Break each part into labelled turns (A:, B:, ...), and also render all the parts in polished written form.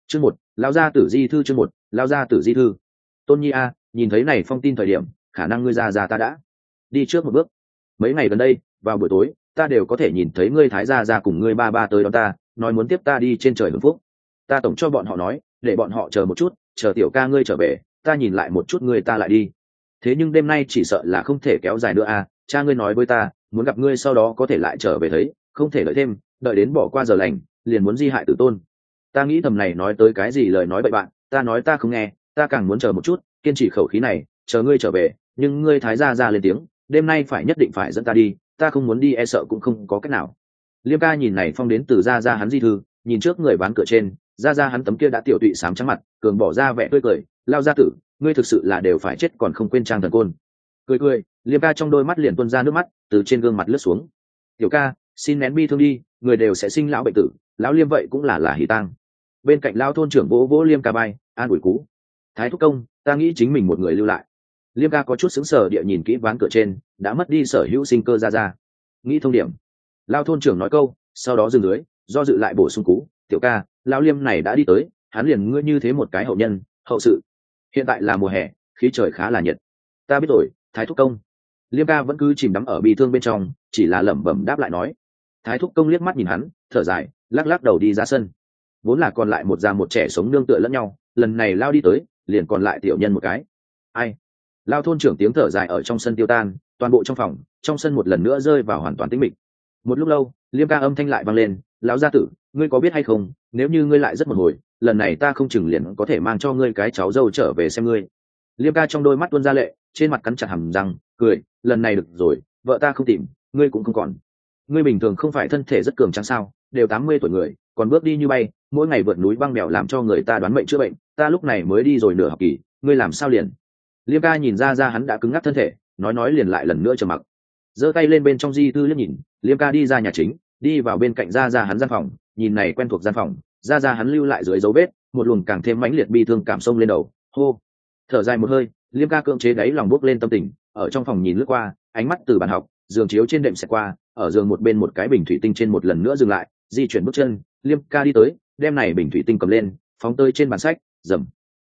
A: Chương một, lao ra tử di thư. Chương một, lao ra tử di thư. Tôn Nhi a, nhìn thấy này phong tin thời điểm, khả năng ngươi ra ta đã đi trước một bước. Mấy ngày gần đây, vào buổi tối, ta đều có thể nhìn thấy ngươi thái gia cùng ngươi ba tới đón ta, nói muốn tiếp ta đi trên trời hưởng phúc. Ta tổng cho bọn họ nói, để bọn họ chờ một chút, chờ tiểu ca ngươi trở về, ta nhìn lại một chút ngươi ta lại đi. Thế nhưng đêm nay chỉ sợ là không thể kéo dài nữa a, cha ngươi nói với ta, muốn gặp ngươi sau đó có thể lại trở về thấy, không thể đợi thêm, đợi đến bỏ qua giờ lành, liền muốn di hại tử tôn. Ta nghĩ thầm này nói tới cái gì lời nói bậy bạn, ta nói ta không nghe, ta càng muốn chờ một chút, kiên trì khẩu khí này, chờ ngươi trở về, nhưng ngươi thái gia lên tiếng, đêm nay phải nhất định phải dẫn ta đi, ta không muốn đi e sợ cũng không có cách nào. Liêm ca nhìn này phong đến từ gia hắn di thư, nhìn trước người bán cửa trên, gia hắn tấm kia đã tiểu tụy sám trắng mặt, cường bỏ ra vẻ tươi cười, lao gia tử, ngươi thực sự là đều phải chết còn không quên trang thần côn. Cười, Liêm ca trong đôi mắt liền tuôn ra nước mắt, từ trên gương mặt lướt xuống. Tiểu ca, xin nén bi thương đi, người đều sẽ sinh lão bệnh tử, lão Liêm vậy cũng là hỉ tang. Bên cạnh lao thôn trưởng vỗ Liêm ca bay, an ủi cú. Thái thúc công, ta nghĩ chính mình một người lưu lại. Liêm ca có chút sững sờ địa nhìn kỹ ván cửa trên, đã mất đi sở hữu sinh cơ ra. Nghĩ thông điểm. Lao thôn trưởng nói câu, sau đó dừng dưới, do dự lại bổ sung cú. Tiểu ca, lão Liêm này đã đi tới, hắn liền ngươi như thế một cái hậu nhân, hậu sự. Hiện tại là mùa hè, khí trời khá là nhiệt. Ta biết rồi, Thái thúc công. Liêm ca vẫn cứ chìm đắm ở bi thương bên trong, chỉ là lẩm bẩm đáp lại nói. Thái thúc công liếc mắt nhìn hắn, thở dài, lắc đầu đi ra sân. Vốn là còn lại một già một trẻ sống nương tựa lẫn nhau, lần này lao đi tới, liền còn lại tiểu nhân một cái. Ai? Lao thôn trưởng tiếng thở dài ở trong sân tiêu tan, toàn bộ trong phòng, trong sân một lần nữa rơi vào hoàn toàn tĩnh mịch. Một lúc lâu, Liêm ca âm thanh lại vang lên, lão gia tử, ngươi có biết hay không, nếu như ngươi lại rất một hồi, lần này ta không chừng liền có thể mang cho ngươi cái cháu dâu trở về xem ngươi. Liêm ca trong đôi mắt tuôn ra lệ, trên mặt cắn chặt hàm răng, cười, lần này được rồi, vợ ta không tìm, ngươi cũng không còn. Ngươi bình thường không phải thân thể rất cường tráng sao, đều 80 tuổi người, còn bước đi như bay, mỗi ngày vượt núi băng bèo làm cho người ta đoán mệnh chữa bệnh, ta lúc này mới đi rồi nửa học kỳ, ngươi làm sao liền? Liêm ca nhìn ra hắn đã cứng ngắc thân thể, nói liền lại lần nữa trầm mặc. Giơ tay lên bên trong di thư liếc nhìn, Liêm ca đi ra nhà chính, đi vào bên cạnh ra hắn gian phòng, nhìn này quen thuộc gian phòng, ra hắn lưu lại dưới dấu vết, một luồng càng thêm mãnh liệt bi thương cảm xông lên đầu, hô. Thở dài một hơi, Liêm ca cưỡng chế đáy lòng bốc lên tâm tình, ở trong phòng nhìn lướt qua, ánh mắt từ bàn học, giường chiếu trên đệm xẹt qua, ở giường một bên một cái bình thủy tinh trên một lần nữa dừng lại, di chuyển bước chân, Liêm ca đi tới, đem này bình thủy tinh cầm lên, phóng tới trên bàn sách, rầm,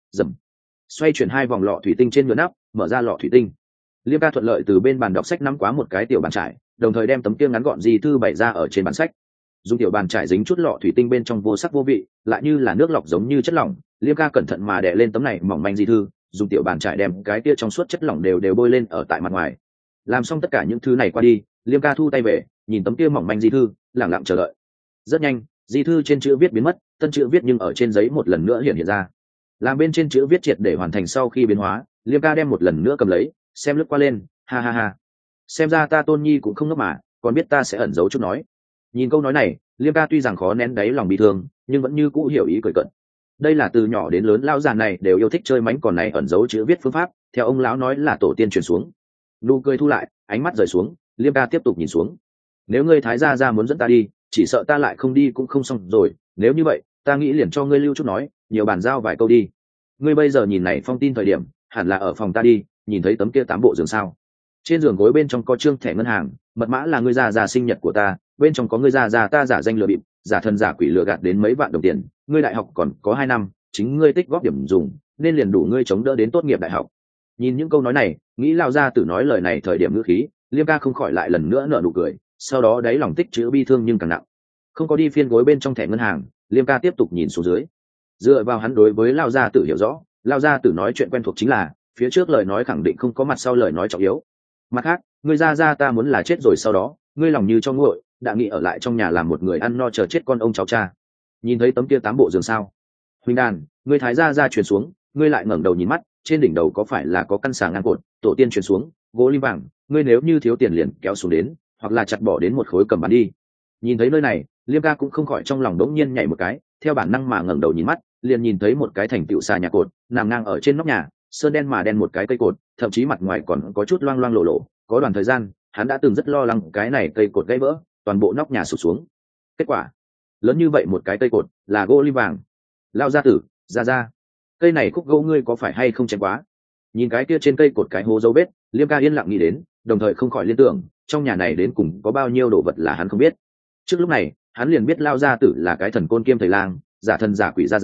A: xoay chuyển hai vòng lọ thủy tinh trên nhựa nắp, mở ra lọ thủy tinh. Liêm ca thuận lợi từ bên bàn đọc sách nắm quá một cái tiểu bàn trải, đồng thời đem tấm kia ngắn gọn di thư bày ra ở trên bàn sách. Dùng tiểu bàn trải dính chút lọ thủy tinh bên trong vô sắc vô vị, lại như là nước lọc giống như chất lỏng. Liêm ca cẩn thận mà đè lên tấm này mỏng manh di thư, dùng tiểu bàn trải đem cái kia trong suốt chất lỏng đều bôi lên ở tại mặt ngoài. Làm xong tất cả những thứ này qua đi, Liêm ca thu tay về, nhìn tấm kia mỏng manh di thư, lặng lặng chờ đợi. Rất nhanh, di thư trên chữ viết biến mất, tân chữ viết nhưng ở trên giấy một lần nữa hiện ra. Làm bên trên chữ viết triệt để hoàn thành sau khi biến hóa, Liêm ca đem một lần nữa cầm lấy, xem lướt qua lên, ha, xem ra ta Tôn Nhi cũng không ngốc mà, còn biết ta sẽ ẩn giấu chút nói. Nhìn câu nói này, Liêm ca tuy rằng khó nén đáy lòng bị thương, nhưng vẫn như cũ hiểu ý cười cận. Đây là từ nhỏ đến lớn lão già này đều yêu thích chơi mánh còn này ẩn giấu chữ viết phương pháp, theo ông lão nói là tổ tiên truyền xuống. Nụ cười thu lại, ánh mắt rời xuống, Liêm ca tiếp tục nhìn xuống. Nếu ngươi thái gia muốn dẫn ta đi, chỉ sợ ta lại không đi cũng không xong rồi, nếu như vậy, ta nghĩ liền cho ngươi lưu chút nói, nhiều bàn giao vài câu đi. Ngươi bây giờ nhìn này phong tin thời điểm, hẳn là ở phòng ta đi, nhìn thấy tấm kia 8 bộ giường sao? Trên giường gối bên trong có trương thẻ ngân hàng, mật mã là ngươi già sinh nhật của ta, bên trong có ngươi già ta giả danh lừa bịp, giả thân giả quỷ lừa gạt đến mấy vạn đồng tiền, ngươi đại học còn có 2 năm, chính ngươi tích góp điểm dùng, nên liền đủ ngươi chống đỡ đến tốt nghiệp đại học. Nhìn những câu nói này, nghĩ lao ra tử nói lời này thời điểm ngữ khí, Liêm ca không khỏi lại lần nữa nở nụ cười, sau đó đáy lòng tích chữ bi thương nhưng càng nặng. Không có đi phiên gối bên trong thẻ ngân hàng, Liêm ca tiếp tục nhìn xuống dưới. Dựa vào hắn đối với lao gia tử hiểu rõ, lao gia tử nói chuyện quen thuộc chính là phía trước lời nói khẳng định không có mặt sau lời nói trọng yếu. Mặt khác, ngươi ra ta muốn là chết rồi sau đó, ngươi lòng như cho nguội, đã nghĩ ở lại trong nhà làm một người ăn no chờ chết con ông cháu cha. Nhìn thấy tấm kia 8 bộ giường sao? Huynh đàn, ngươi thái gia truyền xuống, ngươi lại ngẩng đầu nhìn mắt, trên đỉnh đầu có phải là có căn xà ngang cột, tổ tiên truyền xuống, gỗ lim vàng, ngươi nếu như thiếu tiền liền kéo xuống đến, hoặc là chặt bỏ đến một khối cầm bán đi. Nhìn thấy nơi này, Liêm ca cũng không khỏi trong lòng đống nhiên nhảy một cái, theo bản năng mà ngẩng đầu nhìn mắt, liền nhìn thấy một cái thành tựu xà nhà cột nằm ngang ở trên nóc nhà, sơn đen mà đen một cái cây cột, thậm chí mặt ngoài còn có chút loang loang lộ lộ. Có đoạn thời gian, hắn đã từng rất lo lắng cái này cây cột gãy vỡ, toàn bộ nóc nhà sụp xuống. Kết quả, lớn như vậy một cái cây cột là gỗ lim vàng. Lao gia tử, ra, cây này khúc gỗ ngươi có phải hay không chém quá? Nhìn cái kia trên cây cột cái hố dấu vết, Liêm ca yên lặng nghĩ đến, đồng thời không khỏi liên tưởng, trong nhà này đến cùng có bao nhiêu đồ vật là hắn không biết. Trước lúc này, hắn liền biết Lao gia tử là cái thần côn kiêm thầy lang, giả thân giả quỷ ra dáng,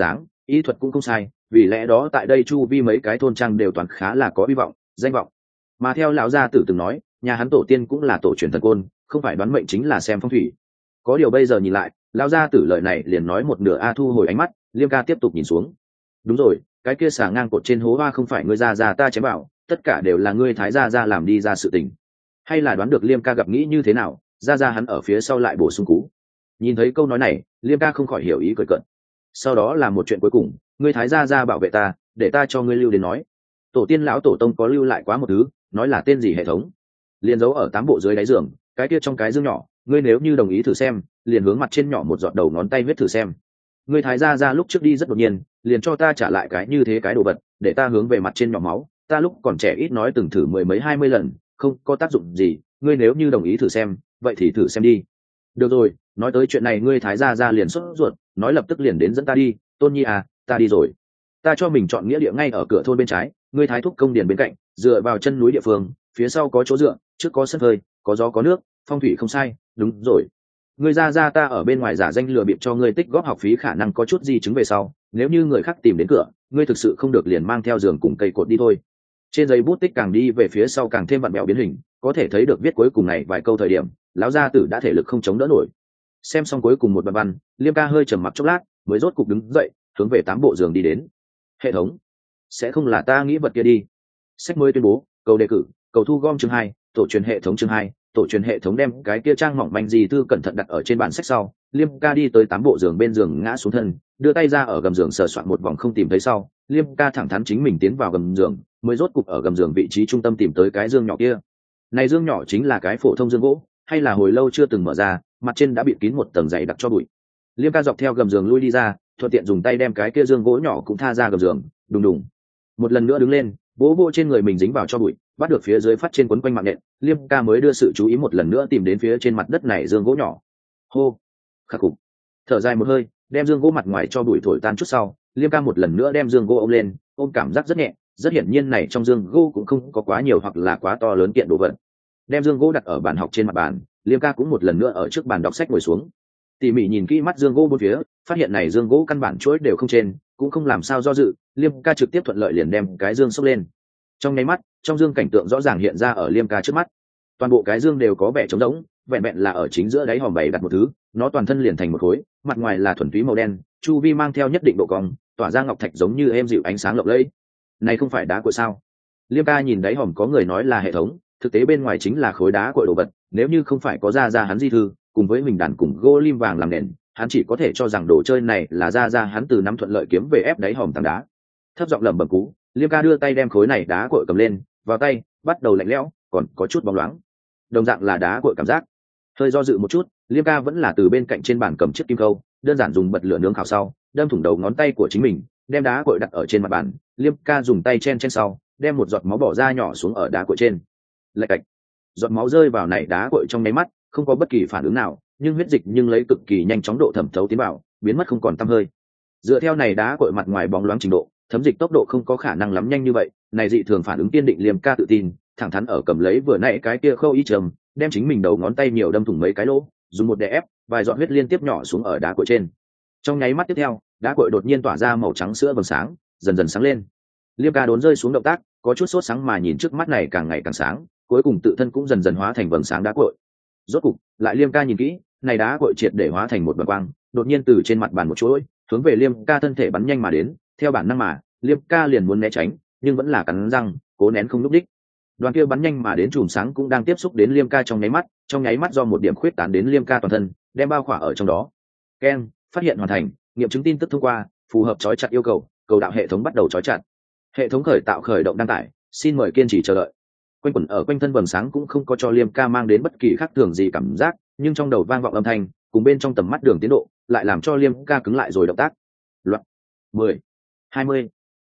A: y thuật cũng không sai, vì lẽ đó tại đây chu vi mấy cái thôn trang đều toàn khá là có hy vọng, danh vọng. Mà theo lão gia tử từng nói, nhà hắn tổ tiên cũng là tổ truyền thần côn, không phải đoán mệnh chính là xem phong thủy. Có điều bây giờ nhìn lại, lão gia tử lời này liền nói một nửa. Thu hồi ánh mắt, Liêm ca tiếp tục nhìn xuống. Đúng rồi, cái kia xà ngang cột trên hố hoa không phải ngươi ra ta chém bảo, tất cả đều là ngươi thái gia làm đi ra sự tình. Hay là đoán được Liêm ca gặp nghĩ như thế nào, ra hắn ở phía sau lại bổ sung cú. Nhìn thấy câu nói này, Liêm ca không khỏi hiểu ý cười cợt. Sau đó là một chuyện cuối cùng, ngươi thái gia bảo vệ ta, để ta cho ngươi lưu đến nói. Tổ tiên lão tổ tông có lưu lại quá một thứ, nói là tên gì hệ thống, liền giấu ở 8 bộ dưới đáy giường, cái kia trong cái dương nhỏ, ngươi nếu như đồng ý thử xem, liền hướng mặt trên nhỏ một giọt đầu ngón tay huyết thử xem. Ngươi thái gia lúc trước đi rất đột nhiên, liền cho ta trả lại cái như thế cái đồ vật, để ta hướng về mặt trên nhỏ máu, ta lúc còn trẻ ít nói từng thử 10 mấy 20 lần, không có tác dụng gì, ngươi nếu như đồng ý thử xem, vậy thì thử xem đi. Được rồi, nói tới chuyện này ngươi thái gia liền sốt ruột, nói lập tức liền đến dẫn ta đi. Tôn nhi à, ta đi rồi. Ta cho mình chọn nghĩa địa ngay ở cửa thôn bên trái, ngươi thái thúc công điền bên cạnh, dựa vào chân núi địa phương, phía sau có chỗ dựa, trước có sân phơi, có gió có nước, phong thủy không sai. Đúng rồi, ngươi ra ta ở bên ngoài giả danh lừa bịp cho ngươi tích góp học phí, khả năng có chút gì chứng về sau, nếu như người khác tìm đến cửa, ngươi thực sự không được liền mang theo giường cùng cây cột đi thôi. Trên giấy bút tích càng đi về phía sau càng thêm vặn vẹo biến hình, có thể thấy được viết cuối cùng này vài câu thời điểm, lão gia tử đã thể lực không chống đỡ nổi. Xem xong cuối cùng một đoạn văn, Liêm ca hơi trầm mặc chốc lát, mới rốt cục đứng dậy, hướng về 8 bộ giường đi đến. Hệ thống, sẽ không là ta nghĩ vật kia đi. Sách mới tuyên bố, cầu đề cử, cầu thu gom chương 2, tổ truyền hệ thống chương 2, tổ truyền hệ thống. Đem cái kia trang mỏng manh gì thư cẩn thận đặt ở trên bản sách sau, Liêm ca đi tới 8 bộ giường bên giường ngã xuống thân, đưa tay ra ở gầm giường sờ soạn một vòng không tìm thấy sau, Liêm ca thẳng thắn chính mình tiến vào gầm giường, mới rốt cục ở gầm giường vị trí trung tâm tìm tới cái dương nhỏ kia. Này dương nhỏ chính là cái phổ thông dương gỗ, hay là hồi lâu chưa từng mở ra, mặt trên đã bịt kín một tầng dày đặc cho bụi. Liêm ca dọc theo gầm giường lui đi ra, thuận tiện dùng tay đem cái kia dương gỗ nhỏ cũng tha ra gầm giường, đùng đùng. Một lần nữa đứng lên, vỗ vỗ trên người mình dính vào cho bụi, bắt được phía dưới phát trên quấn quanh mạng nện, Liêm ca mới đưa sự chú ý một lần nữa tìm đến phía trên mặt đất này dương gỗ nhỏ. Hô, khắc phục, thở dài một hơi, đem dương gỗ mặt ngoài cho bụi thổi tan chút sau, Liêm ca một lần nữa đem dương gỗ ôm lên, ôm cảm giác rất nhẹ, rất hiển nhiên này trong dương gỗ cũng không có quá nhiều hoặc là quá to lớn kiện đồ vật. Đem dương gỗ đặt ở bàn học trên mặt bàn, Liêm ca cũng một lần nữa ở trước bàn đọc sách ngồi xuống, tỉ mỉ nhìn kỹ mắt dương gỗ bốn phía, phát hiện này dương gỗ căn bản chuỗi đều không trên, cũng không làm sao do dự, Liêm ca trực tiếp thuận lợi liền đem cái dương xốc lên. Trong nháy mắt, trong dương cảnh tượng rõ ràng hiện ra ở Liêm ca trước mắt. Toàn bộ cái dương đều có vẻ trống rỗng, vẹn vẹn là ở chính giữa đáy hòm bày đặt một thứ, nó toàn thân liền thành một khối, mặt ngoài là thuần túy màu đen, chu vi mang theo nhất định độ cong, tỏa ra ngọc thạch giống như êm dịu ánh sáng lộng lẫy. Này không phải đá cội sao? Liêm ca nhìn đáy hòm có người nói là hệ thống, thực tế bên ngoài chính là khối đá cội đồ vật, nếu như không phải có ra hắn di thư cùng với mình đàn cùng gỗ lim vàng làm nền, hắn chỉ có thể cho rằng đồ chơi này là ra hắn từ nắm thuận lợi kiếm về ép đáy hòm tảng đá. Thấp giọng lẩm bẩm cú, Liêm ca đưa tay đem khối này đá cội cầm lên, vào tay, bắt đầu lạnh lẽo, còn có chút bóng loáng. Đồng dạng là đá cội cảm giác. Hơi do dự một chút, Liêm ca vẫn là từ bên cạnh trên bàn cầm chiếc kim câu, đơn giản dùng bật lửa nướng khảo sau, đâm thủng đầu ngón tay của chính mình, đem đá cội đặt ở trên mặt bàn, Liêm ca dùng tay chen sau, đem một giọt máu bỏ ra nhỏ xuống ở đá cội trên. Lạch cạch. Giọt máu rơi vào này đá cội trong nháy mắt, không có bất kỳ phản ứng nào, nhưng huyết dịch nhưng lấy cực kỳ nhanh chóng độ thẩm thấu tiến vào, biến mất không còn tăm hơi. Dựa theo này đá cội mặt ngoài bóng loáng trình độ, thấm dịch tốc độ không có khả năng lắm nhanh như vậy, này dị thường phản ứng kiên định. Liêm ca tự tin, thẳng thắn ở cầm lấy vừa nãy cái kia khâu y trầm, đem chính mình đầu ngón tay nhiều đâm thủng mấy cái lỗ, dùng một đè ép, vài giọt huyết liên tiếp nhỏ xuống ở đá cội trên. Trong nháy mắt tiếp theo, đá cội đột nhiên tỏa ra màu trắng sữa vầng sáng, dần dần sáng lên. Liêm ca đốn rơi xuống động tác, có chút sốt sáng mà nhìn trước mắt này càng ngày càng sáng, cuối cùng tự thân cũng dần dần hóa thành vầng sáng đá cội. Rốt cục, lại Liêm ca nhìn kỹ, này đá cội triệt để hóa thành một bậc quang, đột nhiên từ trên mặt bàn một chuỗi, hướng về Liêm ca thân thể bắn nhanh mà đến, theo bản năng mà, Liêm ca liền muốn né tránh, nhưng vẫn là cắn răng, cố nén không lúc đích. Đoàn kia bắn nhanh mà đến chùm sáng cũng đang tiếp xúc đến Liêm ca trong nháy mắt do một điểm khuyết tán đến Liêm ca toàn thân, đem bao khỏa ở trong đó. Keng, phát hiện hoàn thành, nghiệm chứng tin tức thông qua, phù hợp trói chặt yêu cầu, cầu đạo hệ thống bắt đầu trói chặt. Hệ thống khởi động đăng tải, xin mời kiên trì chờ đợi. Quanh quẩn ở quanh thân vầng sáng cũng không có cho Liêm ca mang đến bất kỳ khác thường gì cảm giác, nhưng trong đầu vang vọng âm thanh, cùng bên trong tầm mắt đường tiến độ, lại làm cho Liêm ca cứng lại rồi động tác. Loạt 10, 20,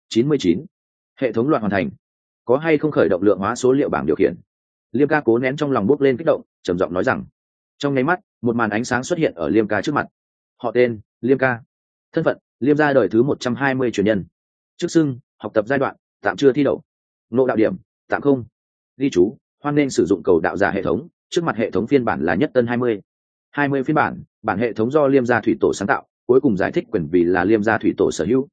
A: 99. Hệ thống loạt hoàn thành. Có hay không khởi động lượng hóa số liệu bảng điều khiển? Liêm ca cố nén trong lòng bốc lên kích động, trầm giọng nói rằng. Trong nháy mắt, một màn ánh sáng xuất hiện ở Liêm ca trước mặt. Họ tên, Liêm ca. Thân phận, Liêm gia đời thứ 120 truyền nhân. Chức xưng, học tập giai đoạn, tạm chưa thi đậu. Ngộ đạo điểm, tạm không. Ghi chú, hoan nên sử dụng cầu đạo giả hệ thống, trước mặt hệ thống phiên bản là nhất tân 20 phiên bản hệ thống do Liêm gia thủy tổ sáng tạo, cuối cùng giải thích quyền vì là Liêm gia thủy tổ sở hữu.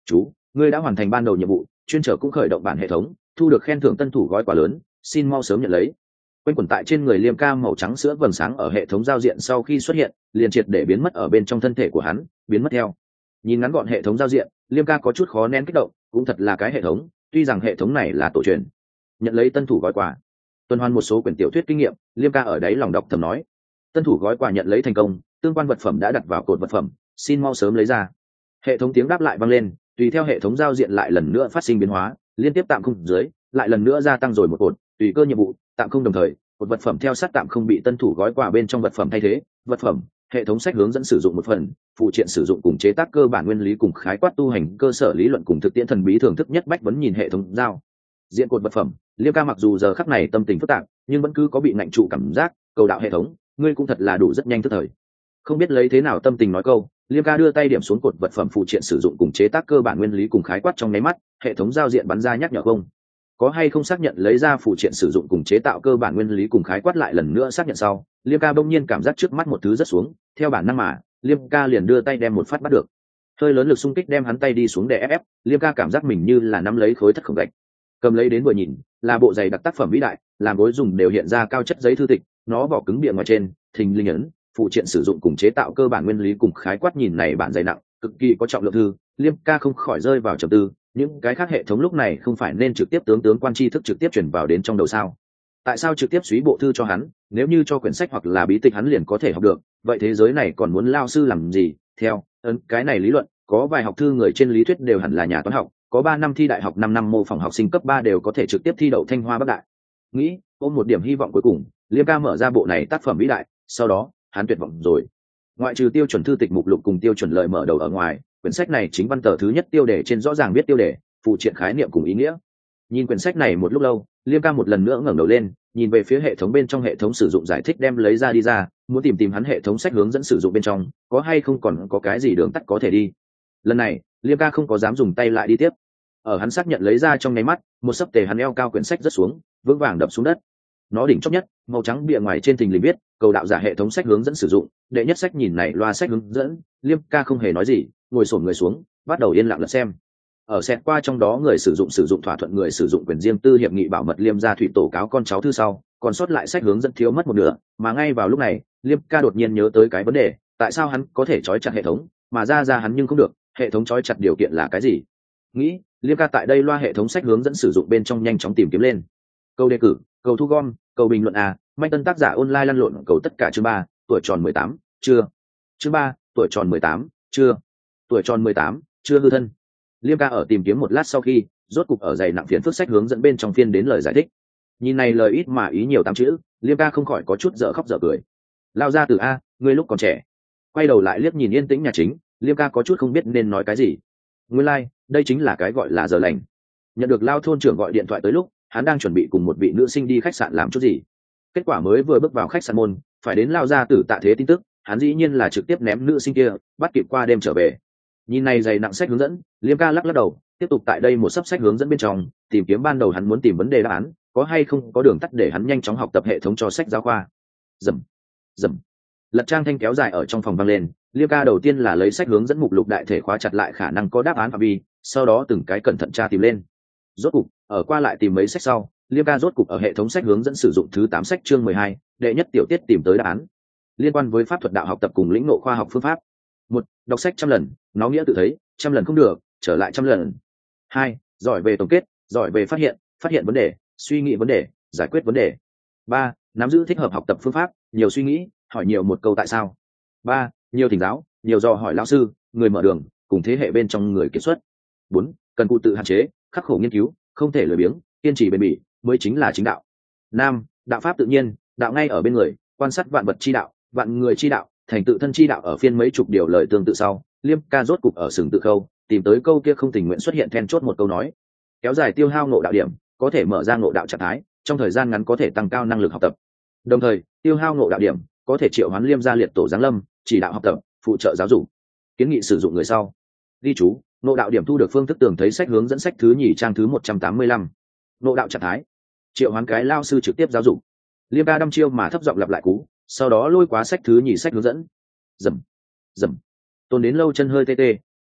A: Chú, ngươi đã hoàn thành ban đầu nhiệm vụ, chuyên trở cũng khởi động bản hệ thống, thu được khen thưởng tân thủ gói quà lớn, xin mau sớm nhận lấy. Quanh quẩn tại trên người Liêm Ca màu trắng sữa vầng sáng ở hệ thống giao diện sau khi xuất hiện, liền triệt để biến mất ở bên trong thân thể của hắn, biến mất theo. Nhìn ngắn gọn hệ thống giao diện, Liêm Ca có chút khó nén kích động, cũng thật là cái hệ thống, tuy rằng hệ thống này là tổ truyền. Nhận lấy tân thủ gói quà. Tuần hoàn một số quyển tiểu thuyết kinh nghiệm, Liêm Ca ở đấy lòng đọc thầm nói: tân thủ gói quà nhận lấy thành công, tương quan vật phẩm đã đặt vào cột vật phẩm, xin mau sớm lấy ra. Hệ thống tiếng đáp lại vang lên, tùy theo hệ thống giao diện lại lần nữa phát sinh biến hóa, liên tiếp tạm không dưới, lại lần nữa gia tăng rồi một cột, tùy cơ nhiệm vụ, tạm không đồng thời, một vật phẩm theo sát tạm không bị tân thủ gói quà bên trong vật phẩm thay thế, vật phẩm, hệ thống sách hướng dẫn sử dụng một phần, phụ triện sử dụng cùng chế tác cơ bản nguyên lý cùng khái quát tu hành cơ sở lý luận cùng thực tiễn thần bí thưởng thức nhất bách vấn nhìn hệ thống giao diện cột vật phẩm. Liêm Ca mặc dù giờ khắc này tâm tình phức tạp, nhưng vẫn cứ có bị ngạnh trụ cảm giác, cầu đạo hệ thống, ngươi cũng thật là đủ rất nhanh tức thời. Không biết lấy thế nào tâm tình nói câu, Liêm Ca đưa tay điểm xuống cột vật phẩm phụ triện sử dụng cùng chế tác cơ bản nguyên lý cùng khái quát trong nháy mắt, hệ thống giao diện bắn ra nhắc nhở không. Có hay không xác nhận lấy ra phụ triện sử dụng cùng chế tạo cơ bản nguyên lý cùng khái quát lại lần nữa xác nhận sau, Liêm Ca bỗng nhiên cảm giác trước mắt một thứ rất xuống, theo bản năng mà, Liêm Ca liền đưa tay đem một phát bắt được. Hơi lớn lực xung kích đem hắn tay đi xuống để ép, Liêm Ca cảm giác mình như là nắm lấy khối thất khổng gạch. Cầm lấy đến vừa nhìn, là bộ giày đặc tác phẩm vĩ đại, làm gối dùng đều hiện ra cao chất giấy thư tịch, nó vỏ cứng bìa ngoài trên, thình lình ấn, phụ triện sử dụng cùng chế tạo cơ bản nguyên lý cùng khái quát nhìn này bản dày nặng, cực kỳ có trọng lượng thư, Liêm Ca không khỏi rơi vào trầm tư, những cái khác hệ thống lúc này không phải nên trực tiếp tướng quan tri thức trực tiếp chuyển vào đến trong đầu sao? Tại sao trực tiếp suý bộ thư cho hắn, nếu như cho quyển sách hoặc là bí tịch hắn liền có thể học được, vậy thế giới này còn muốn lao sư làm gì? Theo cái này lý luận, có vài học thư người trên lý thuyết đều hẳn là nhà toán học, có 3 năm thi đại học 5 năm mô phỏng học sinh cấp 3 đều có thể trực tiếp thi đậu Thanh Hoa Bắc Đại. Nghĩ, ôm một điểm hy vọng cuối cùng, Liêm Ca mở ra bộ này tác phẩm vĩ đại, sau đó, hắn tuyệt vọng rồi. Ngoại trừ tiêu chuẩn thư tịch mục lục cùng tiêu chuẩn lời mở đầu ở ngoài, quyển sách này chính văn tờ thứ nhất tiêu đề trên rõ ràng biết tiêu đề, phụ triện khái niệm cùng ý nghĩa. Nhìn quyển sách này một lúc lâu, Liêm Ca một lần nữa ngẩng đầu lên, nhìn về phía hệ thống bên trong hệ thống sử dụng giải thích đem lấy ra đi ra, muốn tìm hắn hệ thống sách hướng dẫn sử dụng bên trong, có hay không còn có cái gì đường tắt có thể đi. Lần này, Liêm Ca không có dám dùng tay lại đi tiếp. Ở hắn xác nhận lấy ra trong nháy mắt, một sấp tề hắn eo cao quyển sách rớt xuống, vững vàng đập xuống đất. Nó đỉnh chóp nhất, màu trắng bìa ngoài trên thình lình viết, cầu đạo giả hệ thống sách hướng dẫn sử dụng, đệ nhất sách nhìn này loa sách hướng dẫn, Liêm Ca không hề nói gì, ngồi xổm người xuống, bắt đầu yên lặng lật xem. Ở xẹt qua trong đó người sử dụng thỏa thuận người sử dụng quyền riêng tư hiệp nghị bảo mật Liêm gia thủy tổ cáo con cháu thư sau, còn sót lại sách hướng dẫn thiếu mất một nửa, mà ngay vào lúc này, Liêm Ca đột nhiên nhớ tới cái vấn đề, tại sao hắn có thể trói chặt hệ thống, mà ra hắn nhưng không được, hệ thống trói chặt điều kiện là cái gì? Nghĩ, Liêm Ca tại đây loa hệ thống sách hướng dẫn sử dụng bên trong nhanh chóng tìm kiếm lên. Câu đề cử, cầu thu gom, cầu bình luận manh tân tác giả online lăn lộn cầu tất cả chương 3, tuổi tròn 18, chưa. Chương 3, tuổi tròn 18, chưa. Tuổi tròn 18, chưa hư thân. Liêm Ca ở tìm kiếm một lát sau khi, rốt cục ở dày nặng phiền phức sách hướng dẫn bên trong phiên đến lời giải thích. Nhìn này lời ít mà ý nhiều 8 chữ, Liêm Ca không khỏi có chút dở khóc dở cười. Lao ra từ a, ngươi lúc còn trẻ. Quay đầu lại liếc nhìn yên tĩnh nhà chính, Liêm Ca có chút không biết nên nói cái gì. Nguyên lai, đây chính là cái gọi là giờ lành. Nhận được Lao thôn trưởng gọi điện thoại tới lúc, hắn đang chuẩn bị cùng một vị nữ sinh đi khách sạn làm chút gì. Kết quả mới vừa bước vào khách sạn môn, phải đến Lao gia tử tạ thế tin tức, hắn dĩ nhiên là trực tiếp ném nữ sinh kia, bắt kịp qua đêm trở về. Nhìn này dày nặng sách hướng dẫn, Liêm Ca lắc đầu, tiếp tục tại đây một sấp sách hướng dẫn bên trong, tìm kiếm ban đầu hắn muốn tìm vấn đề đáp án, có hay không có đường tắt để hắn nhanh chóng học tập hệ thống cho sách giáo khoa. Rầm, rầm. Lật trang thanh kéo dài ở trong phòng vang lên, Liêm Ca đầu tiên là lấy sách hướng dẫn mục lục đại thể khóa chặt lại khả năng có đáp án phạm vi, sau đó từng cái cẩn thận tra tìm lên. Rốt cục, ở qua lại tìm mấy sách sau, Liêm Ca rốt cục ở hệ thống sách hướng dẫn sử dụng thứ 8 sách chương 12, đệ nhất tiểu tiết tìm tới đáp án. Liên quan với pháp thuật đạo học tập cùng lĩnh ngộ khoa học phương pháp. 1. Đọc sách 100 lần, nó nghĩa tự thấy, 100 lần không được, trở lại 100 lần. 2. Giỏi về tổng kết, giỏi về phát hiện vấn đề, suy nghĩ vấn đề, giải quyết vấn đề. 3. Nắm giữ thích hợp học tập phương pháp, nhiều suy nghĩ, hỏi nhiều một câu tại sao. 3. Nhiều thỉnh giáo, nhiều dò hỏi lão sư, người mở đường, cùng thế hệ bên trong người kiệt xuất. 4. Cần cụ tự hạn chế, khắc khổ nghiên cứu, không thể lười biếng, kiên trì bền bỉ mới chính là chính đạo. 5. Đạo pháp tự nhiên, đạo ngay ở bên người, quan sát vạn vật chi đạo, vạn người chi đạo, thành tự thân chi đạo. Ở phiên mấy chục điều lời tương tự sau, Liêm Ca rốt cục ở sừng tự khâu tìm tới câu kia không tình nguyện xuất hiện then chốt một câu nói. Kéo dài tiêu hao ngộ đạo điểm, có thể mở ra ngộ đạo trạng thái, trong thời gian ngắn có thể tăng cao năng lực học tập. Đồng thời, tiêu hao ngộ đạo điểm có thể triệu hoán Liêm gia liệt tổ giáng lâm, chỉ đạo học tập, phụ trợ giáo dục. Kiến nghị sử dụng người sau. Ghi chú, ngộ đạo điểm thu được phương thức tường thấy sách hướng dẫn sách thứ nhì trang thứ 185. Ngộ đạo trạng thái, triệu hoán cái lao sư trực tiếp giáo dục. Liêm Ca đăm chiêu mà thấp giọng lặp lại cú, sau đó lôi quá sách thứ nhì sách hướng dẫn. Dầm, dầm. Tôn đến lâu chân hơi tê tê,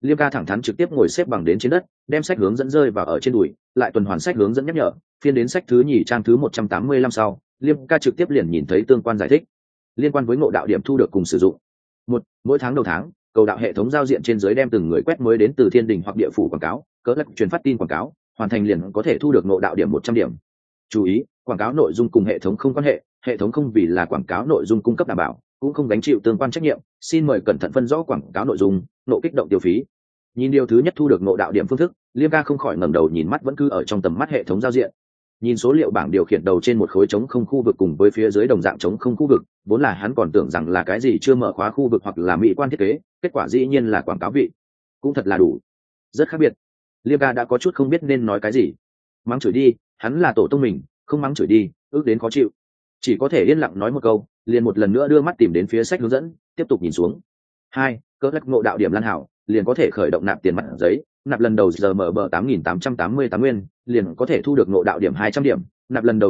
A: Liêm ca thẳng thắn trực tiếp ngồi xếp bằng đến trên đất, đem sách hướng dẫn rơi vào ở trên đùi, lại tuần hoàn sách hướng dẫn nhắc nhở, phiên đến sách thứ nhì trang thứ 185 sau, Liêm ca trực tiếp liền nhìn thấy tương quan giải thích liên quan với ngộ đạo điểm thu được cùng sử dụng. Một, mỗi tháng đầu tháng, cầu đạo hệ thống giao diện trên dưới đem từng người quét mới đến từ thiên đình hoặc địa phủ quảng cáo, cỡ lắc truyền phát tin quảng cáo, hoàn thành liền có thể thu được ngộ đạo điểm 100 điểm. Chú ý, quảng cáo nội dung cùng hệ thống không quan hệ, hệ thống không vì là quảng cáo nội dung cung cấp đảm bảo, cũng không gánh chịu tương quan trách nhiệm, xin mời cẩn thận phân rõ quảng cáo nội dung, nộ kích động tiêu phí. Nhìn điều thứ nhất thu được ngộ đạo điểm phương thức, Liêm ca không khỏi ngẩng đầu nhìn mắt vẫn cứ ở trong tầm mắt hệ thống giao diện. Nhìn số liệu bảng điều khiển đầu trên một khối trống không khu vực cùng với phía dưới đồng dạng trống không khu vực, vốn là hắn còn tưởng rằng là cái gì chưa mở khóa khu vực hoặc là mỹ quan thiết kế, kết quả dĩ nhiên là quảng cáo vị. Cũng thật là đủ, rất khác biệt. Liêm ca đã có chút không biết nên nói cái gì. Mắng chửi đi, hắn là tổ tông mình, không mắng chửi đi, ước đến khó chịu. Chỉ có thể yên lặng nói một câu, liền một lần nữa đưa mắt tìm đến phía sách hướng dẫn, tiếp tục nhìn xuống. 2, cỡ lắc ngộ đạo điểm lan hảo, liền có thể khởi động nạp tiền mặt giấy, nạp lần đầu giờ mở bờ 8.888 nguyên, liền có thể thu được ngộ đạo điểm 200 điểm, nạp lần đầu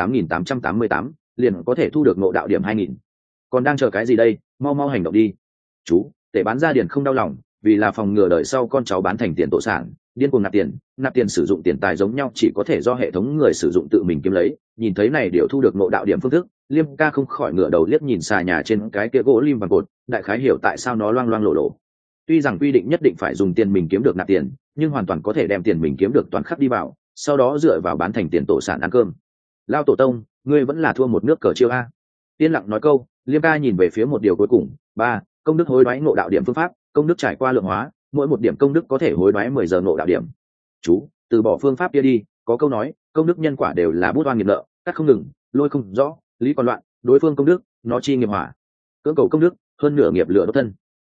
A: 88.888, liền có thể thu được ngộ đạo điểm 2.000. Còn đang chờ cái gì đây, mau mau hành động đi. Chú, để bán ra điền không đau lòng, vì là phòng ngừa đợi sau con cháu bán thành tiền tổ sản, điên cuồng nạp tiền sử dụng tiền tài giống nhau chỉ có thể do hệ thống người sử dụng tự mình kiếm lấy. Nhìn thấy này điều thu được ngộ đạo điểm phương thức, Liêm ca không khỏi ngửa đầu liếc nhìn xà nhà trên cái kia gỗ lim vàng cột, đại khái hiểu tại sao nó loang loang lộ lộ. Tuy rằng quy định nhất định phải dùng tiền mình kiếm được nạp tiền, nhưng hoàn toàn có thể đem tiền mình kiếm được toàn khắc đi vào, sau đó dựa vào bán thành tiền tổ sản ăn cơm. Lao tổ tông, ngươi vẫn là thua một nước cờ chiêu a. Yên lặng nói câu, Liêm ca nhìn về phía một điều cuối cùng. 3, công đức hối đoái ngộ đạo điểm phương pháp, công đức trải qua lượng hóa, mỗi một điểm công đức có thể hối đoái 10 giờ ngộ đạo điểm. Chú, từ bỏ phương pháp kia đi, có câu nói, công đức nhân quả đều là bút oan nghiệp nợ, cắt không ngừng, lôi không rõ, lý còn loạn, đối phương công đức, nó chi nghiệp hỏa. Cưỡng cầu công đức, hơn nửa nghiệp lửa đốt thân.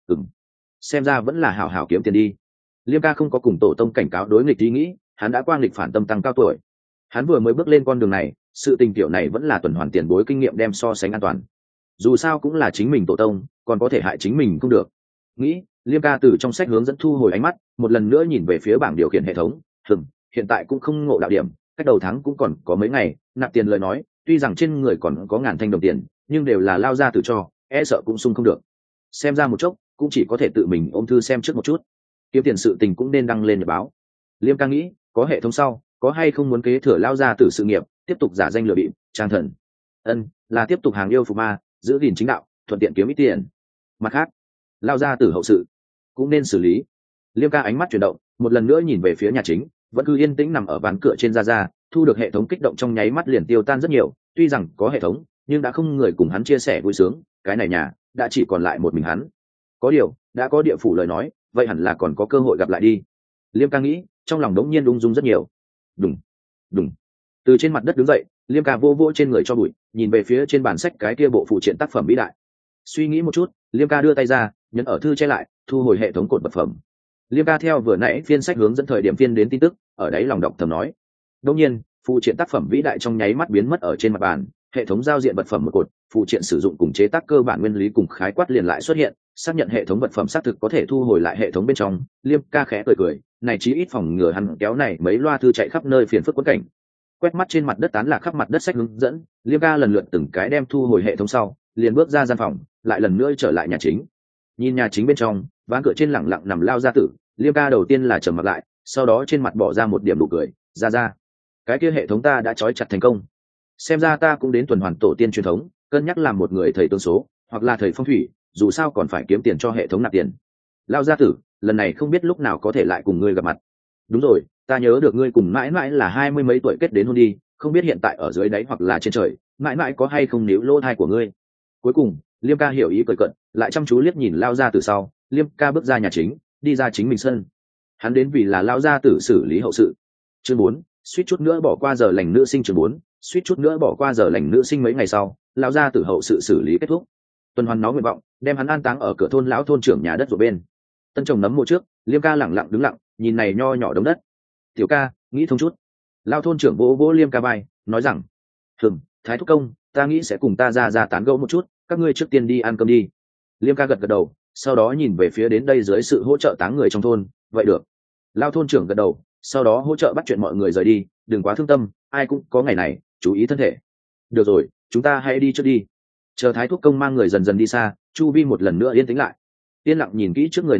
A: Xem ra vẫn là hảo hảo kiếm tiền đi. Liêm ca không có cùng tổ tông cảnh cáo đối nghịch ý nghĩ, hắn đã qua nghịch phản tâm tăng cao tuổi. Hắn vừa mới bước lên con đường này, sự tình tiểu này vẫn là tuần hoàn tiền bối kinh nghiệm đem so sánh an toàn. Dù sao cũng là chính mình tổ tông, còn có thể hại chính mình không được. Nghĩ, Liêm ca từ trong sách hướng dẫn thu hồi ánh mắt, một lần nữa nhìn về phía bảng điều khiển hệ thống. Hiện tại cũng không ngộ đạo điểm, cách đầu tháng cũng còn có mấy ngày, nạp tiền lời nói, tuy rằng trên người còn có ngàn thanh đồng tiền, nhưng đều là lao ra từ cho, e sợ cũng sung không được. Xem ra một chốc, cũng chỉ có thể tự mình ôm thư xem trước một chút. Kiếm tiền sự tình cũng nên đăng lên nhật báo. Liêm ca nghĩ, có hệ thống sau, có hay không muốn kế thừa lao ra từ sự nghiệp, tiếp tục giả danh lừa bịp, trang thần. Là tiếp tục hàng yêu phục ma, giữ gìn chính đạo, thuận tiện kiếm ít tiền. Mặt khác, lao ra từ hậu sự cũng nên xử lý. Liêm ca ánh mắt chuyển động, một lần nữa nhìn về phía nhà chính, vẫn cứ yên tĩnh nằm ở ván cửa trên ra, thu được hệ thống kích động trong nháy mắt liền tiêu tan rất nhiều. Tuy rằng có hệ thống, nhưng đã không người cùng hắn chia sẻ vui sướng, cái này nhà đã chỉ còn lại một mình hắn. Có điều, đã có địa phủ lời nói, vậy hẳn là còn có cơ hội gặp lại đi. Liêm ca nghĩ, trong lòng đống nhiên ung dung rất nhiều. Đùng. Từ trên mặt đất đứng dậy, Liêm ca vô vô trên người cho bụi, nhìn về phía trên bản sách cái kia bộ phụ triện tác phẩm vĩ đại. Suy nghĩ một chút, Liêm ca đưa tay ra, nhấn ở thư che lại, thu hồi hệ thống cột vật phẩm. Liêm ca theo vừa nãy phiên sách hướng dẫn thời điểm phiên đến tin tức, ở đấy lòng đọc thầm nói. Đương nhiên, phụ triện tác phẩm vĩ đại trong nháy mắt biến mất ở trên mặt bàn, hệ thống giao diện vật phẩm một cột, phụ triện sử dụng cùng chế tác cơ bản nguyên lý cùng khái quát liền lại xuất hiện, xác nhận hệ thống vật phẩm xác thực có thể thu hồi lại hệ thống bên trong. Liêm ca khẽ cười, này chí ít phòng ngừa hắn kéo này mấy loa thư chạy khắp nơi phiền phức quẫn cảnh. Quét mắt trên mặt đất tán lạc khắp mặt đất sách hướng dẫn, Liêm ca lần lượt từng cái đem thu hồi hệ thống sau, liền bước ra gian phòng, lại lần nữa trở lại nhà chính. Nhìn nhà chính bên trong, ván cửa trên lẳng lặng nằm lao gia tử, Liêm ca đầu tiên là trầm mặt lại, sau đó trên mặt bỏ ra một điểm nụ cười, ra. Cái kia hệ thống ta đã trói chặt thành công. Xem ra ta cũng đến tuần hoàn tổ tiên truyền thống, cân nhắc làm một người thầy tương số, hoặc là thầy phong thủy, dù sao còn phải kiếm tiền cho hệ thống nạp tiền. Lao gia tử, lần này không biết lúc nào có thể lại cùng ngươi gặp mặt. Đúng rồi, ta nhớ được ngươi cùng mãi mãi là 20 mấy tuổi kết đến hôn đi, không biết hiện tại ở dưới đáy hoặc là trên trời, mãi mãi có hay không níu lỗ thai của ngươi. Cuối cùng, Liêm ca hiểu ý cười cận, lại chăm chú liếc nhìn Lao gia tử sau, Liêm ca bước ra nhà chính, đi ra chính mình sân. Hắn đến vì là Lao gia tử xử lý hậu sự. Chương 4, suýt chút nữa bỏ qua giờ lành nữ sinh. Chương 4, suýt chút nữa bỏ qua giờ lành nữ sinh. Mấy ngày sau, Lao gia tử hậu sự xử lý kết thúc. Tuần hoàn nó nguyện vọng, đem hắn an táng ở cửa thôn lão thôn trưởng nhà đất rồi bên. Tân trồng nấm mộ trước, Liêm ca lẳng lặng đứng lặng, nhìn này nho nhỏ đống đất. Tiểu ca, nghĩ thông chút. Lao thôn trưởng vỗ vỗ Liêm ca vai, nói rằng: Thái thúc công, ta nghĩ sẽ cùng ta ra tán gẫu một chút, các ngươi trước tiên đi ăn cơm đi. Liêm ca gật đầu, sau đó nhìn về phía đến đây dưới sự hỗ trợ táng người trong thôn. Vậy được. Lao thôn trưởng gật đầu, sau đó hỗ trợ bắt chuyện mọi người rời đi, đừng quá thương tâm, ai cũng có ngày này, chú ý thân thể. Được rồi, chúng ta hãy đi trước đi. Chờ Thái thúc công mang người dần dần đi xa, chu vi một lần nữa yên tĩnh lại. Yên lặng nhìn kỹ trước người nấm mộ,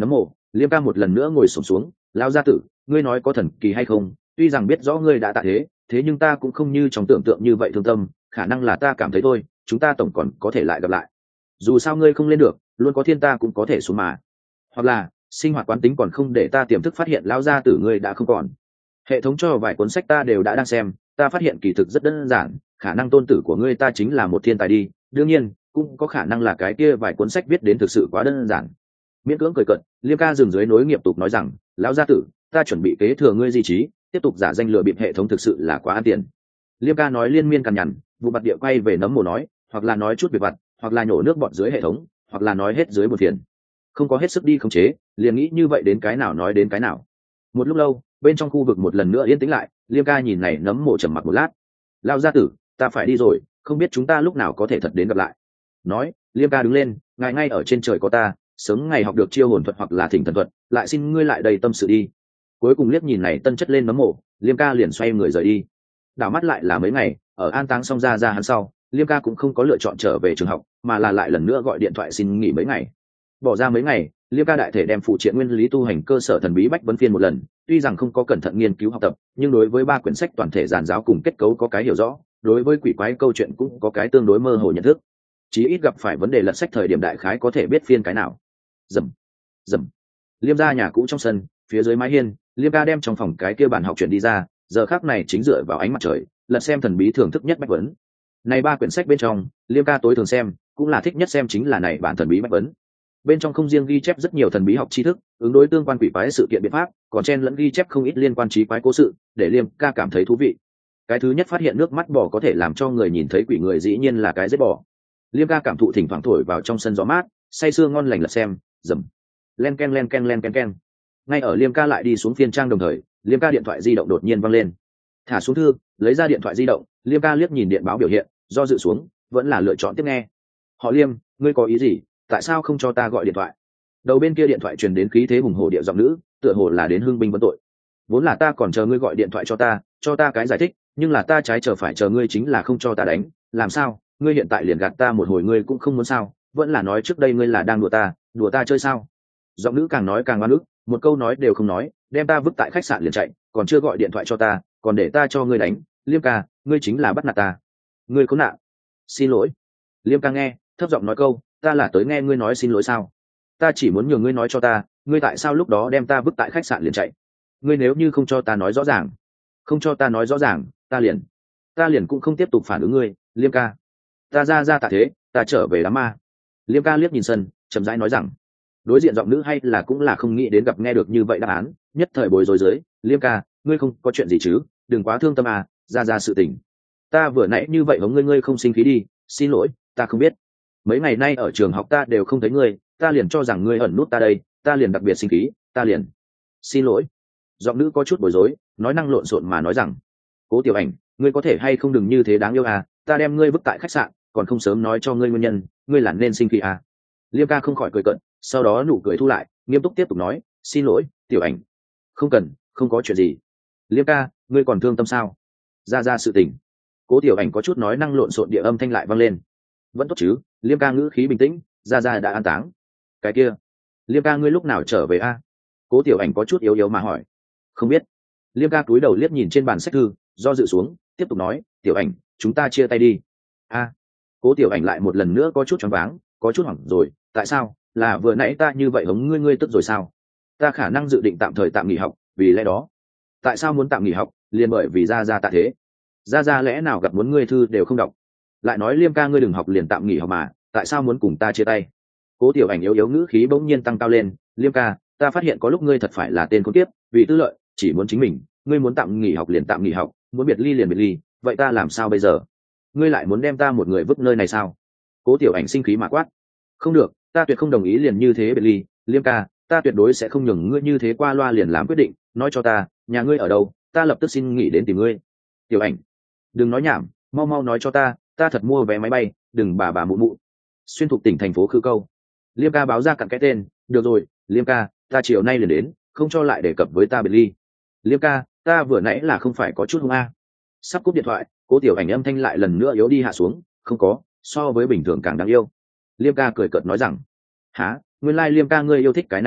A: Liêm ca một lần nữa ngồi xổm xuống. Lão gia tử, ngươi nói có thần kỳ hay không, tuy rằng biết rõ ngươi đã tạ thế, thế nhưng ta cũng không như trong tưởng tượng như vậy thương tâm, khả năng là ta cảm thấy thôi, chúng ta tổng còn có thể lại gặp lại. Dù sao ngươi không lên được, luôn có thiên ta cũng có thể xuống mà. Hoặc là sinh hoạt quán tính còn không để ta tiềm thức phát hiện lão gia tử ngươi đã không còn. Hệ thống cho vài cuốn sách ta đều đã đang xem, ta phát hiện kỳ thực rất đơn giản, khả năng tôn tử của ngươi ta chính là một thiên tài đi, đương nhiên cũng có khả năng là cái kia vài cuốn sách viết đến thực sự quá đơn giản. Miễn cưỡng cười cợt, Liêm ca dừng dưới nối nghiệp tục nói rằng, lão gia tử, ta chuẩn bị kế thừa ngươi di trí, tiếp tục giả danh lừa bịp hệ thống thực sự là quá ăn tiền. Liêm ca nói liên miên cằn nhằn, vụ mặt địa quay về nấm mồ nói, hoặc là nói chút việc vặt, hoặc là nhổ nước bọt dưới hệ thống, hoặc là nói hết dưới một phiền. Không có hết sức đi khống chế, liền nghĩ như vậy đến cái nào nói đến cái nào. Một lúc lâu, bên trong khu vực một lần nữa yên tĩnh lại, Liêm ca nhìn này nấm mồ trầm mặc một lát. Lão gia tử, ta phải đi rồi, không biết chúng ta lúc nào có thể thật đến gặp lại. Nói, Liêm ca đứng lên, ngài ngay ở trên trời có ta, sớm ngày học được chiêu hồn thuật hoặc là thỉnh thần thuật, lại xin ngươi lại đầy tâm sự đi. Cuối cùng liếc nhìn này tân chất lên nấm mồ, Liêm ca liền xoay người rời đi. Đảo mắt lại là mấy ngày, ở an táng xong ra hắn sau, Liêm ca cũng không có lựa chọn trở về trường học, mà là lại lần nữa gọi điện thoại xin nghỉ mấy ngày. Bỏ ra mấy ngày, Liêm ca đại thể đem phụ triện nguyên lý tu hành cơ sở thần bí bách vấn phiên một lần, tuy rằng không có cẩn thận nghiên cứu học tập, nhưng đối với 3 quyển sách toàn thể giản giáo cùng kết cấu có cái hiểu rõ, đối với quỷ quái câu chuyện cũng có cái tương đối mơ hồ nhận thức. Chí ít gặp phải vấn đề lật sách thời điểm đại khái có thể biết phiên cái nào. Rầm rầm. Liêm ra nhà cũ trong sân, phía dưới mái hiên, Liêm ca đem trong phòng cái kia bản học chuyển đi ra, giờ khắc này chính dựa vào ánh mặt trời, lật xem thần bí thưởng thức nhất bách vấn. Này 3 quyển sách bên trong, Liêm ca tối thường xem, cũng là thích nhất xem chính là này bản thần bí bách vấn. Bên trong không riêng ghi chép rất nhiều thần bí học tri thức, ứng đối tương quan quỷ quái sự kiện biện pháp, còn chen lẫn ghi chép không ít liên quan trí quái cố sự, để Liêm ca cảm thấy thú vị. Cái thứ nhất phát hiện nước mắt bò có thể làm cho người nhìn thấy quỷ người dĩ nhiên là cái giết bò. Liêm ca cảm thụ thỉnh thoảng thổi vào trong sân gió mát, say sưa ngon lành lật xem, rầm len ken len ken len ken ken. Ngay ở Liêm ca lại đi xuống phiên trang đồng thời, Liêm ca điện thoại di động đột nhiên văng lên. Thả xuống thư, lấy ra điện thoại di động, Liêm ca liếc nhìn điện báo biểu hiện, do dự xuống, vẫn là lựa chọn tiếp nghe. Họ Liêm, ngươi có ý gì, tại sao không cho ta gọi điện thoại? Đầu bên kia điện thoại truyền đến khí thế hùng hổ địa giọng nữ, tựa hồ là đến hưng binh vấn tội. Vốn là ta còn chờ ngươi gọi điện thoại cho ta cái giải thích, nhưng là ta trái chờ phải chờ ngươi chính là không cho ta đánh, làm sao? Ngươi hiện tại liền gạt ta một hồi ngươi cũng không muốn sao? Vẫn là nói trước đây ngươi là đang đùa ta chơi sao? Giọng nữ càng nói càng oan ức, một câu nói đều không nói, đem ta vứt tại khách sạn liền chạy, còn chưa gọi điện thoại cho ta, còn để ta cho ngươi đánh. Liêm ca, ngươi chính là bắt nạt ta, ngươi khốn nạn. Xin lỗi. Liêm ca nghe, thấp giọng nói câu, ta là tới nghe ngươi nói xin lỗi sao? Ta chỉ muốn nhường ngươi nói cho ta, ngươi tại sao lúc đó đem ta vứt tại khách sạn liền chạy? Ngươi nếu như không cho ta nói rõ ràng, không cho ta nói rõ ràng, ta liền cũng không tiếp tục phản ứng ngươi. Liêm ca, ta ra tạ thế, ta trở về đám ma. Liêm ca liếc nhìn sân, chậm rãi nói rằng, đối diện giọng nữ hay là cũng là không nghĩ đến gặp nghe được như vậy đáp án, nhất thời bối rối dưới. Liêm ca, ngươi không có chuyện gì chứ, đừng quá thương tâm à, ra sự tình. Ta vừa nãy như vậy hống ngươi không sinh khí đi, xin lỗi, ta không biết. Mấy ngày nay ở trường học ta đều không thấy ngươi, ta liền cho rằng ngươi ẩn nút ta đây, ta liền đặc biệt sinh khí, ta liền xin lỗi. Giọng nữ có chút bối rối, nói năng lộn xộn mà nói rằng, Cố Tiểu Ảnh, ngươi có thể hay không đừng như thế đáng yêu à, ta đem ngươi vứt tại khách sạn, còn không sớm nói cho ngươi nguyên nhân, ngươi là nên sinh khí à? Liêm ca không khỏi cười cận, sau đó nụ cười thu lại, nghiêm túc tiếp tục nói, xin lỗi, Tiểu Ảnh. Không cần, không có chuyện gì. Liêm ca, ngươi còn thương tâm sao? Ra sự tình. Cố Tiểu Ảnh có chút nói năng lộn xộn địa âm thanh lại vang lên. Vẫn tốt chứ? Liêm ca ngữ khí bình tĩnh, ra đã an táng. Cái kia, Liêm ca ngươi lúc nào trở về a? Cố Tiểu Ảnh có chút yếu mà hỏi. Không biết. Liêm ca cúi đầu liếc nhìn trên bàn sách thư, do dự xuống, tiếp tục nói, Tiểu Ảnh, chúng ta chia tay đi. A. Cố Tiểu Ảnh lại một lần nữa có chút choáng váng, có chút hoảng rồi, tại sao? Là vừa nãy ta như vậy hống ngươi tức rồi sao? Ta khả năng dự định tạm thời tạm nghỉ học, vì lẽ đó. Tại sao muốn tạm nghỉ học? Liền bởi vì ra tạ thế. Ra lẽ nào gặp muốn ngươi thư đều không đọc? Lại nói Liêm ca ngươi đừng học liền tạm nghỉ học mà, tại sao muốn cùng ta chia tay? Cố Tiểu Ảnh yếu ngữ khí bỗng nhiên tăng cao lên, Liêm ca, ta phát hiện có lúc ngươi thật phải là tên khốn kiếp, vì tư lợi, chỉ muốn chính mình, ngươi muốn tạm nghỉ học liền tạm nghỉ học, muốn biệt ly liền biệt ly, vậy ta làm sao bây giờ? Ngươi lại muốn đem ta một người vứt nơi này sao? Cố Tiểu Ảnh sinh khí mà quát. Không được, ta tuyệt không đồng ý liền như thế biệt ly, Liêm ca, ta tuyệt đối sẽ không nhường ngươi như thế qua loa liền làm quyết định, nói cho ta, nhà ngươi ở đâu, ta lập tức xin nghỉ đến tìm ngươi. Tiểu Ảnh, đừng nói nhảm, mau nói cho ta thật mua vé máy bay, đừng bà mụ. Xuyên thuộc tỉnh thành phố Khư Câu. Liêm ca báo ra cặn cái tên, được rồi, Liêm ca, ta chiều nay liền đến, không cho lại đề cập với ta biệt ly. Liêm ca, ta vừa nãy là không phải có chút hung a? Sắp cúp điện thoại, Cố Tiểu Ảnh âm thanh lại lần nữa yếu đi hạ xuống, không có, so với bình thường càng đáng yêu. Liêm ca cười cợt nói rằng, há, nguyên lai Liêm ca ngươi yêu thích cái này giọng,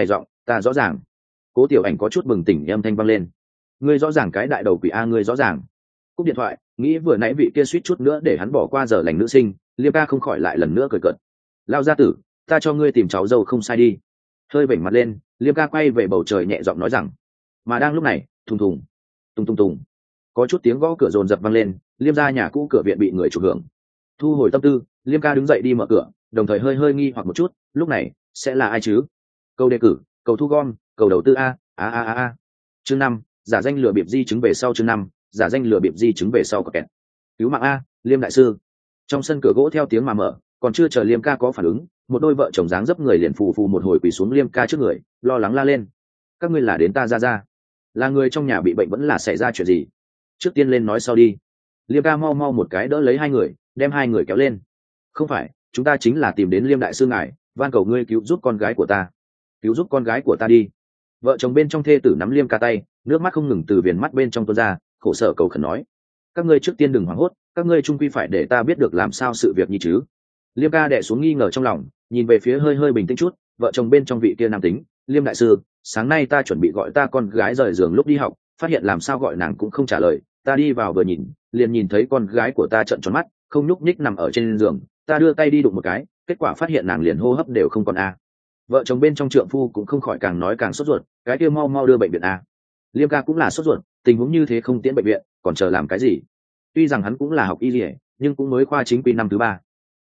A: Ta rõ ràng. Cố Tiểu Ảnh có chút bừng tỉnh, âm thanh vang lên. Ngươi rõ ràng cái đại đầu quỷ a, ngươi rõ ràng. Cúp điện thoại, nghĩ vừa nãy vị kia suýt chút nữa để hắn bỏ qua giờ lành nữ sinh, Liêm ca không khỏi lại lần nữa cười cợt. Lao gia tử, ta cho ngươi tìm cháu dâu không sai đi. Hơi vểnh mặt lên, Liêm ca quay về bầu trời nhẹ giọng nói rằng. Mà đang lúc này, thùng thùng, tùng tùng tùng, có chút tiếng gõ cửa dồn dập vang lên. Liêm gia nhà cũ cửa viện bị người chủ hưởng. Thu hồi tâm tư, Liêm ca đứng dậy đi mở cửa, đồng thời hơi hơi nghi hoặc một chút, lúc này sẽ là ai chứ? Cầu đề cử, cầu thu gom, cầu đầu tư a. Chương 5, giả danh lừa bịp di chứng về sau. Chương 5, giả danh lừa bịp di chứng về sau. Có kẹt. Cứu mạng a, Liêm đại sư. Trong sân cửa gỗ theo tiếng mà mở, còn chưa chờ Liêm ca có phản ứng, một đôi vợ chồng dáng dấp người liền phù phù một hồi quỳ xuống Liêm ca trước người, lo lắng la lên. Các ngươi là đến ta ra, là người trong nhà bị bệnh vẫn là xảy ra chuyện gì? Trước tiên lên nói sau đi. Liêm ca mau một cái đỡ lấy hai người, đem hai người kéo lên. Không phải, chúng ta chính là tìm đến Liêm đại sư ngài, van cầu ngươi cứu giúp con gái của ta. Cứu giúp con gái của ta đi. Vợ chồng bên trong thê tử nắm Liêm ca tay, nước mắt không ngừng từ viền mắt bên trong tuôn ra, khổ sở cầu khẩn nói. Các ngươi trước tiên đừng hoảng hốt, các ngươi chung quy phải để ta biết được làm sao sự việc như chứ. Liêm ca đè xuống nghi ngờ trong lòng, nhìn về phía hơi bình tĩnh chút, vợ chồng bên trong vị kia nam tính. Liêm đại sư, sáng nay ta chuẩn bị gọi ta con gái rời giường lúc đi học, phát hiện làm sao gọi nàng cũng không trả lời, ta đi vào vừa nhìn, liền nhìn thấy con gái của ta trợn tròn mắt, không nhúc nhích nằm ở trên giường, ta đưa tay đi đụng một cái, kết quả phát hiện nàng liền hô hấp đều không còn a. Vợ chồng bên trong trượng phu cũng không khỏi càng nói càng sốt ruột, cái kia mau đưa bệnh viện a. Liêm ca cũng là sốt ruột, tình huống như thế không tiễn bệnh viện, còn chờ làm cái gì? Tuy rằng hắn cũng là học y lý, nhưng cũng mới khoa chính quy năm thứ 3.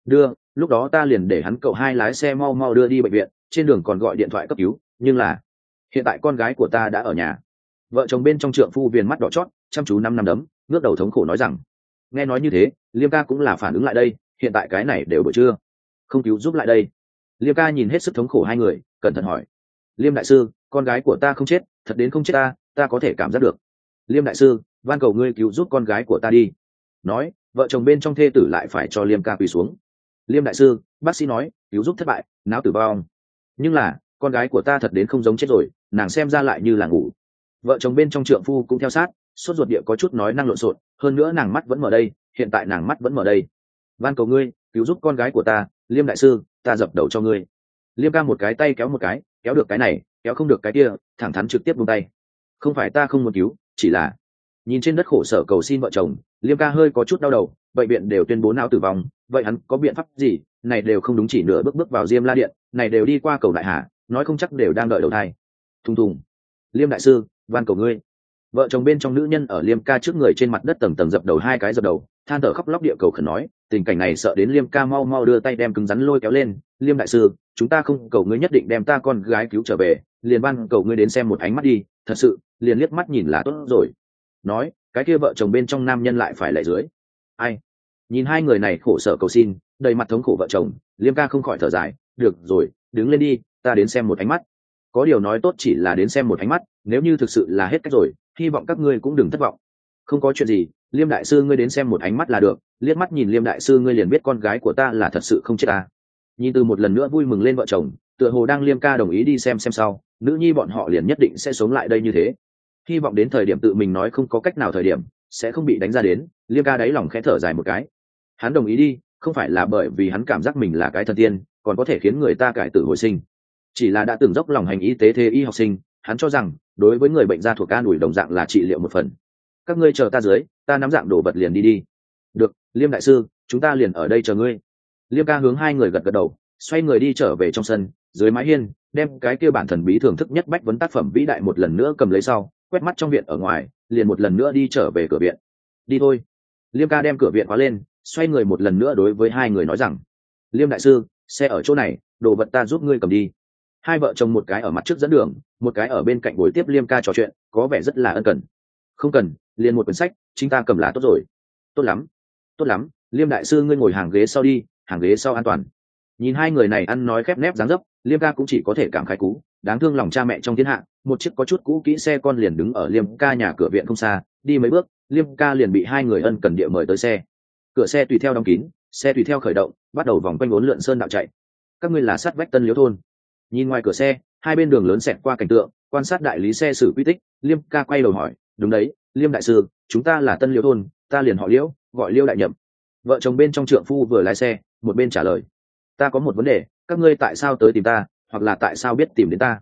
A: Lúc đó ta liền để hắn cậu hai lái xe mau đưa đi bệnh viện, trên đường còn gọi điện thoại cấp cứu, nhưng là hiện tại con gái của ta đã ở nhà. Vợ chồng bên trong trượng phu viền mắt đỏ chót, chăm chú năm đấm, ngước đầu thống khổ nói rằng. Nghe nói như thế, Liêm ca cũng là phản ứng lại đây, hiện tại cái này đều buổi trưa, không cứu giúp lại đây. Liêm ca nhìn hết sức thống khổ hai người, cẩn thận hỏi. Liêm đại sư, con gái của ta không chết, thật đến không chết ta có thể cảm giác được. Liêm đại sư, van cầu ngươi cứu giúp con gái của ta đi. Nói, vợ chồng bên trong thê tử lại phải cho Liêm ca quỳ xuống. Liêm đại sư, bác sĩ nói cứu giúp thất bại, não tử vong. Nhưng là con gái của ta thật đến không giống chết rồi, nàng xem ra lại như là ngủ. Vợ chồng bên trong trượng phu cũng theo sát, sốt ruột địa có chút nói năng lộn xộn, hơn nữa nàng mắt vẫn mở đây, hiện tại nàng mắt vẫn mở đây. Van cầu ngươi cứu giúp con gái của ta, Liêm đại sư, ta dập đầu cho ngươi. Liêm ca một cái tay kéo một cái, kéo được cái này, kéo không được cái kia, thẳng thắn trực tiếp buông tay. Không phải ta không muốn cứu, chỉ là nhìn trên đất khổ sở cầu xin vợ chồng, Liêm ca hơi có chút đau đầu, bệnh viện đều tuyên bố não tử vong, vậy hắn có biện pháp gì? Này đều không đúng, chỉ nửa bước vào Diêm La Điện, này đều đi qua cầu Đại Hà, nói không chắc đều đang đợi đầu thai. Thùng thùng. Liêm đại sư, van cầu ngươi. Vợ chồng bên trong nữ nhân ở Liêm ca trước người trên mặt đất tầng dập đầu hai cái dập đầu, than thở khóc lóc địa cầu khẩn nói, tình cảnh này sợ đến Liêm ca mau đưa tay đem cứng rắn lôi kéo lên. Liêm đại sư, chúng ta không cầu ngươi nhất định đem ta con gái cứu trở về, liền van cầu ngươi đến xem một ánh mắt đi, thật sự, liền liếc mắt nhìn là tốt rồi. Nói, cái kia vợ chồng bên trong nam nhân lại phải lạy dưới. Ai? Nhìn hai người này khổ sở cầu xin, đầy mặt thống khổ vợ chồng, Liêm ca không khỏi thở dài. Được rồi, đứng lên đi, ta đến xem một ánh mắt. Có điều nói tốt chỉ là đến xem một ánh mắt, nếu như thực sự là hết cách rồi, hy vọng các ngươi cũng đừng thất vọng. Không có chuyện gì, Liêm đại sư ngươi đến xem một ánh mắt là được. Liếc mắt nhìn Liêm đại sư ngươi liền biết con gái của ta là thật sự không chết ta. Nhìn từ một lần nữa vui mừng lên vợ chồng, tựa hồ đang Liêm ca đồng ý đi xem sau, nữ nhi bọn họ liền nhất định sẽ sống lại đây như thế. Hy vọng đến thời điểm tự mình nói không có cách nào thời điểm, sẽ không bị đánh ra đến. Liêm ca đáy lòng khẽ thở dài một cái. Hắn đồng ý đi, không phải là bởi vì hắn cảm giác mình là cái thần tiên, còn có thể khiến người ta cải tử hồi sinh. Chỉ là đã từng dốc lòng hành y tế thế y học sinh, hắn cho rằng đối với người bệnh da thuộc an ủi đồng dạng là trị liệu một phần. Các ngươi chờ ta dưới, ta nắm dạng đồ vật liền đi. Được, Liêm đại sư, chúng ta liền ở đây chờ ngươi. Liêm ca hướng hai người gật đầu, xoay người đi trở về trong sân, dưới mái hiên, đem cái kia bản thần bí thưởng thức nhất bách vấn tác phẩm vĩ đại một lần nữa cầm lấy sau, quét mắt trong viện ở ngoài, liền một lần nữa đi trở về cửa viện. Đi thôi. Liêm ca đem cửa viện khóa lên, xoay người một lần nữa đối với hai người nói rằng. Liêm đại sư, xe ở chỗ này, đồ vật ta giúp ngươi cầm đi. Hai vợ chồng một cái ở mặt trước dẫn đường, một cái ở bên cạnh bồi tiếp Liêm ca trò chuyện, có vẻ rất là ân cần. Không cần, liền một quyển sách, chính ta cầm là tốt rồi. Tốt lắm, Liêm đại sư ngươi ngồi hàng ghế sau đi, hàng ghế sau an toàn. Nhìn hai người này ăn nói khép nép dáng dấp, Liêm ca cũng chỉ có thể cảm khái cú, đáng thương lòng cha mẹ trong thiên hạ. Một chiếc có chút cũ kỹ xe con liền đứng ở Liêm ca nhà cửa viện không xa, đi mấy bước, Liêm ca liền bị hai người ân cần địa mời tới xe. Cửa xe tùy theo đóng kín, xe tùy theo khởi động, bắt đầu vòng quanh uốn lượn sơn đạo chạy. Các ngươi là sát vách Tân Liễu thôn. Nhìn ngoài cửa xe, hai bên đường lớn xẹt qua cảnh tượng, quan sát đại lý xe xử quy tích, Liêm ca quay đầu hỏi, đúng đấy, Liêm đại sư, chúng ta là Tân Liễu thôn, ta liền họ Liễu, gọi Liễu đại nhậm. Vợ chồng bên trong trượng phu vừa lái xe, một bên trả lời, ta có một vấn đề, các ngươi tại sao tới tìm ta, hoặc là tại sao biết tìm đến ta?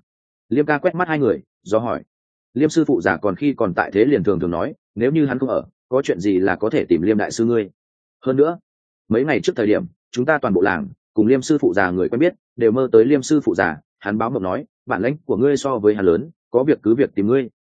A: Liêm ca quét mắt hai người do hỏi. Liêm sư phụ già còn khi còn tại thế liền thường thường nói, nếu như hắn không ở, có chuyện gì là có thể tìm Liêm đại sư ngươi. Hơn nữa, mấy ngày trước thời điểm chúng ta toàn bộ làng cùng Liêm sư phụ già người quen biết đều mơ tới Liêm sư phụ già, hắn báo mộng nói bản lãnh của ngươi so với hắn lớn, có việc cứ việc tìm ngươi,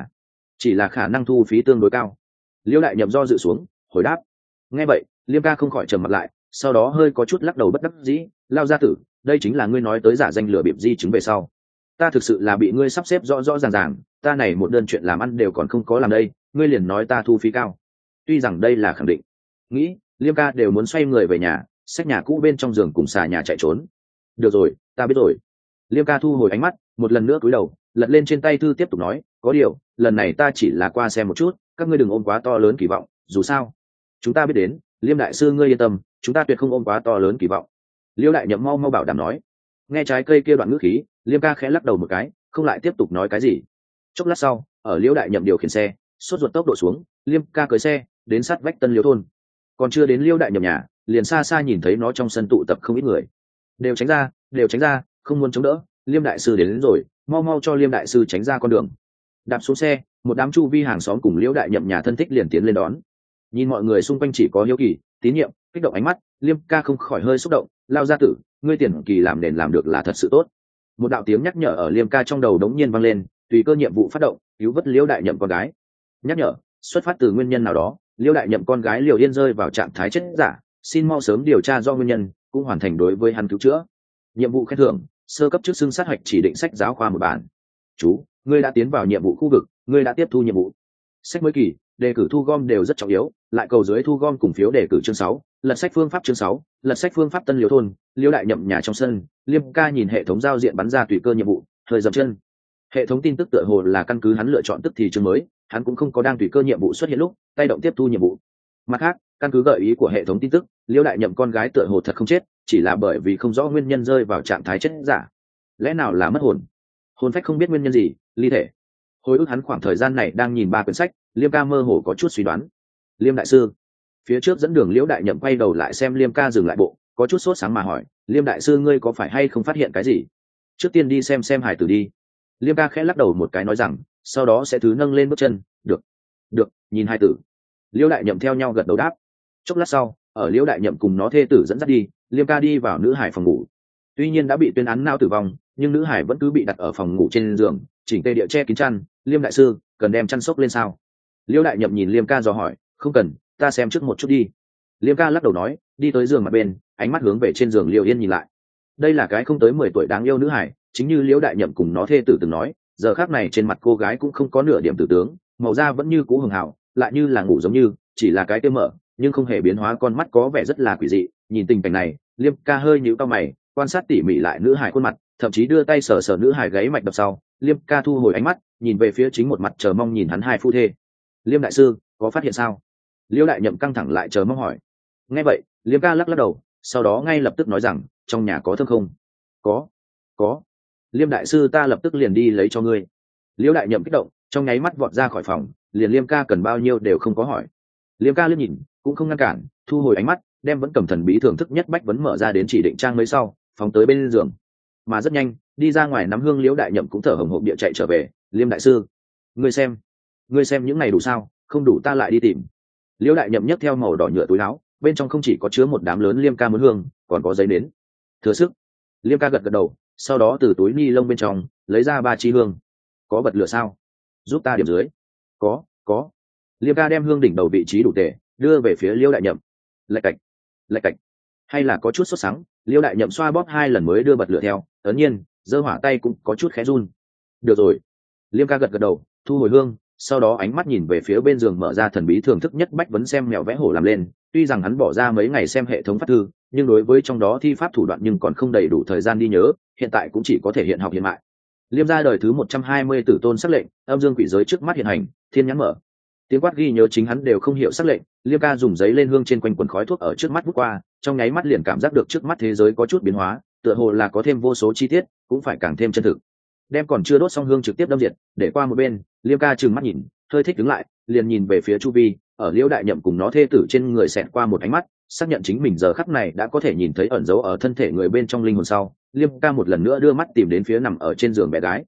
A: chỉ là khả năng thu phí tương đối cao. Liễu đại nhậm do dự xuống hồi đáp. Nghe vậy Liêm ca không khỏi trầm mặt lại, sau đó hơi có chút lắc đầu bất đắc dĩ. Lao gia tử, đây chính là ngươi nói tới giả danh lừa bịp di chứng về sau. Ta thực sự là bị ngươi sắp xếp rõ rõ ràng ràng, ta này một đơn chuyện làm ăn đều còn không có làm đây, ngươi liền nói ta thu phí cao. Tuy rằng đây là khẳng định, nghĩ Liêm ca đều muốn xoay người về nhà, xách nhà cũ bên trong giường cùng xà nhà chạy trốn. Được rồi, ta biết rồi. Liêm ca thu hồi ánh mắt, một lần nữa cúi đầu lật lên trên tay thư tiếp tục nói, có điều lần này ta chỉ là qua xem một chút, các ngươi đừng ôm quá to lớn kỳ vọng, dù sao chúng ta biết đến, Liêm đại sư ngươi yên tâm, chúng ta tuyệt không ôm quá to lớn kỳ vọng. Liễu đại nhậm mau mau bảo đảm nói. Nghe trái cây kia đoạn ngữ khí, Liêm ca khẽ lắc đầu một cái, không lại tiếp tục nói cái gì. Chốc lát sau, ở Liễu đại nhậm điều khiển xe sốt ruột tốc độ xuống, Liêm ca cưỡi xe đến sát vách Tân Liễu thôn. Còn chưa đến Liễu đại nhậm nhà, liền xa xa nhìn thấy nó trong sân tụ tập không ít người. Đều tránh ra, không muốn chống đỡ, Liêm đại sư đến rồi, mau mau cho Liêm đại sư tránh ra con đường. Đạp xuống xe, một đám chu vi hàng xóm cùng Liễu đại nhậm nhà thân thích liền tiến lên đón. Nhìn mọi người xung quanh chỉ có hiếu kỳ, tín nhiệm, kích động ánh mắt, Liêm ca không khỏi hơi xúc động. Lao gia tử, ngươi tiền kỳ làm nền làm được là thật sự tốt. Một đạo tiếng nhắc nhở ở Liêm ca trong đầu đống nhiên vang lên, tùy cơ nhiệm vụ phát động, cứu vớt Liễu đại nhậm con gái. Nhắc nhở, xuất phát từ nguyên nhân nào đó, Liễu đại nhậm con gái Liễu Yên rơi vào trạng thái chết giả, xin mau sớm điều tra do nguyên nhân, cũng hoàn thành đối với hắn cứu chữa. Nhiệm vụ khen thưởng, sơ cấp trước xưng sát hoạch chỉ định sách giáo khoa một bản. Chú, ngươi đã tiến vào nhiệm vụ khu vực, ngươi đã tiếp thu nhiệm vụ. Sách mới kỳ, đề cử thu gom đều rất trọng yếu, lại cầu dưới thu gom cùng phiếu đề cử chương 6, lật sách phương pháp chương 6, lật sách phương pháp Tân Liễu thôn. Liễu đại nhậm nhà trong sân, Liêm ca nhìn hệ thống giao diện bắn ra tùy cơ nhiệm vụ, hơi dậm chân. Hệ thống tin tức tựa hồ là căn cứ hắn lựa chọn tức thì chương mới, hắn cũng không có đang tùy cơ nhiệm vụ xuất hiện lúc tay động tiếp thu nhiệm vụ. Mặt khác, căn cứ gợi ý của hệ thống tin tức, Liễu đại nhậm con gái tựa hồ thật không chết, chỉ là bởi vì không rõ nguyên nhân rơi vào trạng thái chết giả. Lẽ nào là mất hồn? Hồn phách không biết nguyên nhân gì, ly thể. Hồi ức hắn khoảng thời gian này đang nhìn 3 quyển sách, Liêm ca mơ hồ có chút suy đoán. Liêm đại sư. Phía trước dẫn đường Liễu đại nhậm quay đầu lại xem Liêm ca dừng lại bộ, có chút sốt sáng mà hỏi, Liêm đại sư ngươi có phải hay không phát hiện cái gì? Trước tiên đi xem hải tử đi. Liêm ca khẽ lắc đầu một cái nói rằng, sau đó sẽ thứ nâng lên bước chân. Được, nhìn hải tử. Liễu đại nhậm theo nhau gật đầu đáp. Chốc lát sau, ở Liễu đại nhậm cùng nó thê tử dẫn dắt đi, Liêm ca đi vào nữ hải phòng ngủ. Tuy nhiên đã bị tuyên án não tử vong, nhưng nữ hải vẫn cứ bị đặt ở phòng ngủ trên giường, chỉnh tề địa che kín chăn. Liêm đại sư, cần đem chăn xốc lên sao? Liễu đại nhậm nhìn Liêm ca dò hỏi. Không cần, ta xem trước một chút đi. Liêm ca lắc đầu nói, đi tới giường mặt bên, ánh mắt hướng về trên giường Liễu Yên nhìn lại. Đây là cái không tới 10 tuổi đáng yêu nữ hải, chính như Liễu đại nhậm cùng nó thê tử từng nói, giờ khắc này trên mặt cô gái cũng không có nửa điểm tử tướng, màu da vẫn như cũ hường hào, lại như là ngủ giống như, chỉ là cái tiêu mở, nhưng không hề biến hóa, con mắt có vẻ rất là quỷ dị. Nhìn tình cảnh này, Liêm ca hơi nhíu cau mày, quan sát tỉ mỉ lại nữ hải khuôn mặt, thậm chí đưa tay sờ sờ nữ hải gáy mạch đập sau. Liêm ca thu hồi ánh mắt, nhìn về phía chính một mặt chờ mong nhìn hắn hai phu thê. Liêm đại sư, có phát hiện sao? Liễu đại nhậm căng thẳng lại chờ mong hỏi. Nghe vậy, Liêm ca lắc đầu, sau đó ngay lập tức nói rằng, trong nhà có thơm không? Có. Liêm đại sư ta lập tức liền đi lấy cho ngươi. Liễu đại nhậm kích động, trong nháy mắt vọt ra khỏi phòng, liền Liêm ca cần bao nhiêu đều không có hỏi. Liêm ca liếc nhìn, cũng không ngăn cản, thu hồi ánh mắt, đem vẫn cầm thần bí thưởng thức nhất bách vấn mở ra đến chỉ định trang mấy sau, phóng tới bên giường. Mà rất nhanh, đi ra ngoài nắm hương Liễu đại nhậm cũng thở hổn hộc địa chạy trở về. Liêm đại sư, ngươi xem những này đủ sao? Không đủ ta lại đi tìm. Liễu đại nhậm nhấc theo màu đỏ nhựa túi áo, bên trong không chỉ có chứa một đám lớn Liêm ca muốn hương, còn có giấy nến. Thừa sức. Liêm ca gật đầu, sau đó từ túi ni lông bên trong lấy ra 3 chi hương. Có bật lửa sao? Giúp ta điểm dưới. Có. Liêm ca đem hương đỉnh đầu vị trí đủ tề, đưa về phía Liễu đại nhậm. Lạch cạch. Hay là có chút sốt sắng, Liễu đại nhậm xoa bóp 2 lần mới đưa bật lửa theo, ấn nhiên, giơ hỏa tay cũng có chút khẽ run. Được rồi. Liêm ca gật đầu, thu hồi hương, sau đó ánh mắt nhìn về phía bên giường mở ra thần bí thưởng thức nhất bách vấn xem mèo vẽ hổ làm lên. Tuy rằng hắn bỏ ra mấy ngày xem hệ thống phát thư, nhưng đối với trong đó thi pháp thủ đoạn nhưng còn không đầy đủ thời gian đi nhớ, hiện tại cũng chỉ có thể hiện học hiện mại. Liêm gia đời thứ 120 tử tôn sắc lệnh, âm dương quỷ giới trước mắt hiện hành, thiên nhãn mở. Tiếng quát ghi nhớ chính hắn đều không hiểu sắc lệnh. Liêm ca dùng giấy lên hương trên quanh quần khói thuốc ở trước mắt bút qua, trong nháy mắt liền cảm giác được trước mắt thế giới có chút biến hóa, tựa hồ là có thêm vô số chi tiết, cũng phải càng thêm chân thực. Đem còn chưa đốt xong hương trực tiếp đâm diệt, để qua một bên. Liêm ca trừng mắt nhìn, hơi thích đứng lại, liền nhìn về phía chu vi, ở Liễu đại nhậm cùng nó thê tử trên người xẹt qua một ánh mắt, xác nhận chính mình giờ khắc này đã có thể nhìn thấy ẩn dấu ở thân thể người bên trong linh hồn sau. Liêm ca một lần nữa đưa mắt tìm đến phía nằm ở trên giường bé gái.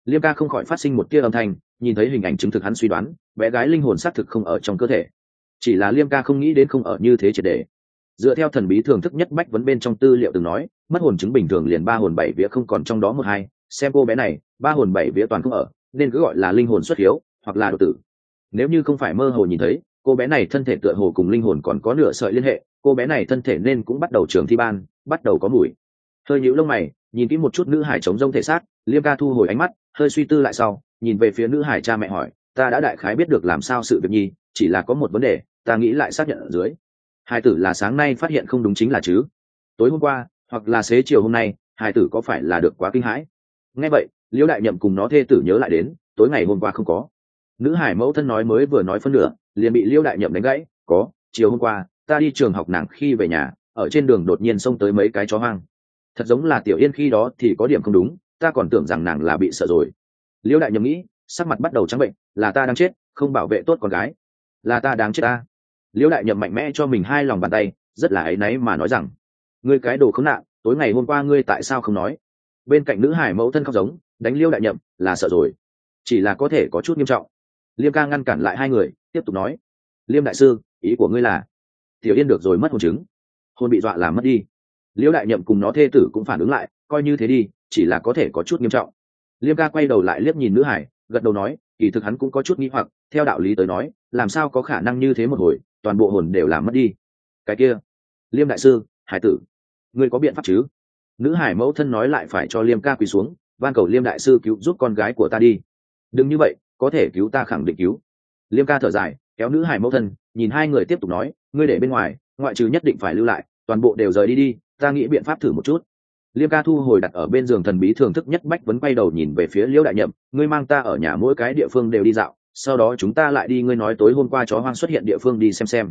A: Liêm ca không khỏi phát sinh một tia âm thanh, nhìn thấy hình ảnh chứng thực hắn suy đoán, bé gái linh hồn xác thực không ở trong cơ thể. Chỉ là Liêm ca không nghĩ đến không ở như thế triệt để. Dựa theo thần bí thường thức nhất bách vấn bên trong tư liệu từng nói, mất hồn chứng bình thường liền 3 hồn 7 vía không còn trong đó một hai, xem cô bé này 3 hồn 7 vía toàn không ở, nên cứ gọi là linh hồn xuất hiếu hoặc là đột tử. Nếu như không phải mơ hồ nhìn thấy cô bé này thân thể tựa hồ cùng linh hồn còn có nửa sợi liên hệ, cô bé này thân thể nên cũng bắt đầu trường thi ban, bắt đầu có mùi. Hơi nhíu lông mày, nhìn kỹ một chút nữ hải chống rông thể xác, Liêm ca thu hồi ánh mắt, hơi suy tư lại sau, nhìn về phía nữ hải cha mẹ hỏi, ta đã đại khái biết được làm sao sự việc nhi, chỉ là có một vấn đề, ta nghĩ lại xác nhận ở dưới. Hải tử là sáng nay phát hiện không đúng chính là chứ? Tối hôm qua, hoặc là xế chiều hôm nay, hải tử có phải là được quá kinh hãi? Nghe vậy, Liễu đại nhậm cùng nó thê tử nhớ lại đến, tối ngày hôm qua không có. Nữ hải mẫu thân nói mới vừa nói phân nửa, liền bị Liễu đại nhậm đánh gãy, có, chiều hôm qua, ta đi trường học nàng khi về nhà, ở trên đường đột nhiên xông tới mấy cái chó hoang. Thật giống là Tiểu Yên khi đó thì có điểm không đúng, ta còn tưởng rằng nàng là bị sợ rồi. Liễu đại nhậm nghĩ, sắc mặt bắt đầu trắng bệnh, là ta đang chết, không bảo vệ tốt con gái, là ta đáng chết ta. Liễu đại nhậm mạnh mẽ cho mình 2 lòng bàn tay, rất là áy náy mà nói rằng, ngươi cái đồ khốn nạn, tối ngày hôm qua ngươi tại sao không nói? Bên cạnh nữ hải mẫu thân khóc giống, đánh Liễu đại nhậm, là sợ rồi, chỉ là có thể có chút nghiêm trọng. Liêm ca ngăn cản lại 2 người, tiếp tục nói, Liêm đại sư, ý của ngươi là Tiểu Yên được rồi mất hồn chứng, hồn bị dọa làm mất đi. Liễu đại nhậm cùng nó thê tử cũng phản ứng lại, coi như thế đi, chỉ là có thể có chút nghiêm trọng. Liêm ca quay đầu lại liếc nhìn nữ hải, gật đầu nói, kỳ thực hắn cũng có chút nghi hoặc, theo đạo lý tới nói, làm sao có khả năng như thế một hồi toàn bộ hồn đều làm mất đi? Cái kia, Liêm đại sư, hải tử, ngươi có biện pháp chứ? Nữ hải mẫu thân nói lại phải cho Liêm ca quỳ xuống, van cầu Liêm đại sư cứu giúp con gái của ta đi. Đừng như vậy, có thể cứu ta khẳng định cứu. Liêm ca thở dài, kéo nữ hải mẫu thân, nhìn 2 người tiếp tục nói, ngươi để bên ngoài, ngoại trừ nhất định phải lưu lại, toàn bộ đều rời đi đi, ta nghĩ biện pháp thử một chút. Liêm ca thu hồi đặt ở bên giường thần bí thường thức nhất bách vấn quay đầu nhìn về phía Liễu đại nhậm, ngươi mang ta ở nhà mỗi cái địa phương đều đi dạo, sau đó chúng ta lại đi ngươi nói tối hôm qua chó hoang xuất hiện địa phương đi xem.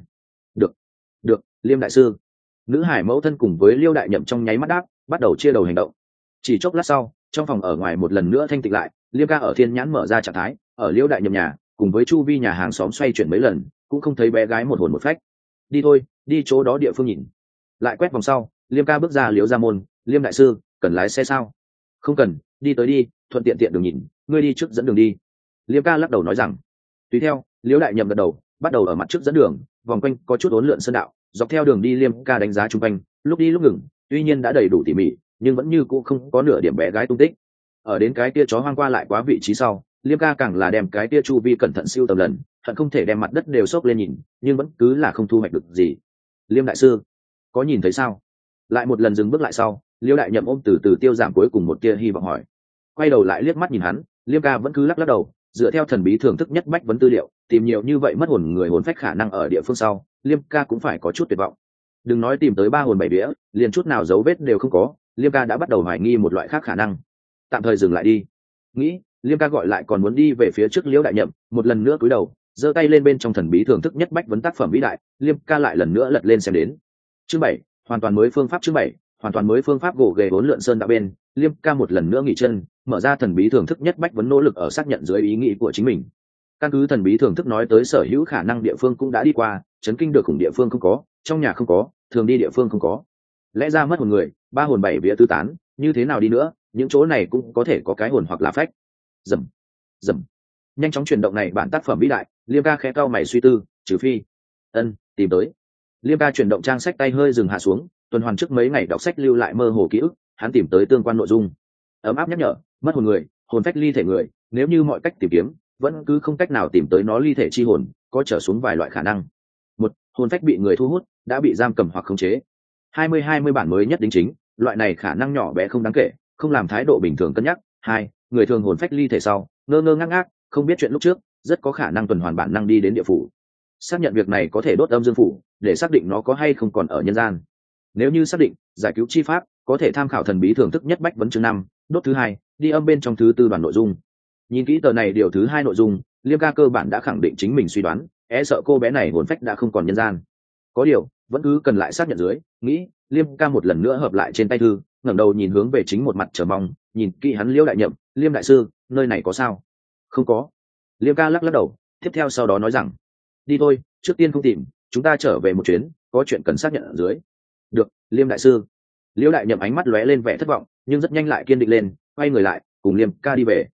A: Được, Liêm đại sư. Nữ hải mẫu thân cùng với Liễu đại nhậm trong nháy mắt đáp, bắt đầu chia đầu hành động. Chỉ chốc lát sau, trong phòng ở ngoài một lần nữa thanh tịnh lại, Liêm ca ở thiên nhãn mở ra trạng thái, ở Liễu đại nhậm nhà cùng với chu vi nhà hàng xóm xoay chuyển mấy lần, cũng không thấy bé gái một hồn một phách. Đi thôi, đi chỗ đó địa phương nhìn. Lại quét vòng sau, Liêm ca bước ra Liễu ra môn, Liêm đại sư, cần lái xe sao? Không cần, đi tới đi, thuận tiện đường nhìn, ngươi đi trước dẫn đường đi. Liêm ca lắc đầu nói rằng, tùy theo. Liễu đại nhậm gật đầu, bắt đầu ở mặt trước dẫn đường, vòng quanh có chút uốn lượn sơn đạo, dọc theo đường đi Liêm ca đánh giá chung quanh, lúc đi lúc ngừng, tuy nhiên đã đầy đủ tỉ mỉ, nhưng vẫn như cũ không có nửa điểm bé gái tung tích. Ở đến cái kia chó hoang qua lại quá vị trí sau, Liêm ca càng là đem cái kia chu vi cẩn thận siêu tầm lần, hận không thể đem mặt đất đều xốc lên nhìn, nhưng vẫn cứ là không thu hoạch được gì. Liêm đại sư, có nhìn thấy sao? Lại một lần dừng bước lại sau, Liễu đại nhậm ôm từ từ tiêu giảm cuối cùng một tia hy vọng hỏi. Quay đầu lại liếc mắt nhìn hắn, Liêm ca vẫn cứ lắc đầu, dựa theo thần bí thường thức nhất bách vấn tư liệu, tìm nhiều như vậy mất hồn người hồn phách khả năng ở địa phương sau, Liêm ca cũng phải có chút tuyệt vọng. Đừng nói tìm tới 3 hồn 7 vía, liền chút nào dấu vết đều không có, Liêm ca đã bắt đầu hoài nghi một loại khác khả năng. Tạm thời dừng lại đi. Nghĩ, Liêm ca gọi lại còn muốn đi về phía trước Liễu đại nhậm, một lần nữa cúi đầu, giơ tay lên bên trong thần bí thường thức nhất bách vấn tác phẩm vĩ đại, Liêm ca lại lần nữa lật lên xem đến. Chương 7, hoàn toàn mới phương pháp. Chương 7, hoàn toàn mới phương pháp gỗ ghề vốn lượn sơn đạo bên, Liêm ca một lần nữa nghỉ chân, mở ra thần bí thường thức nhất bách vấn nỗ lực ở xác nhận dưới ý nghĩ của chính mình. Căn cứ thần bí thường thức nói tới sở hữu khả năng địa phương cũng đã đi qua, chấn kinh được khủng địa phương không có, trong nhà không có, thường đi địa phương không có. Lẽ ra mất hồn người, 3 hồn 7 vía tứ tán, như thế nào đi nữa, những chỗ này cũng có thể có cái hồn hoặc là phách. Dầm. Nhanh chóng chuyển động này bản tác phẩm vĩ đại, Liêm ca khẽ cau mày suy tư, trừ phi. Tìm tới. Liêm ca chuyển động trang sách tay hơi dừng hạ xuống, tuần hoàn trước mấy ngày đọc sách lưu lại mơ hồ ký ức, hắn tìm tới tương quan nội dung. Ấm áp nhắc nhở, mất hồn người, hồn phách ly thể người, nếu như mọi cách tìm kiếm vẫn cứ không cách nào tìm tới nó ly thể chi hồn, có trở xuống vài loại khả năng. 1. Hồn phách bị người thu hút, đã bị giam cầm hoặc khống chế. 20 bản mới nhất đính chính, loại này khả năng nhỏ bé không đáng kể, không làm thái độ bình thường cân nhắc. 2. Người thường hồn phách ly thể sau, ngơ ngác ngác, không biết chuyện lúc trước, rất có khả năng tuần hoàn bản năng đi đến địa phủ. Xác nhận việc này có thể đốt âm dương phủ, để xác định nó có hay không còn ở nhân gian. Nếu như xác định, giải cứu chi pháp có thể tham khảo thần bí thưởng thức nhất bách vấn chương 5, đốt thứ 2, đi âm bên trong thứ 4 đoàn nội dung. Nhìn kỹ tờ này điều thứ 2 nội dung, Liêm ca cơ bản đã khẳng định chính mình suy đoán, sợ cô bé này hồn phách đã không còn nhân gian. Có điều vẫn cứ cần lại xác nhận dưới, nghĩ Liêm ca một lần nữa hợp lại trên tay thư, ngẩng đầu nhìn hướng về chính một mặt chờ mong, nhìn kỹ hắn Liễu đại nhậm, Liêm đại sư, nơi này có sao? Không có. Liêm ca lắc đầu, tiếp theo sau đó nói rằng, đi thôi, trước tiên không tìm, chúng ta trở về một chuyến, có chuyện cần xác nhận ở dưới. Được, Liêm đại sư. Liễu đại nhậm ánh mắt lóe lên vẻ thất vọng, nhưng rất nhanh lại kiên định lên, quay người lại cùng Liêm ca đi về.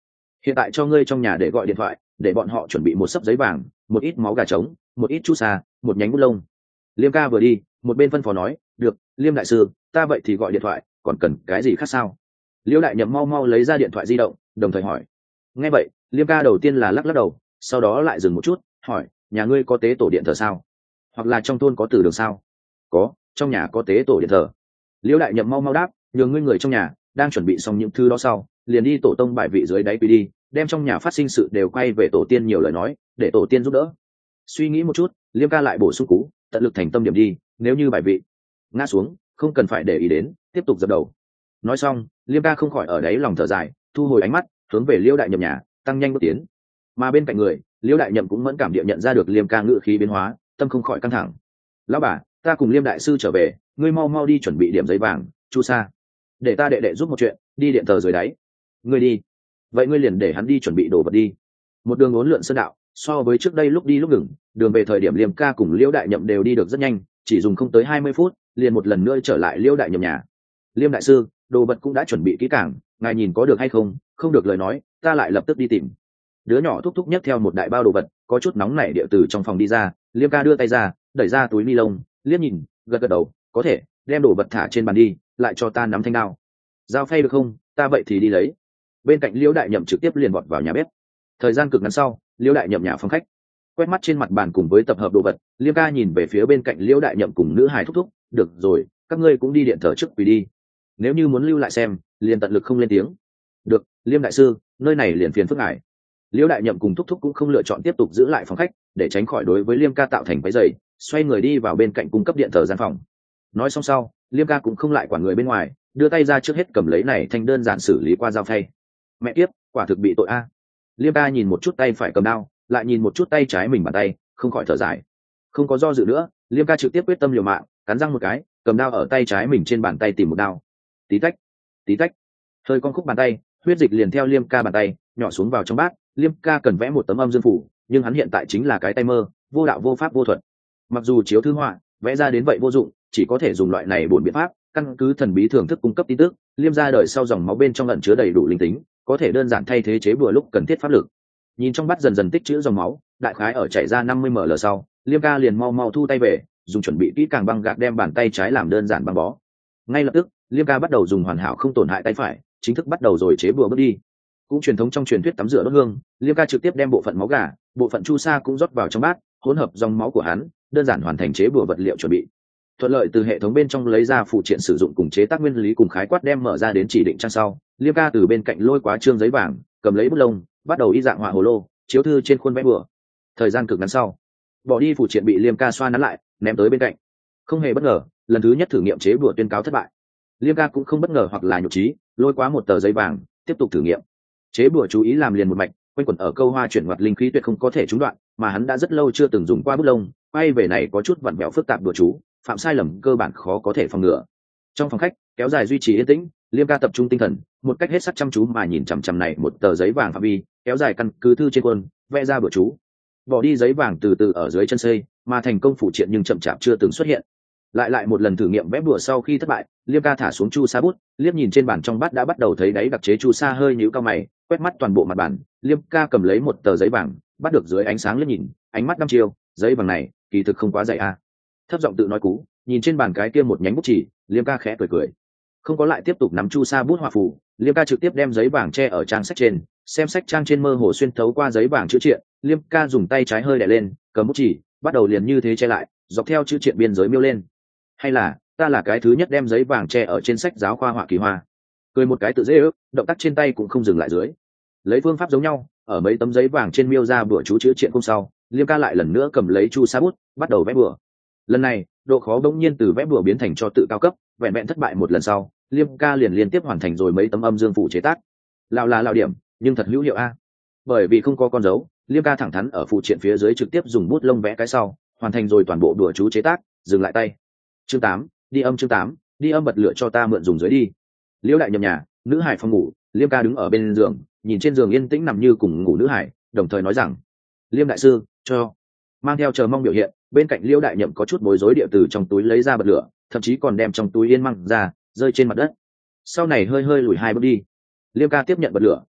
A: hiện tại cho ngươi trong nhà để gọi điện thoại, để bọn họ chuẩn bị một xấp giấy vàng, một ít máu gà trống, một ít chu sa, một nhánh bút lông. Liêm ca vừa đi một bên phân phó nói, được, Liêm đại sư, ta vậy thì gọi điện thoại, còn cần cái gì khác sao? Liễu đại nhậm mau mau lấy ra điện thoại di động, đồng thời hỏi. Nghe vậy, Liêm ca đầu tiên là lắc lắc đầu, sau đó lại dừng một chút, hỏi, nhà ngươi có tế tổ điện thờ sao? Hoặc là trong thôn có từ đường sao? Có, trong nhà có tế tổ điện thờ. Liễu đại nhậm mau mau đáp, nhường ngươi người trong nhà đang chuẩn bị xong những thứ đó sau, liền đi tổ tông bài vị dưới đáy quỳ đi, đem trong nhà phát sinh sự đều quay về tổ tiên nhiều lời nói, để tổ tiên giúp đỡ. Suy nghĩ một chút, Liêm ca lại bổ sung cú, tận lực thành tâm điểm đi, nếu như bài vị ngã xuống, không cần phải để ý đến, tiếp tục dập đầu. Nói xong, Liêm ca không khỏi ở đấy lòng thở dài, thu hồi ánh mắt, hướng về Liễu đại nhậm nhà tăng nhanh bước tiến. Mà bên cạnh người, Liễu đại nhậm cũng mẫn cảm địa nhận ra được Liêm ca ngự khí biến hóa, tâm không khỏi căng thẳng. Lão bà, ta cùng Liêm đại sư trở về, ngươi mau mau đi chuẩn bị điểm giấy vàng, chu sa, để ta đệ đệ giúp một chuyện, đi điện thờ dưới đáy. Ngươi đi. Vậy ngươi liền để hắn đi chuẩn bị đồ vật đi. Một đường uốn lượn sơn đạo, so với trước đây lúc đi lúc ngừng, đường về thời điểm Liêm ca cùng Liễu đại nhậm đều đi được rất nhanh, chỉ dùng không tới 20 phút, liền một lần nữa trở lại Liễu đại nhậm nhà. Liêm đại sư, đồ vật cũng đã chuẩn bị kỹ càng, ngài nhìn có được hay không? Không được lời nói, ta lại lập tức đi tìm. Đứa nhỏ thúc thúc nhấc theo một đại bao đồ vật, có chút nóng nảy địa từ trong phòng đi ra. Liêm ca đưa tay ra, đẩy ra túi ni lông, liếc nhìn, gật gật đầu, có thể, đem đồ vật thả trên bàn đi, lại cho ta nắm thanh đao. Dao phay được không? Ta vậy thì đi lấy. Bên cạnh Liễu đại nhậm trực tiếp liền vọt vào nhà bếp. Thời gian cực ngắn sau, Liễu đại nhậm nhà phòng khách, quét mắt trên mặt bàn cùng với tập hợp đồ vật, Liêm ca nhìn về phía bên cạnh Liễu đại nhậm cùng nữ hài thúc thúc, được rồi, các ngươi cũng đi điện thờ trước quỳ đi. Nếu như muốn lưu lại xem, liền tận lực không lên tiếng. Được, Liêm đại sư, nơi này liền phiền phức ngài. Liễu đại nhậm cùng thúc thúc cũng không lựa chọn tiếp tục giữ lại phòng khách, để tránh khỏi đối với Liêm ca tạo thành váy dày, xoay người đi vào bên cạnh cung cấp điện thờ gian phòng. Nói xong sau, Liêm ca cũng không lại quản người bên ngoài, đưa tay ra trước hết cầm lấy này thanh đơn giản xử lý qua dao phay. Mẹ kiếp, quả thực bị tội a. Liêm ca nhìn một chút tay phải cầm đao, lại nhìn một chút tay trái mình bàn tay, không khỏi thở dài. Không có do dự nữa, Liêm ca trực tiếp quyết tâm liều mạng, cắn răng một cái, cầm đao ở tay trái mình trên bàn tay tìm một đao. Tí tách, tí tách, hơi con khúc bàn tay, huyết dịch liền theo Liêm ca bàn tay nhỏ xuống vào trong bát. Liêm ca cần vẽ một tấm âm dương phủ, nhưng hắn hiện tại chính là cái tay mơ, vô đạo vô pháp vô thuật. Mặc dù chiếu thư họa vẽ ra đến vậy vô dụng, chỉ có thể dùng loại này bổn biện pháp, căn cứ thần bí thưởng thức cung cấp tin tức, Liêm ra đời sau dòng máu bên trong ẩn chứa đầy đủ linh tính, có thể đơn giản thay thế chế bừa lúc cần thiết pháp lực. Nhìn trong bát dần dần tích trữ dòng máu, đại khái ở chảy ra 50 ml sau, Liêm ca liền mau mau thu tay về, dùng chuẩn bị kỹ càng băng gạc đem bàn tay trái làm đơn giản băng bó. Ngay lập tức, Liêm ca bắt đầu dùng hoàn hảo không tổn hại tay phải, chính thức bắt đầu rồi chế bừa bước đi. Cũng truyền thống trong truyền thuyết tắm rửa đốt hương, Liêm ca trực tiếp đem bộ phận máu gà, bộ phận chu sa cũng rót vào trong bát, hỗn hợp dòng máu của hắn, đơn giản hoàn thành chế bừa vật liệu chuẩn bị. Thuận lợi từ hệ thống bên trong lấy ra phụ triện sử dụng cùng chế tác nguyên lý cùng khái quát đem mở ra đến chỉ định trang sau, Liêm ca từ bên cạnh lôi quá trương giấy vàng, cầm lấy bút lông, bắt đầu y dạng họa hồ lô, chiếu thư trên khuôn vẽ bừa. Thời gian cực ngắn sau, bỏ đi phụ triện bị Liêm ca xoa nắn lại, ném tới bên cạnh. Không hề bất ngờ, lần thứ nhất thử nghiệm chế bừa tuyên cáo thất bại. Liêm ca cũng không bất ngờ hoặc là nhục trí, lôi quá một tờ giấy vàng, tiếp tục thử nghiệm. Chế bừa chú ý làm liền một mạch, quanh quẩn ở câu hoa chuyển ngoặt linh khí tuyệt không có thể trúng đoạn, mà hắn đã rất lâu chưa từng dùng qua bút lông, quay về này có chút vặn vẹo phức tạp bừa chú, phạm sai lầm cơ bản khó có thể phòng ngừa. Trong phòng khách kéo dài duy trì yên tĩnh, Liêm ca tập trung tinh thần, một cách hết sức chăm chú mà nhìn chằm chằm này một tờ giấy vàng phạm vi, kéo dài căn cứ thư trên khuôn, vẽ ra bừa chú. Bỏ đi giấy vàng từ từ ở dưới chân xây, mà thành công phụ triện nhưng chậm chạp chưa từng xuất hiện. Lại một lần thử nghiệm vẽ bừa sau khi thất bại, Liêm ca thả xuống chu sa bút, liếc nhìn trên bàn trong bát đã bắt đầu thấy đáy đặc chế chu sa hơi nhíu cao mày, quét mắt toàn bộ mặt bàn, Liêm ca cầm lấy một tờ giấy vàng, bắt được dưới ánh sáng liếc nhìn, ánh mắt đăm chiêu, giấy vàng này kỳ thực không quá dày a. Thấp giọng tự nói cú, nhìn trên bàn cái kia một nhánh bút chỉ, Liêm ca khẽ cười cười, không có lại tiếp tục nắm chu sa bút họa phù. Liêm ca trực tiếp đem giấy vàng che ở trang sách trên, xem sách trang trên mơ hồ xuyên thấu qua giấy vàng chữ triện. Liêm ca dùng tay trái hơi đè lên, cầm bút chỉ, bắt đầu liền như thế che lại, dọc theo chữ triện biên giới miêu lên. Hay là ta là cái thứ nhất đem giấy vàng che ở trên sách giáo khoa họa kỳ hoa. Cười một cái tự dễ ước, động tác trên tay cũng không dừng lại dưới. Lấy phương pháp giống nhau, ở mấy tấm giấy vàng trên miêu ra bữa chú chữ triện không sau, Liêm ca lại lần nữa cầm lấy chu sa bút, bắt đầu vẽ bừa. Lần này độ khó bỗng nhiên từ vẽ bừa biến thành cho tự cao cấp, vẹn vẹn thất bại một lần sau, Liêm ca liền liên tiếp hoàn thành rồi mấy tấm âm dương phủ chế tác. Lão là lão điểm, nhưng thật hữu hiệu a. Bởi vì không có con dấu, Liêm ca thẳng thắn ở phụ triện phía dưới trực tiếp dùng bút lông vẽ cái sau, hoàn thành rồi toàn bộ đùa chú chế tác, dừng lại tay. Chương 8, đi âm. Chương 8, đi âm bật lửa cho ta mượn dùng dưới đi. Liễu đại nhậm nhà, nữ hải phòng ngủ, Liêm ca đứng ở bên giường, nhìn trên giường yên tĩnh nằm như cùng ngủ nữ hải, đồng thời nói rằng: Liêm đại sư, cho. Mang theo chờ mong biểu hiện, bên cạnh Liễu đại nhậm có chút bối rối địa từ trong túi lấy ra bật lửa, thậm chí còn đem trong túi yên măng ra, rơi trên mặt đất. Sau này hơi lùi hai bước đi. Liêm ca tiếp nhận bật lửa,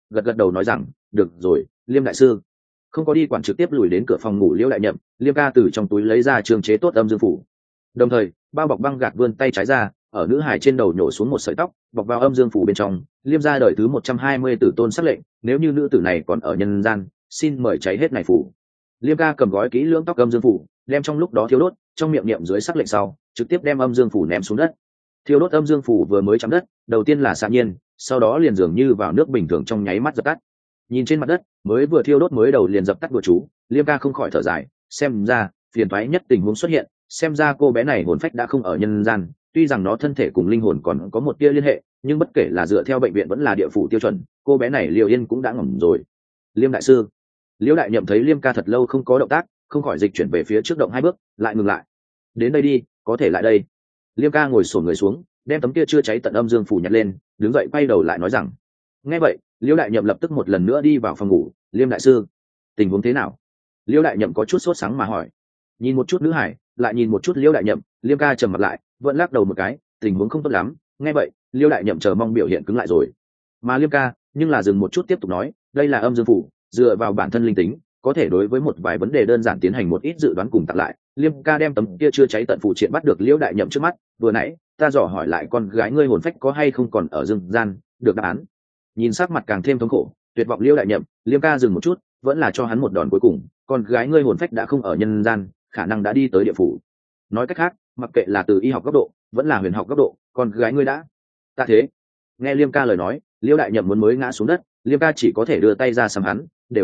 A: gật gật đầu nói rằng được rồi Liêm đại sư. Không có đi quản, trực tiếp lùi đến cửa phòng ngủ Liễu đại nhậm. Liêm ca từ trong túi lấy ra trường chế tốt âm dương phủ, đồng thời bao bọc băng gạc vươn tay trái ra, ở nữ hải trên đầu nhổ xuống một sợi tóc bọc vào âm dương phủ bên trong. Liêm ra đời thứ 120 tử tôn sắc lệnh, nếu như nữ tử này còn ở nhân gian, xin mời cháy hết này phủ. Liêm ca cầm gói kỹ lưỡng tóc âm dương phủ, đem trong lúc đó thiêu đốt, trong miệng niệm dưới sắc lệnh sau trực tiếp đem âm dương phủ ném xuống đất. Thiêu đốt âm dương phủ vừa mới chạm đất, đầu tiên là xạ nhiên, sau đó liền dường như vào nước bình thường trong nháy mắt dập tắt. Nhìn trên mặt đất mới vừa thiêu đốt mới đầu liền dập tắt bùa chú, Liêm ca không khỏi thở dài, xem ra phiền toái nhất tình huống xuất hiện, xem ra cô bé này hồn phách đã không ở nhân gian. Tuy rằng nó thân thể cùng linh hồn còn có một tia liên hệ, nhưng bất kể là dựa theo bệnh viện vẫn là địa phủ tiêu chuẩn, cô bé này Liễu Yên cũng đã ngỏm rồi. Liêm đại sư. Liễu đại nhậm thấy Liêm ca thật lâu không có động tác, không khỏi dịch chuyển về phía trước động 2 bước, lại ngừng lại. Đến đây đi, có thể lại đây. Liêm ca ngồi xổm người xuống, đem tấm kia chưa cháy tận âm dương phủ nhặt lên, đứng dậy quay đầu lại nói rằng. Nghe vậy, Liễu đại nhậm lập tức một lần nữa đi vào phòng ngủ. Liêm đại sư, tình huống thế nào? Liễu đại nhậm có chút sốt sắng mà hỏi. Nhìn một chút nữ hải, lại nhìn một chút Liễu đại nhậm, Liêm ca trầm mặt lại, vẫn lắc đầu một cái, tình huống không tốt lắm. Nghe vậy, Liễu đại nhậm chờ mong biểu hiện cứng lại rồi. Mà Liêm ca nhưng là dừng một chút tiếp tục nói, đây là âm dương phủ, dựa vào bản thân linh tính, có thể đối với một vài vấn đề đơn giản tiến hành một ít dự đoán cùng tặng lại. Liêm ca đem tấm kia chưa cháy tận phụ triện bắt được Liễu đại nhậm trước mắt. Vừa nãy ta dò hỏi lại con gái ngươi hồn phách có hay không còn ở dương gian, được đáp án. Nhìn sắc mặt càng thêm thống khổ tuyệt vọng Liễu đại nhậm, Liêm ca dừng một chút, vẫn là cho hắn một đòn cuối cùng. Con gái ngươi hồn phách đã không ở nhân gian, khả năng đã đi tới địa phủ. Nói cách khác, mặc kệ là từ y học góc độ vẫn là huyền học góc độ, con gái ngươi đã ta thế. Nghe Liêm ca lời nói, Liễu đại nhậm muốn mới ngã xuống đất, Liêm ca chỉ có thể đưa tay ra sắm hắn, đều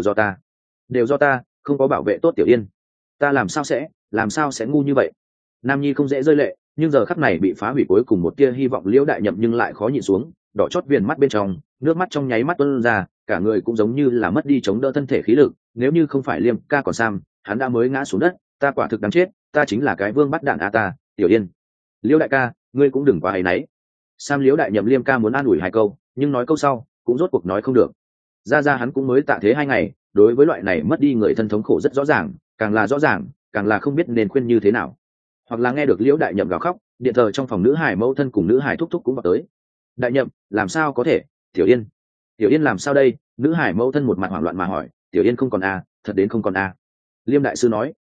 A: do ta không có bảo vệ tốt Tiểu Yên. Ta làm sao sẽ ngu như vậy. Nam nhi không dễ rơi lệ, nhưng giờ khắc này bị phá hủy cuối cùng một tia hy vọng Liễu đại nhậm nhưng lại khó nhịn xuống, đỏ chót viền mắt bên trong nước mắt trong nháy mắt tuôn ra, cả người cũng giống như là mất đi chống đỡ thân thể khí lực. Nếu như không phải Liêm ca còn Sam, hắn đã mới ngã xuống đất. Ta quả thực đáng chết, ta chính là cái vương bắt đạn a ta. Tiểu Yên, Liễu đại ca, ngươi cũng đừng quá áy náy. Sam Liễu đại nhậm Liêm ca muốn an ủi 2 câu, nhưng nói câu sau cũng rốt cuộc nói không được. Ra hắn cũng mới tạ thế 2 ngày, đối với loại này mất đi người thân thống khổ rất rõ ràng, càng là rõ ràng càng là không biết nên khuyên như thế nào. Hoặc là nghe được Liễu đại nhậm gào khóc, điện thờ trong phòng nữ hải mẫu thân cùng nữ hải thúc thúc cũng vào tới. Đại nhậm, làm sao có thể? Tiểu Yên làm sao đây? Nữ hải mẫu thân một mặt hoảng loạn mà hỏi. Tiểu Yên không còn a, thật đến không còn a. Liêm đại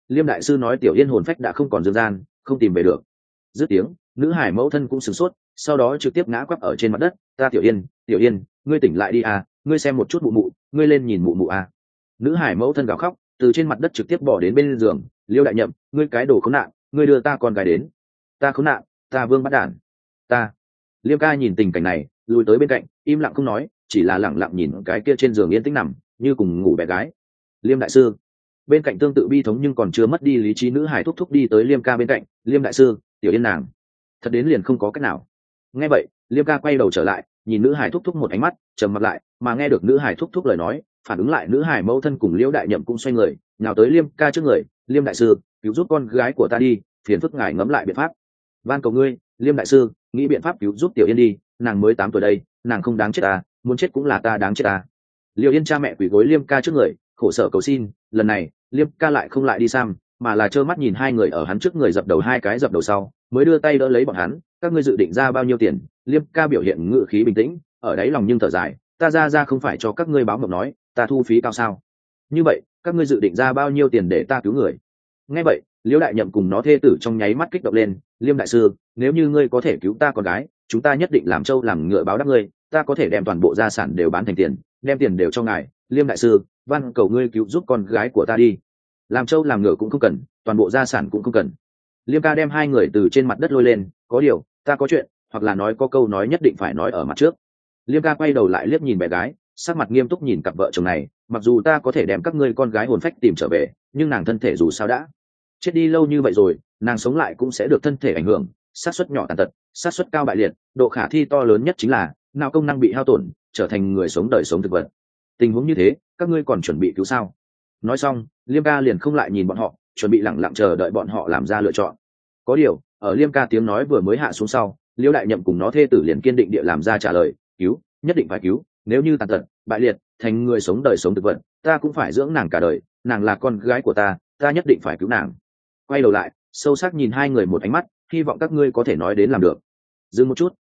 A: sư nói Tiểu Yên hồn phách đã không còn dương gian, không tìm về được. Dứt tiếng, nữ hải mẫu thân cũng sửng sốt, sau đó trực tiếp ngã quắp ở trên mặt đất. Ta Tiểu Yên, ngươi tỉnh lại đi a, ngươi xem một chút mụ mụ, ngươi lên nhìn mụ mụ a. Nữ hải mẫu thân gào khóc, từ trên mặt đất trực tiếp bỏ đến bên giường. Liêu đại nhậm, ngươi cái đồ khốn nạn, ngươi đưa ta con gái đến. Ta khốn nạn, ta vương bắt đản, ta. Liêm ca nhìn tình cảnh này, lùi tới bên cạnh, im lặng không nói, chỉ là lặng lặng nhìn cái kia trên giường yên tĩnh nằm như cùng ngủ bé gái. Liêm đại sư. Bên cạnh tương tự bi thống nhưng còn chưa mất đi lý trí nữ hải thúc thúc đi tới Liêm ca bên cạnh. Liêm đại sư, Tiểu Yên nàng thật đến liền không có cách nào. Nghe vậy, Liêm ca quay đầu trở lại, nhìn nữ hải thúc thúc một ánh mắt, trầm mặt lại, mà nghe được nữ hải thúc thúc lời nói, phản ứng lại nữ hải mẫu thân cùng Liễu đại nhậm cũng xoay người nào tới Liêm ca trước người. Liêm đại sư, cứu giúp con gái của ta đi, phiền phức ngài ngẫm lại biện pháp, van cầu ngươi. Liêm đại sư, nghĩ biện pháp cứu giúp Tiểu Yên đi, nàng mới 8 tuổi đây, nàng không đáng chết ta, muốn chết cũng là ta đáng chết ta. Liễu Yên cha mẹ quỳ gối Liêm ca trước người, khổ sở cầu xin. Lần này Liêm ca lại không lại đi Sam, mà là trơ mắt nhìn 2 người ở hắn trước người dập đầu 2 cái dập đầu sau mới đưa tay đỡ lấy bọn hắn. Các ngươi dự định ra bao nhiêu tiền? Liêm ca biểu hiện ngự khí bình tĩnh, ở đáy lòng nhưng thở dài. Ta ra không phải cho các ngươi báo mộng nói, ta thu phí cao sao? Như vậy các ngươi dự định ra bao nhiêu tiền để ta cứu người? Nghe vậy, Liễu đại nhậm cùng nó thê tử trong nháy mắt kích động lên. Liêm đại sư, nếu như ngươi có thể cứu ta con gái, chúng ta nhất định làm trâu làm ngựa báo đáp ngươi, ta có thể đem toàn bộ gia sản đều bán thành tiền, đem tiền đều cho ngài. Liêm đại sư, van cầu ngươi cứu giúp con gái của ta đi, làm trâu làm ngựa cũng không cần, toàn bộ gia sản cũng không cần. Liêm ca đem 2 người từ trên mặt đất lôi lên. Có điều ta có chuyện, hoặc là nói có câu nói nhất định phải nói ở mặt trước. Liêm ca quay đầu lại liếc nhìn bé gái, sắc mặt nghiêm túc nhìn cặp vợ chồng này. Mặc dù ta có thể đem các ngươi con gái hồn phách tìm trở về, nhưng nàng thân thể dù sao đã chết đi lâu như vậy rồi, nàng sống lại cũng sẽ được thân thể ảnh hưởng, xác suất nhỏ tàn tật, xác suất cao bại liệt, độ khả thi to lớn nhất chính là não công năng bị hao tổn, trở thành người sống đời sống thực vật. Tình huống như thế, các ngươi còn chuẩn bị cứu sao? Nói xong, Liêm ca liền không lại nhìn bọn họ, chuẩn bị lẳng lặng chờ đợi bọn họ làm ra lựa chọn. Có điều, ở Liêm ca tiếng nói vừa mới hạ xuống sau, Liễu đại nhậm cùng nó thê tử liền kiên định địa làm ra trả lời. Cứu, nhất định phải cứu, nếu như tàn tật, bại liệt, thành người sống đời sống thực vật, ta cũng phải dưỡng nàng cả đời, nàng là con gái của ta, ta nhất định phải cứu nàng. Quay đầu lại, sâu sắc nhìn 2 người một ánh mắt, hy vọng các ngươi có thể nói đến làm được. Dừng một chút,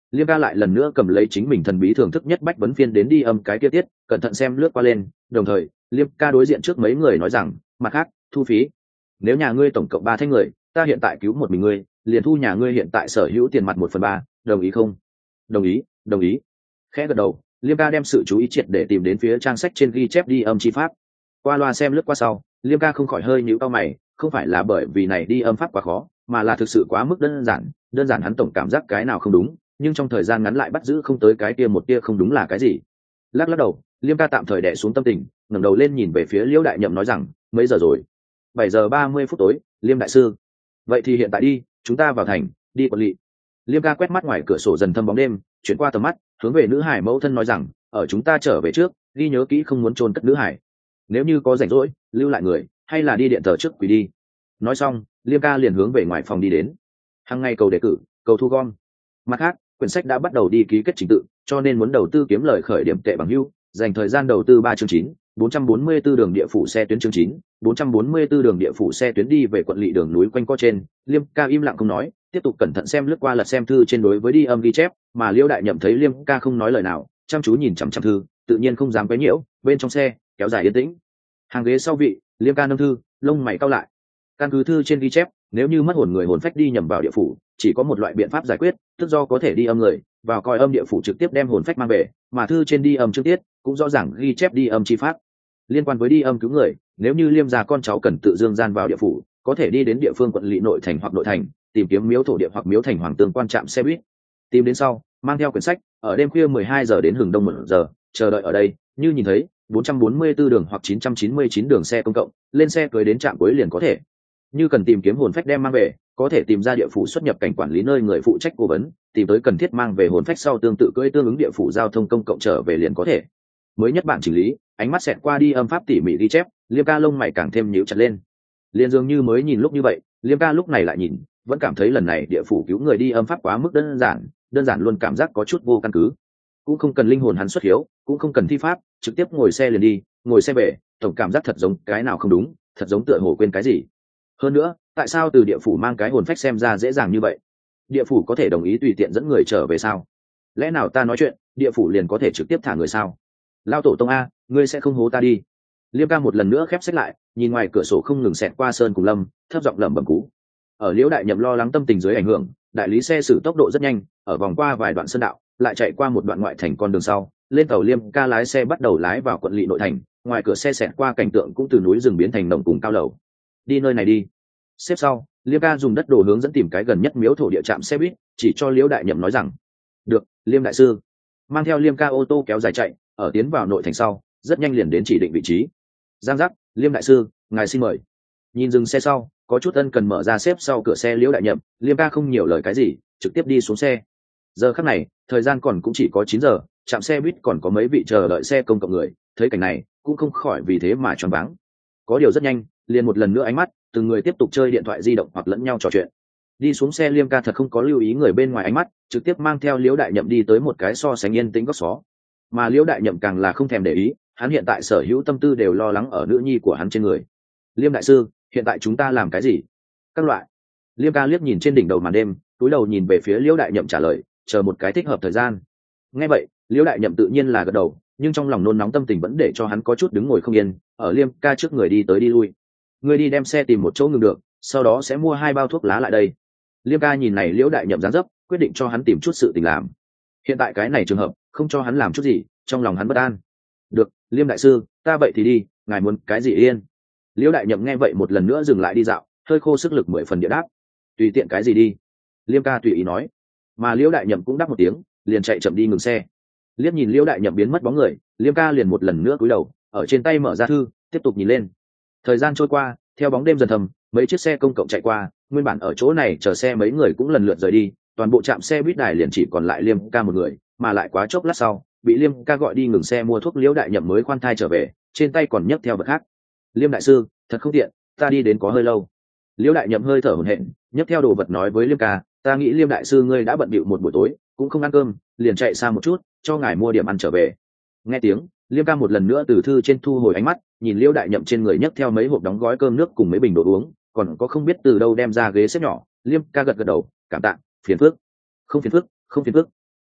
A: Liêm ca lại lần nữa cầm lấy chính mình thần bí thưởng thức nhất bách vấn phiên đến đi âm cái kia tiết, cẩn thận xem lướt qua lên, đồng thời Liêm ca đối diện trước mấy người nói rằng, mặt khác thu phí, nếu nhà ngươi tổng cộng 3 thanh người, ta hiện tại cứu một mình ngươi, liền thu nhà ngươi hiện tại sở hữu tiền mặt 1/3, đồng ý không? Đồng ý, đồng ý. Khẽ gật đầu, Liêm ca đem sự chú ý triệt để tìm đến phía trang sách trên ghi chép đi âm chi pháp. Qua loa xem lướt qua sau, Liêm ca không khỏi hơi nhíu cau mày, không phải là bởi vì này đi âm pháp quá khó, mà là thực sự quá mức đơn giản hắn tổng cảm giác cái nào không đúng, nhưng trong thời gian ngắn lại bắt giữ không tới cái kia một kia không đúng là cái gì. Lắc đầu, Liêm ca tạm thời đè xuống tâm tình, ngẩng đầu lên nhìn về phía Liễu Đại Nhậm nói rằng, mấy giờ rồi? 7:30 tối. Liêm đại sư, vậy thì hiện tại đi, chúng ta vào thành, đi quận lỵ. Liêm ca quét mắt ngoài cửa sổ dần thâm bóng đêm, chuyển qua tầm mắt, hướng về nữ hải mẫu thân nói rằng, ở chúng ta trở về trước, ghi nhớ kỹ không muốn chôn cất nữ hải, nếu như có rảnh rỗi lưu lại người, hay là đi điện thờ trước quỳ đi. Nói xong, Liêm ca liền hướng về ngoài phòng đi đến. Hàng ngày cầu đề cử, cầu thu gom. Mặt khác, quyển sách đã bắt đầu đi ký kết trình tự, cho nên muốn đầu tư kiếm lời khởi điểm tệ bằng hưu, dành thời gian đầu tư 3 chương 9, 444 đường địa phủ xe tuyến chương 9, 444 đường địa phủ xe tuyến đi về quận lỵ đường núi quanh co trên. Liêm ca im lặng không nói, tiếp tục cẩn thận xem lướt qua lật xem thư trên đối với đi âm ghi chép, mà Liễu Đại Nhậm thấy Liêm ca không nói lời nào, chăm chú nhìn chằm chằm thư, tự nhiên không dám quấy nhiễu. Bên trong xe kéo dài yên tĩnh, hàng ghế sau vị, Liêm ca nâng thư, lông mày cau lại. Căn cứ thư trên ghi chép, nếu như mất hồn người hồn phách đi nhầm vào địa phủ, chỉ có một loại biện pháp giải quyết, tức do có thể đi âm người vào coi âm địa phủ trực tiếp đem hồn phách mang về, mà thư trên đi âm trước tiết cũng rõ ràng ghi chép đi âm chi pháp. Liên quan với đi âm cứu người, nếu như Liêm gia con cháu cần tự dương gian vào địa phủ, có thể đi đến địa phương quận lỵ nội thành hoặc nội thành, tìm kiếm miếu thổ địa hoặc miếu thành hoàng tương quan trạm xe buýt. Tìm đến sau, mang theo quyển sách, ở đêm khuya 12 giờ đến hừng đông 1 giờ, chờ đợi ở đây, như nhìn thấy 444 đường hoặc 999 đường xe công cộng, lên xe cưới đến trạm cuối liền có thể. Như cần tìm kiếm hồn phách đem mang về, có thể tìm ra địa phủ xuất nhập cảnh quản lý nơi người phụ trách cố vấn, tìm tới cần thiết mang về hồn phách sau tương tự cưỡi tương ứng địa phủ giao thông công cộng trở về liền có thể. Mới nhất bản chỉnh lý, ánh mắt xẹt qua đi âm pháp tỉ mỉ ghi chép, Liêm ca lông mày càng thêm nhíu chặt lên. Liên dường như mới nhìn lúc như vậy, Liêm ca lúc này lại nhìn, vẫn cảm thấy lần này địa phủ cứu người đi âm pháp quá mức đơn giản luôn cảm giác có chút vô căn cứ. Cũng không cần linh hồn hắn xuất hiếu, cũng không cần thi pháp, trực tiếp ngồi xe liền đi, ngồi xe về, tổng cảm giác thật giống cái nào không đúng, thật giống tựa hồ quên cái gì. Hơn nữa, tại sao từ địa phủ mang cái hồn phách xem ra dễ dàng như vậy? Địa phủ có thể đồng ý tùy tiện dẫn người trở về sao? Lẽ nào ta nói chuyện, địa phủ liền có thể trực tiếp thả người sao? Lao tổ tông a, ngươi sẽ không hố ta đi. Liêm ca một lần nữa khép sách lại, nhìn ngoài cửa sổ không ngừng xẹt qua sơn cùng lâm, thấp giọng lẩm bẩm cú. Ở Liễu Đại Nhậm lo lắng tâm tình dưới ảnh hưởng, đại lý xe xử tốc độ rất nhanh, ở vòng qua vài đoạn sơn đạo, lại chạy qua một đoạn ngoại thành con đường sau, lên tàu Liêm ca lái xe bắt đầu lái vào quận lỵ nội thành. Ngoài cửa xe xẹt qua cảnh tượng cũng từ núi rừng biến thành đồng cùng cao lầu. Đi nơi này đi. Xếp sau, Liêm ca dùng đất đồ hướng dẫn tìm cái gần nhất miếu thổ địa trạm xe buýt, chỉ cho Liễu Đại Nhậm nói rằng, được, Liêm đại sư. Mang theo Liêm ca ô tô kéo dài chạy, ở tiến vào nội thành sau, rất nhanh liền đến chỉ định vị trí. Giang giác, Liêm đại sư, ngài xin mời. Nhìn dừng xe sau, có chút ân cần mở ra xếp sau cửa xe Liễu Đại Nhậm, Liêm ca không nhiều lời cái gì, trực tiếp đi xuống xe. Giờ khắc này, thời gian còn cũng chỉ có 9 giờ, trạm xe buýt còn có mấy vị chờ đợi xe công cộng người, thấy cảnh này, cũng không khỏi vì thế mà choáng váng. Có điều rất nhanh, liền một lần nữa ánh mắt, từng người tiếp tục chơi điện thoại di động hoặc lẫn nhau trò chuyện. Đi xuống xe Liêm ca thật không có lưu ý người bên ngoài ánh mắt, trực tiếp mang theo Liễu Đại Nhậm đi tới một cái so sánh yên tĩnh góc xó. Mà Liễu Đại Nhậm càng là không thèm để ý, hắn hiện tại sở hữu tâm tư đều lo lắng ở nữ nhi của hắn trên người. Liêm đại sư, hiện tại chúng ta làm cái gì? Các loại. Liêm ca liếc nhìn trên đỉnh đầu màn đêm, cúi đầu nhìn về phía Liễu Đại Nhậm trả lời, chờ một cái thích hợp thời gian. Nghe vậy, Liễu Đại Nhậm tự nhiên là gật đầu, nhưng trong lòng nôn nóng tâm tình vẫn để cho hắn có chút đứng ngồi không yên, ở Liêm ca trước người đi tới đi lui. Ngươi đi đem xe tìm một chỗ ngừng được, sau đó sẽ mua 2 bao thuốc lá lại đây. Liêm ca nhìn này Liễu Đại Nhậm dáng dấp, quyết định cho hắn tìm chút sự tình làm. Hiện tại cái này trường hợp, không cho hắn làm chút gì, trong lòng hắn bất an. Được, Liêm đại sư, ta vậy thì đi, ngài muốn cái gì yên? Liễu Đại Nhậm nghe vậy một lần nữa dừng lại đi dạo, hơi khô sức lực 10 phần địa đáp. Tùy tiện cái gì đi. Liêm ca tùy ý nói. Mà Liễu Đại Nhậm cũng đáp một tiếng, liền chạy chậm đi ngừng xe. Liếc nhìn Liễu Đại Nhậm biến mất bóng người, Liêm ca liền một lần nữa cúi đầu, ở trên tay mở ra thư, tiếp tục nhìn lên. Thời gian trôi qua, theo bóng đêm dần thầm, mấy chiếc xe công cộng chạy qua, nguyên bản ở chỗ này chờ xe mấy người cũng lần lượt rời đi, toàn bộ trạm xe buýt đài liền chỉ còn lại Liêm ca một người, mà lại quá chốc lát sau, bị Liêm ca gọi đi ngừng xe mua thuốc Liễu Đại Nhậm mới khoan thai trở về, trên tay còn nhấc theo vật khác. Liêm đại sư, thật không tiện, ta đi đến có hơi lâu. Liễu Đại Nhậm hơi thở hổn hển, nhấc theo đồ vật nói với Liêm ca, ta nghĩ Liêm đại sư ngươi đã bận bịu một buổi tối, cũng không ăn cơm, liền chạy xa một chút, cho ngài mua điểm ăn trở về. Nghe tiếng, Liêm ca một lần nữa từ thư trên thu hồi ánh mắt, nhìn Liễu Đại Nhậm trên người nhấc theo mấy hộp đóng gói cơm nước cùng mấy bình đồ uống, còn có không biết từ đâu đem ra ghế xếp nhỏ. Liêm ca gật gật đầu, cảm tạ, phiền phức. Không phiền phức, không phiền phức.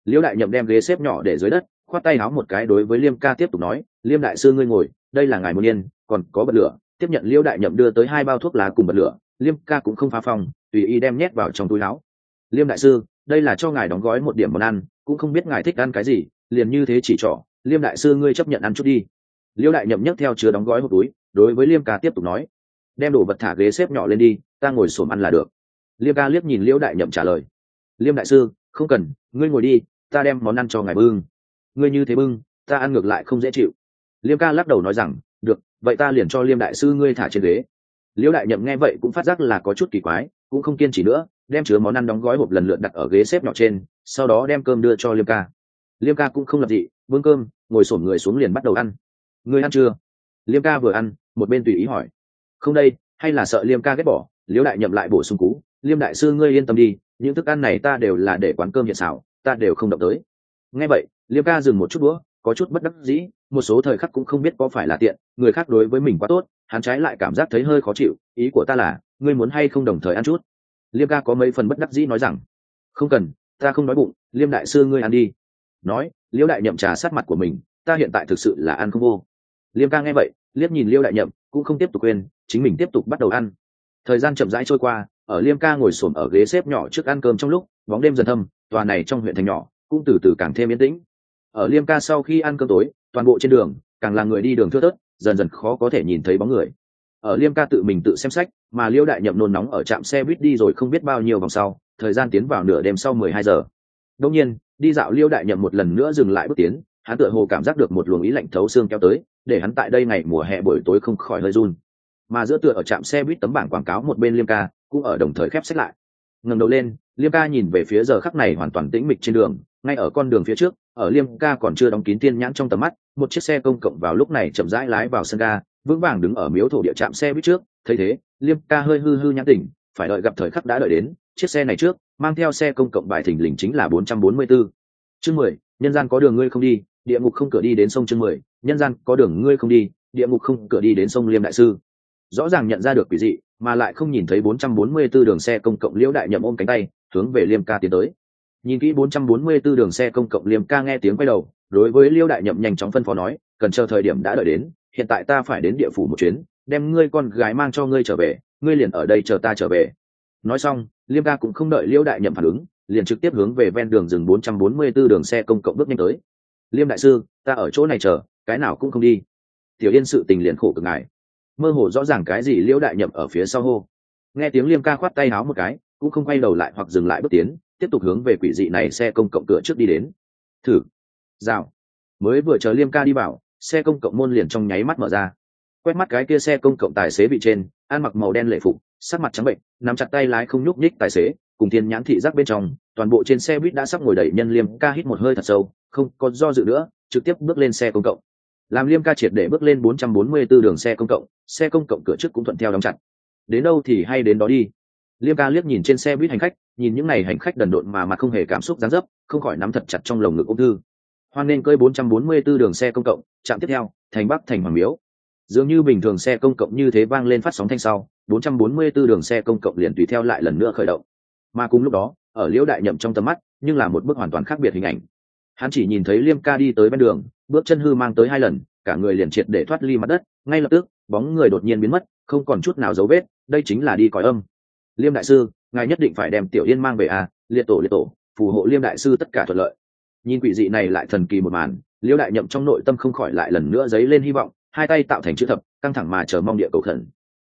A: Liễu đại nhậm đem ghế xếp nhỏ để dưới đất, khoát tay áo một cái đối với Liêm ca tiếp tục nói, Liêm đại sư ngươi ngồi, đây là ngài muốn yên, còn có bật lửa. Tiếp nhận Liễu đại nhậm đưa tới 2 bao thuốc lá cùng bật lửa, Liêm ca cũng không phá phòng, tùy ý đem nhét vào trong túi áo. Liêm đại sư, đây là cho ngài đóng gói một điểm món ăn, cũng không biết ngài thích ăn cái gì, liền như thế chỉ trỏ, Liêm đại sư ngươi chấp nhận ăn chút đi. Liễu đại nhậm nhấc theo chứa đóng gói hộp túi, đối với Liêm ca tiếp tục nói, đem đồ vật thả ghế xếp nhỏ lên đi, ta ngồi xổm ăn là được. Liêm ca liếc nhìn Liễu đại nhậm trả lời, Liêm đại sư, không cần, ngươi ngồi đi, ta đem món ăn cho ngài bưng. Ngươi như thế bưng, ta ăn ngược lại không dễ chịu. Liêm ca lắc đầu nói rằng, được, vậy ta liền cho Liêm đại sư ngươi thả trên ghế. Liễu đại nhậm nghe vậy cũng phát giác là có chút kỳ quái, cũng không kiên trì nữa, đem chứa món ăn đóng gói hộp lần lượt đặt ở ghế xếp nhỏ trên, sau đó đem cơm đưa cho Liêm ca. Liêm ca cũng không lập dị, bưng cơm, ngồi xổm người xuống liền bắt đầu ăn. Ngươi ăn chưa? Liêm ca vừa ăn, một bên tùy ý hỏi. Không đây, hay là sợ Liêm ca ghét bỏ? Liễu đại nhậm lại bổ sung cú, Liêm đại sư ngươi yên tâm đi, những thức ăn này ta đều là để quán cơm hiện xào, ta đều không động tới. Nghe vậy, Liêm ca dừng một chút đũa, có chút bất đắc dĩ, một số thời khắc cũng không biết có phải là tiện, người khác đối với mình quá tốt, hắn trái lại cảm giác thấy hơi khó chịu, ý của ta là, ngươi muốn hay không đồng thời ăn chút. Liêm ca có mấy phần bất đắc dĩ nói rằng, không cần, ta không đói bụng, Liêm đại sư ngươi ăn đi. Nói, Liễu đại nhậm trà sát mặt của mình, ta hiện tại thực sự là ăn không vô. Liêm ca nghe vậy, liếc nhìn Liễu đại nhậm, cũng không tiếp tục quên, chính mình tiếp tục bắt đầu ăn. Thời gian chậm rãi trôi qua, ở Liêm ca ngồi xổm ở ghế xếp nhỏ trước ăn cơm trong lúc bóng đêm dần thâm, tòa này trong huyện thành nhỏ cũng từ từ càng thêm yên tĩnh. Ở Liêm ca sau khi ăn cơm tối, toàn bộ trên đường càng là người đi đường thưa thớt, dần dần khó có thể nhìn thấy bóng người. Ở Liêm ca tự mình tự xem sách, mà Liễu đại nhậm nôn nóng ở trạm xe buýt đi rồi không biết bao nhiêu vòng sau, thời gian tiến vào nửa đêm sau 12 giờ. Đương nhiên, đi dạo Liễu đại nhậm một lần nữa dừng lại bước tiến, hắn tựa hồ cảm giác được một luồng ý lạnh thấu xương kéo tới, để hắn tại đây ngày mùa hè buổi tối không khỏi hơi run. Mà giữa tựa ở trạm xe buýt tấm bảng quảng cáo một bên Liêm ca cũng ở đồng thời khép sách lại. Ngẩng đầu lên, Liêm ca nhìn về phía giờ khắc này hoàn toàn tĩnh mịch trên đường, ngay ở con đường phía trước, ở Liêm ca còn chưa đóng kín thiên nhãn trong tầm mắt, một chiếc xe công cộng vào lúc này chậm rãi lái vào sân ga, vững vàng đứng ở miếu thổ địa trạm xe buýt trước. Thấy thế, Liêm ca hơi hư nhãn tỉnh, phải đợi gặp thời khắc đã đợi đến, chiếc xe này trước, mang theo xe công cộng bài thình lình chính là 444. Chương 10, nhân gian có đường ngươi không đi, địa ngục không cửa đi đến sông. Chương 10, nhân gian có đường ngươi không đi, địa ngục không cửa đi đến sông. Liêm đại sư rõ ràng nhận ra được quỷ dị, mà lại không nhìn thấy 444 đường xe công cộng. Liễu đại nhậm ôm cánh tay, hướng về Liêm ca tiến tới. Nhìn kỹ 444 đường xe công cộng, Liêm ca nghe tiếng quay đầu, đối với Liễu đại nhậm nhanh chóng phân phó nói, cần chờ thời điểm đã đợi đến, hiện tại ta phải đến địa phủ một chuyến, đem ngươi con gái mang cho ngươi trở về, ngươi liền ở đây chờ ta trở về. Nói xong, Liêm ca cũng không đợi Liễu đại nhậm phản ứng, liền trực tiếp hướng về ven đường dừng 444 đường xe công cộng bước nhanh tới. Liêm đại sư, ta ở chỗ này chờ, cái nào cũng không đi. Tiểu Yên sự tình liền khổ cực ngài. Mơ hồ rõ ràng cái gì Liễu đại nhậm ở phía sau hô. Nghe tiếng Liêm ca khoát tay háo một cái, cũng không quay đầu lại hoặc dừng lại bước tiến, tiếp tục hướng về quỷ dị này xe công cộng cửa trước đi đến. Thử, rào. Mới vừa chờ Liêm ca đi vào, xe công cộng môn liền trong nháy mắt mở ra. Quét mắt cái kia xe công cộng tài xế vị trên, ăn mặc màu đen lễ phục, sắc mặt trắng bệnh, nắm chặt tay lái không nhúc nhích tài xế, cùng thiên nhãn thị giác bên trong, toàn bộ trên xe buýt đã sắp ngồi đầy nhân. Liêm ca hít một hơi thật sâu, không có do dự nữa, trực tiếp bước lên xe công cộng. Làm Liêm ca triệt để bước lên 444 đường xe công cộng cửa trước cũng thuận theo đóng chặt. Đến đâu thì hay đến đó đi. Liêm ca liếc nhìn trên xe buýt hành khách, nhìn những này hành khách đần độn mà không hề cảm xúc dáng dấp, không khỏi nắm thật chặt trong lồng ngực ung thư. Hoan nên cơi 444 đường xe công cộng, trạm tiếp theo, thành Bắc thành Hoàng Miếu. Dường như bình thường xe công cộng như thế vang lên phát sóng thanh sau, 444 đường xe công cộng liền tùy theo lại lần nữa khởi động. Mà cùng lúc đó, ở Liễu đại nhậm trong tầm mắt, nhưng là một bức hoàn toàn khác biệt hình ảnh. Hắn chỉ nhìn thấy Liêm ca đi tới bên đường, bước chân hư mang tới 2 lần, cả người liền triệt để thoát ly mặt đất, ngay lập tức, bóng người đột nhiên biến mất, không còn chút nào dấu vết, đây chính là đi cõi âm. Liêm đại sư, ngài nhất định phải đem Tiểu Yên mang về à? Liệt tổ, phù hộ Liêm đại sư tất cả thuận lợi. Nhìn quỷ dị này lại thần kỳ một màn, Liễu đại nhậm trong nội tâm không khỏi lại lần nữa dấy lên hy vọng, hai tay tạo thành chữ thập, căng thẳng mà chờ mong địa cầu khẩn.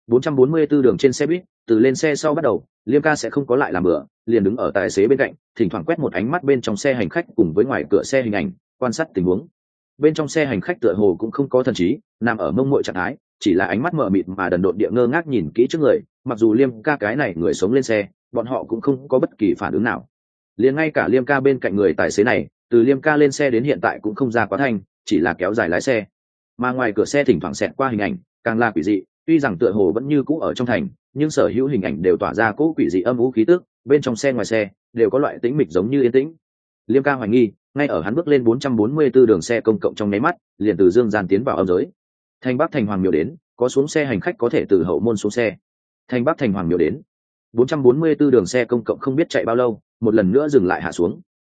A: 444 đường trên xe buýt, từ lên xe sau bắt đầu, Liêm ca sẽ không có lại làm bữa, liền đứng ở tài xế bên cạnh, thỉnh thoảng quét một ánh mắt bên trong xe hành khách cùng với ngoài cửa xe hình ảnh, quan sát tình huống. Bên trong xe hành khách tựa hồ cũng không có thần trí, nằm ở mông muội trạng thái, chỉ là ánh mắt mờ mịt mà đần độn địa ngơ ngác nhìn kỹ trước người. Mặc dù Liêm ca cái này người sống lên xe, bọn họ cũng không có bất kỳ phản ứng nào. Liền ngay cả Liêm ca bên cạnh người tài xế này, từ Liêm ca lên xe đến hiện tại cũng không ra quá thanh, chỉ là kéo dài lái xe. Mà ngoài cửa xe thỉnh thoảng xẹt qua hình ảnh, càng là quỷ dị, tuy rằng tựa hồ vẫn như cũ ở trong thành, nhưng sở hữu hình ảnh đều tỏa ra cỗ quỷ dị âm u khí tức, bên trong xe ngoài xe đều có loại tĩnh mịch giống như yên tĩnh. Liêm ca hoài nghi, ngay ở hắn bước lên 444 đường xe công cộng trong nháy mắt, liền từ dương gian tiến vào âm giới. Thành Bắc thành Hoàng Miếu đến, có xuống xe hành khách có thể từ hậu môn xuống xe. Thành Bắc thành Hoàng Miếu đến, 444 đường xe công cộng không biết chạy bao lâu, một lần nữa dừng lại hạ xuống.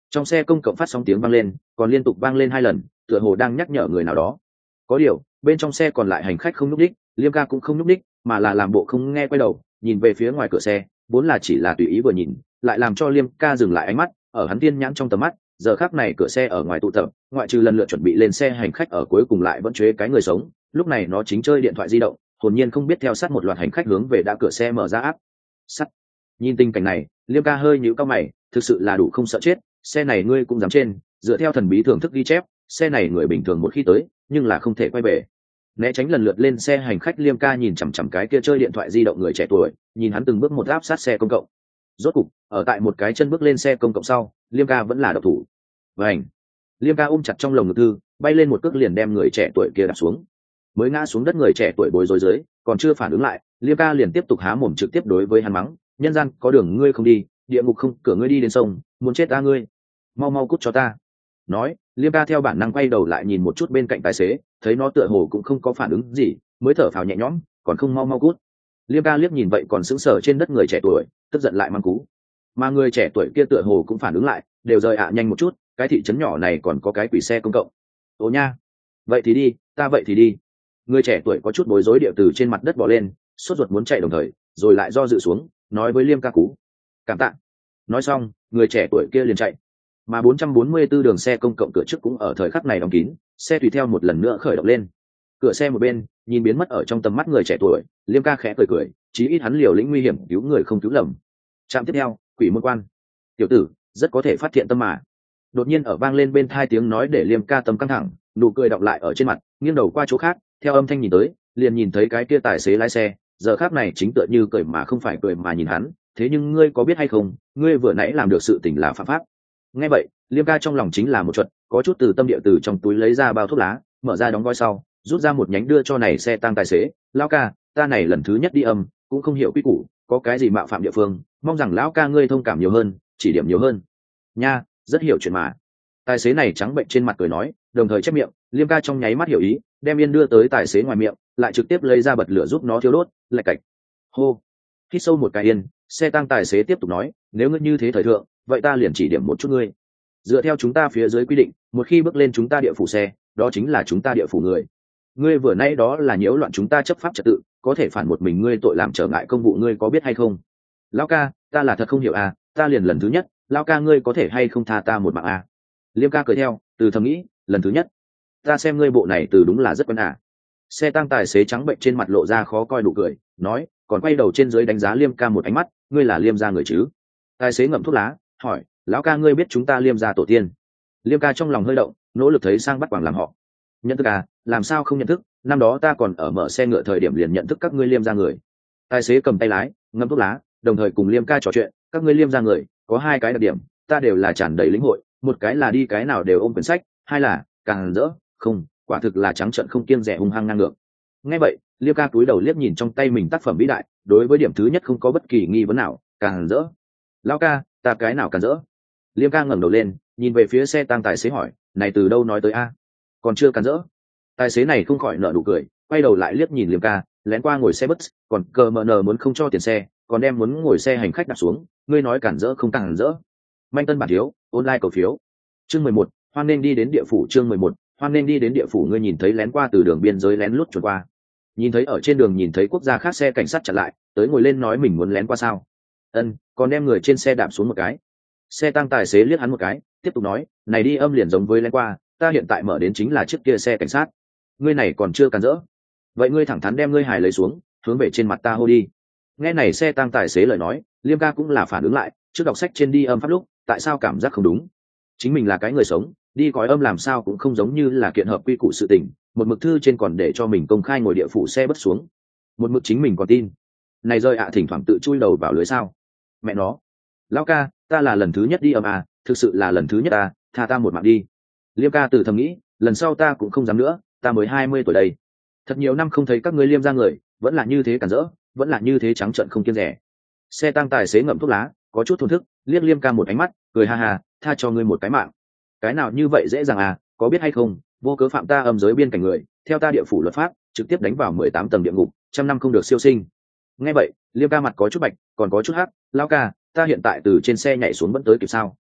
A: Trong xe công cộng phát sóng tiếng vang lên, còn liên tục vang lên 2 lần, tựa hồ đang nhắc nhở người nào đó. Có điều bên trong xe còn lại hành khách không nhúc đích, Liêm ca cũng không nhúc đích, mà là làm bộ không nghe, quay đầu nhìn về phía ngoài cửa xe, vốn là chỉ là tùy ý vừa nhìn, lại làm cho Liêm ca dừng lại ánh mắt. Ở hắn tiên nhãn trong tầm mắt, giờ khắc này cửa xe ở ngoài tụ tập, ngoại trừ lần lượt chuẩn bị lên xe hành khách ở cuối cùng lại vẫn chế cái người sống, lúc này nó chính chơi điện thoại di động, hồn nhiên không biết theo sát một loạt hành khách hướng về đã cửa xe mở ra áp sắt. Nhìn tình cảnh này, Liêm ca hơi nhíu cau mày, thực sự là đủ không sợ chết, xe này ngươi cũng dám trên. Dựa theo thần bí thưởng thức ghi chép, xe này người bình thường một khi tới nhưng là không thể quay về. Né tránh lần lượt lên xe hành khách, Liêm ca nhìn chằm chằm cái kia chơi điện thoại di động người trẻ tuổi, nhìn hắn từng bước một áp sát xe công cộng. Rốt cục ở tại một cái chân bước lên xe công cộng sau, Liêm ca vẫn là độc thủ. Vành, Liêm ca ôm chặt trong lồng ngực thư, bay lên một cước liền đem người trẻ tuổi kia đạp xuống. Mới ngã xuống đất, người trẻ tuổi bối rối dưới còn chưa phản ứng lại, Liêm ca liền tiếp tục há mồm trực tiếp đối với hắn mắng: nhân gian có đường ngươi không đi, địa ngục không cửa ngươi đi đến sông, muốn chết ta ngươi, mau mau cút cho ta. Nói, Liêm ca theo bản năng quay đầu lại nhìn một chút bên cạnh tài xế, thấy nó tựa hồ cũng không có phản ứng gì, mới thở phào nhẹ nhõm, còn không mau mau cút. Liêm ca liếc nhìn vậy còn sững sờ trên đất người trẻ tuổi, tức giận lại mang cú. Mà người trẻ tuổi kia tựa hồ cũng phản ứng lại, đều rời nhanh một chút, cái thị trấn nhỏ này còn có cái quỷ xe công cộng. Ồ nha, vậy thì đi, ta vậy thì đi. Người trẻ tuổi có chút bối rối điệu từ trên mặt đất bò lên, sốt ruột muốn chạy đồng thời, rồi lại do dự xuống, nói với Liêm ca cú: cảm tạ. Nói xong, người trẻ tuổi kia liền chạy. Mà 444 đường xe công cộng cửa trước cũng ở thời khắc này đóng kín, xe tùy theo một lần nữa khởi động lên. Cửa xe một bên, nhìn biến mất ở trong tầm mắt người trẻ tuổi, Liêm ca khẽ cười cười, chí ít hắn liều lĩnh nguy hiểm cứu người không cứu lầm. Trạm tiếp theo, quỷ môn quan. Tiểu tử, rất có thể phát hiện tâm mà. Đột nhiên ở vang lên bên tai tiếng nói để Liêm ca tâm căng thẳng, nụ cười đọng lại ở trên mặt, nghiêng đầu qua chỗ khác, theo âm thanh nhìn tới, liền nhìn thấy cái kia tài xế lái xe, giờ khắc này chính tựa như cười mà không phải cười mà nhìn hắn. Thế nhưng ngươi có biết hay không, ngươi vừa nãy làm được sự tình là phạm pháp. Nghe vậy, Liêm ca trong lòng chính là một chuột, có chút từ tâm địa từ trong túi lấy ra bao thuốc lá, mở ra đóng gói sau, rút ra một nhánh đưa cho này xe tăng tài xế: lão ca, ta này lần thứ nhất đi âm, cũng không hiểu quy củ, có cái gì mạo phạm địa phương, mong rằng lão ca ngươi thông cảm nhiều hơn, chỉ điểm nhiều hơn. Nha, rất hiểu chuyện mà. Tài xế này trắng bệnh trên mặt cười nói, đồng thời chép miệng. Liêm ca trong nháy mắt hiểu ý, đem yên đưa tới tài xế ngoài miệng, lại trực tiếp lấy ra bật lửa giúp nó thiêu đốt, lạch cạch. Hô, hít sâu một cái yên, xe tăng tài xế tiếp tục nói: nếu ngươi như thế thời thượng, vậy ta liền chỉ điểm một chút ngươi. Dựa theo chúng ta phía dưới quy định, một khi bước lên chúng ta địa phủ xe, đó chính là chúng ta địa phủ người. Ngươi vừa nay đó là nhiễu loạn chúng ta chấp pháp trật tự, có thể phản một mình ngươi tội làm trở ngại công vụ, ngươi có biết hay không? Lão ca, ta là thật không hiểu à, ta liền lần thứ nhất, lão ca ngươi có thể hay không tha ta một mạng à? Liêm ca cười theo, từ thầm nghĩ, lần thứ nhất, ta xem ngươi bộ này từ đúng là rất quen à. Xe tăng tài xế trắng bệnh trên mặt lộ ra khó coi nụ cười, nói, còn quay đầu trên dưới đánh giá Liêm ca một ánh mắt: ngươi là Liêm gia người chứ? Tài xế ngậm thuốc lá, hỏi, lão ca ngươi biết chúng ta Liêm gia tổ tiên? Liêm ca trong lòng hơi động, nỗ lực thấy sang bắt quảng làm họ. Nhận thức à, làm sao không nhận thức, năm đó ta còn ở mở xe ngựa thời điểm liền nhận thức các ngươi Liêm gia người. Tài xế cầm tay lái, ngậm thuốc lá, đồng thời cùng Liêm ca trò chuyện: các ngươi Liêm gia người có hai cái đặc điểm, ta đều là tràn đầy lĩnh hội, một cái là đi cái nào đều ôm quyển sách, hai là càng rỡ, không, quả thực là trắng trợn không kiêng dè hung hăng ngang ngược. Nghe vậy, Liêm ca cúi đầu liếc nhìn trong tay mình tác phẩm vĩ đại, đối với điểm thứ nhất không có bất kỳ nghi vấn nào, càng rỡ. Lão ca, ta cái nào càng rỡ? Liêm ca ngẩng đầu lên, nhìn về phía xe tăng tài xế hỏi, này từ đâu nói tới a? Còn chưa càng rỡ. Tài xế này không khỏi nở nụ cười, quay đầu lại liếc nhìn Liêm ca, lén qua ngồi xe bus, còn cờ mờ nờ muốn không cho tiền xe, còn đem muốn ngồi xe hành khách đặt xuống, ngươi nói cản rỡ không cản rỡ? Manh tân bản thiếu, online cầu phiếu. Chương 11, hoan nên đi đến địa phủ. Chương 11, hoan nên đi đến địa phủ. Ngươi nhìn thấy lén qua từ đường biên giới lén lút chuồn qua, nhìn thấy ở trên đường nhìn thấy quốc gia khác xe cảnh sát chặn lại, tới ngồi lên nói mình muốn lén qua sao? Ân, còn đem người trên xe đạp xuống một cái. Xe tăng tài xế liếc hắn một cái, tiếp tục nói, này đi âm liền giống với lén qua, ta hiện tại mở đến chính là chiếc kia xe cảnh sát. Ngươi này còn chưa cản rỡ, vậy ngươi thẳng thắn đem ngươi hài lấy xuống, hướng về trên mặt ta hô đi. Nghe này xe tăng tài xế lời nói, Liêm ca cũng là phản ứng lại, trước đọc sách trên đi âm pháp lúc, tại sao cảm giác không đúng? Chính mình là cái người sống, đi còi âm làm sao cũng không giống như là kiện hợp quy củ sự tình, một mực thư trên còn để cho mình công khai ngồi địa phủ xe bớt xuống, một mực chính mình còn tin. Này rơi thỉnh thoảng tự chui đầu vào lưới sao? Mẹ nó, lão ca, ta là lần thứ nhất đi âm à, thực sự là lần thứ nhất à, tha ta một mạng đi. Liêm ca từ thầm nghĩ, lần sau ta cũng không dám nữa, ta mới 20 tuổi đây. Thật nhiều năm không thấy các ngươi Liêm gia người, vẫn là như thế cản rỡ, vẫn là như thế trắng trợn không kiêng rẻ. Xe tăng tài xế ngậm thuốc lá, có chút thổn thức, liếc Liêm ca một ánh mắt, cười ha ha, tha cho ngươi một cái mạng. Cái nào như vậy dễ dàng à, có biết hay không, vô cớ phạm ta âm giới biên cảnh người, theo ta địa phủ luật pháp, trực tiếp đánh vào 18 tầng địa ngục, 100 năm không được siêu sinh. Nghe vậy, Liêm ca mặt có chút bạch, còn có chút hắc, lão ca, ta hiện tại từ trên xe nhảy xuống vẫn tới kịp sao?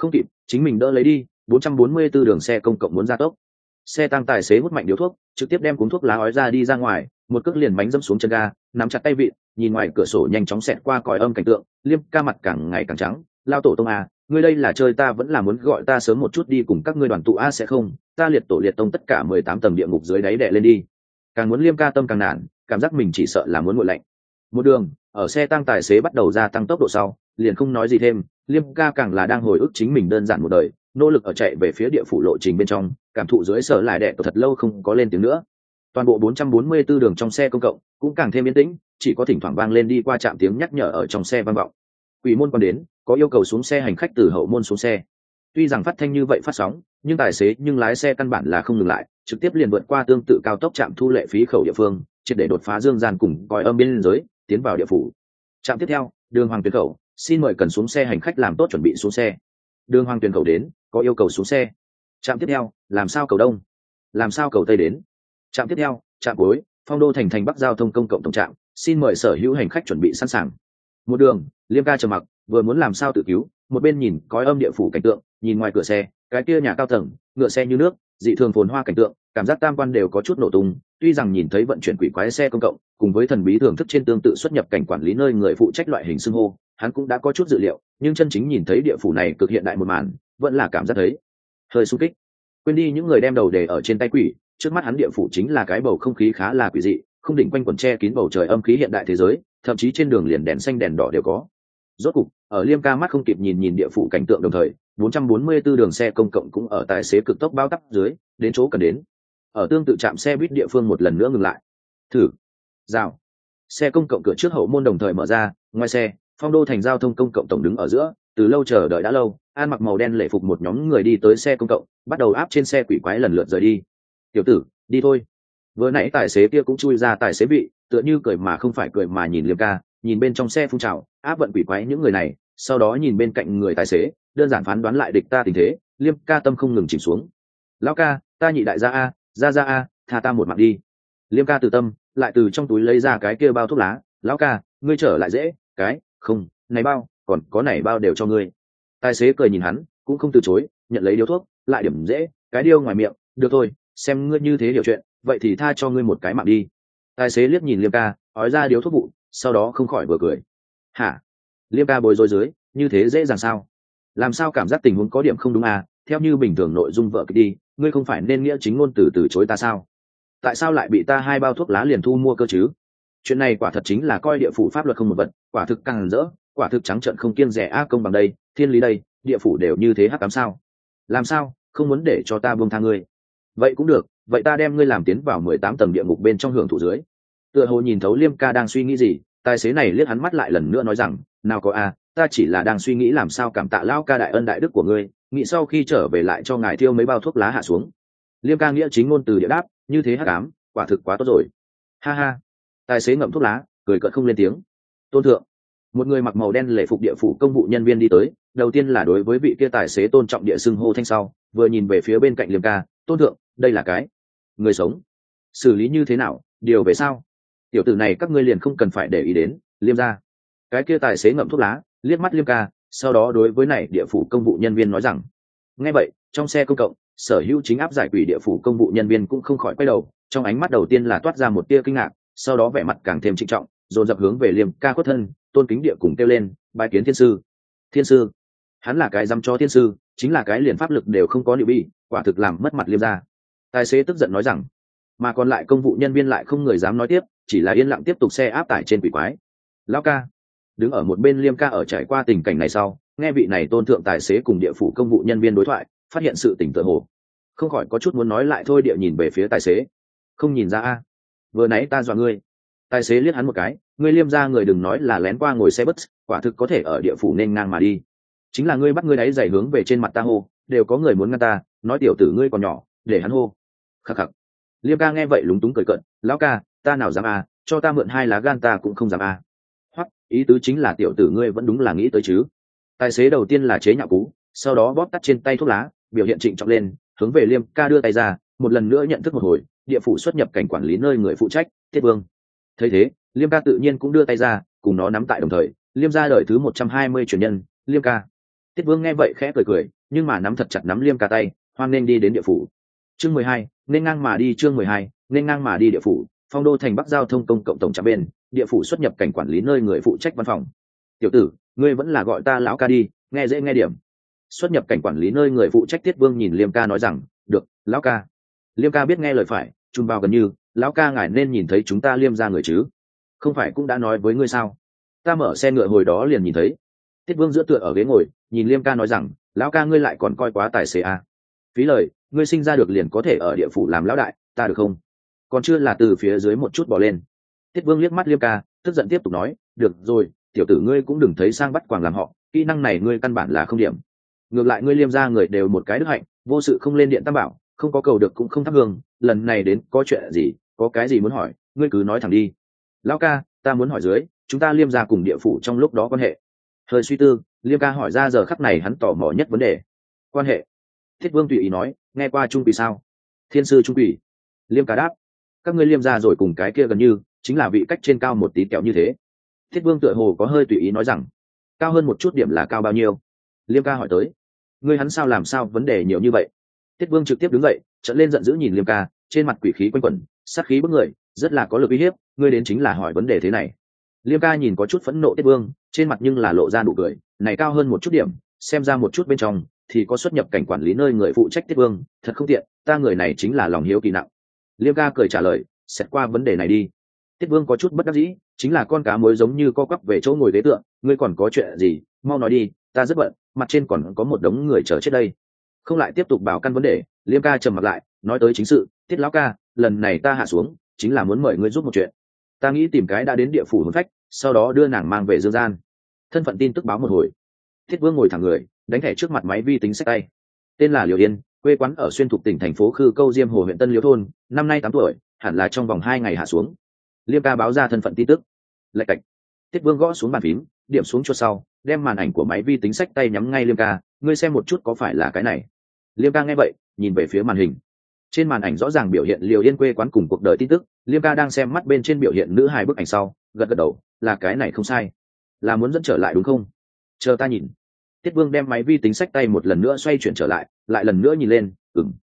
A: Không kịp, chính mình đỡ lấy đi. 444 đường xe công cộng muốn ra tốc. Xe tăng tài xế hút mạnh điếu thuốc, trực tiếp đem cuốn thuốc lá ói ra đi ra ngoài, một cước liền bánh dẫm xuống chân ga, nắm chặt tay vịn, nhìn ngoài cửa sổ nhanh chóng xẹt qua còi âm cảnh tượng. Liêm ca mặt càng ngày càng trắng. Lao tổ tông à, ngươi đây là chơi ta vẫn là muốn gọi ta sớm một chút đi cùng các ngươi đoàn tụ a sẽ không, ta liệt tổ liệt tông tất cả 18 tầng địa ngục dưới đáy đè lên đi. Càng muốn Liêm ca tâm càng nản, cảm giác mình chỉ sợ là muốn nguội lạnh. Một đường, ở xe tăng tài xế bắt đầu gia tăng tốc độ sau, liền không nói gì thêm. Liêm ca càng là đang hồi ức chính mình đơn giản một đời, nỗ lực ở chạy về phía địa phủ lộ trình bên trong, cảm thụ dưới sở lại đè thật lâu không có lên tiếng nữa. Toàn bộ 444 đường trong xe công cộng cũng càng thêm yên tĩnh, chỉ có thỉnh thoảng vang lên đi qua trạm tiếng nhắc nhở ở trong xe vang vọng. Quỷ môn còn đến, có yêu cầu xuống xe hành khách từ hậu môn xuống xe. Tuy rằng phát thanh như vậy phát sóng, nhưng tài xế nhưng lái xe căn bản là không ngừng lại, trực tiếp liền vượt qua tương tự cao tốc trạm thu lệ phí khẩu địa phương, triệt để đột phá dương gian cùng còi âm biên giới, tiến vào địa phủ. Trạm tiếp theo, đường Hoàng Tuyền khẩu, xin mời cần xuống xe hành khách làm tốt chuẩn bị xuống xe. Đường Hoàng Tuyền khẩu đến, có yêu cầu xuống xe. Trạm tiếp theo, làm sao cầu đông, làm sao cầu tây đến. Trạm tiếp theo, trạm cuối, Phong Đô thành thành Bắc giao thông công cộng tổng trạm, xin mời sở hữu hành khách chuẩn bị sẵn sàng. Một đường, Liêm ca trầm mặc, vừa muốn làm sao tự cứu, một bên nhìn cõi âm địa phủ cảnh tượng, nhìn ngoài cửa xe, cái kia nhà cao tầng, ngựa xe như nước, dị thường phồn hoa cảnh tượng, cảm giác tam quan đều có chút nổ tung. Tuy rằng nhìn thấy vận chuyển quỷ quái xe công cộng, cùng với thần bí thưởng thức trên tương tự xuất nhập cảnh quản lý nơi người phụ trách loại hình xưng hô, hắn cũng đã có chút dự liệu, nhưng chân chính nhìn thấy địa phủ này cực hiện đại một màn, vẫn là cảm giác thấy hơi xung kích. Quên đi những người đem đầu để ở trên tay quỷ, trước mắt hắn địa phủ chính là cái bầu không khí khá là quỷ dị, không đỉnh quanh quần che kín bầu trời âm khí hiện đại thế giới, thậm chí trên đường liền đèn xanh đèn đỏ đều có. Rốt cục, ở Liêm ca mắt không kịp nhìn địa phủ cảnh tượng đồng thời, 444 đường xe công cộng cũng ở tài xế cực tốc bao tắp dưới, đến chỗ cần đến. Ở tương tự trạm xe buýt địa phương một lần nữa ngừng lại. Thử. Rào. Xe công cộng cửa trước hậu môn đồng thời mở ra, ngoài xe, Phong Đô thành giao thông công cộng tổng đứng ở giữa, từ lâu chờ đợi đã lâu, an mặc màu đen lễ phục một nhóm người đi tới xe công cộng, bắt đầu áp trên xe quỷ quái lần lượt rời đi. Tiểu tử, đi thôi. Vừa nãy tài xế kia cũng chui ra tài xế vị, tựa như cười mà không phải cười mà nhìn Liêm ca, nhìn bên trong xe phun trào, áp vận quỷ quái những người này, sau đó nhìn bên cạnh người tài xế, đơn giản phán đoán lại địch ta tình thế. Liêm ca tâm không ngừng chìm xuống. Lão ca, ta nhị đại gia a, gia a, tha ta một mạng đi. Liêm ca từ tâm, lại từ trong túi lấy ra cái kia bao thuốc lá. Lão ca, ngươi trở lại dễ, cái, không, này bao, còn có này bao đều cho ngươi. Tài xế cười nhìn hắn, cũng không từ chối, nhận lấy điếu thuốc, lại điểm dễ, cái điêu ngoài miệng, được thôi, xem ngươi như thế hiểu chuyện, vậy thì tha cho ngươi một cái mạng đi. Tài xế liếc nhìn Liêm ca, ói ra điếu thuốc vụ, sau đó không khỏi vừa cười. Hả? Liêm ca bối rối dưới, như thế dễ dàng sao? Làm sao cảm giác tình huống có điểm không đúng à? Theo như bình thường nội dung vợ kịch đi, ngươi không phải nên nghĩa chính ngôn từ chối ta sao? Tại sao lại bị ta 2 bao thuốc lá liền thu mua cơ chứ? Chuyện này quả thật chính là coi địa phủ pháp luật không một vật, quả thực càng rỡ, quả thực trắng trợn không kiêng dè ác công bằng đây, thiên lý đây, địa phủ đều như thế hắc ám sao? Làm sao, không muốn để cho ta buông tha ngươi? Vậy cũng được, vậy ta đem ngươi làm tiến vào 18 tầng địa ngục bên trong hưởng thụ dưới. Tựa hồ nhìn thấu Liêm ca đang suy nghĩ gì, tài xế này liếc hắn mắt lại lần nữa nói rằng, nào có a, ta chỉ là đang suy nghĩ làm sao cảm tạ lão ca đại ân đại đức của ngươi, nghĩ sau khi trở về lại cho ngài thiêu mấy bao thuốc lá hạ xuống. Liêm ca nghĩa chính ngôn từ địa đáp, như thế hắc ám, quả thực quá tốt rồi. Ha ha. Tài xế ngậm thuốc lá, cười cợt không lên tiếng. Tôn thượng. Một người mặc màu đen lễ phục địa phủ công vụ nhân viên đi tới, đầu tiên là đối với vị kia tài xế tôn trọng địa xưng hô thanh sau, vừa nhìn về phía bên cạnh Liêm ca, tôn thượng, đây là cái người sống, xử lý như thế nào, điều về sao? Tiểu tử này các ngươi liền không cần phải để ý đến. Liêm ra. Cái kia tài xế ngậm thuốc lá, liếc mắt Liêm ca, sau đó đối với này địa phủ công vụ nhân viên nói rằng, nghe vậy, trong xe công cộng, sở hữu chính áp giải quỷ địa phủ công vụ nhân viên cũng không khỏi quay đầu, trong ánh mắt đầu tiên là toát ra một tia kinh ngạc, sau đó vẻ mặt càng thêm trịnh trọng, dồn dập hướng về Liêm ca khuất thân, tôn kính địa cùng kêu lên, bái kiến thiên sư. Thiên sư? Hắn là cái dăm cho thiên sư, chính là cái liền pháp lực đều không có liệu bi, quả thực làm mất mặt Liêm ra. Tài xế tức giận nói rằng, mà còn lại công vụ nhân viên lại không người dám nói tiếp, chỉ là yên lặng tiếp tục xe áp tải trên quỷ quái. Lão ca. Đứng ở một bên Liêm ca ở trải qua tình cảnh này sau, nghe vị này tôn thượng tài xế cùng địa phủ công vụ nhân viên đối thoại, phát hiện sự tỉnh tựa hồ, không khỏi có chút muốn nói lại thôi, địa nhìn về phía tài xế. Không nhìn ra a? Vừa nãy ta dọa ngươi. Tài xế liếc hắn một cái, ngươi Liêm ra người đừng nói là lén qua ngồi xe bus, quả thực có thể ở địa phủ nên ngang mà đi. Chính là ngươi bắt ngươi đáy giày hướng về trên mặt ta hô, đều có người muốn ngăn ta, nói tiểu tử ngươi còn nhỏ, để hắn hô. Khắc khắc. Liêm ca nghe vậy lúng túng cười cợt, lão ca, ta nào dám a, cho ta mượn 2 lá gan ta cũng không dám a. Hoặc, ý tứ chính là tiểu tử ngươi vẫn đúng là nghĩ tới chứ. Tài xế đầu tiên là chế nhạo cú, sau đó bóp tắt trên tay thuốc lá, biểu hiện trịnh trọng lên, hướng về Liêm ca đưa tay ra, một lần nữa nhận thức một hồi, địa phủ xuất nhập cảnh quản lý nơi người phụ trách, Thiết Vương. Thấy thế, Liêm ca tự nhiên cũng đưa tay ra, cùng nó nắm tại đồng thời, Liêm ra đời thứ 120 truyền nhân, Liêm ca. Tiết Vương nghe vậy khẽ cười cười, nhưng mà nắm thật chặt nắm Liêm Ca tay, hoan nên đi đến địa phủ. Chương 12, nên ngang mà đi. Chương 12, nên ngang mà đi. Địa phủ, Phong Đô thành Bắc giao thông công cộng tổng trạm bên, địa phủ xuất nhập cảnh quản lý nơi người phụ trách văn phòng. Tiểu tử, ngươi vẫn là gọi ta lão ca đi, nghe dễ nghe điểm. Xuất nhập cảnh quản lý nơi người phụ trách Tiết Vương nhìn Liêm Ca nói rằng, được, lão ca. Liêm Ca biết nghe lời phải, chùm vào gần như, lão ca ngài nên nhìn thấy chúng ta Liêm ra người chứ? Không phải cũng đã nói với ngươi sao? Ta mở xe ngựa hồi đó liền nhìn thấy. Tiết Vương giữa tựa ở ghế ngồi, nhìn Liêm Ca nói rằng, lão ca ngươi lại còn coi quá tài xế à? Phí lời, ngươi sinh ra được liền có thể ở địa phủ làm lão đại, ta được không? Còn chưa là từ phía dưới một chút bỏ lên. Tiết Vương liếc mắt Liêm Ca, tức giận tiếp tục nói, được rồi, tiểu tử ngươi cũng đừng thấy sang bắt quàng làm họ, kỹ năng này ngươi căn bản là không điểm. Ngược lại ngươi Liêm ra người đều một cái đức hạnh, vô sự không lên điện tam bảo, không có cầu được cũng không thắp hương, lần này đến có chuyện gì, có cái gì muốn hỏi, ngươi cứ nói thẳng đi. Lão ca, ta muốn hỏi dưới, chúng ta Liêm ra cùng địa phủ trong lúc đó quan hệ. Hơi suy tư, Liêm Ca hỏi ra giờ khắc này hắn tò mò nhất vấn đề. Quan hệ? Thiết Vương tùy ý nói, nghe qua trung quỷ sao? Thiên sư trung quỷ. Liêm Ca đáp, các ngươi Liêm ra rồi cùng cái kia gần như chính là vị cách trên cao một tí kẹo như thế. Thiết Vương tựa hồ có hơi tùy ý nói rằng, cao hơn một chút điểm là cao bao nhiêu? Liêm Ca hỏi tới, ngươi hắn sao làm sao vấn đề nhiều như vậy? Thiết Vương trực tiếp đứng dậy, trợn lên giận dữ nhìn Liêm Ca, trên mặt quỷ khí quanh quẩn, sát khí bức người, rất là có lực uy hiếp, ngươi đến chính là hỏi vấn đề thế này. Liêm Ca nhìn có chút phẫn nộ Tiết Vương, trên mặt nhưng là lộ ra nụ cười, này cao hơn một chút điểm, xem ra một chút bên trong thì có xuất nhập cảnh quản lý nơi người phụ trách Tiết Vương, thật không tiện, ta người này chính là lòng hiếu kỳ nặng. Liêm Ca cười trả lời, xét qua vấn đề này đi. Tiết Vương có chút bất đắc dĩ, chính là con cá mối giống như co quắp về chỗ ngồi ghế tựa, ngươi còn có chuyện gì, mau nói đi, ta rất bận, mặt trên còn có một đống người chờ chết đây. Không lại tiếp tục bảo căn vấn đề, Liêm Ca trầm mặt lại, nói tới chính sự, Tiết lão ca, lần này ta hạ xuống, chính là muốn mời ngươi giúp một chuyện. Ta nghĩ tìm cái đã đến địa phủ hồn phách, sau đó đưa nàng mang về dương gian. Thân phận tin tức báo một hồi. Thiết Vương ngồi thẳng người, đánh thẻ trước mặt máy vi tính xách tay. Tên là Liều Yên, quê quán ở xuyên thuộc tỉnh thành phố Khư Câu Diêm Hồ huyện Tân Liễu thôn, năm nay 8 tuổi, hẳn là trong vòng 2 ngày hạ xuống. Liêm Ca báo ra thân phận tin tức. Lạch cạch. Thiết Vương gõ xuống bàn phím, điểm xuống chuột sau, đem màn ảnh của máy vi tính xách tay nhắm ngay Liêm Ca, ngươi xem một chút có phải là cái này. Liêm Ca nghe vậy, nhìn về phía màn hình. Trên màn ảnh rõ ràng biểu hiện Liều Yên quê quán cùng cuộc đời tin tức, Liêm Ca đang xem mắt bên trên biểu hiện nữ hài bức ảnh sau, gật gật đầu, là cái này không sai, là muốn dẫn trở lại đúng không? Chờ ta nhìn. Tiết Vương đem máy vi tính xách tay một lần nữa xoay chuyển trở lại, lại lần nữa nhìn lên,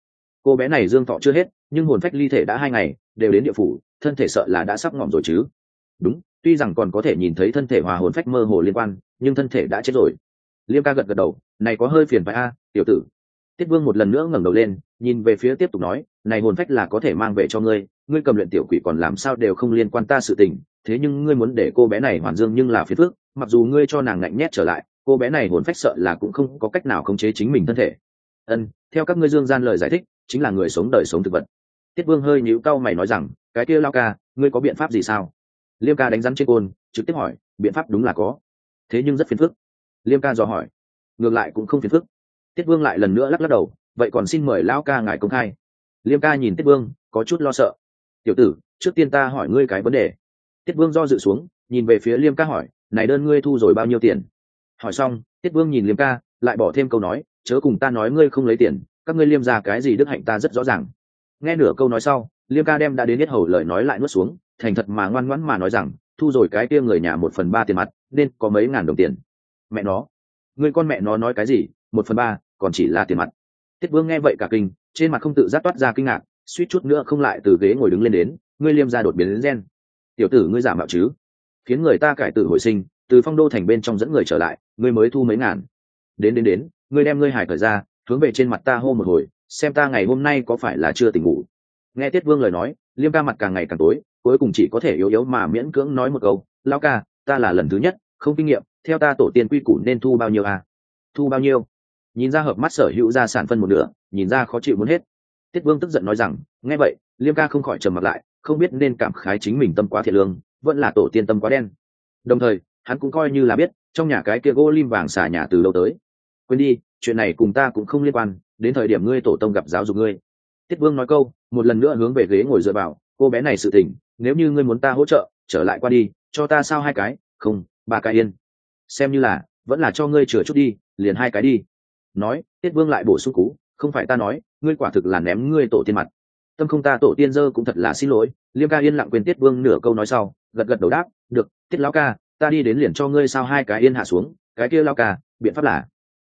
A: cô bé này dương thọ chưa hết, nhưng hồn phách ly thể đã 2 ngày, đều đến địa phủ, thân thể sợ là đã sắp ngỏm rồi chứ? Đúng, tuy rằng còn có thể nhìn thấy thân thể hòa hồn phách mơ hồ liên quan, nhưng thân thể đã chết rồi. Liêm Ca gật gật đầu, này có hơi phiền phải a, tiểu tử. Tiết Vương một lần nữa ngẩng đầu lên, nhìn về phía tiếp tục nói, này hồn phách là có thể mang về cho ngươi, ngươi cầm luyện tiểu quỷ còn làm sao đều không liên quan ta sự tình, thế nhưng ngươi muốn để cô bé này hoàn dương nhưng là phiền phức, mặc dù ngươi cho nàng ngạnh nhét trở lại, cô bé này hồn phách sợ là cũng không có cách nào khống chế chính mình thân thể. Theo các ngươi dương gian lời giải thích, chính là người sống đời sống thực vật. Tiết Vương hơi nhíu cau mày nói rằng, cái kia lao ca, ngươi có biện pháp gì sao? Liêm Ca đánh rắn trên côn, trực tiếp hỏi, biện pháp đúng là có, thế nhưng rất phiền phức. Liêm Ca dò hỏi, ngược lại cũng không phiền phức. Tiết Vương lại lần nữa lắc lắc đầu, vậy còn xin mời lão ca ngài công khai. Liêm Ca nhìn Tiết Vương, có chút lo sợ. Tiểu tử, trước tiên ta hỏi ngươi cái vấn đề. Tiết Vương do dự xuống, nhìn về phía Liêm Ca hỏi, này đơn ngươi thu rồi bao nhiêu tiền? Hỏi xong, Tiết Vương nhìn Liêm Ca, lại bỏ thêm câu nói, chớ cùng ta nói ngươi không lấy tiền, các ngươi Liêm ra cái gì đức hạnh ta rất rõ ràng. Nghe nửa câu nói sau, Liêm Ca đem đã đến hết hầu lời nói lại nuốt xuống, thành thật mà ngoan ngoãn mà nói rằng, thu rồi cái kia người nhà 1/3 tiền mặt, nên có mấy ngàn đồng tiền. Mẹ nó, ngươi con mẹ nó nói cái gì, 1/3, còn chỉ là tiền mặt. Tiết Vương nghe vậy cả kinh, trên mặt không tự giác toát ra kinh ngạc, suýt chút nữa không lại từ ghế ngồi đứng lên đến, ngươi Liêm ra đột biến đến gen. Tiểu tử ngươi giả mạo chứ? Khiến người ta cải tử hồi sinh, từ Phong Đô thành bên trong dẫn người trở lại, ngươi mới thu mấy ngàn. Đến, ngươi đem ngươi hài cởi ra, hướng về trên mặt ta hô một hồi, xem ta ngày hôm nay có phải là chưa tỉnh ngủ. Nghe Tiết Vương lời nói, Liêm Ca mặt càng ngày càng tối, cuối cùng chỉ có thể yếu yếu mà miễn cưỡng nói một câu, lão ca, ta là lần thứ nhất, không kinh nghiệm, theo ta tổ tiên quy củ nên thu bao nhiêu à? Thu bao nhiêu? Nhìn ra hợp mắt sở hữu gia sản phân một nửa, nhìn ra khó chịu muốn hết. Tiết Vương tức giận nói rằng, nghe vậy, Liêm Ca không khỏi trầm mặt lại, không biết nên cảm khái chính mình tâm quá thiệt lương, vẫn là tổ tiên tâm quá đen. Đồng thời, hắn cũng coi như là biết, trong nhà cái kia gỗ lim vàng xả nhà từ lâu tới. Quên đi, chuyện này cùng ta cũng không liên quan, đến thời điểm ngươi tổ tông gặp giáo dục ngươi. Tiết Vương nói câu, một lần nữa hướng về ghế ngồi dựa vào, cô bé này sự tình, nếu như ngươi muốn ta hỗ trợ, trở lại qua đi, cho ta sao 2 cái, không, 3 cái yên. Xem như là, vẫn là cho ngươi chừa chút đi, liền 2 cái đi. Nói, Tiết Vương lại bổ sung cú, không phải ta nói, ngươi quả thực là ném ngươi tổ tiên mặt. Tâm không ta tổ tiên dơ cũng thật là xin lỗi. Liêm Ca yên lặng quên Tiết Vương nửa câu nói sau, gật gật đầu đáp, được, Tiết lão ca, ta đi đến liền cho ngươi sao 2 cái yên hạ xuống, cái kia lão ca, biện pháp là.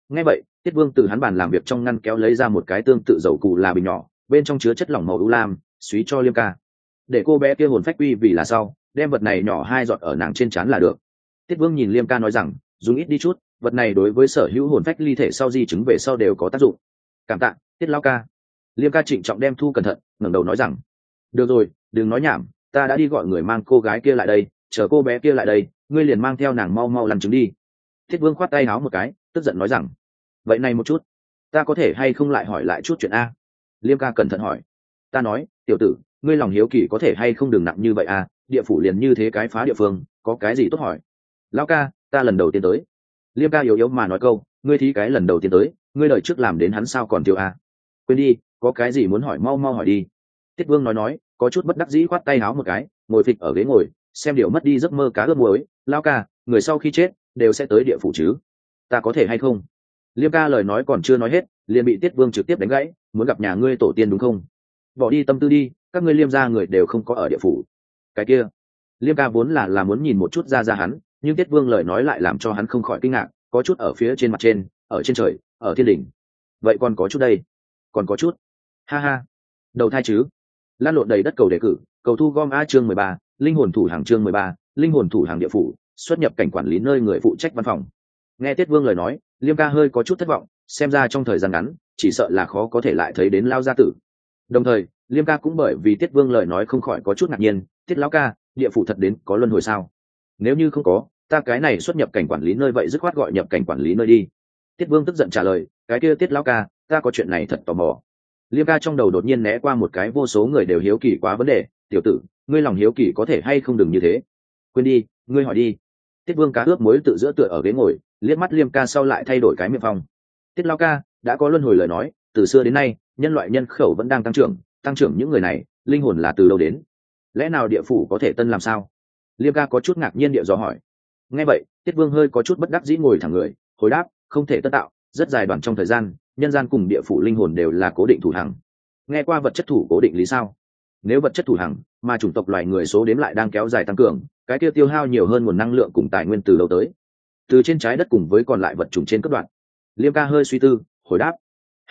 A: Nghe vậy, Tiết Vương từ hắn bàn làm việc trong ngăn kéo lấy ra một cái tương tự dầu cụ là bình nhỏ, bên trong chứa chất lỏng màu u lam, suý cho Liêm ca. Để cô bé kia hồn phách quy vì là sau, đem vật này nhỏ 2 giọt ở nàng trên trán là được. Tiết Vương nhìn Liêm ca nói rằng, dùng ít đi chút, vật này đối với sở hữu hồn phách ly thể sau di chứng về sau đều có tác dụng. Cảm tạ, Tiết lão ca. Liêm ca trịnh trọng đem thu cẩn thận, ngẩng đầu nói rằng, được rồi, đừng nói nhảm, ta đã đi gọi người mang cô gái kia lại đây, chờ cô bé kia lại đây, ngươi liền mang theo nàng mau mau lăn trứng đi. Thiết Vương khoát tay háo một cái, tức giận nói rằng, vậy này một chút, ta có thể hay không lại hỏi lại chút chuyện a? Liêm ca cẩn thận hỏi. Ta nói, tiểu tử, ngươi lòng hiếu kỳ có thể hay không đừng nặng như vậy a? Địa phủ liền như thế cái phá địa phương, có cái gì tốt hỏi? Lão ca, ta lần đầu tiên tới. Liêm ca yếu yếu mà nói câu, ngươi thí cái lần đầu tiên tới, ngươi đợi trước làm đến hắn sao còn thiếu a? Quên đi, có cái gì muốn hỏi mau mau hỏi đi. Tiết Vương nói, có chút bất đắc dĩ khoát tay háo một cái, ngồi phịch ở ghế ngồi, xem điều mất đi giấc mơ cá ướp muối. Lão ca, người sau khi chết đều sẽ tới địa phủ chứ? Ta có thể hay không? Liêm ca lời nói còn chưa nói hết, liền bị Tiết Vương trực tiếp đánh gãy, muốn gặp nhà ngươi tổ tiên đúng không? Bỏ đi tâm tư đi, các ngươi Liêm gia người đều không có ở địa phủ. Cái kia, Liêm ca vốn là muốn nhìn một chút ra hắn, nhưng Tiết Vương lời nói lại làm cho hắn không khỏi kinh ngạc, có chút ở phía trên mặt trên, ở trên trời, ở thiên đỉnh. Vậy còn có chút đây, còn có chút. Ha ha, đầu thai chứ? Lan lộn đầy đất cầu đề cử, cầu thu gom a chương 13, linh hồn thủ hàng chương 13, linh hồn thủ hàng địa phủ, xuất nhập cảnh quản lý nơi người phụ trách văn phòng. Nghe Tiết Vương lời nói, Liêm ca hơi có chút thất vọng, xem ra trong thời gian ngắn chỉ sợ là khó có thể lại thấy đến Lao gia tử. Đồng thời, Liêm ca cũng bởi vì Tiết Vương lời nói không khỏi có chút ngạc nhiên, Tiết lão ca, địa phủ thật đến có luân hồi sao? Nếu như không có, ta cái này xuất nhập cảnh quản lý nơi vậy dứt khoát gọi nhập cảnh quản lý nơi đi. Tiết Vương tức giận trả lời, cái kia Tiết lão ca, ta có chuyện này thật tò mò. Liêm ca trong đầu đột nhiên né qua một cái vô số người đều hiếu kỳ quá vấn đề, tiểu tử, ngươi lòng hiếu kỳ có thể hay không đừng như thế. Quên đi, ngươi hỏi đi. Tiết Vương cá ướp muối tự giữa tựa ở ghế ngồi, liếc mắt Liêm ca sau lại thay đổi cái miệng phong. Tiết lão ca, đã có luân hồi lời nói, từ xưa đến nay nhân loại nhân khẩu vẫn đang tăng trưởng những người này linh hồn là từ đâu đến? Lẽ nào địa phủ có thể tân làm sao? Liêm ca có chút ngạc nhiên địa dò hỏi. Nghe vậy, Tiết Vương hơi có chút bất đắc dĩ ngồi thẳng người, hồi đáp, không thể tân tạo, rất dài đoạn trong thời gian, nhân gian cùng địa phủ linh hồn đều là cố định thủ hằng. Nghe qua vật chất thủ cố định lý sao? Nếu vật chất thủ hằng, mà chủng tộc loài người số đếm lại đang kéo dài tăng cường, cái kia tiêu hao nhiều hơn nguồn năng lượng cùng tài nguyên từ đâu tới? Từ trên trái đất cùng với còn lại vật chủng trên cấp đoạn. Liêm ca hơi suy tư, hồi đáp,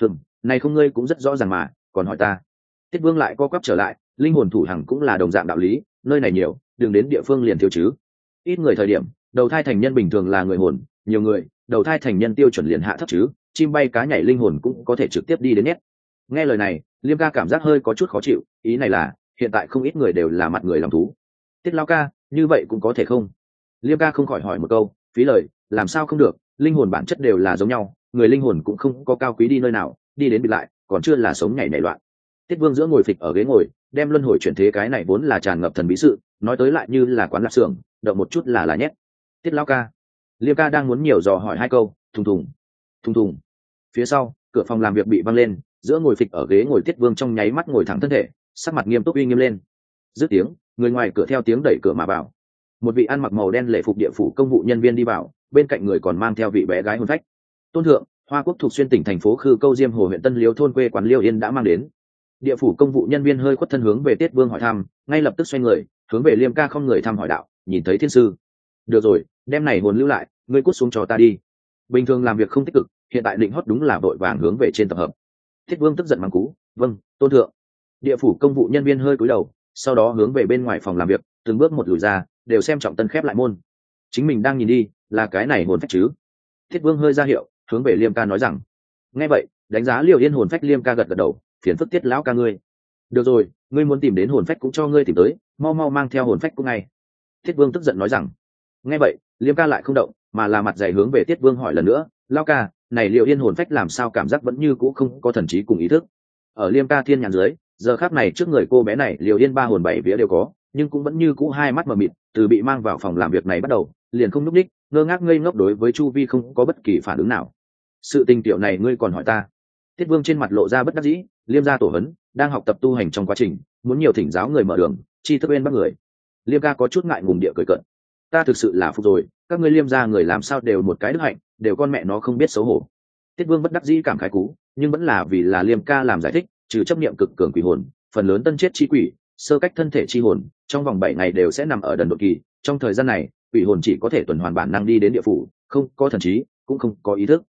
A: này không ngươi cũng rất rõ ràng mà, còn hỏi ta. Tiết Vương lại co quắp trở lại, linh hồn thủ hằng cũng là đồng dạng đạo lý, nơi này nhiều, đừng đến địa phương liền thiếu chứ. Ít người thời điểm, đầu thai thành nhân bình thường là người hồn, nhiều người, đầu thai thành nhân tiêu chuẩn liền hạ thấp chứ, chim bay cá nhảy linh hồn cũng có thể trực tiếp đi đến nét. Nghe lời này, Liêm ca cảm giác hơi có chút khó chịu, ý này là hiện tại không ít người đều là mặt người làm thú. Tiết lão ca, như vậy cũng có thể không? Liêm ca không khỏi hỏi một câu, phí lời, làm sao không được, linh hồn bản chất đều là giống nhau, người linh hồn cũng không có cao quý đi nơi nào, đi đến bị lại, còn chưa là sống nhảy nảy loạn. Tiết Vương giữa ngồi phịch ở ghế ngồi, đem luân hồi chuyển thế cái này vốn là tràn ngập thần bí sự, nói tới lại như là quán lạp xưởng, động một chút là nhét. Tiết lão ca. Liêm ca đang muốn nhiều dò hỏi 2 câu, thùng thùng. Phía sau, cửa phòng làm việc bị văng lên, giữa ngồi phịch ở ghế ngồi Tiết Vương trong nháy mắt ngồi thẳng thân thể, sắc mặt nghiêm túc uy nghiêm lên. Dứt tiếng, người ngoài cửa theo tiếng đẩy cửa mà vào. Một vị ăn mặc màu đen lễ phục địa phủ công vụ nhân viên đi vào, bên cạnh người còn mang theo vị bé gái hồn phách. Tôn thượng, Hoa Quốc thuộc xuyên tỉnh thành phố Khư Câu Diêm Hồ huyện Tân Liêu thôn quê quán Liêu Yên đã mang đến. Địa phủ công vụ nhân viên hơi khuất thân hướng về Tiết Vương hỏi thăm, ngay lập tức xoay người hướng về Liêm ca không người thăm hỏi đạo, nhìn thấy thiên sư. Được rồi, đem này hồn lưu lại, ngươi cút xuống cho ta đi. Bình thường làm việc không tích cực, hiện tại định hót đúng là vội vàng hướng về trên tập hợp. Thiết Vương tức giận mắng cú, vâng, tôn thượng. Địa phủ công vụ nhân viên hơi cúi đầu, sau đó hướng về bên ngoài phòng làm việc, từng bước một lùi ra, đều xem trọng tân khép lại môn. Chính mình đang nhìn đi, là cái này hồn phách chứ? Thiết Vương hơi ra hiệu, hướng về Liêm ca nói rằng. Nghe vậy, đánh giá Liêu Yên hồn phách, Liêm ca gật gật đầu, phiền phức Tiết lão ca ngươi. Được rồi, ngươi muốn tìm đến hồn phách cũng cho ngươi tìm tới, mau mau mang theo hồn phách cũng ngay. Thiết Vương tức giận nói rằng. Nghe vậy, Liêm ca lại không động, mà là mặt dày hướng về Tiết Vương hỏi lần nữa, lão ca, này Liêu Yên hồn phách làm sao cảm giác vẫn như cũ không có thần trí cùng ý thức? Ở Liêm ca thiên nhãn dưới, giờ khắc này trước người cô bé này Liêu Yên 3 hồn 7 vía đều có, nhưng cũng vẫn như cũ 2 mắt mờ mịt, từ bị mang vào phòng làm việc này bắt đầu, liền không nhúc nhích, ngơ ngác ngây ngốc đối với chu vi không có bất kỳ phản ứng nào. Sự tình tiểu này ngươi còn hỏi ta? Tiết Vương trên mặt lộ ra bất đắc dĩ, Liêm gia tổ hấn đang học tập tu hành trong quá trình, muốn nhiều thỉnh giáo người mở đường, chi thức bên bắt người. Liêm ca có chút ngại ngùng địa cười cợt. Ta thực sự là phục rồi, các ngươi Liêm gia người làm sao đều một cái đức hạnh, đều con mẹ nó không biết xấu hổ. Tiết Vương bất đắc dĩ cảm khái cú, nhưng vẫn là vì là Liêm ca làm giải thích, trừ chấp niệm cực cường quỷ hồn, phần lớn tân chết chi quỷ, sơ cách thân thể chi hồn, trong vòng 7 ngày đều sẽ nằm ở đần độn kỳ, trong thời gian này, quỷ hồn chỉ có thể tuần hoàn bản năng đi đến địa phủ, không có thần trí, cũng không có ý thức.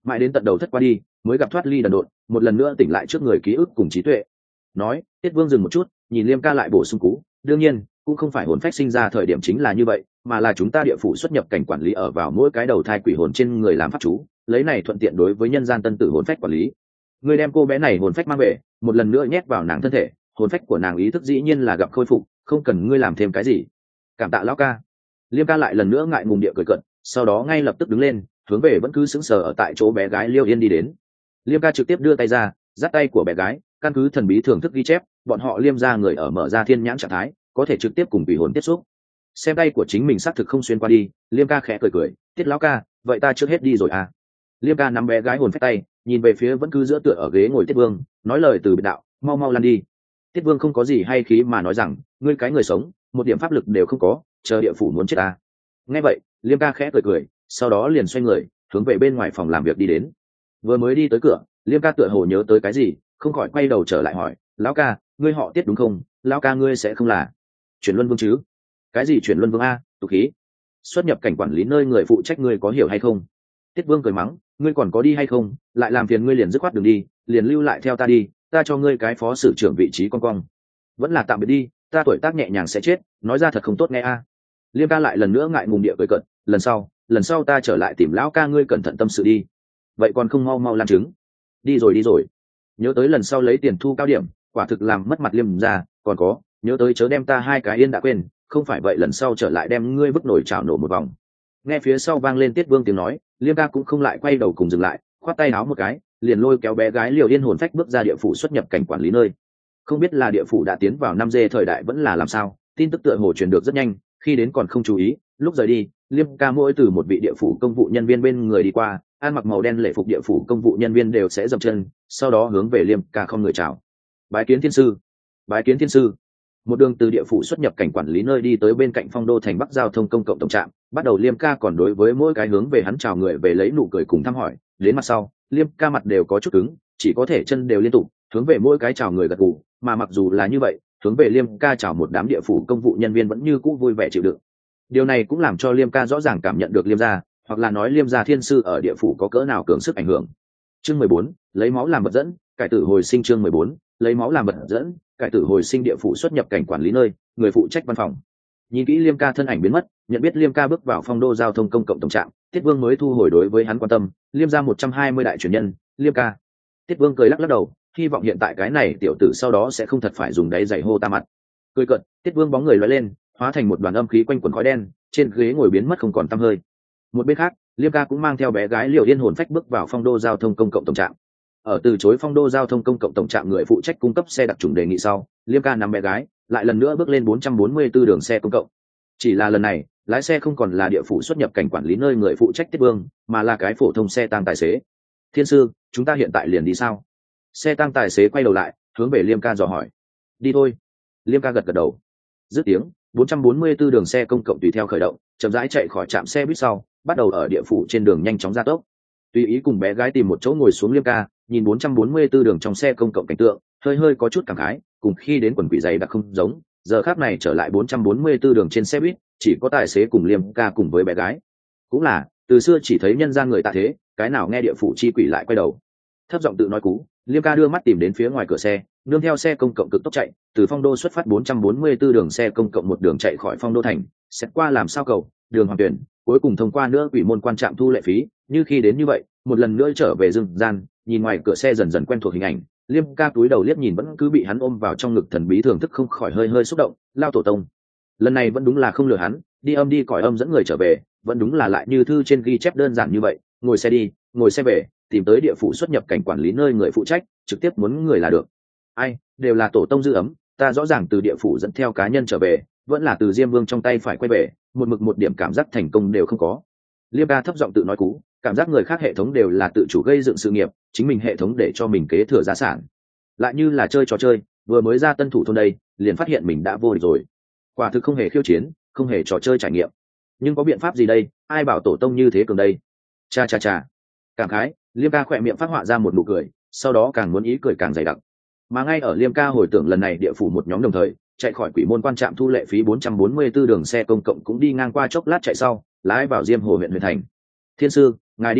A: mãi đến tận đầu thất qua đi mới gặp thoát ly đần độn, một lần nữa tỉnh lại trước người ký ức cùng trí tuệ. Nói, Tiết Vương dừng một chút, nhìn Liêm Ca lại bổ sung cú, đương nhiên cũng không phải hồn phách sinh ra thời điểm chính là như vậy, mà là chúng ta địa phủ xuất nhập cảnh quản lý ở vào mỗi cái đầu thai quỷ hồn trên người làm pháp chú, lấy này thuận tiện đối với nhân gian tân tử hồn phách quản lý. Ngươi đem cô bé này hồn phách mang về, một lần nữa nhét vào nàng thân thể, hồn phách của nàng ý thức dĩ nhiên là gặp khôi phục, không cần ngươi làm thêm cái gì. Cảm tạ lão ca. Liêm Ca lại lần nữa ngại ngùng địa cười cợt, sau đó ngay lập tức đứng lên, hướng về vẫn cứ sững sờ ở tại chỗ bé gái Liêu Yên đi đến. Liêm Ca trực tiếp đưa tay ra, dắt tay của bé gái, căn cứ thần bí thưởng thức ghi chép, bọn họ Liêm gia người ở mở ra thiên nhãn trạng thái, có thể trực tiếp cùng quỷ hồn tiếp xúc. Xem tay của chính mình xác thực không xuyên qua đi, Liêm Ca khẽ cười cười, Tiết lão ca, vậy ta trước hết đi rồi à. Liêm Ca nắm bé gái hồn phách tay, nhìn về phía vẫn cứ giữa tựa ở ghế ngồi Tiết Vương, nói lời từ biệt đạo, mau mau lăn đi. Tiết Vương không có gì hay khí mà nói rằng, ngươi cái người sống, một điểm pháp lực đều không có, chờ địa phủ muốn chết ta. Nghe vậy, Liêm Ca khẽ cười cười, sau đó liền xoay người, hướng về bên ngoài phòng làm việc đi đến. Vừa mới đi tới cửa, Liêm Ca tựa hồ nhớ tới cái gì, không khỏi quay đầu trở lại hỏi, lão ca, ngươi họ Tiết đúng không? Lão ca ngươi sẽ không là Chuyển Luân Vương chứ? Cái gì Chuyển Luân Vương a? Tục khí. Xuất nhập cảnh quản lý nơi người phụ trách ngươi có hiểu hay không? Tiết Vương cười mắng, ngươi còn có đi hay không? Lại làm phiền ngươi liền dứt khoát đường đi, liền lưu lại theo ta đi, ta cho ngươi cái phó sử trưởng vị trí con cong. Vẫn là tạm biệt đi, ta tuổi tác nhẹ nhàng sẽ chết, nói ra thật không tốt nghe a. Liêm Ca lại lần nữa ngại ngùng địa cười cợt, lần sau ta trở lại tìm lão ca ngươi cẩn thận tâm sự đi. Vậy còn không mau mau làm chứng. Đi rồi. Nhớ tới lần sau lấy tiền thu cao điểm, quả thực làm mất mặt Liêm gia, còn có, nhớ tới chớ đem ta hai cái yên đã quên, không phải vậy lần sau trở lại đem ngươi vứt nổi chảo nổ một vòng. Nghe phía sau vang lên Tiết Vương tiếng nói, Liêm Ca cũng không lại quay đầu cùng dừng lại, khoát tay áo một cái, liền lôi kéo bé gái Liều Yên hồn phách bước ra địa phủ xuất nhập cảnh quản lý nơi. Không biết là địa phủ đã tiến vào 5G thời đại vẫn là làm sao, tin tức tựa hồ truyền được rất nhanh, khi đến còn không chú ý, lúc rời đi, Liêm Ca mỗi từ một vị địa phủ công vụ nhân viên bên người đi qua, ăn mặc màu đen lễ phục địa phủ công vụ nhân viên đều sẽ dậm chân, sau đó hướng về Liêm Ca không người chào. Bái kiến thiên sư. Một đường từ địa phủ xuất nhập cảnh quản lý nơi đi tới bên cạnh Phong Đô thành Bắc giao thông công cộng tổng trạm, bắt đầu Liêm Ca còn đối với mỗi cái hướng về hắn chào người về lấy nụ cười cùng thăm hỏi, đến mặt sau, Liêm Ca mặt đều có chút cứng, chỉ có thể chân đều liên tục hướng về mỗi cái chào người gật gù, mà mặc dù là như vậy, hướng về Liêm Ca chào một đám địa phủ công vụ nhân viên vẫn như cũ vui vẻ chịu đựng. Điều này cũng làm cho Liêm Ca rõ ràng cảm nhận được Liêm gia, hoặc là nói Liêm gia thiên sư ở địa phủ có cỡ nào cường sức ảnh hưởng. Chương 14, lấy máu làm vật dẫn, cải tử hồi sinh. Chương 14, lấy máu làm vật dẫn, cải tử hồi sinh địa phủ xuất nhập cảnh quản lý nơi, người phụ trách văn phòng. Nhìn kỹ Liêm Ca thân ảnh biến mất, nhận biết Liêm Ca bước vào Phong Đô giao thông công cộng tổng trạm, Tiết Vương mới thu hồi đối với hắn quan tâm, Liêm gia 120 đại truyền nhân, Liêm Ca. Tiết Vương cười lắc lắc đầu, hy vọng hiện tại cái này tiểu tử sau đó sẽ không thật phải dùng đáy giày hô ta mặt. Cười cợt, Tiết Vương bóng người lóe lên, hóa thành một đoàn âm khí quanh quần khói đen, trên ghế ngồi biến mất không còn tăm hơi. Một bên khác, Liêm Ca cũng mang theo bé gái Liều Yên hồn phách bước vào Phong Đô giao thông công cộng tổng trạm. Ở từ chối Phong Đô giao thông công cộng tổng trạm người phụ trách cung cấp xe đặc trùng đề nghị sau, Liêm Ca nắm bé gái, lại lần nữa bước lên 444 đường xe công cộng. Chỉ là lần này, lái xe không còn là địa phủ xuất nhập cảnh quản lý nơi người phụ trách Tiết Vương, mà là cái phổ thông xe tang tài xế. Thiên sư, chúng ta hiện tại liền đi sao? Xe tang tài xế quay đầu lại, hướng về Liêm Ca dò hỏi. Đi thôi. Liêm Ca gật gật đầu. Dứt tiếng, 444 đường xe công cộng tùy theo khởi động, chậm rãi chạy khỏi trạm xe buýt sau, bắt đầu ở địa phủ trên đường nhanh chóng gia tốc. Tùy ý cùng bé gái tìm một chỗ ngồi xuống Liêm Ca, nhìn 444 đường trong xe công cộng cảnh tượng, hơi có chút cảm khái, cùng khi đến quần quỷ dày đặc không giống, giờ khác này trở lại 444 đường trên xe buýt, chỉ có tài xế cùng Liêm Ca cùng với bé gái. Cũng là, từ xưa chỉ thấy nhân gian người tạ thế, cái nào nghe địa phủ chi quỷ lại quay đầu. Thấp giọng tự nói cú, Liêm Ca đưa mắt tìm đến phía ngoài cửa xe, nương theo xe công cộng cực tốc chạy, từ Phong Đô xuất phát 444 đường xe công cộng một đường chạy khỏi Phong Đô thành, xét qua làm sao cầu, đường Hoàng Tuyển, cuối cùng thông qua nữa quỷ môn quan trạm thu lệ phí, như khi đến như vậy, một lần nữa trở về rừng gian, nhìn ngoài cửa xe dần dần quen thuộc hình ảnh, Liêm Ca túi đầu liếc nhìn vẫn cứ bị hắn ôm vào trong ngực thần bí thưởng thức không khỏi hơi xúc động, lao tổ tông. Lần này vẫn đúng là không lừa hắn, đi âm đi còi âm dẫn người trở về, vẫn đúng là lại như thư trên ghi chép đơn giản như vậy, ngồi xe đi, ngồi xe về, tìm tới địa phủ xuất nhập cảnh quản lý nơi người phụ trách, trực tiếp muốn người là được. Ai, đều là tổ tông dư ấm, ta rõ ràng từ địa phủ dẫn theo cá nhân trở về, vẫn là từ Diêm Vương trong tay phải quay về, một mực một điểm cảm giác thành công đều không có. Liêm Ca thấp giọng tự nói cú, cảm giác người khác hệ thống đều là tự chủ gây dựng sự nghiệp, chính mình hệ thống để cho mình kế thừa gia sản. Lại như là chơi trò chơi, vừa mới ra tân thủ thôn đây, liền phát hiện mình đã vô địch rồi. Quả thực không hề khiêu chiến, không hề trò chơi trải nghiệm. Nhưng có biện pháp gì đây, ai bảo tổ tông như thế cường đây. Cha. Cảm khái, Liêm Ca khỏe miệng phát họa ra một nụ cười, sau đó càng muốn ý cười càng dày đặc. Mà ngay ở Liêm Ca hồi tưởng lần này địa phủ một nhóm đồng thời chạy khỏi quỷ môn quan trạm thu lệ phí 444 đường xe công cộng cũng đi ngang qua chốc lát chạy sau, lái vào Diêm Hồ huyện Huyền Thành. Thiên sư, ngài đi đâu,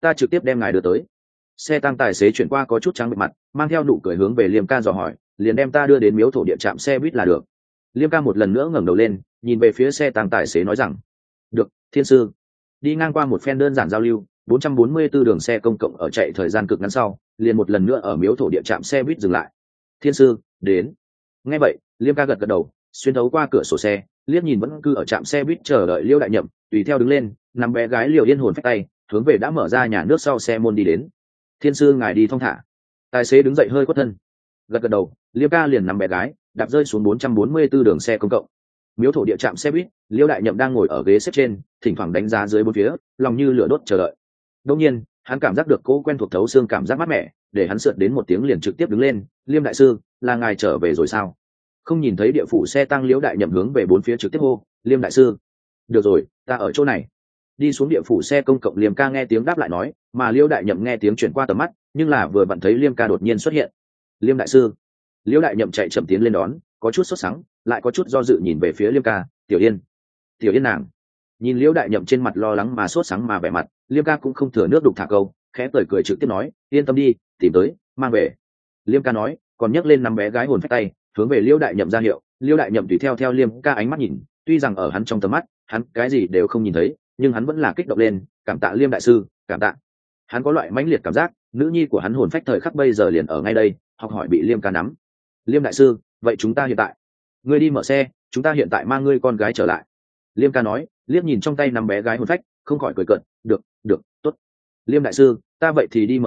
A: ta trực tiếp đem ngài đưa tới. Xe tăng tài xế chuyển qua có chút trắng bệ mặt, mang theo nụ cười hướng về Liêm ca dò hỏi, liền đem ta đưa đến miếu thổ địa trạm xe buýt là được. Liêm ca một lần nữa ngẩng đầu lên, nhìn về phía xe tăng tài xế nói rằng, được, thiên sư. Đi ngang qua một phen đơn giản giao lưu, 444 đường xe công cộng ở chạy thời gian cực ngắn sau, liền một lần nữa ở miếu thổ địa trạm xe buýt dừng lại. Thiên sư, đến. Nghe vậy, Liêm ca gật gật đầu, xuyên thấu qua cửa sổ xe, liếc nhìn vẫn cứ ở trạm xe buýt chờ đợi Liêu Đại Nhậm, tùy theo đứng lên, nắm bé gái Liều Yên hồn phách tay, hướng về đã mở ra nhà nước sau xe môn đi đến. Thiên sư ngài đi thong thả. Tài xế đứng dậy hơi quất thân, gật gật đầu, Liêm ca liền nắm bé gái, đạp rơi xuống 444 đường xe công cộng. Miếu thổ địa trạm xe buýt, Liêu Đại Nhậm đang ngồi ở ghế xếp trên, thỉnh thoảng đánh giá dưới bốn phía, lòng như lửa đốt chờ đợi. Đương nhiên, hắn cảm giác được cô quen thuộc thấu xương cảm giác mát mẻ, để hắn sượt đến một tiếng liền trực tiếp đứng lên. Liêm đại sư, là ngài trở về rồi sao? Không nhìn thấy địa phủ xe tăng, Liễu Đại Nhậm hướng về bốn phía trực tiếp hô, Liêm đại sư. Được rồi, ta ở chỗ này. Đi xuống địa phủ xe công cộng, Liêm ca nghe tiếng đáp lại nói, mà Liễu Đại Nhậm nghe tiếng chuyển qua tầm mắt, nhưng là vừa vặn thấy Liêm ca đột nhiên xuất hiện. Liêm đại sư. Liễu Đại Nhậm chạy chậm tiến lên đón, có chút sốt sắng, lại có chút do dự nhìn về phía Liêm ca. Tiểu Yên. Tiểu Yên nàng. Nhìn Liễu Đại Nhậm trên mặt lo lắng mà sốt sắng mà vẻ mặt, Liêm ca cũng không thừa nước đục thả câu, khẽ cười trực tiếp nói, yên tâm đi, tìm tới, mang về. Liêm ca nói, còn nhấc lên nắm bé gái hồn phách tay, hướng về Liễu Đại Nhậm ra hiệu. Liễu Đại Nhậm tùy theo Liêm ca ánh mắt nhìn, tuy rằng ở hắn trong tầm mắt, hắn cái gì đều không nhìn thấy, nhưng hắn vẫn là kích động lên, cảm tạ Liêm đại sư, cảm tạ. Hắn có loại mãnh liệt cảm giác, nữ nhi của hắn hồn phách thời khắc bây giờ liền ở ngay đây, học hỏi bị Liêm ca nắm. Liêm đại sư, vậy chúng ta hiện tại, ngươi đi mở xe, chúng ta hiện tại mang ngươi con gái trở lại. Liêm ca nói, liếc nhìn trong tay nắm bé gái hồn phách, không khỏi cười cợt, được, tốt. Liêm đại sư, ta vậy thì đi mở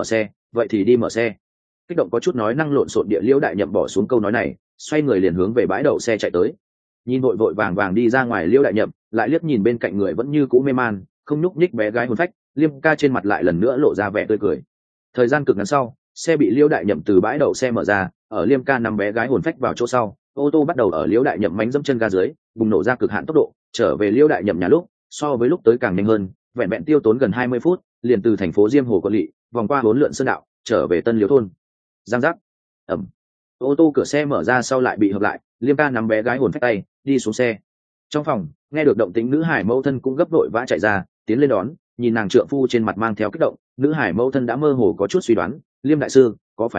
A: xe. Kích động có chút nói năng lộn xộn địa Liễu Đại Nhậm bỏ xuống câu nói này, xoay người liền hướng về bãi đậu xe chạy tới. Nhìn vội vàng đi ra ngoài Liễu Đại Nhậm, lại liếc nhìn bên cạnh người vẫn như cũ mê man, không nhúc nhích bé gái hồn phách, Liêm ca trên mặt lại lần nữa lộ ra vẻ tươi cười. Thời gian cực ngắn sau, xe bị Liễu Đại Nhậm từ bãi đậu xe mở ra, ở Liêm ca nắm bé gái hồn phách vào chỗ sau, ô tô bắt đầu ở Liễu Đại Nhậm mánh dẫm chân ga dưới, bùng nổ ra cực hạn tốc độ, trở về Liễu Đại Nhậm nhà lúc, so với lúc tới càng nhanh hơn, vẹn vẹn tiêu tốn gần 20 phút, liền từ thành phố Diêm Hồ Quận Lỵ, vòng qua Hỗn Lượn Sơn đạo, trở về Tân Liễu thôn. Giang giác. Ầm. Ô tô cửa xe mở ra sau lại bị hợp lại, Liêm ca nắm bé gái hồn phách tay, đi xuống xe. Trong phòng, nghe được động tĩnh nữ hải mẫu thân cũng gấp vội vã chạy ra, tiến lên đón, nhìn nàng trượng phu trên mặt mang theo kích động, nữ hải mẫu thân đã mơ hồ có chút suy đoán, Liêm đại sư, có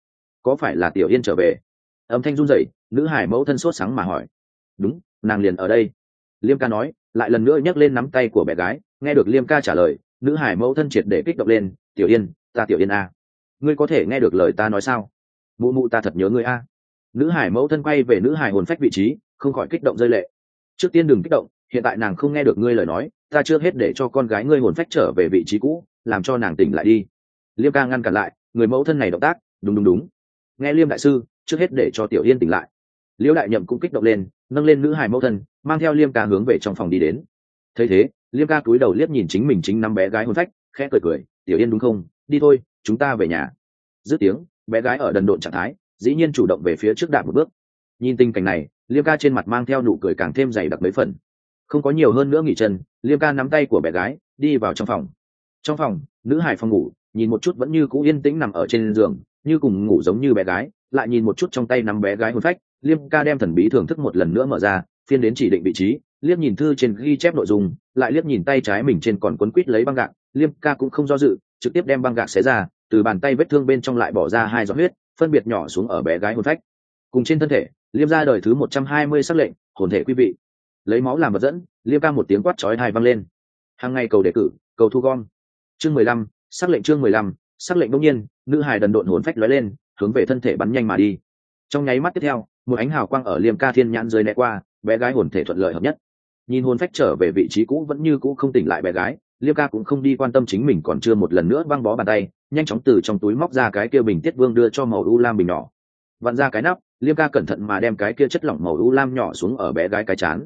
A: phải là Tiểu Yên trở về? Âm thanh run rẩy, nữ hải mẫu thân sốt sắng mà hỏi. Đúng, nàng liền ở đây. Liêm ca nói, lại lần nữa nhấc lên nắm tay của bé gái. Nghe được Liêm ca trả lời, nữ hải mẫu thân triệt để kích động lên, Tiểu Yên, ta Tiểu Yên a, ngươi có thể nghe được lời ta nói sao? Mụ ta thật nhớ ngươi a. Nữ hải mẫu thân quay về nữ hải hồn phách vị trí, không khỏi kích động rơi lệ. Trước tiên đừng kích động, hiện tại nàng không nghe được ngươi lời nói, ta chưa hết để cho con gái ngươi hồn phách trở về vị trí cũ, làm cho nàng tỉnh lại đi. Liêm ca ngăn cản lại, người mẫu thân này động tác, đúng. Nghe Liêm đại sư, trước hết để cho Tiểu Yên tỉnh lại. Liễu Đại Nhậm cũng kích động lên, nâng lên nữ hải mẫu thân, mang theo Liêm ca hướng về trong phòng đi đến. Thấy thế, Liêm ca cúi đầu liếc nhìn chính mình chính nắm bé gái hồn phách, khẽ cười, Tiểu Yên đúng không? Đi thôi, chúng ta về nhà. Dứt tiếng, bé gái ở đần độn trạng thái, dĩ nhiên chủ động về phía trước đạp một bước. Nhìn tình cảnh này, Liêm ca trên mặt mang theo nụ cười càng thêm dày đặc mấy phần. Không có nhiều hơn nữa nghỉ chân, Liêm ca nắm tay của bé gái, đi vào trong phòng. Trong phòng, nữ hải phòng ngủ, nhìn một chút vẫn như cũ yên tĩnh nằm ở trên giường, như cùng ngủ giống như bé gái, lại nhìn một chút trong tay nắm bé gái hồn phách, Liêm ca đem thần bí thưởng thức một lần nữa mở ra, phiên đến chỉ định vị trí, liếc nhìn thư trên ghi chép nội dung, lại liếc nhìn tay trái mình trên còn quấn quít lấy băng gạc, Liêm ca cũng không do dự, trực tiếp đem băng gạc xé ra, từ bàn tay vết thương bên trong lại bỏ ra 2 giọt huyết, phân biệt nhỏ xuống ở bé gái hồn phách. Cùng trên thân thể, Liêm ra đời thứ 120 sắc lệnh, hồn thể quý vị. Lấy máu làm vật dẫn, Liêm ca một tiếng quát chói tai vang lên. Hàng ngày cầu đề cử, cầu thu gom. Chương 15, sắc lệnh chương 15, sắc lệnh. Đột nhiên, nữ hài đần độn hồn phách lóe lên, hướng về thân thể bắn nhanh mà đi. Trong nháy mắt tiếp theo, một ánh hào quang ở Liêm ca thiên nhãn dưới né qua, bé gái hồn thể thuận lợi hợp nhất. Nhìn hồn phách trở về vị trí cũ vẫn như cũ không tỉnh lại bé gái, Liêm ca cũng không đi quan tâm chính mình còn chưa một lần nữa băng bó bàn tay, nhanh chóng từ trong túi móc ra cái kia bình tiết vương đưa cho màu u lam bình nhỏ. Vặn ra cái nắp, Liêm ca cẩn thận mà đem cái kia chất lỏng màu u lam nhỏ xuống ở bé gái cái chán.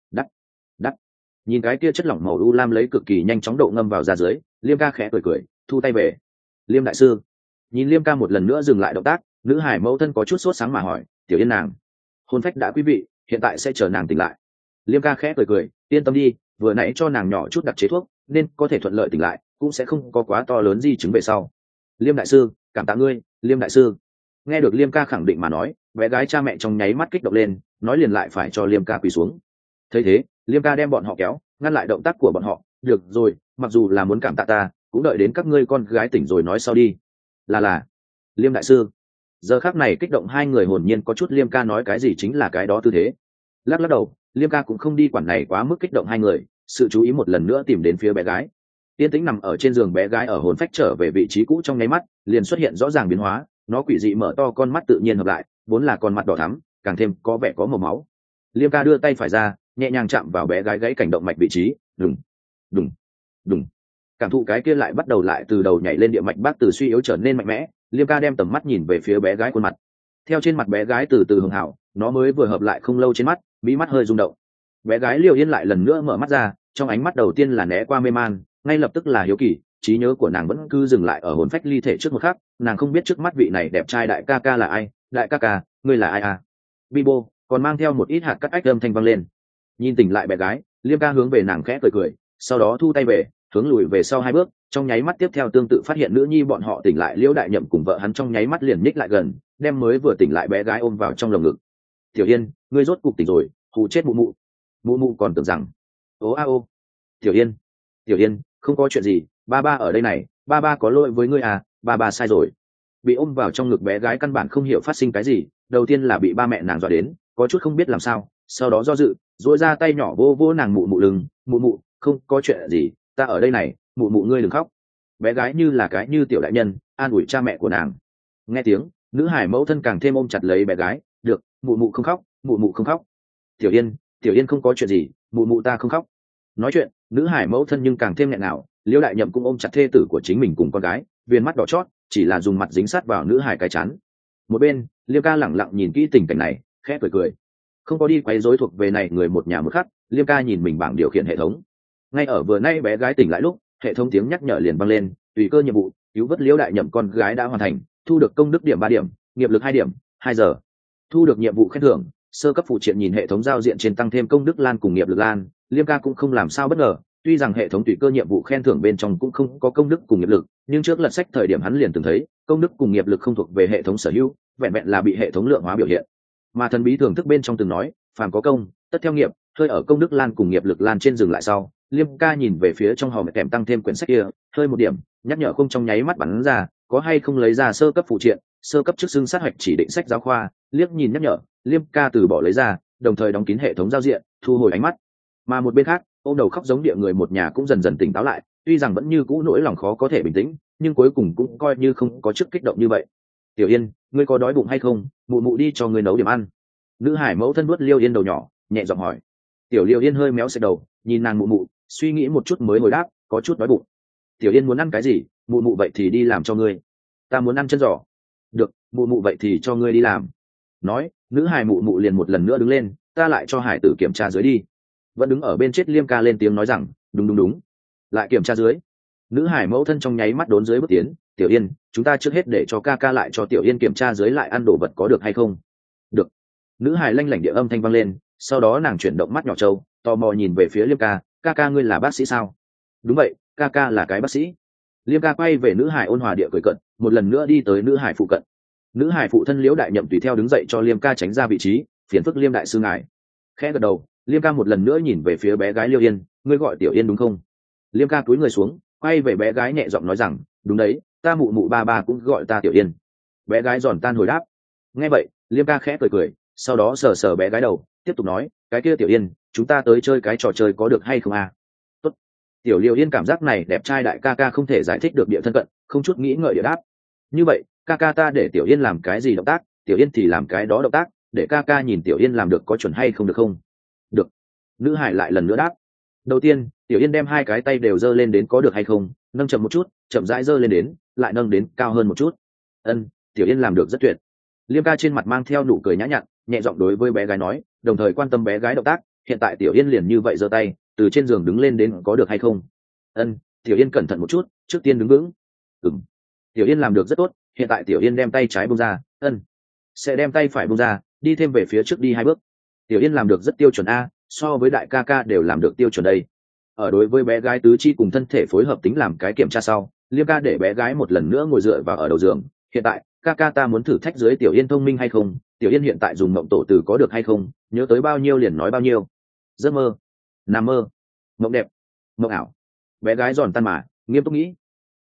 A: Đắt. Nhìn cái kia chất lỏng màu u lam lấy cực kỳ nhanh chóng độ ngâm vào ra dưới, Liêm ca khẽ cười, thu tay về. Liêm đại sư. Nhìn Liêm ca một lần nữa dừng lại động tác, nữ hải mẫu thân có chút sốt sáng mà hỏi, Tiểu Yên nàng, hồn phách đã quý vị, hiện tại sẽ chờ nàng tỉnh lại. Liêm ca khẽ cười, yên tâm đi, vừa nãy cho nàng nhỏ chút đặc chế thuốc, nên có thể thuận lợi tỉnh lại, cũng sẽ không có quá to lớn di chứng về sau. Liêm đại sư, cảm tạ ngươi, Liêm đại sư. Nghe được Liêm ca khẳng định mà nói, bé gái cha mẹ trong nháy mắt kích động lên, nói liền lại phải cho Liêm ca quỳ xuống. Thấy thế, Liêm ca đem bọn họ kéo, ngăn lại động tác của bọn họ. Được rồi, mặc dù là muốn cảm tạ ta, cũng đợi đến các ngươi con gái tỉnh rồi nói sau đi. Là Liêm đại sư. Giờ khắc này kích động hai người hồn nhiên có chút Liêm ca nói cái gì chính là cái đó tư thế. Lắc đầu, Liêm ca cũng không đi quản này quá mức kích động hai người, sự chú ý một lần nữa tìm đến phía bé gái. Yên tĩnh nằm ở trên giường bé gái ở hồn phách trở về vị trí cũ trong nháy mắt, liền xuất hiện rõ ràng biến hóa, nó quỷ dị mở to con mắt tự nhiên hợp lại, vốn là con mặt đỏ thắm, càng thêm có vẻ có màu máu. Liêm ca đưa tay phải ra, nhẹ nhàng chạm vào bé gái gãy cảnh động mạch vị trí, đùng, đùng, đùng. Cảm thụ cái kia lại bắt đầu lại từ đầu nhảy lên địa mạch bát từ suy yếu trở nên mạnh mẽ. Liêm ca đem tầm mắt nhìn về phía bé gái khuôn mặt, theo trên mặt bé gái từ từ hường hảo, nó mới vừa hợp lại không lâu trên mắt, mí mắt hơi rung động. Bé gái Liêu Yên lại lần nữa mở mắt ra, trong ánh mắt đầu tiên là né qua mê man, ngay lập tức là hiếu kỳ, trí nhớ của nàng vẫn cứ dừng lại ở hồn phách ly thể trước một khắc. Nàng không biết trước mắt vị này đẹp trai đại ca ca là ai. Đại ca ca, ngươi là ai à? Bibo còn mang theo một ít hạt cắt ách âm thanh vang lên. Nhìn tỉnh lại bé gái, Liêm ca hướng về nàng khẽ cười, sau đó thu tay về, hướng lùi về sau 2 bước. Trong nháy mắt tiếp theo tương tự phát hiện nữ nhi bọn họ tỉnh lại, Liễu Đại Nhậm cùng vợ hắn trong nháy mắt liền nhích lại gần, đem mới vừa tỉnh lại bé gái ôm vào trong lồng ngực. Tiểu Yên, ngươi rốt cục tỉnh rồi, hù chết mụ mụ còn tưởng rằng ô. Tiểu Yên, không có chuyện gì, ba ba ở đây này, ba ba có lỗi với ngươi à, ba ba sai rồi. Bị ôm vào trong ngực bé gái căn bản không hiểu phát sinh cái gì, đầu tiên là bị ba mẹ nàng dọa đến, có chút không biết làm sao, sau đó do dự, duỗi ra tay nhỏ vô nàng mụ lưng, mụ, không có chuyện gì, ta ở đây này, mụ ngươi đừng khóc. Bé gái như là cái như tiểu đại nhân, an ủi cha mẹ của nàng. Nghe tiếng, nữ hải mẫu thân càng thêm ôm chặt lấy bé gái, được, mụ không khóc, mụ không khóc. Tiểu Yên không có chuyện gì, mụ ta không khóc. Nói chuyện, nữ hải mẫu thân nhưng càng thêm nghẹn ngào. Liễu Đại Nhậm cũng ôm chặt thê tử của chính mình cùng con gái, viên mắt đỏ chót, chỉ là dùng mặt dính sát vào nữ hải cái chán. Một bên, Liêm ca lẳng lặng nhìn kỹ tình cảnh này, khẽ cười, không có đi quấy rối thuộc về này người một nhà một khắc. Liêm ca nhìn mình bảng điều khiển hệ thống, ngay ở vừa nay bé gái tỉnh lại lúc, hệ thống tiếng nhắc nhở liền vang lên, tùy cơ nhiệm vụ cứu vớt Liễu Đại Nhậm con gái đã hoàn thành, thu được công đức điểm 3 điểm, nghiệp lực 2 điểm, 2 giờ. Thu được nhiệm vụ khen thưởng, sơ cấp phụ triện. Nhìn hệ thống giao diện trên tăng thêm công đức lan cùng nghiệp lực lan, Liêm ca cũng không làm sao bất ngờ. Tuy rằng hệ thống tùy cơ nhiệm vụ khen thưởng bên trong cũng không có công đức cùng nghiệp lực, nhưng trước lật sách thời điểm hắn liền từng thấy công đức cùng nghiệp lực không thuộc về hệ thống sở hữu, vẹn vẹn là bị hệ thống lượng hóa biểu hiện. Mà thần bí thưởng thức bên trong từng nói, phàm có công tất theo nghiệp, hơi ở công đức lan cùng nghiệp lực lan trên dừng lại sau. Liêm ca nhìn về phía trong hòm kèm tăng thêm quyển sách kia, hơi một điểm nhắc nhở không trong nháy mắt bắn ra, có hay không lấy ra sơ cấp phụ triện, sơ cấp chức xưng sát hạch chỉ định sách giáo khoa. Liếc nhìn nhắc nhở, Liêm ca từ bỏ lấy ra, đồng thời đóng kín hệ thống giao diện, thu hồi ánh mắt. Mà một bên khác, ôm đầu khóc giống địa người một nhà cũng dần dần tỉnh táo lại, tuy rằng vẫn như cũ nỗi lòng khó có thể bình tĩnh, nhưng cuối cùng cũng coi như không có chức kích động như vậy. Tiểu Yên, ngươi có đói bụng hay không, mụ đi cho ngươi nấu điểm ăn. Nữ hải mẫu thân vuốt Liêu Yên đầu nhỏ, nhẹ giọng hỏi. Tiểu Liêu Yên hơi méo sạch đầu, nhìn nàng mụ, suy nghĩ một chút mới hồi đáp, có chút đói bụng. Tiểu Yên muốn ăn cái gì, mụ vậy thì đi làm cho ngươi. Ta muốn ăn chân giò. Được, mụ vậy thì cho ngươi đi làm. Nói, nữ hải mụ liền một lần nữa đứng lên, ta lại cho hải tử kiểm tra dưới đi. Vẫn đứng ở bên chết Liêm ca lên tiếng nói rằng, đúng, lại kiểm tra dưới. Nữ hải mẫu thân trong nháy mắt đốn dưới bước tiến, Tiểu Yên, chúng ta trước hết để cho ca lại cho Tiểu Yên kiểm tra dưới lại ăn đồ vật có được hay không. Được. Nữ hải lanh lảnh địa âm thanh vang lên, sau đó nàng chuyển động mắt nhỏ trâu, tò mò nhìn về phía Liêm ca, ca ngươi là bác sĩ sao? Đúng vậy, ca là cái bác sĩ. Liêm ca quay về nữ hải ôn hòa địa cười cận, một lần nữa đi tới nữ hải phụ cận. Nữ hải phụ thân Liễu Đại Nhậm tùy theo đứng dậy cho Liêm ca tránh ra vị trí, phiền phức Liêm đại sư ngài. Khẽ gật đầu, Liêm ca một lần nữa nhìn về phía bé gái Liêu Yên, ngươi gọi Tiểu Yên đúng không? Liêm ca cúi người xuống, quay về bé gái nhẹ giọng nói rằng, đúng đấy, ta mụ ba cũng gọi ta Tiểu Yên. Bé gái giòn tan hồi đáp. Nghe vậy, Liêm ca khẽ cười, sau đó sờ bé gái đầu, tiếp tục nói, cái kia Tiểu Yên, chúng ta tới chơi cái trò chơi có được hay không à? Tốt. Tiểu Liêu Yên cảm giác này đẹp trai đại ca không thể giải thích được địa thân cận, không chút nghĩ ngợi địa đáp. Như vậy, ca ta để Tiểu Yên làm cái gì động tác, Tiểu Yên thì làm cái đó động tác, để ca nhìn Tiểu Yên làm được có chuẩn hay không được không? Được. Nữ hải lại lần nữa đáp. Đầu tiên, Tiểu Yên đem 2 cái tay đều giơ lên đến có được hay không, nâng chậm một chút, chậm rãi giơ lên đến, lại nâng đến cao hơn một chút. Ân, Tiểu Yên làm được rất tuyệt. Liêm ca trên mặt mang theo nụ cười nhã nhặn, nhẹ giọng đối với bé gái nói, đồng thời quan tâm bé gái động tác. Hiện tại Tiểu Yên liền như vậy giơ tay, từ trên giường đứng lên đến có được hay không? Ân, Tiểu Yên cẩn thận một chút, trước tiên đứng vững. Ừm. Tiểu Yên làm được rất tốt, hiện tại Tiểu Yên đem tay trái buông ra, ân, sẽ đem tay phải buông ra, đi thêm về phía trước đi 2 bước. Tiểu Yên làm được rất tiêu chuẩn a, so với đại ca đều làm được tiêu chuẩn đây. Ở đối với bé gái tứ chi cùng thân thể phối hợp tính làm cái kiểm tra sau, Liêm ca để bé gái một lần nữa ngồi dựa vào ở đầu giường. Hiện tại, ca ta muốn thử thách dưới Tiểu Yên thông minh hay không, Tiểu Yên hiện tại dùng mộng tổ từ có được hay không, nhớ tới bao nhiêu liền nói bao nhiêu. Giấc mơ, nằm mơ, mộng đẹp, mộng ảo. Bé gái giòn tan mà, nghiêm túc nghĩ.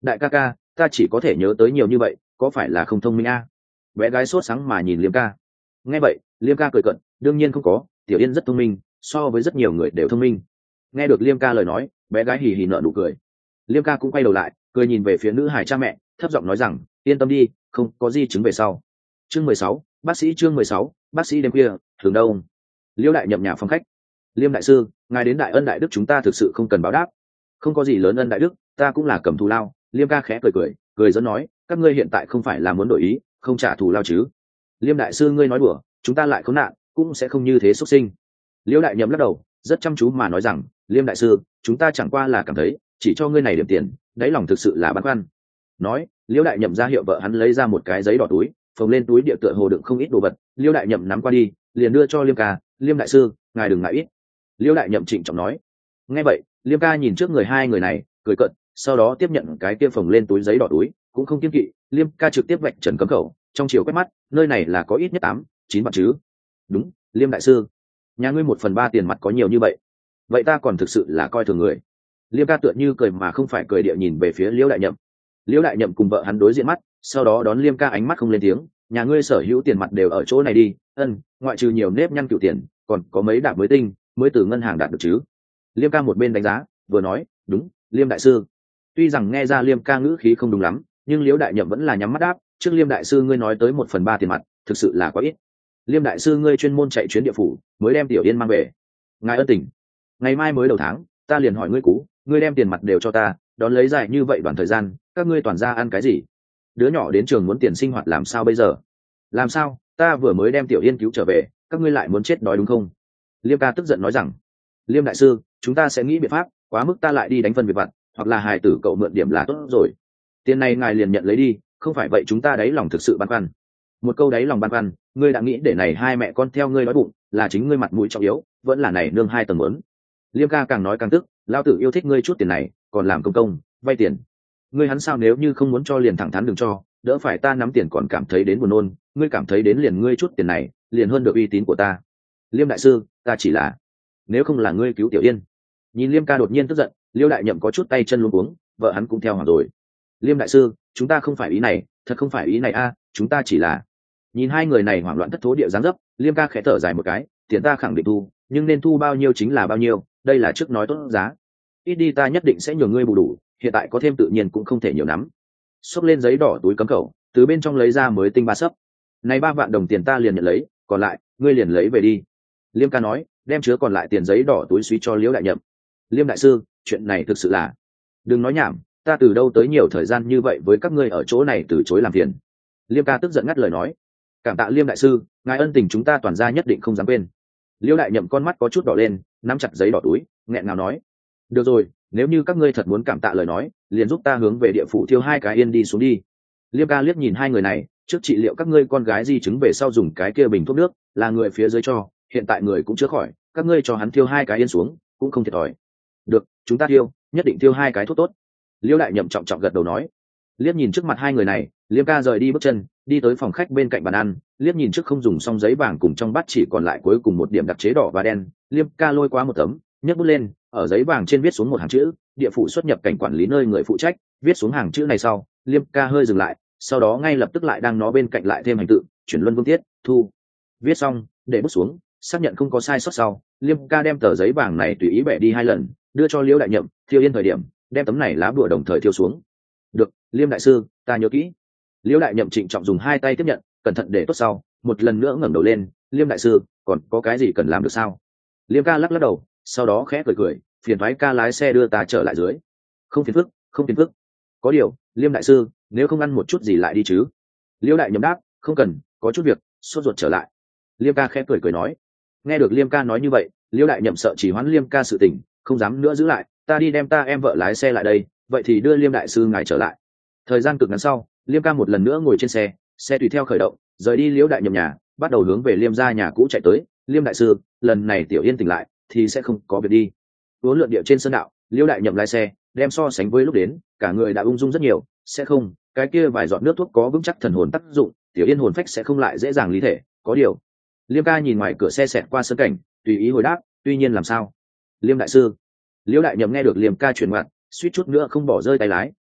A: đại ca ca, ta chỉ có thể nhớ tới nhiều như vậy, có phải là không thông minh a? Bé gái sốt sáng mà nhìn Liêm ca. Nghe vậy, Liêm ca cười cận, đương nhiên không có, Tiểu Yên rất thông minh, so với rất nhiều người đều thông minh. Nghe được Liêm ca lời nói, bé gái hì hì nở nụ cười. Liêm ca cũng quay đầu lại, cười nhìn về phía nữ hài cha mẹ, thấp giọng nói rằng, yên tâm đi, không có di chứng về sau. Chương 16, bác sĩ chương 16, bác sĩ đêm khuya, thường đâu? Liêu đại nhậm nhà phòng khách. Liêm đại sư, ngài đến đại ân đại đức chúng ta thực sự không cần báo đáp. Không có gì lớn ân đại đức, ta cũng là cầm thù lao. Liêm ca khẽ cười dẫn nói, các ngươi hiện tại không phải là muốn đổi ý, không trả thù lao chứ? Liêm đại sư ngươi nói đùa, chúng ta lại khốn nạn, cũng sẽ không như thế xuất sinh. Liêu đại nhậm lắc đầu, rất chăm chú mà nói rằng, Liêm đại sư, chúng ta chẳng qua là cảm thấy, chỉ cho ngươi này điểm tiền, đáy lòng thực sự là băn khoăn. Nói, Liêu đại nhậm ra hiệu vợ hắn lấy ra một cái giấy đỏ túi, phồng lên túi địa tựa hồ đựng không ít đồ vật. Liêu đại nhậm nắm qua đi, liền đưa cho Liêm ca, Liêm đại sư, ngài đừng ngại ít. Liêu đại nhậm trịnh trọng nói. Nghe vậy, Liêm ca nhìn trước người hai người này, cười cợt, sau đó tiếp nhận cái kia phồng lên túi giấy đỏ túi, cũng không kiêng kỵ. Liêm ca trực tiếp vạch trần cấm khẩu, trong chiều quét mắt, nơi này là có ít nhất 8-9 vạn chứ? Đúng, Liêm đại sư, nhà ngươi 1/3 tiền mặt có nhiều như vậy, vậy ta còn thực sự là coi thường người. Liêm ca tựa như cười mà không phải cười địa nhìn về phía Liêu đại nhậm. Liêu đại nhậm cùng vợ hắn đối diện mắt, sau đó đón Liêm ca ánh mắt không lên tiếng. Nhà ngươi sở hữu tiền mặt đều ở chỗ này đi, ngoại trừ nhiều nếp nhăn cựu tiền, còn có mấy đạp mới tinh, mới từ ngân hàng đạt được chứ? Liêm ca một bên đánh giá, vừa nói, đúng, Liêm đại sư. Tuy rằng nghe ra Liêm ca ngữ khí không đúng lắm, nhưng Liêu đại nhậm vẫn là nhắm mắt đáp, trước Liêm đại sư ngươi nói tới 1/3 tiền mặt, thực sự là quá ít. Liêm đại sư ngươi chuyên môn chạy chuyến địa phủ, mới đem Tiểu Yên mang về. Ngài ân tình, ngày mai mới đầu tháng, ta liền hỏi ngươi cũ, ngươi đem tiền mặt đều cho ta, đón lấy dài như vậy đoạn thời gian, các ngươi toàn ra ăn cái gì? Đứa nhỏ đến trường muốn tiền sinh hoạt làm sao bây giờ? Làm sao, ta vừa mới đem Tiểu Yên cứu trở về, các ngươi lại muốn chết đói đúng không? Liêm ca tức giận nói rằng, Liêm đại sư, chúng ta sẽ nghĩ biện pháp, quá mức ta lại đi đánh phân việc vặt, hoặc là hài tử cậu mượn điểm là tốt rồi. Tiền này ngài liền nhận lấy đi, không phải vậy chúng ta đáy lòng thực sự băn khoăn. Một câu đáy lòng băn khoăn, ngươi đã nghĩ để này hai mẹ con theo ngươi nói bụng, là chính ngươi mặt mũi trọng yếu, vẫn là này nương hai tầng lớn. Liêm ca càng nói càng tức, lao tử yêu thích ngươi chút tiền này, còn làm công vay tiền. Ngươi hắn sao nếu như không muốn cho liền thẳng thắn đừng cho, đỡ phải ta nắm tiền còn cảm thấy đến buồn nôn, ngươi cảm thấy đến liền ngươi chút tiền này, liền hơn được uy tín của ta. Liêm đại sư, ta chỉ là, nếu không là ngươi cứu Tiểu Yên. Nhìn Liêm ca đột nhiên tức giận, Liêu đại nhậm có chút tay chân luống cuống, vợ hắn cũng theo hoảng rồi. Liêm đại sư, chúng ta không phải ý này, thật không phải ý này a, chúng ta chỉ là. Nhìn hai người này hoảng loạn thất thố địa dáng dấp, Liêm ca khẽ thở dài một cái, tiền ta khẳng định thu, nhưng nên thu bao nhiêu chính là bao nhiêu, đây là trước nói tốt giá. Ít đi ta nhất định sẽ nhường ngươi bù đủ, hiện tại có thêm tự nhiên cũng không thể nhiều lắm. Xốc lên giấy đỏ túi cấm khẩu, từ bên trong lấy ra mới tinh 3 sấp. Này 3 vạn đồng tiền ta liền nhận lấy, còn lại ngươi liền lấy về đi. Liêm ca nói, đem chứa còn lại tiền giấy đỏ túi suy cho Liễu đại nhậm. Liêm đại sư, chuyện này thực sự là, đừng nói nhảm, ta từ đâu tới nhiều thời gian như vậy với các ngươi ở chỗ này từ chối làm phiền. Liêm ca tức giận ngắt lời nói, cảm tạ Liêm đại sư, ngài ân tình chúng ta toàn gia nhất định không dám quên. Liễu đại nhậm con mắt có chút đỏ lên, nắm chặt giấy đỏ túi, nghẹn ngào nói, được rồi, nếu như các ngươi thật muốn cảm tạ lời nói, liền giúp ta hướng về địa phủ thiêu 2 cái yên đi xuống đi. Liêm ca liếc nhìn hai người này, trước trị liệu các ngươi con gái di chứng về sau dùng cái kia bình thuốc nước, là người phía dưới cho, hiện tại người cũng chữa khỏi, các ngươi cho hắn thiêu 2 cái yên xuống, cũng không thiệt thòi. Được, chúng ta thiêu, nhất định thiêu 2 cái thuốc tốt. Liễu đại nhậm trọng trọng gật đầu nói. Liếc nhìn trước mặt hai người này, Liêm ca rời đi bước chân, đi tới phòng khách bên cạnh bàn ăn, liếc nhìn trước không dùng xong giấy vàng cùng trong bát chỉ còn lại cuối cùng một điểm đặc chế đỏ và đen, Liêm ca lôi qua một tấm, nhấc bút lên, ở giấy vàng trên viết xuống một hàng chữ, địa phủ xuất nhập cảnh quản lý nơi người phụ trách. Viết xuống hàng chữ này sau, Liêm ca hơi dừng lại, sau đó ngay lập tức lại đang nó bên cạnh lại thêm hành tự, chuyển luân vương tiết, thu. Viết xong, để bút xuống, xác nhận không có sai sót sau, Liêm ca đem tờ giấy vàng này tùy ý bẻ đi 2 lần, đưa cho Liễu đại nhậm, thiêu yên thời điểm, đem tấm này lá bùa đồng thời thiêu xuống. Được, Liêm đại sư, ta nhớ kỹ. Liễu đại nhậm trịnh trọng dùng 2 tay tiếp nhận, cẩn thận để tốt sau, một lần nữa ngẩng đầu lên, Liêm đại sư, còn có cái gì cần làm được sao? Liêm ca lắc lắc đầu, sau đó khẽ cười, phiền thoái ca lái xe đưa ta trở lại dưới. Không phiền phức, không phiền phức. Có điều, Liêm đại sư, nếu không ăn một chút gì lại đi chứ? Liễu đại nhậm đáp, không cần, có chút việc, sốt ruột trở lại. Liêm ca khẽ cười nói. Nghe được Liêm ca nói như vậy, Liễu đại nhậm sợ chỉ hoãn Liêm ca sự tình, không dám nữa giữ lại, ta đi đem ta em vợ lái xe lại đây, vậy thì đưa Liêm đại sư ngài trở lại. Thời gian cực ngắn sau, Liêm ca một lần nữa ngồi trên xe, xe tùy theo khởi động, rời đi Liễu đại nhậm nhà, bắt đầu hướng về Liêm gia nhà cũ chạy tới. Liêm đại sư, lần này Tiểu Yên tỉnh lại thì sẽ không có việc đi. Uốn lượn địa trên sơn đạo, Liễu đại nhậm lái xe, đem so sánh với lúc đến, cả người đã ung dung rất nhiều, sẽ không, cái kia vài giọt nước thuốc có vững chắc thần hồn tác dụng, Tiểu Yên hồn phách sẽ không lại dễ dàng lý thể. Có điều, Liêm ca nhìn ngoài cửa xe xẹt qua sơn cảnh, tùy ý hồi đáp, tuy nhiên làm sao? Liêm đại sư. Liễu đại nhậm nghe được Liêm ca chuyển ngoặt, suýt chút nữa không bỏ rơi tay lái,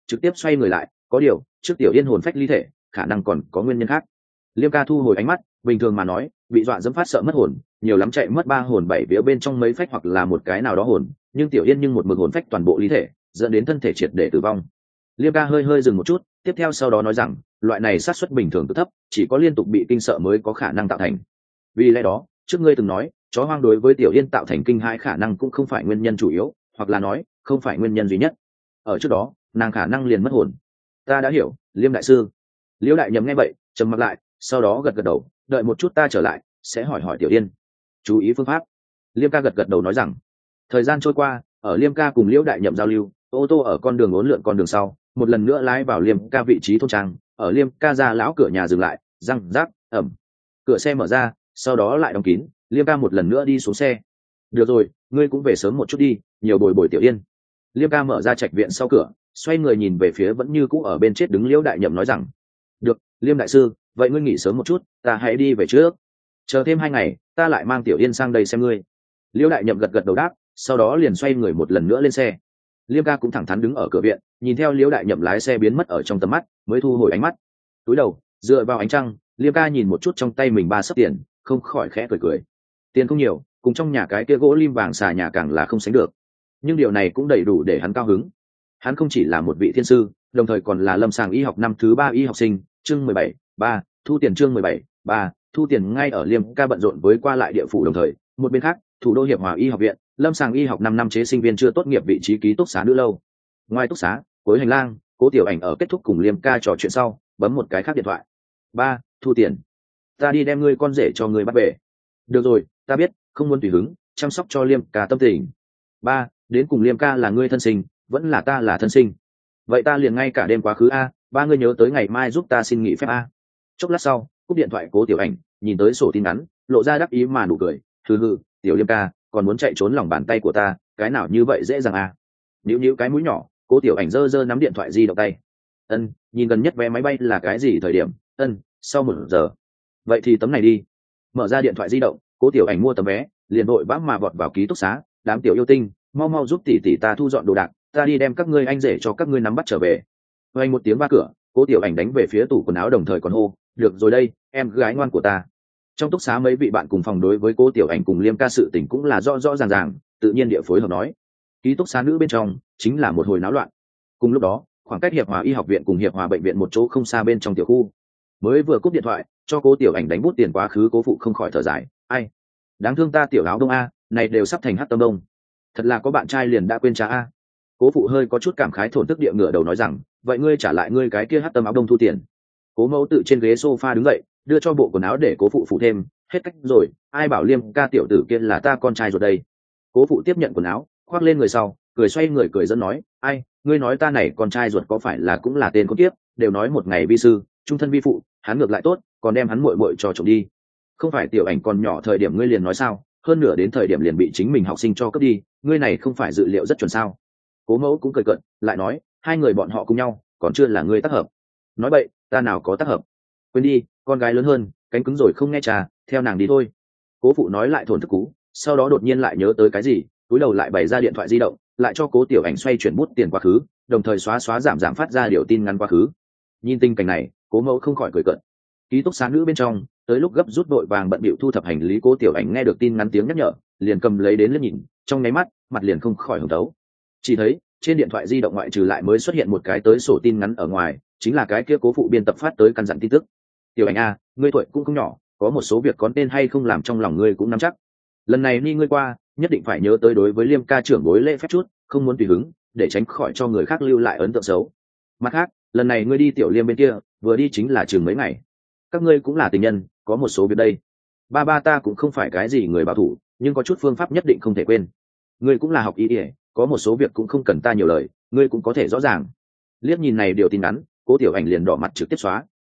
A: trực tiếp xoay người lại, có điều trước tiểu yên hồn phách ly thể khả năng còn có nguyên nhân khác. Liêm ca thu hồi ánh mắt, bình thường mà nói bị dọa dẫm phát sợ mất hồn, nhiều lắm chạy mất 3 hồn 7 vía bên trong mấy phách hoặc là một cái nào đó hồn, nhưng tiểu yên nhưng một mực hồn phách toàn bộ ly thể, dẫn đến thân thể triệt để tử vong. Liêm ca hơi dừng một chút, tiếp theo sau đó nói rằng loại này xác suất bình thường cực thấp, chỉ có liên tục bị kinh sợ mới có khả năng tạo thành. Vì lẽ đó trước ngươi từng nói chó hoang đối với tiểu yên tạo thành kinh hãi khả năng cũng không phải nguyên nhân chủ yếu, hoặc là nói không phải nguyên nhân duy nhất. Ở trước đó nàng khả năng liền mất hồn. Ta đã hiểu, Liêm đại sư. Liễu đại nhầm nghe vậy trầm mặc lại, sau đó gật gật đầu, đợi một chút ta trở lại sẽ hỏi hỏi tiểu yên. Chú ý phương pháp. Liêm ca gật gật đầu nói rằng. Thời gian trôi qua, ở Liêm ca cùng Liễu đại nhậm giao lưu, ô tô ở con đường uốn lượn con đường sau một lần nữa lái vào Liêm ca vị trí thôn trang. Ở Liêm ca ra lão cửa nhà dừng lại, răng rác ẩm, cửa xe mở ra, sau đó lại đóng kín. Liêm ca một lần nữa đi xuống xe. Được rồi, ngươi cũng về sớm một chút đi, nhiều bồi bồi tiểu yên. Liêm ca mở ra trạch viện sau cửa, xoay người nhìn về phía vẫn như cũ ở bên chết đứng Liễu đại nhậm nói rằng. Được, Liêm đại sư, vậy ngươi nghỉ sớm một chút, ta hãy đi về trước, chờ thêm 2 ngày ta lại mang tiểu yên sang đây xem ngươi. Liễu đại nhậm gật gật đầu đáp, sau đó liền xoay người một lần nữa lên xe. Liêm ca cũng thẳng thắn đứng ở cửa viện, nhìn theo Liễu đại nhậm lái xe biến mất ở trong tầm mắt, mới thu hồi ánh mắt. Túi đầu dựa vào ánh trăng, Liêm ca nhìn một chút trong tay mình 3 sấp tiền, không khỏi khẽ cười. Tiền không nhiều, cùng trong nhà cái kia gỗ lim vàng xà nhà càng là không sánh được, nhưng điều này cũng đầy đủ để hắn cao hứng. Hắn không chỉ là một vị thiên sư, đồng thời còn là lâm sàng y học năm thứ 3 y học sinh. Chương 17:3 thu tiền. Chương 17:3 thu tiền. Ngay ở Liêm ca bận rộn với qua lại địa phủ đồng thời, một bên khác thủ đô hiệp hòa y học viện, lâm sàng y học 5 năm chế sinh viên chưa tốt nghiệp vị trí ký túc xá nữ lâu. Ngoài túc xá, cuối hành lang, Cố Tiểu Ảnh ở kết thúc cùng Liêm ca trò chuyện sau bấm một cái khác điện thoại. Ba, thu tiền. Ta đi đem ngươi con rể cho ngươi bắt về. Được rồi, ta biết, không muốn tùy hứng, chăm sóc cho Liêm ca tâm tình. Ba, đến cùng Liêm ca là ngươi thân sinh vẫn là ta là thân sinh? Vậy ta liền ngay cả đêm quá khứ a, ba ngươi nhớ tới ngày mai giúp ta xin nghỉ phép a. Chốc lát sau cúp điện thoại, Cố Tiểu Ảnh nhìn tới sổ tin ngắn, lộ ra đắc ý mà nụ cười. Hừ, tiểu Liêm ca còn muốn chạy trốn lòng bàn tay của ta, cái nào như vậy dễ dàng a. Níu cái mũi nhỏ, Cố Tiểu Ảnh giơ nắm điện thoại di động tay. Ân, nhìn gần nhất vé máy bay là cái gì thời điểm? Ân, sau 1 giờ. Vậy thì tấm này đi. Mở ra điện thoại di động, Cố Tiểu Ảnh mua tấm vé, liền vội vã mà vọt vào ký túc xá. Đám tiểu yêu tinh, mau giúp tỷ tỷ ta thu dọn đồ đạc, ta đi đem các ngươi anh rể cho các ngươi nắm bắt trở về. Vang một tiếng va cửa, Cố Tiểu Ảnh đánh về phía tủ quần áo, đồng thời còn hô, được rồi đây, em gái ngoan của ta. Trong túc xá mấy vị bạn cùng phòng đối với Cố Tiểu Ảnh cùng Liêm ca sự tình cũng là rõ ràng, tự nhiên địa phối hợp nói. Ký túc xá nữ bên trong chính là một hồi náo loạn. Cùng lúc đó, khoảng cách hiệp hòa y học viện cùng hiệp hòa bệnh viện một chỗ không xa bên trong tiểu khu, mới vừa cúp điện thoại cho Cố Tiểu Ảnh đánh bút tiền quá khứ Cố phụ không khỏi thở dài, ai, đáng thương ta tiểu áo đông a, này đều sắp thành hắc tâm đông, thật là có bạn trai liền đã quên cha a. Cố phụ hơi có chút cảm khái thổn thức địa ngửa đầu nói rằng, vậy ngươi trả lại ngươi cái kia hắc tâm áo đông thu tiền. Cố mẫu tự trên ghế sofa đứng dậy, đưa cho bộ quần áo để Cố phụ phụ thêm, hết cách rồi, ai bảo Liêm ca tiểu tử kia là ta con trai rồi đây. Cố phụ tiếp nhận quần áo, khoác lên người sau, cười xoay người cười dẫn nói, ai, ngươi nói ta này con trai ruột có phải là cũng là tên con tiếp, đều nói một ngày vi sư trung thân vi phụ, hắn ngược lại tốt, còn đem hắn muội cho trộm đi. Không phải Tiểu Ảnh còn nhỏ thời điểm ngươi liền nói sao, hơn nửa đến thời điểm liền bị chính mình học sinh cho cướp đi, ngươi này không phải dự liệu rất chuẩn sao? Cố mẫu cũng cười cợt, lại nói, hai người bọn họ cùng nhau, còn chưa là ngươi tác hợp. Nói bậy, ta nào có tác hợp. Quên đi, con gái lớn hơn, cánh cứng rồi không nghe trà, theo nàng đi thôi. Cố phụ nói lại thổn thức cú, sau đó đột nhiên lại nhớ tới cái gì, túi đầu lại bày ra điện thoại di động, lại cho Cố Tiểu Ảnh xoay chuyển bút tiền quá khứ, đồng thời xóa giảm phát ra điều tin ngắn quá khứ. Nhìn tình cảnh này, Cố mẫu không khỏi cười cợt. Ký túc xá nữ bên trong, tới lúc gấp rút vội vàng bận bịu thu thập hành lý, Cố Tiểu Ảnh nghe được tin ngắn tiếng nhắc nhở, liền cầm lấy đến liếc nhìn, trong nháy mắt, mặt liền không khỏi hồng tấu. Chỉ thấy trên điện thoại di động ngoại trừ lại mới xuất hiện một cái tới sổ tin ngắn ở ngoài, chính là cái kia Cố phụ biên tập phát tới căn dặn tin tức. Tiểu Ảnh a, ngươi tuổi cũng không nhỏ, có một số việc có nên hay không làm trong lòng ngươi cũng nắm chắc. Lần này ni ngươi qua, nhất định phải nhớ tới đối với Liêm ca trưởng bối lễ phép chút, không muốn tùy hứng, để tránh khỏi cho người khác lưu lại ấn tượng xấu. Mặt khác, lần này ngươi đi Tiểu Liêm bên kia, vừa đi chính là chừng mấy ngày. Các ngươi cũng là tình nhân, có một số việc đây. Ba ta cũng không phải cái gì người bảo thủ, nhưng có chút phương pháp nhất định không thể quên. Ngươi cũng là học y y, có một số việc cũng không cần ta nhiều lời, ngươi cũng có thể rõ ràng. Liếc nhìn này điều tin ngắn, Cố Tiểu Ảnh liền đỏ mặt trực tiếp xóa.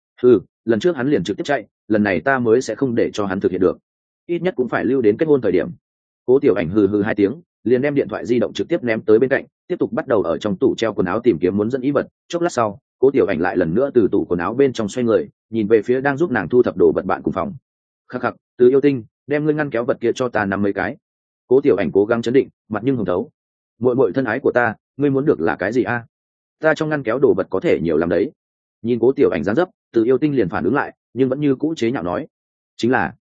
A: Lần trước hắn liền trực tiếp chạy, lần này ta mới sẽ không để cho hắn thực hiện được, ít nhất cũng phải lưu đến kết hôn thời điểm. Cố Tiểu Ảnh hừ 2 tiếng, liền đem điện thoại di động trực tiếp ném tới bên cạnh, tiếp tục bắt đầu ở trong tủ treo quần áo tìm kiếm muốn dẫn ý vật. Chốc lát sau, Cố Tiểu Ảnh lại lần nữa từ tủ quần áo bên trong xoay người, nhìn về phía đang giúp nàng thu thập đồ vật bạn cùng phòng. Khắc, Từ yêu tinh, đem ngươi ngăn kéo vật kia cho ta 5 mấy cái. Cố Tiểu Ảnh cố gắng chấn định, mặt nhưng hồng thấu. Muội thân ái của ta, ngươi muốn được là cái gì a? ta trong ngăn kéo đồ vật có thể nhiều làm đấy. Nhìn Cố Tiểu Ảnh dáng dấp, Từ Yêu Tinh liền phản ứng lại, nhưng vẫn như cũ chế nhạo nói, chính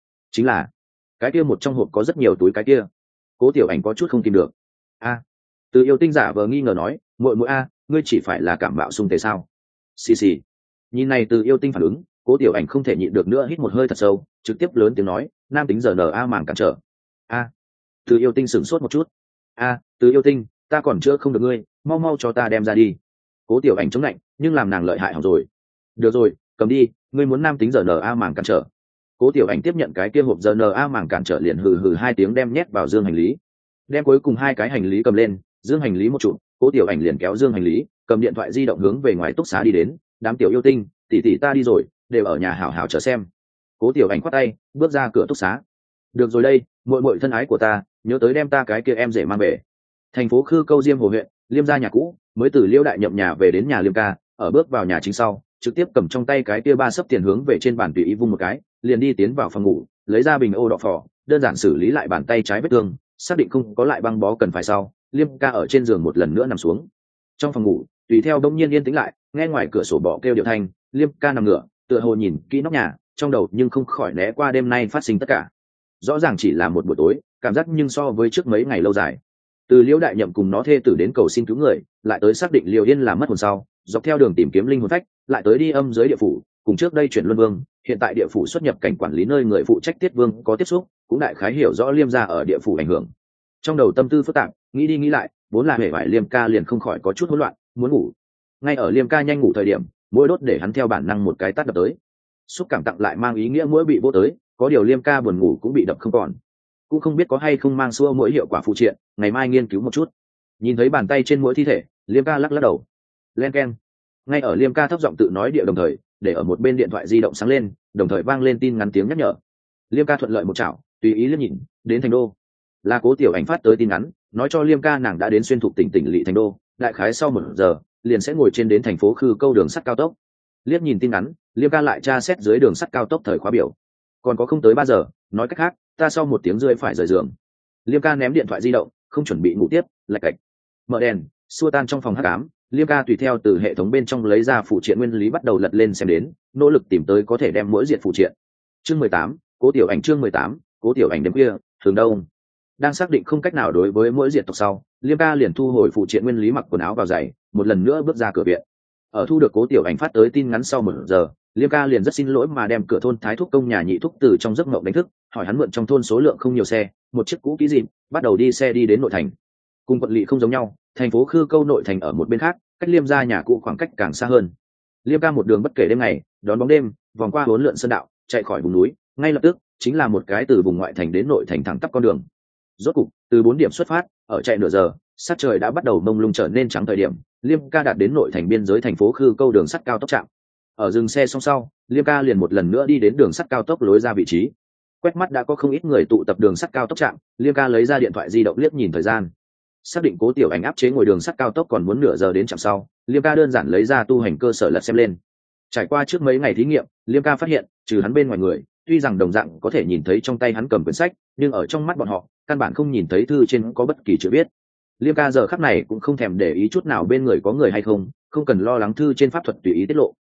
A: là cái kia một trong hộp có rất nhiều túi cái kia. Cố Tiểu Ảnh có chút không tìm được. A. Từ Yêu Tinh giả vờ nghi ngờ nói, muội muội a, ngươi chỉ phải là cảm mạo xung tề sao? Xì xì. Nhìn này Từ Yêu Tinh phản ứng, Cố Tiểu Ảnh không thể nhịn được nữa, hít một hơi thật sâu, trực tiếp lớn tiếng nói, nam tính giờ a màng cản trở. A. Từ Yêu Tinh sửng sốt một chút. A, Từ Yêu Tinh, ta còn chưa không được ngươi, mau mau cho ta đem ra đi. Cố Tiểu Ảnh chống lạnh, nhưng làm nàng lợi hại hỏng rồi. Được rồi, cầm đi, ngươi muốn nam tính giờ a màng cản trở. Cố Tiểu Ảnh tiếp nhận cái kia hộp a màng cản trở, liền hừ hừ hai tiếng đem nhét vào dương hành lý. Đem cuối cùng hai cái hành lý cầm lên, dương hành lý một trụ, Cố Tiểu Ảnh liền kéo dương hành lý, cầm điện thoại di động hướng về ngoài túc xá đi đến. Đám tiểu yêu tinh, tỷ tỷ ta đi rồi, đều ở nhà hảo hảo chờ xem. Cố Tiểu Ảnh khoát tay, bước ra cửa túc xá. Được rồi đây, muội muội thân ái của ta, nhớ tới đem ta cái kia em rể mang về. Thành phố Khư Câu Diêm Hồ huyện, Liêm gia nhà cũ, mới từ Liêu đại nhậm nhà về đến nhà Liêm ca, ở bước vào nhà chính sau, trực tiếp cầm trong tay cái kia ba sấp tiền hướng về trên bàn tùy ý vung một cái, liền đi tiến vào phòng ngủ, lấy ra bình ô đỏ phỏ, đơn giản xử lý lại bàn tay trái vết thương, xác định không có lại băng bó cần phải sau, Liêm ca ở trên giường một lần nữa nằm xuống. Trong phòng ngủ, tùy theo đông nhiên yên tĩnh lại, nghe ngoài cửa sổ bọ kêu điệu thanh, Liêm ca nằm ngửa, tựa hồ nhìn kỹ nóc nhà, trong đầu nhưng không khỏi né qua đêm nay phát sinh tất cả. Rõ ràng chỉ là một buổi tối, cảm giác nhưng so với trước mấy ngày lâu dài. Từ Liễu đại nhậm cùng nó thê tử đến cầu xin cứu người, lại tới xác định Liễu Yên là mất hồn sau, dọc theo đường tìm kiếm linh hồn phách, lại tới đi âm giới địa phủ, cùng trước đây chuyển luân vương, hiện tại địa phủ xuất nhập cảnh quản lý nơi người phụ trách Tiết Vương có tiếp xúc, cũng đại khái hiểu rõ Liêm gia ở địa phủ ảnh hưởng. Trong đầu tâm tư phức tạp, nghĩ đi nghĩ lại, vốn là hề vải Liêm ca liền không khỏi có chút hỗn loạn, muốn ngủ. Ngay ở Liêm ca nhanh ngủ thời điểm, mũi đốt để hắn theo bản năng một cái tát đập tới. Xúc cảm tặng lại mang ý nghĩa mũi bị vô tới, có điều Liêm ca buồn ngủ cũng bị đập không còn. Cũng không biết có hay không mang xua mũi hiệu quả phụ triện, ngày mai nghiên cứu một chút. Nhìn thấy bàn tay trên mũi thi thể, Liêm ca lắc lắc đầu. Len keng. Ngay ở Liêm ca thấp giọng tự nói địa đồng thời, để ở một bên điện thoại di động sáng lên, đồng thời vang lên tin ngắn tiếng nhắc nhở. Liêm ca thuận lợi một chảo, tùy ý liếc nhìn, đến Thành Đô. Là Cố Tiểu Ảnh phát tới tin ngắn, nói cho Liêm ca nàng đã đến xuyên thuộc tỉnh lỵ Thành Đô, đại khái sau 1 giờ, liền sẽ ngồi trên đến thành phố Khư Câu đường sắt cao tốc. Liếc nhìn tin ngắn, Liêm ca lại tra xét dưới đường sắt cao tốc thời khóa biểu. Còn có không tới 3 giờ, nói cách khác, ta sau 1 tiếng rưỡi phải rời giường. Liêm ca ném điện thoại di động, không chuẩn bị ngủ tiếp, lạch cạch. Mở đèn, xua tan trong phòng hắc ám, Liêm ca tùy theo từ hệ thống bên trong lấy ra phụ triện nguyên lý bắt đầu lật lên xem đến, nỗ lực tìm tới có thể đem mỗi diệt phụ triện. Chương 18, Cố Tiểu Ảnh chương 18, Cố Tiểu Ảnh đêm kia, thường đông. Đang xác định không cách nào đối với mỗi diệt tộc sau, Liêm ca liền thu hồi phụ triện nguyên lý, mặc quần áo vào giày, một lần nữa bước ra cửa viện. Ở thu được Cố Tiểu Ảnh phát tới tin ngắn sau 1 giờ, Liêm ca liền rất xin lỗi mà đem cửa thôn Thái Thúc công nhà Nhị Thúc từ trong giấc mộng đánh thức, hỏi hắn mượn trong thôn số lượng không nhiều xe, một chiếc cũ kỹ dìm, bắt đầu đi xe đi đến nội thành. Cùng quận lỵ không giống nhau, thành phố Khư Câu nội thành ở một bên khác, cách Liêm gia nhà cũ khoảng cách càng xa hơn. Liêm ca một đường bất kể đêm ngày, đón bóng đêm, vòng qua hỗn lượn sơn đạo, chạy khỏi vùng núi, ngay lập tức chính là một cái từ vùng ngoại thành đến nội thành thẳng tắp con đường. Rốt cục, từ 4 điểm xuất phát, ở chạy nửa giờ, sát trời đã bắt đầu mông lung trở nên trắng thời điểm, Liêm ca đạt đến nội thành biên giới thành phố Khư Câu đường sắt cao tốc trạm. Ở dừng xe xong sau, Liêm ca liền một lần nữa đi đến đường sắt cao tốc lối ra vị trí. Quét mắt đã có không ít người tụ tập đường sắt cao tốc trạm, Liêm ca lấy ra điện thoại di động liếc nhìn thời gian. Xác định Cố Tiểu Ảnh áp chế ngồi đường sắt cao tốc còn muốn nửa giờ đến trạm sau, Liêm ca đơn giản lấy ra tu hành cơ sở lật xem lên. Trải qua trước mấy ngày thí nghiệm, Liêm ca phát hiện, trừ hắn bên ngoài người, tuy rằng đồng dạng có thể nhìn thấy trong tay hắn cầm quyển sách, nhưng ở trong mắt bọn họ, căn bản không nhìn thấy thư trên có bất kỳ chữ viết. Liêm ca giờ khắc này cũng không thèm để ý chút nào bên người có người hay không, không cần lo lắng thư trên pháp thuật tùy ý tiết lộ.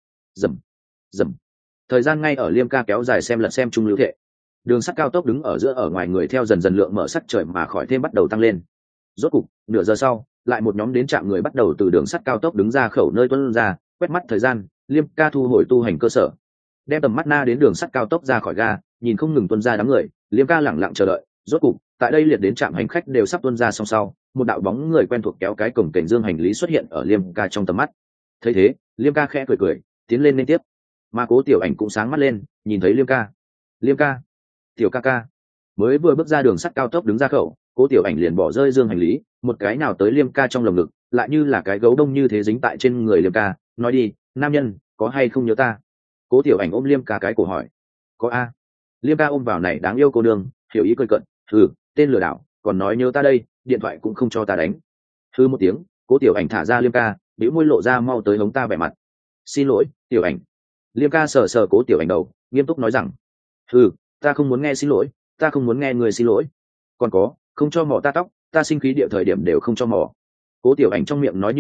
A: Dầm. Thời gian ngay ở Liêm ca kéo dài xem lật xem trung lưu thệ. Đường sắt cao tốc đứng ở giữa ở ngoài người theo dần dần lượng mở sắc trời mà khỏi thêm bắt đầu tăng lên. Rốt cục, nửa giờ sau, lại một nhóm đến trạm người bắt đầu từ đường sắt cao tốc đứng ra khẩu nơi tuân ra, quét mắt thời gian, Liêm ca thu hồi tu hành cơ sở, đem tầm mắt na đến đường sắt cao tốc ra khỏi ga, nhìn không ngừng tuân ra đám người, Liêm ca lẳng lặng chờ đợi. Rốt cục, tại đây liệt đến trạm hành khách đều sắp tuân ra xong sau, một đạo bóng người quen thuộc kéo cái cổng cảnh dương hành lý xuất hiện ở Liêm ca trong tầm mắt. Thấy thế, Liêm ca khẽ cười, tiến lên liên tiếp. Mà Cố Tiểu Ảnh cũng sáng mắt lên, nhìn thấy Liêm ca, tiểu ca ca. Mới vừa bước ra đường sắt cao tốc đứng ra khẩu, Cố Tiểu Ảnh liền bỏ rơi dương hành lý, một cái nào tới Liêm ca trong lồng ngực, lại như là cái gấu đông như thế dính tại trên người Liêm ca, nói đi, nam nhân, có hay không nhớ ta? Cố Tiểu Ảnh ôm Liêm ca cái cổ hỏi. Có a. Liêm ca ôm vào này đáng yêu cô nương, hiểu ý cười cận, tên lừa đảo, còn nói nhớ ta đây, điện thoại cũng không cho ta đánh. Một tiếng, Cố Tiểu Ảnh thả ra Liêm ca, bĩu môi lộ ra mau tới hống ta vẻ mặt. Xin lỗi, Tiểu Ảnh. Liêm ca sờ sờ Cố Tiểu Ảnh đầu, nghiêm túc nói rằng, ta không muốn nghe xin lỗi, ta không muốn nghe người xin lỗi. Còn có, không cho mỏ ta tóc, ta sinh khí địa thời điểm đều không cho mỏ. Cố Tiểu Ảnh trong miệng nói như vậy,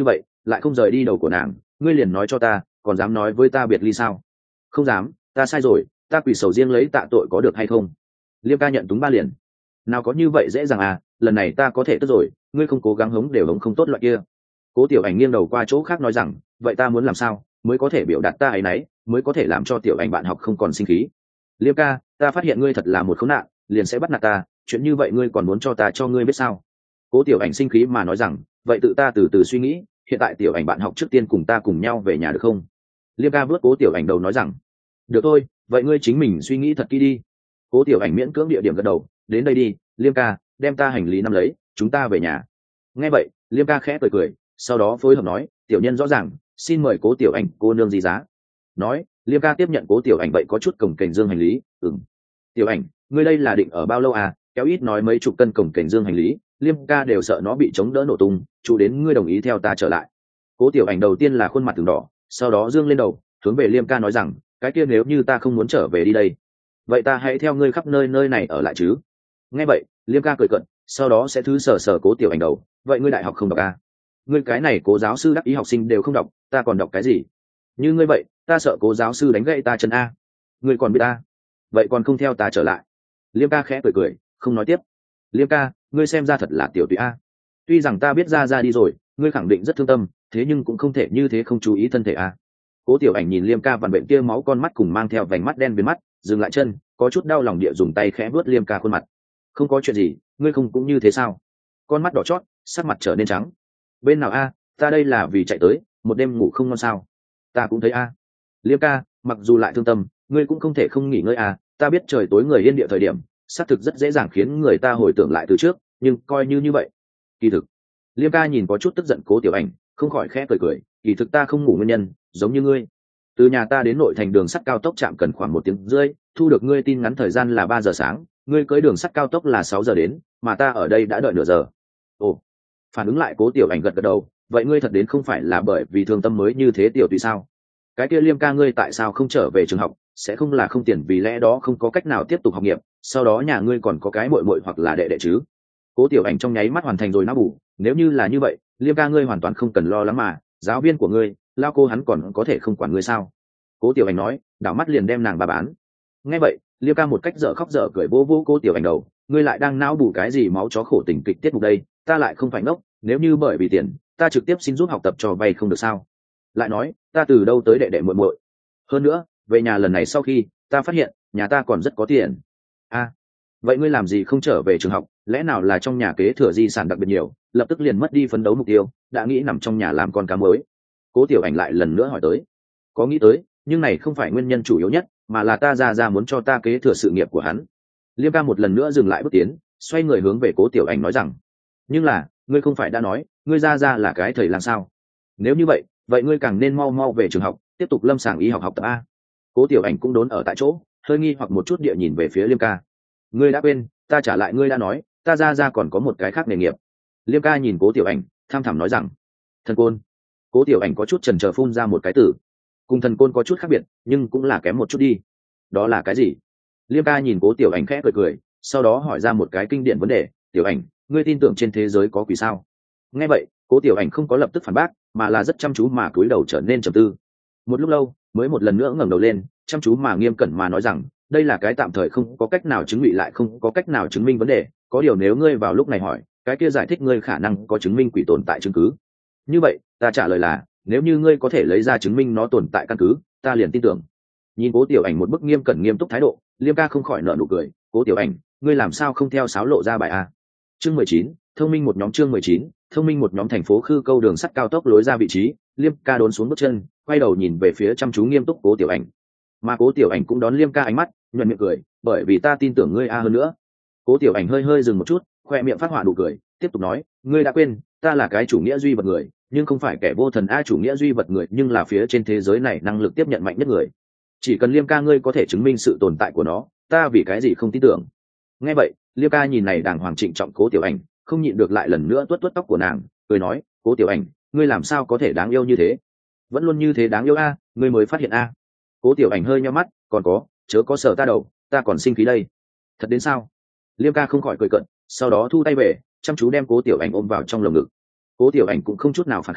A: lại không rời đi đầu của nàng, ngươi liền nói cho ta, còn dám nói với ta biệt ly sao? Không dám, ta sai rồi, ta quỳ sầu riêng lấy tạ tội có được hay không? Liêm ca nhận túng ba liền. Nào có như vậy dễ dàng à, lần này ta có thể tức rồi, ngươi không cố gắng hống đều hống không tốt loại kia. Cố Tiểu Ảnh nghiêng đầu qua chỗ khác nói rằng, vậy ta muốn làm sao mới có thể biểu đạt ta ấy nấy, mới có thể làm cho Tiểu Ảnh bạn học không còn sinh khí? Liêm ca, ta phát hiện ngươi thật là một khốn nạn, liền sẽ bắt nạt ta, chuyện như vậy ngươi còn muốn cho ta cho ngươi biết sao? Cố Tiểu Ảnh sinh khí mà nói rằng, vậy tự ta từ từ suy nghĩ, hiện tại Tiểu Ảnh bạn học trước tiên cùng ta cùng nhau về nhà được không? Liêm ca vớt Cố Tiểu Ảnh đầu nói rằng, được thôi, vậy ngươi chính mình suy nghĩ thật kỹ đi. Cố Tiểu Ảnh miễn cưỡng địa điểm gật đầu, đến đây đi, Liêm ca, đem ta hành lý nắm lấy, chúng ta về nhà. Nghe vậy, Liêm ca khẽ cười cười, sau đó phối hợp nói, tiểu nhân rõ ràng, xin mời Cố Tiểu Ảnh cô nương gì giá. Nói, Liêm ca tiếp nhận Cố Tiểu Ảnh vậy có chút cồng kềnh dương hành lý. Tiểu Ảnh, ngươi đây là định ở bao lâu à? Kéo ít nói mấy chục cân cồng kềnh dương hành lý, Liêm ca đều sợ nó bị chống đỡ nổ tung, chú đến ngươi đồng ý theo ta trở lại. Cố Tiểu Ảnh đầu tiên là khuôn mặt từng đỏ, sau đó dương lên đầu, hướng về Liêm ca nói rằng, cái kia nếu như ta không muốn trở về đi đây, vậy ta hãy theo ngươi khắp nơi nơi này ở lại chứ? Nghe vậy, Liêm ca cười cận, sau đó sẽ thứ sờ sờ Cố Tiểu Ảnh đầu, vậy ngươi đại học không đọc à? Ngươi cái này Cố giáo sư đắc ý học sinh đều không đọc, ta còn đọc cái gì? Như ngươi vậy, ta sợ Cố giáo sư đánh gãy ta chân a. Ngươi còn biết ta, vậy còn không theo ta trở lại? Liêm ca khẽ cười cười, không nói tiếp. Liêm ca, ngươi xem ra thật là tiểu tụy a. Tuy rằng ta biết ra đi rồi, ngươi khẳng định rất thương tâm, thế nhưng cũng không thể như thế không chú ý thân thể a. Cố Tiểu Ảnh nhìn Liêm ca vằn bệnh kia máu con mắt cùng mang theo vành mắt đen biến mắt, dừng lại chân, có chút đau lòng địa dùng tay khẽ vuốt Liêm ca khuôn mặt. Không có chuyện gì, ngươi không cũng như thế sao? Con mắt đỏ chót, sắc mặt trở nên trắng. Bên nào a? Ta đây là vì chạy tới, một đêm ngủ không ngon sao? Ta cũng thấy a. Liêm ca, mặc dù lại thương tâm, ngươi cũng không thể không nghỉ ngơi a. Ta biết trời tối người yên địa thời điểm, xác thực rất dễ dàng khiến người ta hồi tưởng lại từ trước, nhưng coi như vậy. Kỳ thực, Liêm ca nhìn có chút tức giận Cố Tiểu Ảnh, không khỏi khẽ cười cười, kỳ thực ta không ngủ nguyên nhân giống như ngươi. Từ nhà ta đến nội thành đường sắt cao tốc chạm cần khoảng 1 tiếng rưỡi, thu được ngươi tin ngắn thời gian là 3 giờ sáng, ngươi cưỡi đường sắt cao tốc là 6 giờ đến, mà ta ở đây đã đợi nửa giờ. Ồ, phản ứng lại Cố Tiểu Ảnh gật gật đầu, vậy ngươi thật đến không phải là bởi vì thương tâm mới như thế tiểu tùy sao? Cái kia Liêm ca ngươi tại sao không trở về trường học, sẽ không là không tiền vì lẽ đó không có cách nào tiếp tục học nghiệp, sau đó nhà ngươi còn có cái muội muội hoặc là đệ đệ chứ? Cố Tiểu Ảnh trong nháy mắt hoàn thành rồi não bù, nếu như là như vậy, Liêm ca ngươi hoàn toàn không cần lo lắng mà, giáo viên của ngươi, lao cô hắn còn có thể không quản ngươi sao? Cố Tiểu Ảnh nói, đảo mắt liền đem nàng bà bán. Nghe vậy, Liêm ca một cách dở khóc dở cười vô vô Cố Tiểu Ảnh đầu, ngươi lại đang não bù cái gì máu chó khổ tình kịch tiết mục đây, ta lại không phải ngốc, nếu như bởi vì tiền, ta trực tiếp xin giúp học tập cho vay không được sao? Lại nói, ta từ đâu tới đệ đệ muội muội? Hơn nữa, về nhà lần này sau khi, ta phát hiện, nhà ta còn rất có tiền. A, vậy ngươi làm gì không trở về trường học, lẽ nào là trong nhà kế thừa di sản đặc biệt nhiều, lập tức liền mất đi phấn đấu mục tiêu, đã nghĩ nằm trong nhà làm con cá mới? Cố Tiểu Ảnh lại lần nữa hỏi tới. Có nghĩ tới, nhưng này không phải nguyên nhân chủ yếu nhất, mà là ta ra muốn cho ta kế thừa sự nghiệp của hắn. Liêm ca một lần nữa dừng lại bước tiến, xoay người hướng về Cố Tiểu Ảnh nói rằng, nhưng là, ngươi không phải đã nói, ngươi ra là cái thầy làm sao? Nếu như vậy, vậy ngươi càng nên mau mau về trường học, tiếp tục lâm sàng y học học tập a. Cố Tiểu Ảnh cũng đốn ở tại chỗ, hơi nghi hoặc một chút địa nhìn về phía Liêm ca. Ngươi đã quên, ta trả lại ngươi đã nói, ta ra còn có một cái khác nghề nghiệp. Liêm ca nhìn Cố Tiểu Ảnh, tham thẳm nói rằng, thần côn. Cố Tiểu Ảnh có chút chần chờ phun ra một cái từ, cùng thần côn có chút khác biệt, nhưng cũng là kém một chút đi. Đó là cái gì? Liêm ca nhìn Cố Tiểu Ảnh khẽ cười cười, sau đó hỏi ra một cái kinh điển vấn đề, Tiểu Ảnh, ngươi tin tưởng trên thế giới có quỷ sao? Nghe vậy, Cố Tiểu Ảnh không có lập tức phản bác, mà là rất chăm chú mà cúi đầu trở nên trầm tư. Một lúc lâu, mới một lần nữa ngẩng đầu lên, chăm chú mà nghiêm cẩn mà nói rằng, đây là cái tạm thời không có cách nào chứng ngụy lại không có cách nào chứng minh vấn đề, có điều nếu ngươi vào lúc này hỏi, cái kia giải thích ngươi khả năng có chứng minh quỷ tồn tại chứng cứ. Như vậy, ta trả lời là, nếu như ngươi có thể lấy ra chứng minh nó tồn tại căn cứ, ta liền tin tưởng. Nhìn Cố Tiểu Ảnh một bức nghiêm cẩn nghiêm túc thái độ, Liêm ca không khỏi nở nụ cười, Cố Tiểu Ảnh, ngươi làm sao không theo sáo lộ ra bài a? Chương 19, thông minh một nhóm. Chương 19, thông minh một nhóm. Thành phố Khư Câu đường sắt cao tốc lối ra vị trí, Liêm ca đốn xuống bước chân, quay đầu nhìn về phía chăm chú nghiêm túc Cố Tiểu Ảnh. Mà Cố Tiểu Ảnh cũng đón Liêm ca ánh mắt, nhuận miệng cười, bởi vì ta tin tưởng ngươi a hơn nữa. Cố Tiểu Ảnh hơi hơi dừng một chút, khoe miệng phát họa nụ cười, tiếp tục nói, ngươi đã quên, ta là cái chủ nghĩa duy vật người, nhưng không phải kẻ vô thần a. Chủ nghĩa duy vật người nhưng là phía trên thế giới này năng lực tiếp nhận mạnh nhất người. Chỉ cần Liêm ca ngươi có thể chứng minh sự tồn tại của nó, ta vì cái gì không tin tưởng? Nghe vậy, Liêm ca nhìn này đàng hoàng trịnh trọng Cố Tiểu Ảnh, không nhịn được lại lần nữa tuốt tuốt tóc của nàng, cười nói, Cố Tiểu Ảnh, ngươi làm sao có thể đáng yêu như thế? Vẫn luôn như thế đáng yêu a, ngươi mới phát hiện a. Cố Tiểu Ảnh hơi nhíu mắt, còn có, chớ có sờ ta đầu, ta còn sinh khí đây. Thật đến sao? Liêm ca không khỏi cười cận, sau đó thu tay về, chăm chú đem Cố Tiểu Ảnh ôm vào trong lồng ngực. Cố Tiểu Ảnh cũng không chút nào phản kháng,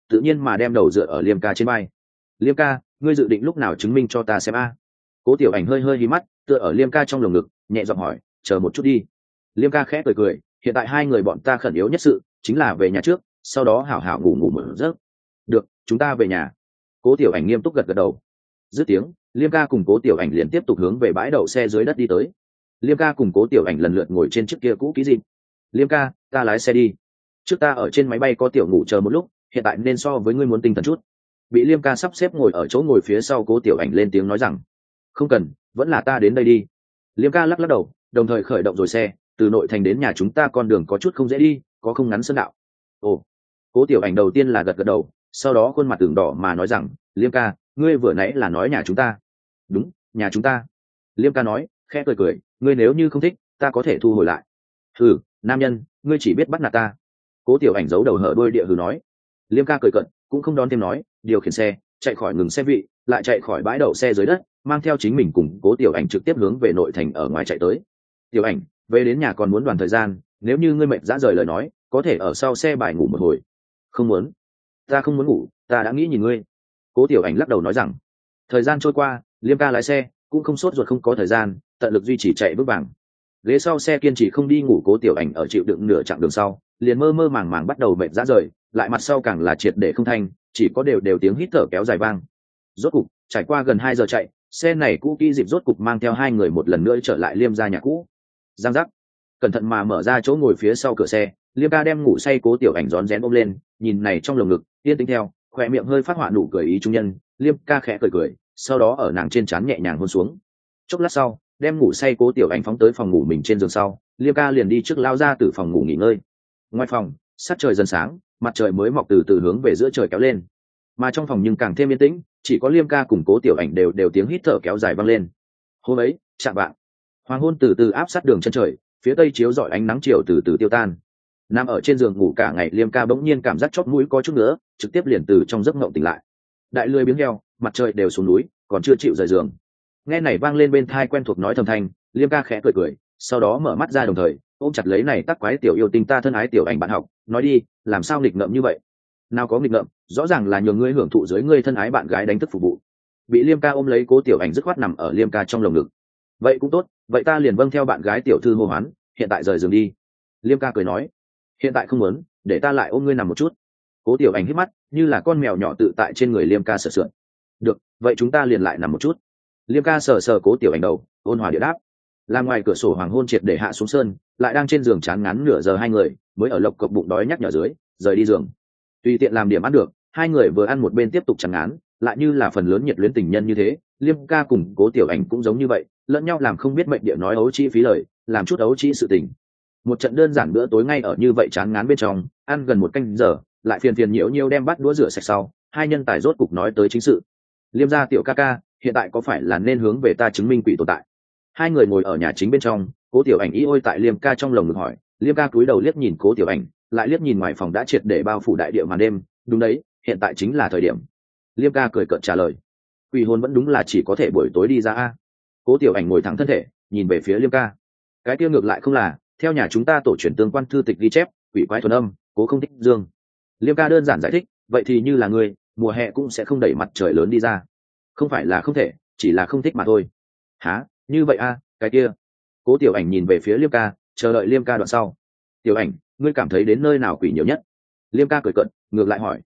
A: tự nhiên mà đem đầu dựa ở Liêm ca trên vai. Liêm ca, ngươi dự định lúc nào chứng minh cho ta xem a? Cố Tiểu Ảnh hơi hơi hí mắt, tựa ở Liêm ca trong lồng ngực, nhẹ giọng hỏi, chờ một chút đi. Liêm ca khẽ cười cười, hiện tại hai người bọn ta khẩn yếu nhất sự chính là về nhà trước, sau đó hảo hảo ngủ ngủ một giấc. Được, chúng ta về nhà. Cố Tiểu Ảnh nghiêm túc gật gật đầu. Dứt tiếng, Liêm ca cùng Cố Tiểu Ảnh liền tiếp tục hướng về bãi đậu xe dưới đất đi tới. Liêm ca cùng Cố Tiểu Ảnh lần lượt ngồi trên chiếc kia cũ kỹ dịp. Liêm ca, ta lái xe đi. Trước ta ở trên máy bay có tiểu ngủ chờ một lúc, hiện tại nên so với ngươi muốn tinh thần chút. Bị Liêm ca sắp xếp ngồi ở chỗ ngồi phía sau, Cố Tiểu Ảnh lên tiếng nói rằng, không cần, vẫn là ta đến đây đi. Liêm ca lắc lắc đầu, đồng thời khởi động rồi xe. Từ nội thành đến nhà chúng ta con đường có chút không dễ đi, có không ngắn sơn đạo. Ồ. Cố Tiểu Ảnh đầu tiên là gật gật đầu, sau đó khuôn mặt tưởng đỏ mà nói rằng, Liêm ca, ngươi vừa nãy là nói nhà chúng ta? Đúng, nhà chúng ta. Liêm ca nói, khẽ cười cười, ngươi nếu như không thích, ta có thể thu hồi lại. Hừ, nam nhân, ngươi chỉ biết bắt nạt ta. Cố Tiểu Ảnh giấu đầu hở đuôi địa hừ nói. Liêm ca cười cận, cũng không đón thêm nói, điều khiển xe chạy khỏi ngừng xe vị, lại chạy khỏi bãi đậu xe dưới đất, mang theo chính mình cùng Cố Tiểu Ảnh trực tiếp hướng về nội thành ở ngoài chạy tới. Tiểu Ảnh, về đến nhà còn muốn đoàn thời gian, nếu như ngươi mệt dã rời lời nói, có thể ở sau xe bài ngủ một hồi. Không muốn. Ta không muốn ngủ, ta đã nghĩ nhìn ngươi. Cố Tiểu Ảnh lắc đầu nói rằng. Thời gian trôi qua, Liêm ca lái xe cũng không sốt ruột, không có thời gian, tận lực duy trì chạy vững vàng. Ghế sau xe kiên trì không đi ngủ, Cố Tiểu Ảnh ở chịu đựng nửa chặng đường sau, liền mơ mơ màng màng bắt đầu mệt dã rời, lại mặt sau càng là triệt để không thanh, chỉ có đều đều tiếng hít thở kéo dài vang. Rốt cục, trải qua gần 2 giờ chạy, xe này cũ kỹ dịp rốt cục mang theo hai người một lần nữa trở lại Liêm gia nhà cũ. Giang giác, cẩn thận mà mở ra chỗ ngồi phía sau cửa xe, Liêm ca đem ngủ say Cố Tiểu Ảnh rón rén ôm lên, nhìn này trong lồng ngực, yên tĩnh theo, khỏe miệng hơi phát họa nụ cười ý trung nhân. Liêm ca khẽ cười cười, sau đó ở nàng trên trán nhẹ nhàng hôn xuống. Chốc lát sau, đem ngủ say Cố Tiểu Ảnh phóng tới phòng ngủ mình trên giường sau, Liêm ca liền đi trước lao ra từ phòng ngủ nghỉ ngơi. Ngoài phòng, sắc trời dần sáng, mặt trời mới mọc từ từ hướng về giữa trời kéo lên, mà trong phòng nhưng càng thêm yên tĩnh, chỉ có Liêm ca cùng Cố Tiểu Ảnh đều đều tiếng hít thở kéo dài vang lên. Hôm ấy, chạng vạng, hoàng hôn từ từ áp sát đường chân trời, phía tây chiếu rọi ánh nắng chiều từ từ tiêu tan. Nằm ở trên giường ngủ cả ngày, Liêm ca bỗng nhiên cảm giác chót mũi có chút nữa, trực tiếp liền từ trong giấc mộng tỉnh lại. Đại lười biếng heo, mặt trời đều xuống núi, còn chưa chịu rời giường. Nghe này vang lên bên tai quen thuộc nói thầm thanh, Liêm ca khẽ cười cười, sau đó mở mắt ra, đồng thời ôm chặt lấy này tắc quái tiểu yêu tinh ta thân ái Tiểu Ảnh bạn học, nói đi, làm sao nghịch ngợm như vậy? Nào có nghịch ngợm, rõ ràng là nhường ngươi hưởng thụ dưới ngươi thân ái bạn gái đánh thức phục vụ. Bị Liêm ca ôm lấy, Cố Tiểu Ảnh dứt khoát nằm ở Liêm ca trong lồng ngực. Vậy cũng tốt, vậy ta liền vâng theo bạn gái tiểu thư hô hoán, hiện tại rời giường đi. Liêm ca cười nói, hiện tại không muốn, để ta lại ôm ngươi nằm một chút. Cố Tiểu Ảnh hít mắt, như là con mèo nhỏ tự tại trên người Liêm ca sờ sượn. Được, vậy chúng ta liền lại nằm một chút. Liêm ca sờ sờ Cố Tiểu Ảnh đầu, ôn hòa địa đáp. Là ngoài cửa sổ hoàng hôn triệt để hạ xuống sơn, lại đang trên giường chán ngắn nửa giờ, hai người mới ở lộc cộc bụng đói nhắc nhở dưới rời đi giường. Tùy tiện làm điểm ăn được, hai người vừa ăn một bên tiếp tục chán ngán, lại như là phần lớn nhiệt luyến tình nhân như thế. Liêm ca cùng Cố Tiểu Ảnh cũng giống như vậy, lẫn nhau làm không biết mệnh địa nói ấu trĩ phí lời, làm chút ấu trĩ sự tình. Một trận đơn giản bữa tối ngay ở như vậy chán ngán bên trong, ăn gần 1 canh giờ, lại phiền phiền nhiễu nhiễu đem bát đũa rửa sạch sau, hai nhân tài rốt cục nói tới chính sự. Liêm gia tiểu ca ca, hiện tại có phải là nên hướng về ta chứng minh quỷ tồn tại? Hai người ngồi ở nhà chính bên trong, Cố Tiểu Ảnh ý ôi tại Liêm ca trong lồng ngực hỏi. Liêm ca cúi đầu liếc nhìn Cố Tiểu Ảnh, lại liếc nhìn ngoài phòng đã triệt để bao phủ đại địa màn đêm. Đúng đấy, hiện tại chính là thời điểm. Liêm ca cười cợt trả lời. Quỷ hồn vẫn đúng là chỉ có thể buổi tối đi ra a. Cố Tiểu Ảnh ngồi thẳng thân thể, nhìn về phía Liêm ca. Cái kia ngược lại không là, theo nhà chúng ta tổ truyền tương quan thư tịch ghi chép, quỷ quái thuần âm, cố không thích dương. Liêm ca đơn giản giải thích, vậy thì như là ngươi, mùa hè cũng sẽ không đẩy mặt trời lớn đi ra. Không phải là không thể, chỉ là không thích mà thôi. Hả, như vậy a, cái kia. Cố Tiểu Ảnh nhìn về phía Liêm ca, chờ đợi Liêm ca đoạn sau. Tiểu Ảnh, ngươi cảm thấy đến nơi nào quỷ nhiều nhất? Liêm ca cười cợt, ngược lại hỏi.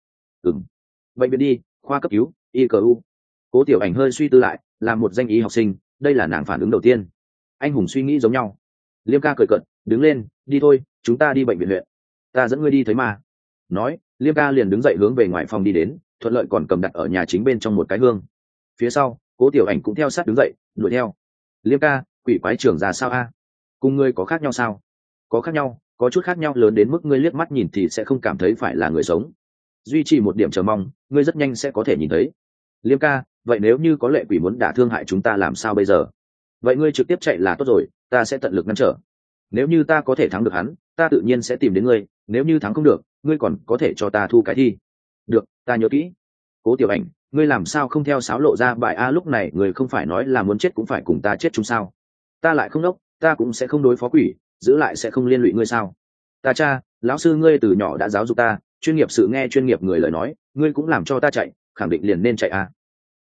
A: Bệnh viện đi, khoa cấp cứu, ICU. Cố Tiểu Ảnh hơi suy tư lại, làm một danh y học sinh, đây là nàng phản ứng đầu tiên. Anh hùng suy nghĩ giống nhau. Liêm ca cười cợt, đứng lên, đi thôi, chúng ta đi bệnh viện huyện. Ta dẫn ngươi đi thấy mà. Nói, Liêm ca liền đứng dậy hướng về ngoài phòng đi đến, thuận lợi còn cầm đặt ở nhà chính bên trong một cái hương. Phía sau, Cố Tiểu Ảnh cũng theo sát đứng dậy, đuổi theo. Liêm ca, quỷ quái trưởng ra sao a? Cùng ngươi có khác nhau sao? Có khác nhau, có chút khác nhau lớn đến mức ngươi liếc mắt nhìn thì sẽ không cảm thấy phải là người sống. Duy trì một điểm chờ mong, ngươi rất nhanh sẽ có thể nhìn thấy. Liêm ca, vậy nếu như có lệ quỷ muốn đả thương hại chúng ta làm sao bây giờ? Vậy ngươi trực tiếp chạy là tốt rồi, ta sẽ tận lực ngăn trở. Nếu như ta có thể thắng được hắn, ta tự nhiên sẽ tìm đến ngươi, nếu như thắng không được, ngươi còn có thể cho ta thu cái thi. Được, ta nhớ kỹ. Cố Tiểu Ảnh, ngươi làm sao không theo sáo lộ ra bài a, lúc này người không phải nói là muốn chết cũng phải cùng ta chết chung sao? Ta lại không đốc, ta cũng sẽ không đối phó quỷ, giữ lại sẽ không liên lụy ngươi sao? Ta cha, lão sư ngươi từ nhỏ đã giáo dục ta, chuyên nghiệp sự nghe chuyên nghiệp người lời nói, ngươi cũng làm cho ta chạy, khẳng định liền nên chạy à.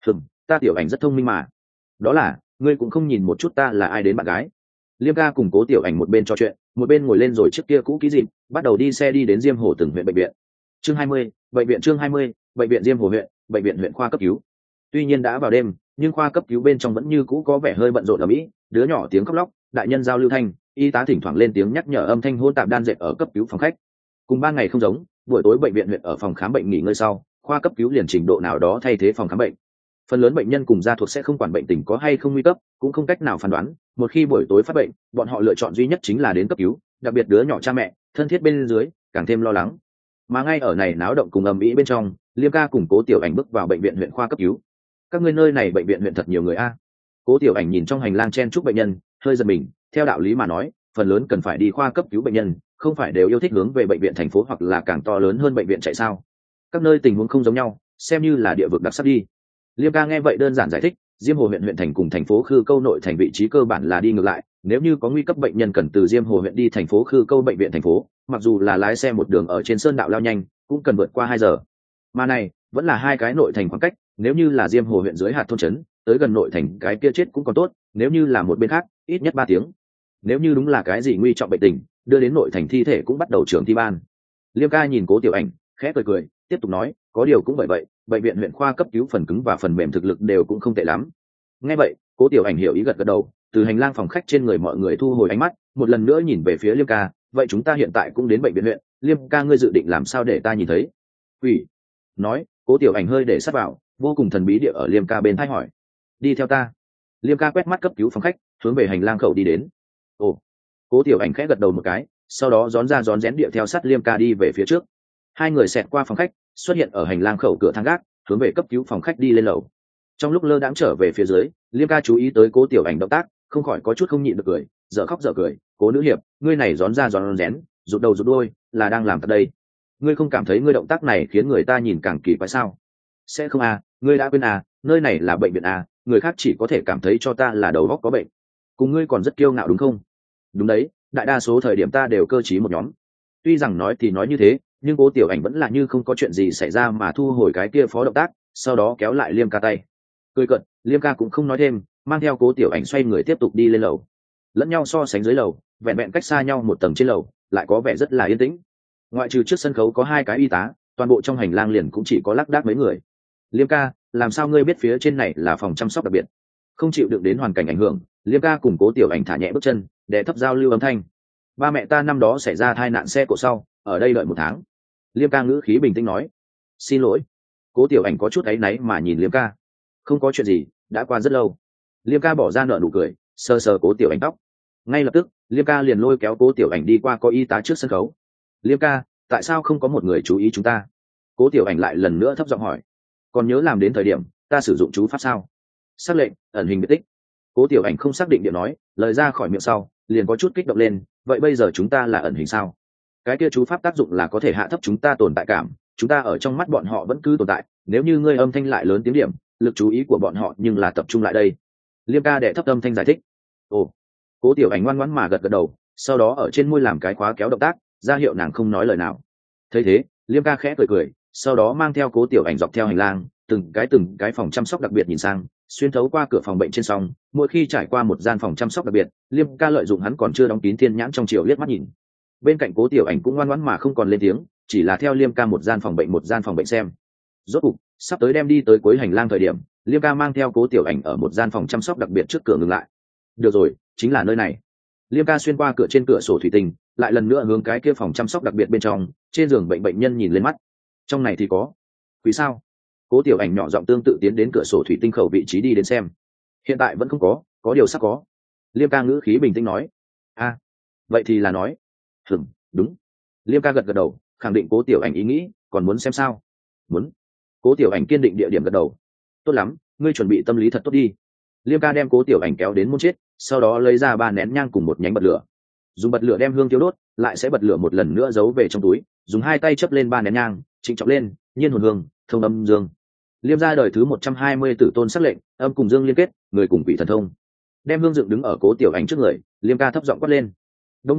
A: Ta tiểu ảnh rất thông minh mà. Đó là, ngươi cũng không nhìn một chút ta là ai đến bạn gái. Liêm ca cùng Cố Tiểu Ảnh một bên trò chuyện, một bên ngồi lên rồi chiếc kia cũ kỹ dịp, bắt đầu đi xe đi đến Diêm Hồ từng huyện bệnh viện. Chương 20, bệnh viện chương 20, bệnh viện Diêm Hồ huyện, bệnh viện huyện khoa cấp cứu. Tuy nhiên đã vào đêm, nhưng khoa cấp cứu bên trong vẫn như cũ có vẻ hơi bận rộn ở mỹ, đứa nhỏ tiếng khóc lóc, đại nhân giao lưu thanh, y tá thỉnh thoảng lên tiếng nhắc nhở âm thanh hỗn tạp đan dệt ở cấp cứu phòng khách. Cùng ban ngày không giống, buổi tối bệnh viện huyện ở phòng khám bệnh nghỉ ngơi sau, khoa cấp cứu liền trình độ nào đó thay thế phòng khám bệnh. Phần lớn bệnh nhân cùng gia thuộc sẽ không quản bệnh tình có hay không nguy cấp, cũng không cách nào phán đoán, một khi buổi tối phát bệnh, bọn họ lựa chọn duy nhất chính là đến cấp cứu, đặc biệt đứa nhỏ cha mẹ, thân thiết bên dưới, càng thêm lo lắng. Mà ngay ở này náo động cùng ầm ĩ bên trong, Liêm ca cùng Cố Tiểu Ảnh bước vào bệnh viện huyện khoa cấp cứu. Các ngươi nơi này bệnh viện huyện thật nhiều người a. Cố Tiểu Ảnh nhìn trong hành lang chen chúc bệnh nhân, hơi giật mình, theo đạo lý mà nói, phần lớn cần phải đi khoa cấp cứu bệnh nhân, không phải đều yêu thích hướng về bệnh viện thành phố hoặc là càng to lớn hơn bệnh viện chạy sao? Các nơi tình huống không giống nhau, xem như là địa vực đặc sắc đi. Liêm ca nghe vậy đơn giản giải thích, Diêm Hồ huyện huyện thành cùng thành phố Khư Câu nội thành vị trí cơ bản là đi ngược lại, nếu như có nguy cấp bệnh nhân cần từ Diêm Hồ huyện đi thành phố Khư Câu bệnh viện thành phố, mặc dù là lái xe một đường ở trên sơn đạo lao nhanh, cũng cần vượt qua 2 giờ. Mà này, vẫn là hai cái nội thành khoảng cách, nếu như là Diêm Hồ huyện dưới hạt thôn trấn, tới gần nội thành cái kia chết cũng còn tốt, nếu như là một bên khác, ít nhất 3 tiếng. Nếu như đúng là cái gì nguy trọng bệnh tình, đưa đến nội thành thi thể cũng bắt đầu trưởng thi ban. Liêm ca nhìn Cố Tiểu Ảnh, khẽ cười cười, tiếp tục nói, có điều cũng bởi vậy, bệnh viện huyện khoa cấp cứu phần cứng và phần mềm thực lực đều cũng không tệ lắm. Nghe vậy, Cố Tiểu Ảnh hiểu ý gật gật đầu, từ hành lang phòng khách trên người mọi người thu hồi ánh mắt, một lần nữa nhìn về phía Liêm ca, vậy chúng ta hiện tại cũng đến bệnh viện huyện, Liêm ca ngươi dự định làm sao để ta nhìn thấy? Ủy. Nói, Cố Tiểu Ảnh hơi để sát vào, vô cùng thần bí địa ở Liêm ca bên thay hỏi, đi theo ta. Liêm ca quét mắt cấp cứu phòng khách, hướng về hành lang khẩu đi đến. Ồ. Cố Tiểu Ảnh khẽ gật đầu một cái, sau đó rón ra rón rén địa theo sát Liêm ca đi về phía trước. Hai người xẹt qua phòng khách, xuất hiện ở hành lang khẩu cửa thang gác, hướng về cấp cứu phòng khách đi lên lầu. Trong lúc lơ đãng trở về phía dưới, Liêm ca chú ý tới Cố Tiểu Ảnh động tác, không khỏi có chút không nhịn được cười, dở khóc dở cười, Cố nữ hiệp, ngươi này rón ra rón rén, rụt đầu rụt đuôi, là đang làm thật đây. Ngươi không cảm thấy ngươi động tác này khiến người ta nhìn càng kỳ quái sao? Sẽ không à, ngươi đã quên à, nơi này là bệnh viện à, người khác chỉ có thể cảm thấy cho ta là đầu óc có bệnh. Cùng ngươi còn rất kiêu ngạo đúng không? Đúng đấy, đại đa số thời điểm ta đều cơ trí một nhóm. Tuy rằng nói thì nói như thế, nhưng Cố Tiểu Ảnh vẫn là như không có chuyện gì xảy ra mà thu hồi cái kia phó động tác, sau đó kéo lại Liêm ca tay. Cười cợt, Liêm ca cũng không nói thêm, mang theo Cố Tiểu Ảnh xoay người tiếp tục đi lên lầu. Lẫn nhau so sánh dưới lầu, vẹn vẹn cách xa nhau một tầng trên lầu, lại có vẻ rất là yên tĩnh. Ngoại trừ trước sân khấu có 2 cái y tá, toàn bộ trong hành lang liền cũng chỉ có lác đác mấy người. Liêm ca, làm sao ngươi biết phía trên này là phòng chăm sóc đặc biệt? Không chịu đựng đến hoàn cảnh ảnh hưởng, Liêm ca cùng Cố Tiểu Ảnh thả nhẹ bước chân, để thấp giao lưu âm thanh. Ba mẹ ta năm đó xảy ra tai nạn xe cộ sau, ở đây đợi 1 tháng. Liêm ca ngữ khí bình tĩnh nói. Xin lỗi. Cố Tiểu Ảnh có chút áy náy mà nhìn Liêm ca. Không có chuyện gì, đã qua rất lâu. Liêm ca bỏ ra nợ nụ cười, sờ sờ Cố Tiểu Ảnh tóc. Ngay lập tức, Liêm ca liền lôi kéo Cố Tiểu Ảnh đi qua có y tá trước sân khấu. Liêm ca, tại sao không có một người chú ý chúng ta? Cố Tiểu Ảnh lại lần nữa thấp giọng hỏi. Còn nhớ làm đến thời điểm ta sử dụng chú pháp sao? Xác lệnh, ẩn hình biệt tích. Cố Tiểu Ảnh không xác định điện nói, lời ra khỏi miệng sau liền có chút kích động lên. Vậy bây giờ chúng ta là ẩn hình sao? Cái kia chú pháp tác dụng là có thể hạ thấp chúng ta tồn tại cảm, chúng ta ở trong mắt bọn họ vẫn cứ tồn tại, nếu như ngươi âm thanh lại lớn tiếng điểm, lực chú ý của bọn họ nhưng là tập trung lại đây. Liêm ca đệ thấp âm thanh giải thích. Ồ. Cố Tiểu Ảnh ngoan ngoãn mà gật gật đầu, sau đó ở trên môi làm cái khóa kéo động tác, ra hiệu nàng không nói lời nào. Thấy thế, Liêm ca khẽ cười cười, sau đó mang theo Cố Tiểu Ảnh dọc theo hành lang, từng cái phòng chăm sóc đặc biệt nhìn sang, xuyên thấu qua cửa phòng bệnh trên song, mỗi khi trải qua một gian phòng chăm sóc đặc biệt, Liêm ca lợi dụng hắn còn chưa đóng kín thiên nhãn trong chiều liếc mắt nhìn. Bên cạnh Cố Tiểu Ảnh cũng ngoan ngoãn mà không còn lên tiếng, chỉ là theo Liêm ca một gian phòng bệnh xem. Rốt cục, sắp tới đem đi tới cuối hành lang thời điểm, Liêm ca mang theo Cố Tiểu Ảnh ở một gian phòng chăm sóc đặc biệt trước cửa ngừng lại. Được rồi, chính là nơi này. Liêm ca xuyên qua cửa trên cửa sổ thủy tinh, lại lần nữa hướng cái kia phòng chăm sóc đặc biệt bên trong, trên giường bệnh nhân nhìn lên mắt. Trong này thì có quỷ sao? Cố Tiểu Ảnh nhỏ giọng tương tự tiến đến cửa sổ thủy tinh khẩu vị trí đi đến xem. Hiện tại vẫn không có điều sắp có. Liêm ca ngữ khí bình tĩnh nói. A, vậy thì là nói. Đúng. Liêm ca gật gật đầu, khẳng định Cố Tiểu Ảnh ý nghĩ, còn muốn xem sao? Muốn. Cố Tiểu Ảnh kiên định địa điểm gật đầu. Tốt lắm, ngươi chuẩn bị tâm lý thật tốt đi. Liêm ca đem Cố Tiểu Ảnh kéo đến môn chết, sau đó lấy ra 3 nén nhang cùng một nhánh bật lửa. Dùng bật lửa đem hương tiêu đốt, lại sẽ bật lửa một lần nữa giấu về trong túi, dùng 2 tay chấp lên 3 nén nhang, trịnh trọng lên, nhiên hồn hương, thông âm dương. Liêm gia đời thứ 120 tử tôn sắc lệnh, âm cùng dương liên kết, người cùng quỷ thần thông. Đem hương dựng đứng ở Cố Tiểu Ảnh trước người, Liêm ca thấp giọng quát lên. Đương nhiên,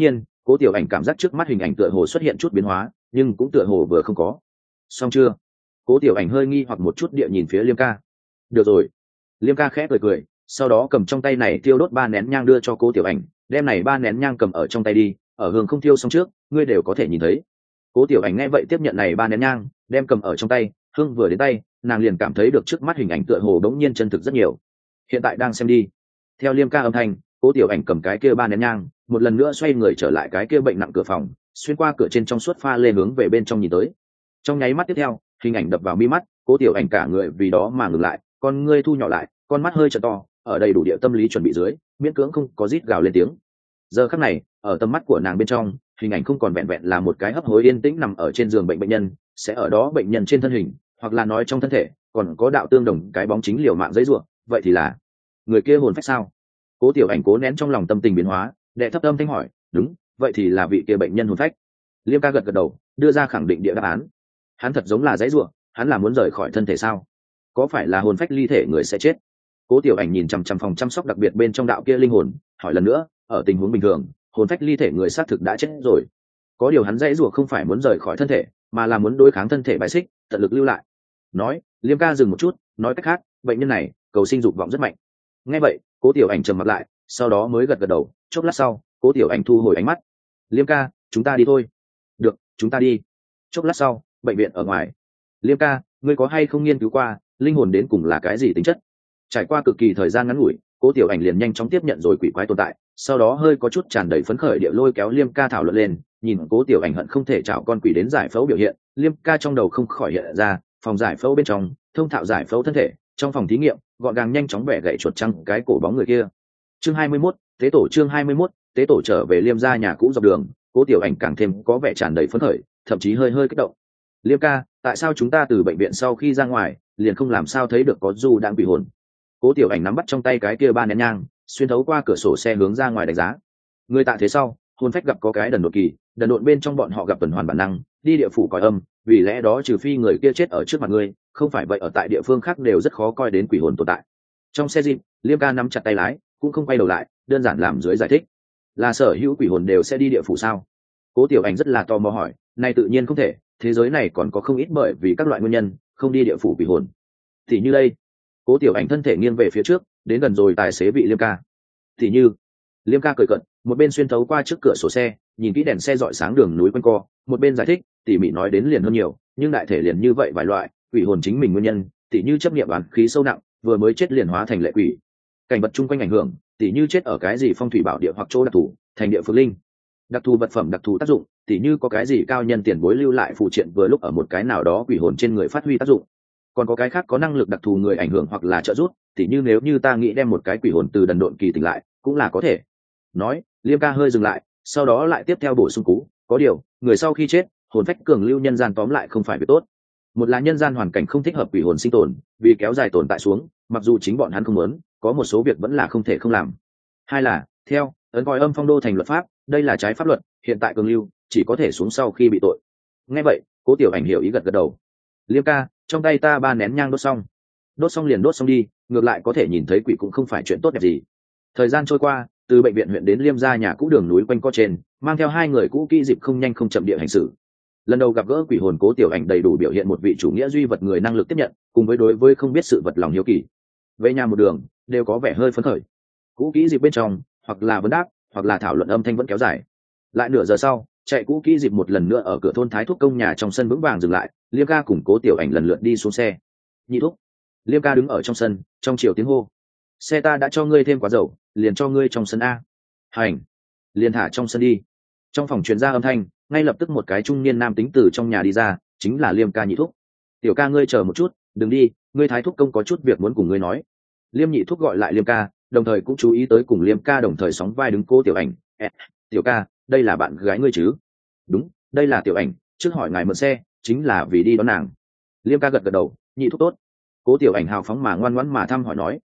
A: Cố Tiểu Ảnh cảm giác trước mắt hình ảnh tựa hồ xuất hiện chút biến hóa, nhưng cũng tựa hồ vừa không có. Xong chưa? Cố Tiểu Ảnh hơi nghi hoặc một chút địa nhìn phía Liêm ca. Được rồi. Liêm ca khẽ cười cười, sau đó cầm trong tay này thiêu đốt 3 nén nhang đưa cho Cố Tiểu Ảnh, đem này 3 nén nhang cầm ở trong tay đi, ở hương không thiêu xong trước, ngươi đều có thể nhìn thấy. Cố Tiểu Ảnh nghe vậy tiếp nhận này 3 nén nhang, đem cầm ở trong tay, hương vừa đến tay, nàng liền cảm thấy được trước mắt hình ảnh tựa hồ đống nhiên chân thực rất nhiều. Hiện tại đang xem đi. Theo Liêm ca âm thanh, Cố Tiểu Ảnh cầm cái kia 3 nén nhang, một lần nữa xoay người trở lại cái kia bệnh nặng cửa phòng, xuyên qua cửa trên trong suốt pha lê hướng về bên trong nhìn tới. Trong nháy mắt tiếp theo, hình ảnh đập vào mi mắt, Cố Tiểu Ảnh cả người vì đó mà ngừng lại, con ngươi thu nhỏ lại, con mắt hơi trợn to, ở đầy đủ địa tâm lý chuẩn bị dưới, miễn cưỡng không có rít gào lên tiếng. Giờ khắc này, ở tầm mắt của nàng bên trong, hình ảnh không còn vẹn vẹn là một cái hấp hối yên tĩnh nằm ở trên giường bệnh nhân, sẽ ở đó bệnh nhân trên thân hình, hoặc là nói trong thân thể, còn có đạo tương đồng cái bóng chính liều mạng giấy rủa, vậy thì là người kia hồn phách sao? Cố Tiểu Ảnh cố nén trong lòng tâm tình biến hóa, đệ thấp âm thanh hỏi, đúng, vậy thì là vị kia bệnh nhân hồn phách. Liêm ca gật gật đầu, đưa ra khẳng định địa đáp án. Hắn thật giống là giấy rủa, hắn là muốn rời khỏi thân thể sao? Có phải là hồn phách ly thể người sẽ chết? Cố Tiểu Ảnh nhìn chằm chằm phòng chăm sóc đặc biệt bên trong đạo kia linh hồn, hỏi lần nữa, ở tình huống bình thường, hồn phách ly thể người xác thực đã chết rồi. Có điều hắn dãy rủa không phải muốn rời khỏi thân thể, mà là muốn đối kháng thân thể bại xích, tận lực lưu lại. Nói, Liêm ca dừng một chút, nói cách khác, bệnh nhân này cầu sinh dục vọng rất mạnh. Nghe vậy, Cố Tiểu Ảnh trầm mặt lại, sau đó mới gật gật đầu. Chốc lát sau, Cố Tiểu Ảnh thu hồi ánh mắt. Liêm ca, chúng ta đi thôi. Được, chúng ta đi. Chốc lát sau, bệnh viện ở ngoài. Liêm ca, ngươi có hay không nghiên cứu qua linh hồn đến cùng là cái gì tính chất? Trải qua cực kỳ thời gian ngắn ngủi, Cố Tiểu Ảnh liền nhanh chóng tiếp nhận rồi quỷ quái tồn tại, sau đó hơi có chút tràn đầy phấn khởi địa lôi kéo Liêm ca thảo luận lên. Nhìn Cố Tiểu Ảnh hận không thể chảo con quỷ đến giải phẫu biểu hiện, Liêm ca trong đầu không khỏi hiện ra phòng giải phẫu bên trong, thông thạo giải phẫu thân thể, trong phòng thí nghiệm gọn gàng nhanh chóng bẻ gãy chuột trăng cái cổ bóng người kia. Chương 21, tế tổ. Chương 21, tế tổ trở về Liêm gia nhà cũ dọc đường, Cố Tiểu Ảnh càng thêm có vẻ tràn đầy phấn khởi, thậm chí hơi hơi kích động. Liêm ca, tại sao chúng ta từ bệnh viện sau khi ra ngoài liền không làm sao thấy được có du đang bị hồn? Cố Tiểu Ảnh nắm bắt trong tay cái kia 3 nén nhang, xuyên thấu qua cửa sổ xe hướng ra ngoài đánh giá. Người tạ thế sau, hồn phách gặp có cái đần độn kỳ, đần độn bên trong bọn họ gặp tuần hoàn bản năng, đi địa phủ cõi âm, vì lẽ đó trừ phi người kia chết ở trước mặt ngươi, không phải vậy ở tại địa phương khác đều rất khó coi đến quỷ hồn tồn tại. Trong xe Jeep, Liêm ca nắm chặt tay lái, cũng không quay đầu lại, đơn giản làm dưới giải thích. Là sở hữu quỷ hồn đều sẽ đi địa phủ sao? Cố Tiểu Ảnh rất là tò mò hỏi, này tự nhiên không thể, thế giới này còn có không ít bởi vì các loại nguyên nhân không đi địa phủ quỷ hồn. Thì như đây. Cố Tiểu Ảnh thân thể nghiêng về phía trước, đến gần rồi tài xế vị Liêm ca. Thì như. Liêm ca cười cận, một bên xuyên thấu qua trước cửa sổ xe, nhìn kỹ đèn xe rọi sáng đường núi quanh co, một bên giải thích, tỉ mỉ nói đến liền hơn nhiều, nhưng đại thể liền như vậy vài loại, quỷ hồn chính mình nguyên nhân, tỉ như chấp niệm oán khí sâu nặng, vừa mới chết liền hóa thành lệ quỷ. Cảnh vật chung quanh ảnh hưởng, tỉ như chết ở cái gì phong thủy bảo địa hoặc chỗ đặc thù, thành địa phước linh. Đặc thù vật phẩm đặc thù tác dụng, tỉ như có cái gì cao nhân tiền bối lưu lại phụ triện vừa lúc ở một cái nào đó quỷ hồn trên người phát huy tác dụng. Còn có cái khác có năng lực đặc thù người ảnh hưởng hoặc là trợ giúp, tỉ như nếu như ta nghĩ đem một cái quỷ hồn từ đần độn kỳ tỉnh lại, cũng là có thể. Nói, Liêm ca hơi dừng lại, sau đó lại tiếp theo bổ sung cú, có điều, người sau khi chết, hồn phách cường lưu nhân gian tóm lại không phải việc tốt. Một là nhân gian hoàn cảnh không thích hợp quỷ hồn sinh tồn, vì kéo dài tồn tại xuống, mặc dù chính bọn hắn không muốn, có một số việc vẫn là không thể không làm. Hai là, theo ấn coi âm phong đô thành luật pháp, đây là trái pháp luật, hiện tại cường lưu chỉ có thể xuống sau khi bị tội. Nghe vậy, Cố Tiểu Ảnh hiểu ý gật gật đầu. Liêm ca, trong tay ta 3 nén nhang đốt xong liền đốt xong đi, ngược lại có thể nhìn thấy quỷ cũng không phải chuyện tốt đẹp gì. Thời gian trôi qua, từ bệnh viện huyện đến Liêm gia nhà cũ đường núi quanh co trên, mang theo 2 người cũ kỹ dịp không nhanh không chậm địa hành xử. Lần đầu gặp gỡ quỷ hồn, Cố Tiểu Ảnh đầy đủ biểu hiện một vị chủ nghĩa duy vật người năng lực tiếp nhận, cùng với đối với không biết sự vật lòng hiếu kỳ. Về nhà một đường đều có vẻ hơi phấn khởi. Cũ kỹ dịp bên trong, hoặc là vấn đáp, hoặc là thảo luận âm thanh vẫn kéo dài. Lại nửa giờ sau, chạy cũ kỹ dịp một lần nữa ở cửa thôn Thái Thúc công nhà trong sân vững vàng dừng lại, Liêm ca cùng Cố Tiểu Ảnh lần lượt đi xuống xe. Nhị thúc. Liêm ca đứng ở trong sân, trong chiều tiếng hô. Xe ta đã cho ngươi thêm quá dầu, liền cho ngươi trong sân a. Hành. Liền thả trong sân đi. Trong phòng truyền ra âm thanh, ngay lập tức một cái trung niên nam tính từ trong nhà đi ra, chính là Liêm ca nhị thúc. Tiểu ca ngươi chờ một chút, đừng đi, ngươi Thái Thúc công có chút việc muốn cùng ngươi nói. Liêm nhị thúc gọi lại Liêm ca, đồng thời cũng chú ý tới cùng Liêm ca đồng thời sóng vai đứng Cố Tiểu Ảnh. Tiểu ca, đây là bạn gái ngươi chứ? Đúng, đây là Tiểu Ảnh, trước hỏi ngài mượn xe, chính là vì đi đón nàng. Liêm ca gật gật đầu, nhị thúc tốt. Cố Tiểu Ảnh hào phóng mà ngoan ngoãn mà thăm hỏi nói.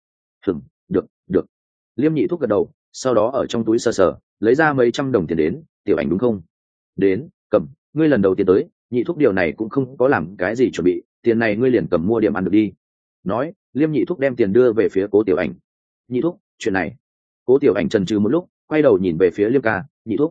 A: Được. Liêm nhị thúc gật đầu, sau đó ở trong túi sờ sờ, lấy ra mấy trăm đồng tiền đến. Tiểu Ảnh đúng không? Đến, cầm, ngươi lần đầu tiên tới, nhị thúc điều này cũng không có làm cái gì chuẩn bị, tiền này ngươi liền cầm mua điểm ăn được đi. Nói, Liêm nhị thúc đem tiền đưa về phía Cố Tiểu Ảnh. Nhị thúc, chuyện này. Cố Tiểu Ảnh chần chừ một lúc, quay đầu nhìn về phía Liêm ca, nhị thúc,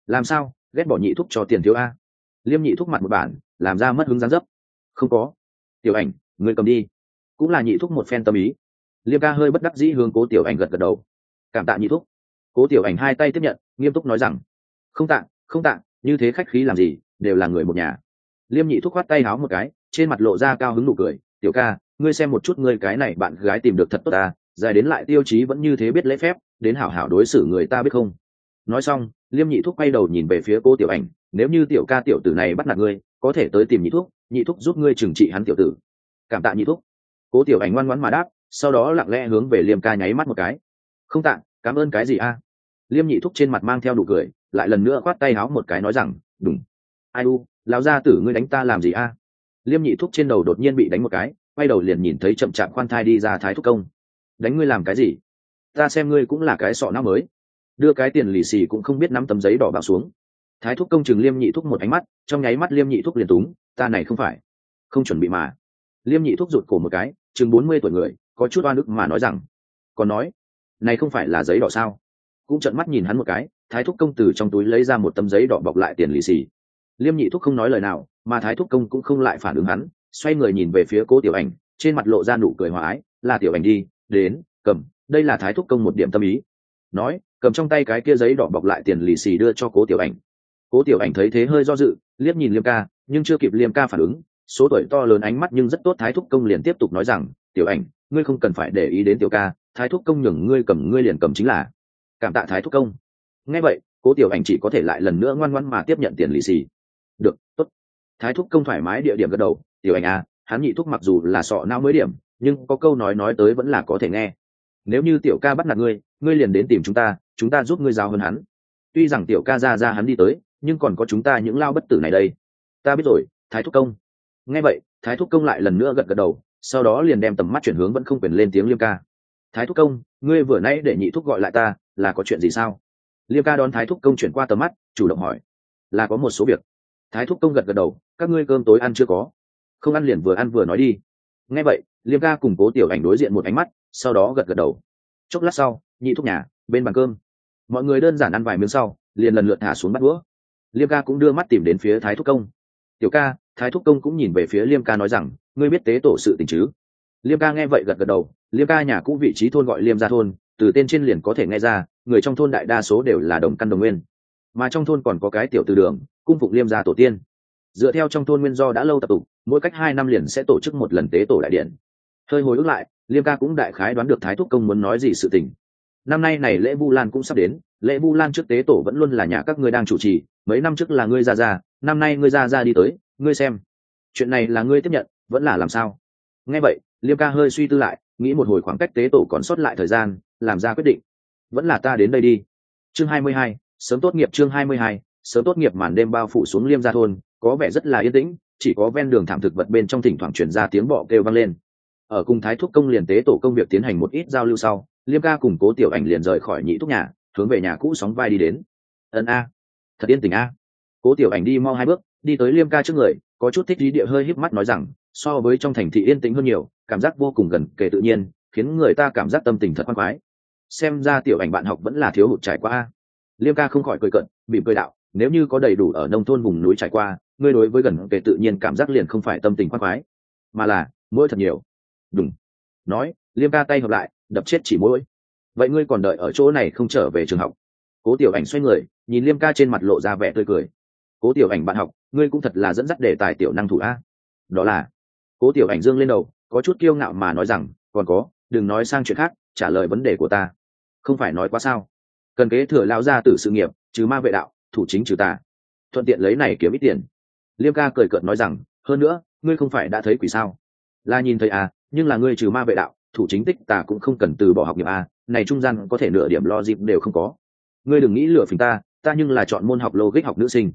A: làm sao ghét bỏ nhị thúc cho tiền thiếu a? Liêm nhị thúc mặt một bản làm ra mất hứng dáng dấp. Không có. Tiểu ảnh người cầm đi. Cũng là nhị thúc một phen tâm ý. Liêm ca hơi bất đắc dĩ hướng cố tiểu ảnh gật gật đầu. Cảm tạ nhị thúc. Cố tiểu ảnh hai tay tiếp nhận, nghiêm túc nói rằng không tạ không tạ, như thế khách khí làm gì, đều là người một nhà. Liêm nhị thúc khoát tay háo một cái, trên mặt lộ ra cao hứng nụ cười. Tiểu ca, ngươi xem một chút ngươi cái này bạn gái tìm được thật tốt ta, dài đến lại tiêu chí vẫn như thế, biết lễ phép, đến hảo hảo đối xử người ta biết không? Nói xong, Liêm nhị thúc quay đầu nhìn về phía cô tiểu ảnh, nếu như tiểu ca tiểu tử này bắt nạt ngươi, có thể tới tìm nhị thúc giúp ngươi trừng trị hắn tiểu tử. Cảm tạ nhị thúc. Cố tiểu ảnh ngoan ngoãn mà đáp, sau đó lặng lẽ hướng về Liêm ca nháy mắt một cái. Không tạ, cảm ơn cái gì a? Liêm nhị thúc trên mặt mang theo nụ cười, lại lần nữa khoát tay háo một cái nói rằng đúng. Ai u, lão gia tử ngươi đánh ta làm gì a? Liêm nhị thúc trên đầu đột nhiên bị đánh một cái, quay đầu liền nhìn thấy chậm chạp khoan thai đi ra Thái thúc công. Đánh ngươi làm cái gì? Ta xem ngươi cũng là cái sọ não mới, đưa cái tiền lì xì cũng không biết nắm tấm giấy đỏ bảo xuống. Thái thúc công chừng Liêm nhị thúc một ánh mắt, trong nháy mắt Liêm nhị thúc liền túng, ta này không phải không chuẩn bị mà. Liêm nhị thúc rụt cổ một cái, chừng 40 tuổi người, có chút oan ức mà nói rằng, còn nói này không phải là giấy đỏ sao? Cũng trợn mắt nhìn hắn một cái. Thái thúc công từ trong túi lấy ra một tấm giấy đỏ bọc lại tiền lì xì. Liêm nhị thúc không nói lời nào, mà Thái thúc công cũng không lại phản ứng hắn, xoay người nhìn về phía cố tiểu ảnh, trên mặt lộ ra nụ cười hòa ái, là tiểu ảnh đi, đến cầm, đây là Thái thúc công một điểm tâm ý. Nói, cầm trong tay cái kia giấy đỏ bọc lại tiền lì xì đưa cho cố tiểu ảnh. Cố tiểu ảnh thấy thế hơi do dự, liếc nhìn Liêm ca, nhưng chưa kịp Liêm ca phản ứng, số tuổi to lớn ánh mắt nhưng rất tốt Thái thúc công liền tiếp tục nói rằng, tiểu ảnh, ngươi không cần phải để ý đến tiểu ca, Thái thúc công nhường ngươi cầm ngươi liền cầm chính là. Cảm tạ Thái thúc công. Nghe vậy, cố tiểu ảnh chỉ có thể lại lần nữa ngoan ngoãn mà tiếp nhận tiền lì xì. Được, tốt. Thái thúc công thoải mái địa điểm gật đầu, tiểu ảnh à, hắn nhị thúc mặc dù là sọ não mới điểm, nhưng có câu nói tới vẫn là có thể nghe. Nếu như tiểu ca bắt nạt ngươi, ngươi liền đến tìm chúng ta giúp ngươi giao hơn hắn. Tuy rằng tiểu ca ra hắn đi tới, nhưng còn có chúng ta những lao bất tử này đây. Ta biết rồi, Thái thúc công. Nghe vậy, Thái thúc công lại lần nữa gật gật đầu, sau đó liền đem tầm mắt chuyển hướng vẫn không quyền lên tiếng Liêm ca. Thái thúc công, ngươi vừa nãy để nhị thúc gọi lại ta, là có chuyện gì sao? Liêm ca đón Thái thúc công chuyển qua tầm mắt, chủ động hỏi. Là có một số việc. Thái thúc công gật gật đầu, các ngươi cơm tối ăn chưa có? Không ăn liền vừa ăn vừa nói đi. Nghe vậy, Liêm ca cùng cố tiểu ảnh đối diện một ánh mắt, sau đó gật gật đầu. Chốc lát sau, nhị thúc nhà bên bàn cơm, mọi người đơn giản ăn vài miếng sau, liền lần lượt thả xuống bát đũa. Liêm ca cũng đưa mắt tìm đến phía Thái thúc công. Tiểu ca, Thái thúc công cũng nhìn về phía Liêm ca nói rằng, ngươi biết tế tổ sự tình chứ? Liêm ca nghe vậy gật gật đầu. Liêm ca nhà cũ vị trí thôn gọi Liêm gia thôn, từ tên trên liền có thể nghe ra, người trong thôn đại đa số đều là đồng căn đồng nguyên, mà trong thôn còn có cái tiểu từ đường cung phụng Liêm gia tổ tiên. Dựa theo trong thôn nguyên do đã lâu tập tục, mỗi cách 2 năm liền sẽ tổ chức một lần tế tổ đại điện. Hơi hồi ức lại, Liêm ca cũng đại khái đoán được Thái thúc công muốn nói gì sự tình. Năm nay này lễ Vu Lan cũng sắp đến, lễ Vu Lan trước tế tổ vẫn luôn là nhà các ngươi đang chủ trì, mấy năm trước là ngươi ra, năm nay ngươi ra đi tới, ngươi xem, chuyện này là ngươi tiếp nhận vẫn là làm sao? Nghe vậy, Liêm ca hơi suy tư lại, nghĩ một hồi khoảng cách tế tổ còn sót lại thời gian, làm ra quyết định, vẫn là ta đến đây đi. Chương 22, sớm tốt nghiệp. Chương 22, sớm tốt nghiệp. Màn đêm bao phủ xuống Liêm gia thôn, có vẻ rất là yên tĩnh, chỉ có ven đường thảm thực vật bên trong thỉnh thoảng truyền ra tiếng bọ kêu vang lên. Ở cùng Thái thúc công liền tế tổ công việc tiến hành một ít giao lưu sau, Liêm ca cùng cố tiểu ảnh liền rời khỏi nhị thúc nhà, hướng về nhà cũ sóng vai đi đến. Ân a, thật yên tĩnh a. Cố tiểu ảnh đi mau 2 bước, đi tới Liêm ca trước người, có chút thích ý địa hơi híp mắt nói rằng, so với trong thành thị yên tĩnh hơn nhiều, cảm giác vô cùng gần kề tự nhiên, khiến người ta cảm giác tâm tình thật khoan khoái. Xem ra tiểu ảnh bạn học vẫn là thiếu hụt trải qua. Liêm ca không khỏi cười cợt, mỉm cười đạo, nếu như có đầy đủ ở nông thôn vùng núi trải qua, ngươi đối với gần kề tự nhiên cảm giác liền không phải tâm tình khoan khoái, mà là mỗi thật nhiều. Đúng. Nói, Liêm ca tay hợp lại, đập chết chỉ mỗi. Vậy ngươi còn đợi ở chỗ này không trở về trường học? Cố tiểu ảnh xoay người, nhìn Liêm ca trên mặt lộ ra vẻ tươi cười. Cố tiểu ảnh bạn học, ngươi cũng thật là dẫn dắt đề tài tiểu năng thủ a. Đó là. Cố tiểu ảnh dương lên đầu, có chút kiêu ngạo mà nói rằng, còn có, đừng nói sang chuyện khác, trả lời vấn đề của ta. Không phải nói quá sao? Cần kế thừa lão gia tử sự nghiệp, trừ ma vệ đạo, thủ chính trừ tà, thuận tiện lấy này kiếm ít tiền. Liêm ca cười cợt nói rằng, hơn nữa, ngươi không phải đã thấy quỷ sao? Là nhìn thấy à, nhưng là ngươi trừ ma vệ đạo, thủ chính tích tà cũng không cần từ bỏ học nghiệp à, này trung gian có thể nửa điểm lo dịp đều không có. Ngươi đừng nghĩ lừa phỉnh ta nhưng là chọn môn học logic học nữ sinh.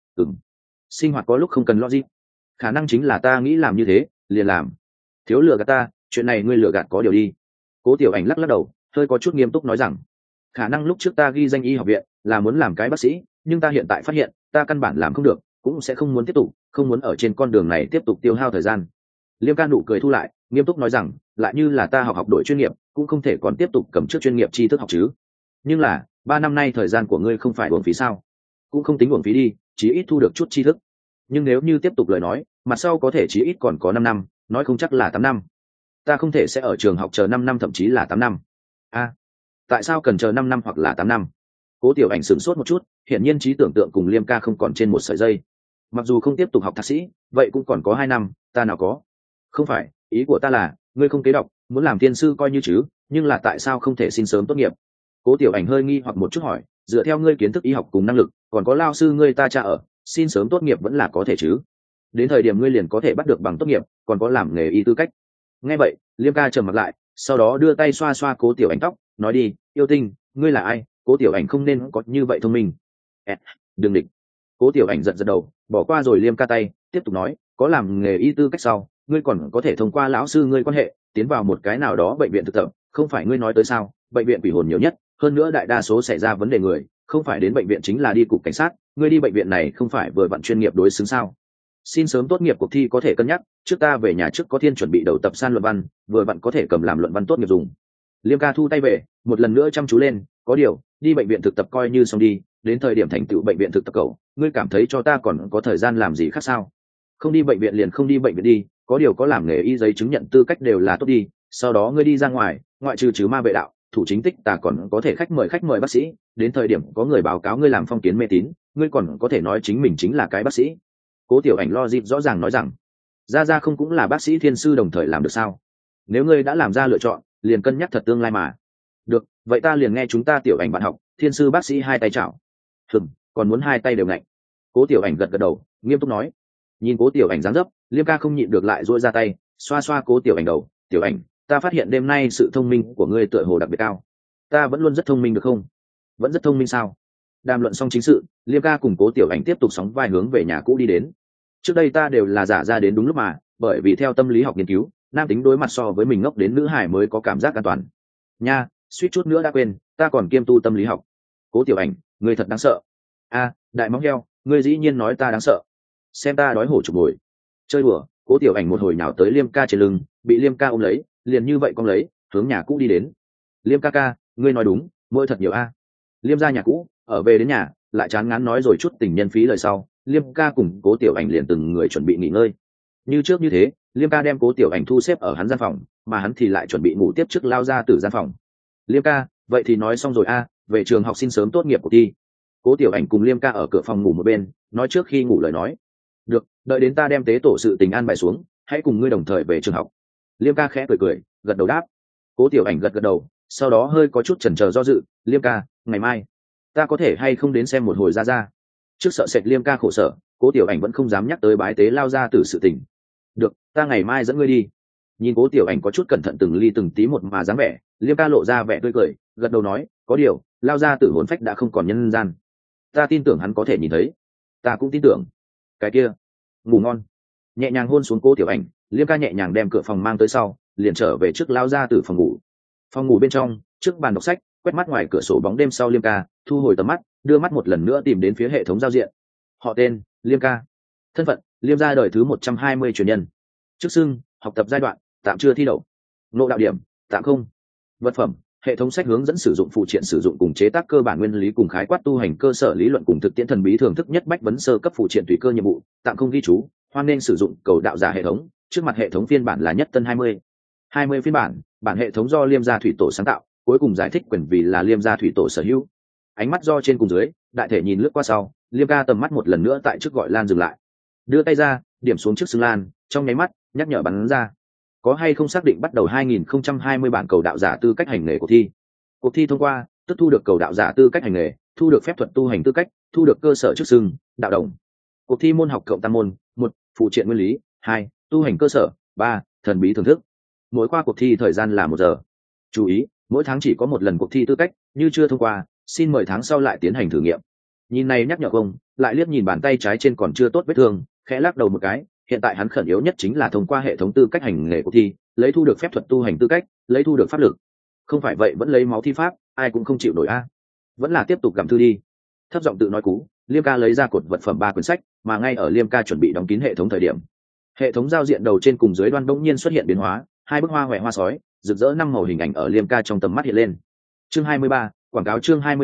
A: Sinh hoạt có lúc không cần logic, khả năng chính là ta nghĩ làm như thế liền làm. Thiếu lừa gạt ta, chuyện này ngươi lừa gạt có điều đi. Cố tiểu ảnh lắc lắc đầu, hơi có chút nghiêm túc nói rằng, khả năng lúc trước ta ghi danh y học viện là muốn làm cái bác sĩ, nhưng ta hiện tại phát hiện ta căn bản làm không được, cũng sẽ không muốn tiếp tục, không muốn ở trên con đường này tiếp tục tiêu hao thời gian. Liêm ca nụ cười thu lại, nghiêm túc nói rằng, lại như là ta học đổi chuyên nghiệp, cũng không thể còn tiếp tục cầm trước chuyên nghiệp tri thức học chứ. Nhưng là 3 năm nay thời gian của ngươi không phải uổng phí sao? cũng không tính uổng phí đi, chí ít thu được chút tri thức. Nhưng nếu như tiếp tục lời nói, mặt sau có thể chí ít còn có 5 năm, nói không chắc là 8 năm. Ta không thể sẽ ở trường học chờ 5 năm thậm chí là 8 năm. Tại sao cần chờ 5 năm hoặc là 8 năm? Cố Tiểu Ảnh sửng sốt một chút, hiển nhiên trí tưởng tượng cùng Liêm ca không còn trên một sợi dây. Mặc dù không tiếp tục học thạc sĩ, vậy cũng còn có 2 năm, ta nào có. Không phải, ý của ta là, ngươi không kế đọc, muốn làm thiên sư coi như chứ, nhưng là tại sao không thể xin sớm tốt nghiệp? Cố Tiểu Ảnh hơi nghi hoặc một chút hỏi, dựa theo ngươi kiến thức y học cùng năng lực, còn có lao sư ngươi ta cha ở, xin sớm tốt nghiệp vẫn là có thể chứ? Đến thời điểm ngươi liền có thể bắt được bằng tốt nghiệp, còn có làm nghề y tư cách. Nghe vậy, Liêm ca trầm mặt lại, sau đó đưa tay xoa xoa Cố Tiểu Ảnh tóc, nói đi, yêu tinh, ngươi là ai? Cố Tiểu Ảnh không nên có như vậy thông minh. Đừng địch. Cố Tiểu Ảnh giật giật đầu, bỏ qua rồi Liêm ca tay, tiếp tục nói, có làm nghề y tư cách sau, ngươi còn có thể thông qua lão sư ngươi quan hệ, tiến vào một cái nào đó bệnh viện thực tập, không phải ngươi nói tới sao? Bệnh viện quỷ hồn nhiều nhất, hơn nữa đại đa số xảy ra vấn đề người, không phải đến bệnh viện chính là đi cục cảnh sát, ngươi đi bệnh viện này không phải vừa vặn chuyên nghiệp đối xứng sao? Xin sớm tốt nghiệp cuộc thi có thể cân nhắc, trước ta về nhà trước có thiên chuẩn bị đầu tập san luận văn, vừa vặn có thể cầm làm luận văn tốt nghiệp dùng. Liêm ca thu tay về, một lần nữa chăm chú lên, có điều, đi bệnh viện thực tập coi như xong đi, đến thời điểm thành tựu bệnh viện thực tập cậu, ngươi cảm thấy cho ta còn có thời gian làm gì khác sao? Không đi bệnh viện liền không đi bệnh viện đi, có điều có làm nghề y giấy chứng nhận tư cách đều là tốt đi, sau đó ngươi đi ra ngoài, ngoại trừ ma vệ đạo, thủ chính tích ta còn có thể khách mời bác sĩ, đến thời điểm có người báo cáo ngươi làm phong kiến mê tín, ngươi còn có thể nói chính mình chính là cái bác sĩ. Cố Tiểu Ảnh lo dịp rõ ràng nói rằng, ra không cũng là bác sĩ thiên sư đồng thời làm được sao? Nếu ngươi đã làm ra lựa chọn, liền cân nhắc thật tương lai mà. Được, vậy ta liền nghe chúng ta Tiểu Ảnh bạn học, thiên sư bác sĩ hai tay chảo. Còn muốn hai tay đều ngạnh. Cố Tiểu Ảnh gật đầu, nghiêm túc nói. Nhìn Cố Tiểu Ảnh dáng dấp, Liêm ca không nhịn được lại duỗi ra tay, xoa xoa Cố Tiểu Ảnh đầu. Tiểu Ảnh, ta phát hiện đêm nay sự thông minh của ngươi tựa hồ đặc biệt cao. Ta vẫn luôn rất thông minh được không? Vẫn rất thông minh sao? Đàm luận xong chính sự, Liêm ca cùng Cố Tiểu Ảnh tiếp tục sóng vai hướng về nhà cũ đi đến. Trước đây ta đều là giả ra đến đúng lúc mà, bởi vì theo tâm lý học nghiên cứu, nam tính đối mặt so với mình ngốc đến nữ hải mới có cảm giác an toàn. Nha, suýt chút nữa đã quên, ta còn kiêm tu tâm lý học. Cố Tiểu Ảnh, ngươi thật đáng sợ. Đại móng heo, ngươi dĩ nhiên nói ta đáng sợ. Xem ta đói hổ chụp bồi. Chơi đùa, Cố Tiểu Ảnh một hồi nhào tới Liêm ca trên lưng, bị Liêm ca ôm lấy, liền như vậy cong lấy, hướng nhà cũ đi đến. Liêm ca, ngươi nói đúng, mỗi thật nhiều a. Liêm ra nhà cũ, ở về đến nhà, lại chán ngán nói rồi chút tình nhân phí lời sau, Liêm ca cùng Cố Tiểu Ảnh liền từng người chuẩn bị nghỉ ngơi. Như trước như thế, Liêm ca đem Cố Tiểu Ảnh thu xếp ở hắn gian phòng, mà hắn thì lại chuẩn bị ngủ tiếp trước lao ra từ gian phòng. Liêm ca, vậy thì nói xong rồi về trường học xin sớm tốt nghiệp cuộc thi. Cố Tiểu Ảnh cùng Liêm ca ở cửa phòng ngủ một bên, nói trước khi ngủ lời nói. Được, đợi đến ta đem tế tổ sự tình an bài xuống, hãy cùng ngươi đồng thời về trường học. Liêm ca khẽ cười, gật đầu đáp. Cố Tiểu Ảnh gật đầu, sau đó hơi có chút chần chờ do dự. Liêm ca, ngày mai ta có thể hay không đến xem một hồi ra? Trước sợ sệt Liêm ca khổ sở, Cố Tiểu Ảnh vẫn không dám nhắc tới bái tế lao ra từ sự tình. Được, ta ngày mai dẫn ngươi đi. Nhìn Cố Tiểu Ảnh có chút cẩn thận từng ly từng tí một mà dáng vẻ, Liêm ca lộ ra vẻ tươi cười, gật đầu nói, có điều, lao ra tử hồn phách đã không còn nhân gian. Ta tin tưởng hắn có thể nhìn thấy. Ta cũng tin tưởng. Cái kia, ngủ ngon. Nhẹ nhàng hôn xuống Cố Tiểu Ảnh, Liêm ca nhẹ nhàng đem cửa phòng mang tới sau, liền trở về trước lao ra từ phòng ngủ. Phòng ngủ bên trong, trước bàn đọc sách, quét mắt ngoài cửa sổ bóng đêm sau Liêm ca, thu hồi tầm mắt, đưa mắt một lần nữa tìm đến phía hệ thống giao diện. Họ tên, Liêm ca. Thân phận, Liêm gia đời thứ 120 truyền nhân. Chức xưng, học tập giai đoạn, tạm chưa thi đậu. Ngộ đạo điểm, tạm không. Vật phẩm, hệ thống sách hướng dẫn sử dụng phụ triện sử dụng cùng chế tác cơ bản nguyên lý cùng khái quát tu hành cơ sở lý luận cùng thực tiễn thần bí thưởng thức nhất bách vấn sơ cấp phụ triện tùy cơ nhiệm vụ, tạm không ghi chú, hoan nên sử dụng cầu đạo giả hệ thống, trước mặt hệ thống phiên bản là nhất tân 20 phiên bản hệ thống do Liêm gia thủy tổ sáng tạo, cuối cùng giải thích quyền vì là Liêm gia thủy tổ sở hữu. Ánh mắt do trên cùng dưới, đại thể nhìn lướt qua sau, Liêm ca tầm mắt một lần nữa tại trước gọi Lan dừng lại. Đưa tay ra, điểm xuống trước xương Lan, trong nháy mắt, nhắc nhở bắn ra. Có hay không xác định bắt đầu 2020 bản cầu đạo giả tư cách hành nghề cuộc thi. Cuộc thi thông qua, tức thu được cầu đạo giả tư cách hành nghề, thu được phép thuật tu hành tư cách, thu được cơ sở chức xưng, đạo đồng. Cuộc thi môn học cộng tam môn: 1. Phụ triện nguyên lý, 2. Tu hành cơ sở, 3. Thần bí thưởng thức. Mỗi qua cuộc thi thời gian là 1 giờ. Chú ý, mỗi tháng chỉ có 1 lần cuộc thi tư cách, như chưa thông qua, xin mời tháng sau lại tiến hành thử nghiệm. Nhìn này nhắc nhở không, lại liếc nhìn bàn tay trái trên còn chưa tốt vết thương, khẽ lắc đầu một cái. Hiện tại hắn khẩn yếu nhất chính là thông qua hệ thống tư cách hành nghề cuộc thi, lấy thu được phép thuật tu hành tư cách, lấy thu được pháp lực. Không phải vậy vẫn lấy máu thi pháp, ai cũng không chịu nổi vẫn là tiếp tục gặm thư đi. Thấp giọng tự nói cú, Liêm ca lấy ra cột vật phẩm 3 quyển sách, mà ngay ở Liêm ca chuẩn bị đóng kín hệ thống thời điểm, hệ thống giao diện đầu trên cùng dưới đoan bỗng nhiên xuất hiện biến hóa, 2 bức hoa hoè hoa sói, rực rỡ 5 màu hình ảnh ở Liêm ca trong tầm mắt hiện lên. Chương 23, quảng cáo. Chương 23,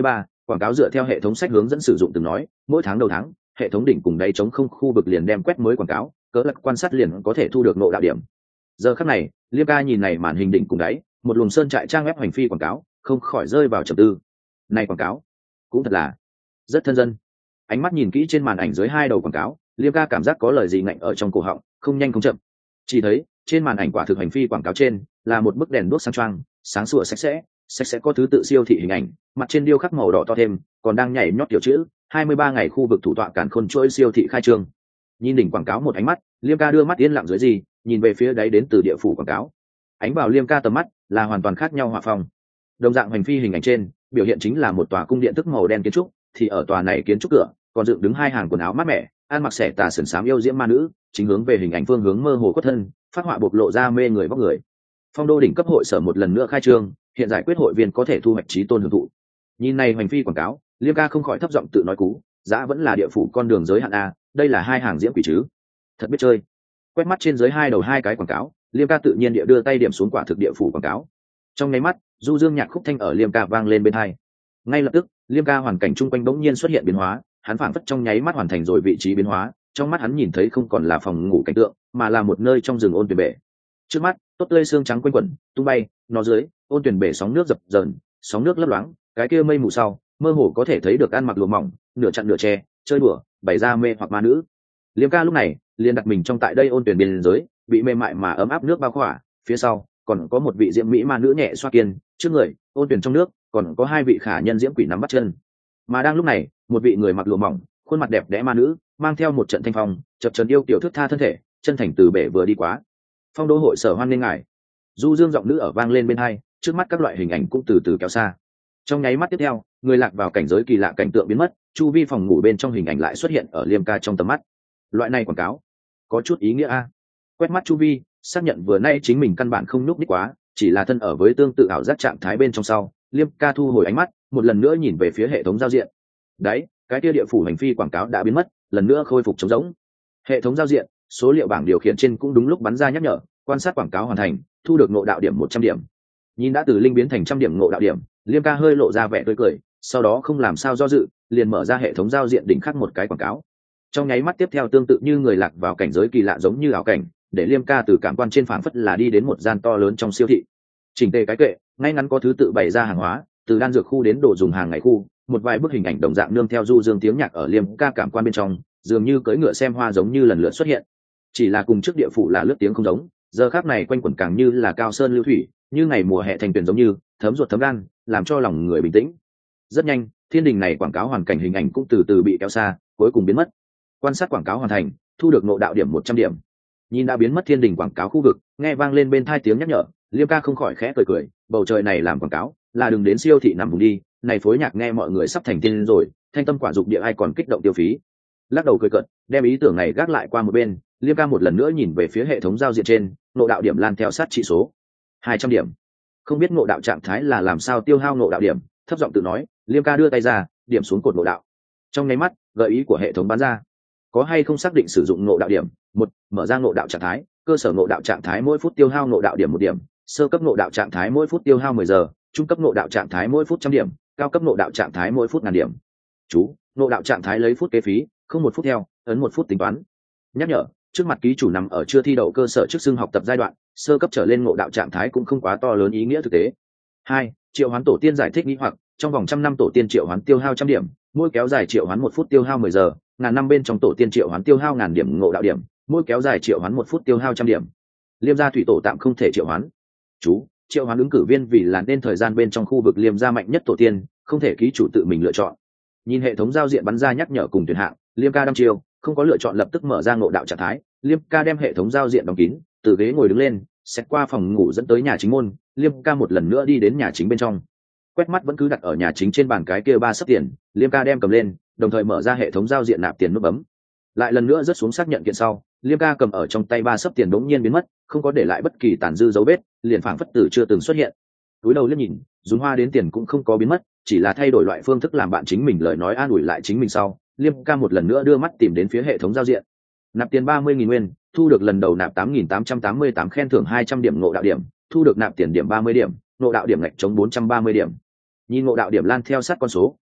A: quảng cáo dựa theo hệ thống sách hướng dẫn sử dụng từng nói, mỗi tháng đầu tháng hệ thống đỉnh cùng đáy trống không khu vực liền đem quét mới quảng cáo, cỡ lật quan sát liền có thể thu được nộ đạo điểm. Giờ khắc này Liêm ca nhìn này màn hình đỉnh cùng đáy một luồng sơn trại trang web hành phi quảng cáo, không khỏi rơi vào trầm tư. Này quảng cáo cũng thật là rất thân dân. Ánh mắt nhìn kỹ trên màn ảnh dưới hai đầu quảng cáo, Liêm ca cảm giác có lời gì ngạnh ở trong cổ họng, không nhanh không chậm. Chỉ thấy trên màn ảnh quả thực hành phi quảng cáo trên là một bức đèn đuốc sang choang, sáng sủa sạch sẽ có thứ tự siêu thị hình ảnh, mặt trên điêu khắc màu đỏ to thêm, còn đang nhảy nhót tiểu chữ 23 ngày khu vực thủ tọa cản khôn chuỗi siêu thị khai trương. Nhìn đỉnh quảng cáo một ánh mắt, Liêm ca đưa mắt yên lặng dưới gì, nhìn về phía đáy đến từ địa phủ quảng cáo. Ánh vào Liêm ca tầm mắt là hoàn toàn khác nhau họa phong. Đồng dạng hành phi hình ảnh trên biểu hiện chính là một tòa cung điện thức màu đen kiến trúc, thì ở tòa này kiến trúc cửa còn dựng đứng hai hàng quần áo mát mẻ, ăn mặc xẻ tà sườn xám yêu diễm ma nữ, chính hướng về hình ảnh phương hướng mơ hồ quất thân, phát họa bộc lộ ra mê người vóc người. Phong đô đỉnh cấp hội sở một lần nữa khai trương, hiện giải quyết hội viên có thể thu hoạch trí tôn hưởng thụ. Nhìn này hành phi quảng cáo, Liêm ca không khỏi thấp giọng tự nói cú, giá vẫn là địa phủ con đường giới hạn a, đây là hai hàng diễm quỷ chứ, thật biết chơi. Quét mắt trên dưới hai đầu hai cái quảng cáo, Liêm ca tự nhiên địa đưa tay điểm xuống quả thực địa phủ quảng cáo. Trong nháy mắt du dương nhạc khúc thanh ở Liêm ca vang lên bên tai. Ngay lập tức Liêm ca hoàn cảnh chung quanh bỗng nhiên xuất hiện biến hóa, hắn phảng phất trong nháy mắt hoàn thành rồi vị trí biến hóa, trong mắt hắn nhìn thấy không còn là phòng ngủ cảnh tượng, mà là một nơi trong rừng ôn tuyển bể. Trước mắt tốt tươi xương trắng quanh quẩn tung bay, nó dưới ôn tuyển bể sóng nước dập dờn, sóng nước lấp loáng, cái kia mây mù sau mơ hồ có thể thấy được ăn mặc lụa mỏng, nửa chặn nửa che, chơi đùa bày ra mê hoặc ma nữ. Liêm ca lúc này liền đặt mình trong tại đây ôn tuyển biên giới, bị mềm mại mà ấm áp nước bao khỏa, phía sau còn có một vị diễm mỹ ma nữ nhẹ xoa kiên, trước người ôn tuyển trong nước còn có hai vị khả nhân diễm quỷ nắm bắt chân. Mà đang lúc này một vị người mặc lụa mỏng, khuôn mặt đẹp đẽ ma nữ mang theo một trận thanh phong chập chờn yêu kiểu thước tha thân thể, chân thành từ bể vừa đi quá. Phong đô hội sở hoan nghênh ngài. Du dương giọng nữ ở vang lên bên hai, trước mắt các loại hình ảnh cũng từ từ kéo xa. Trong nháy mắt tiếp theo người lạc vào cảnh giới kỳ lạ cảnh tượng biến mất, chu vi phòng ngủ bên trong hình ảnh lại xuất hiện ở Liêm ca trong tầm mắt. Loại này quảng cáo có chút ý nghĩa a. Quét mắt chu vi xác nhận vừa nay chính mình căn bản không nhúc nhích quá, chỉ là thân ở với tương tự ảo giác trạng thái bên trong sau, Liêm ca thu hồi ánh mắt một lần nữa nhìn về phía hệ thống giao diện. Đấy, cái kia địa phủ hành phi quảng cáo đã biến mất, lần nữa khôi phục trống rỗng. Hệ thống giao diện số liệu bảng điều khiển trên cũng đúng lúc bắn ra nhắc nhở, quan sát quảng cáo hoàn thành, thu được ngộ đạo điểm 100 điểm. Nhìn đã từ linh biến thành trăm điểm ngộ đạo điểm, Liêm ca hơi lộ ra vẻ tươi cười, sau đó không làm sao do dự, liền mở ra hệ thống giao diện đỉnh khắc một cái quảng cáo. Trong nháy mắt tiếp theo tương tự như người lạc vào cảnh giới kỳ lạ giống như ảo cảnh, để Liêm ca từ cảm quan trên phảng phất là đi đến một gian to lớn trong siêu thị. Chỉnh tề cái kệ, ngay ngắn có thứ tự bày ra hàng hóa, từ đan dược khu đến đồ dùng hàng ngày khu, một vài bức hình ảnh đồng dạng nương theo du dương tiếng nhạc ở Liêm ca cảm quan bên trong, dường như cưỡi ngựa xem hoa giống như lần lượt xuất hiện. Chỉ là cùng trước địa phủ là lướt tiếng không giống, giờ khác này quanh quẩn càng như là cao sơn lưu thủy, như ngày mùa hè thành tuyển giống như thấm ruột thấm gan, làm cho lòng người bình tĩnh. Rất nhanh thiên đình này quảng cáo hoàn cảnh hình ảnh cũng từ từ bị kéo xa, cuối cùng biến mất. Quan sát quảng cáo hoàn thành, thu được ngộ đạo điểm 100 điểm. Nhìn đã biến mất thiên đình quảng cáo khu vực, nghe vang lên bên tai tiếng nhắc nhở, Liêm ca không khỏi khẽ cười cười, bầu trời này làm quảng cáo là đừng đến siêu thị nằm vùng đi, này phối nhạc nghe mọi người sắp thành tiên rồi, thanh tâm quả dục địa ai còn kích động tiêu phí. Lắc đầu cười cợt, đem ý tưởng này gác lại qua một bên, Liêm ca một lần nữa nhìn về phía hệ thống giao diện trên, ngộ đạo điểm lan theo sát trị số 200 điểm. Không biết ngộ đạo trạng thái là làm sao tiêu hao ngộ đạo điểm, thấp giọng tự nói, Liêm ca đưa tay ra điểm xuống cột ngộ đạo. Trong nháy mắt gợi ý của hệ thống bắn ra, có hay không xác định sử dụng ngộ đạo điểm. Một, mở ra ngộ đạo trạng thái, cơ sở ngộ đạo trạng thái mỗi phút tiêu hao ngộ đạo điểm 1 điểm, sơ cấp ngộ đạo trạng thái mỗi phút tiêu hao 10 giờ, trung cấp ngộ đạo trạng thái mỗi phút 100 điểm, cao cấp ngộ đạo trạng thái mỗi phút 1000 điểm. Chú, ngộ đạo trạng thái lấy phút kế phí, không 1 phút theo, ấn 1 phút tính toán. Nhắc nhở, trước mặt ký chủ nằm ở chưa thi đậu cơ sở trước xưng học tập giai đoạn, sơ cấp trở lên ngộ đạo trạng thái cũng không quá to lớn ý nghĩa thực tế. 2, triệu hoán tổ tiên giải thích nghi hoặc, trong vòng 100 năm tổ tiên triệu hoán tiêu hao 100 điểm, mỗi kéo dài triệu hoán 1 phút tiêu hao 10 giờ, ngàn năm bên trong tổ tiên triệu hoán tiêu hao 1000 điểm ngộ đạo điểm, mỗi kéo dài triệu hoán 1 phút tiêu hao 100 điểm. Liêm gia thủy tổ tạm không thể triệu hoán. Chú, triệu hoán ứng cử viên vì là nên thời gian bên trong khu vực Liêm gia mạnh nhất tổ tiên, không thể ký chủ tự mình lựa chọn. Nhìn hệ thống giao diện bắn ra nhắc nhở cùng tuyển hạng, Liêm ca đăm chiêu, không có lựa chọn lập tức mở ra ngộ đạo trạng thái. Liêm ca đem hệ thống giao diện đóng kín, từ ghế ngồi đứng lên, xét qua phòng ngủ dẫn tới nhà chính môn. Liêm ca một lần nữa đi đến nhà chính bên trong, quét mắt vẫn cứ đặt ở nhà chính trên bàn cái kia 3 sấp tiền. Liêm ca đem cầm lên, đồng thời mở ra hệ thống giao diện nạp tiền nút bấm, lại lần nữa rớt xuống xác nhận kiện sau. Liêm ca cầm ở trong tay 3 sấp tiền bỗng nhiên biến mất, không có để lại bất kỳ tàn dư dấu vết, liền phảng phất tử chưa từng xuất hiện. Túi đầu liếc nhìn, dùng hoa đến tiền cũng không có biến mất, chỉ là thay đổi loại phương thức làm bạn chính mình lời nói an ủi lại chính mình sau. Liêm ca một lần nữa đưa mắt tìm đến phía hệ thống giao diện, nạp tiền 30.000 nguyên, thu được lần đầu nạp 8.888 khen thưởng 200 điểm ngộ đạo điểm, thu được nạp tiền điểm 30 điểm, ngộ đạo điểm ngạch chống 430 điểm. Nhìn ngộ đạo điểm lan theo sát con số,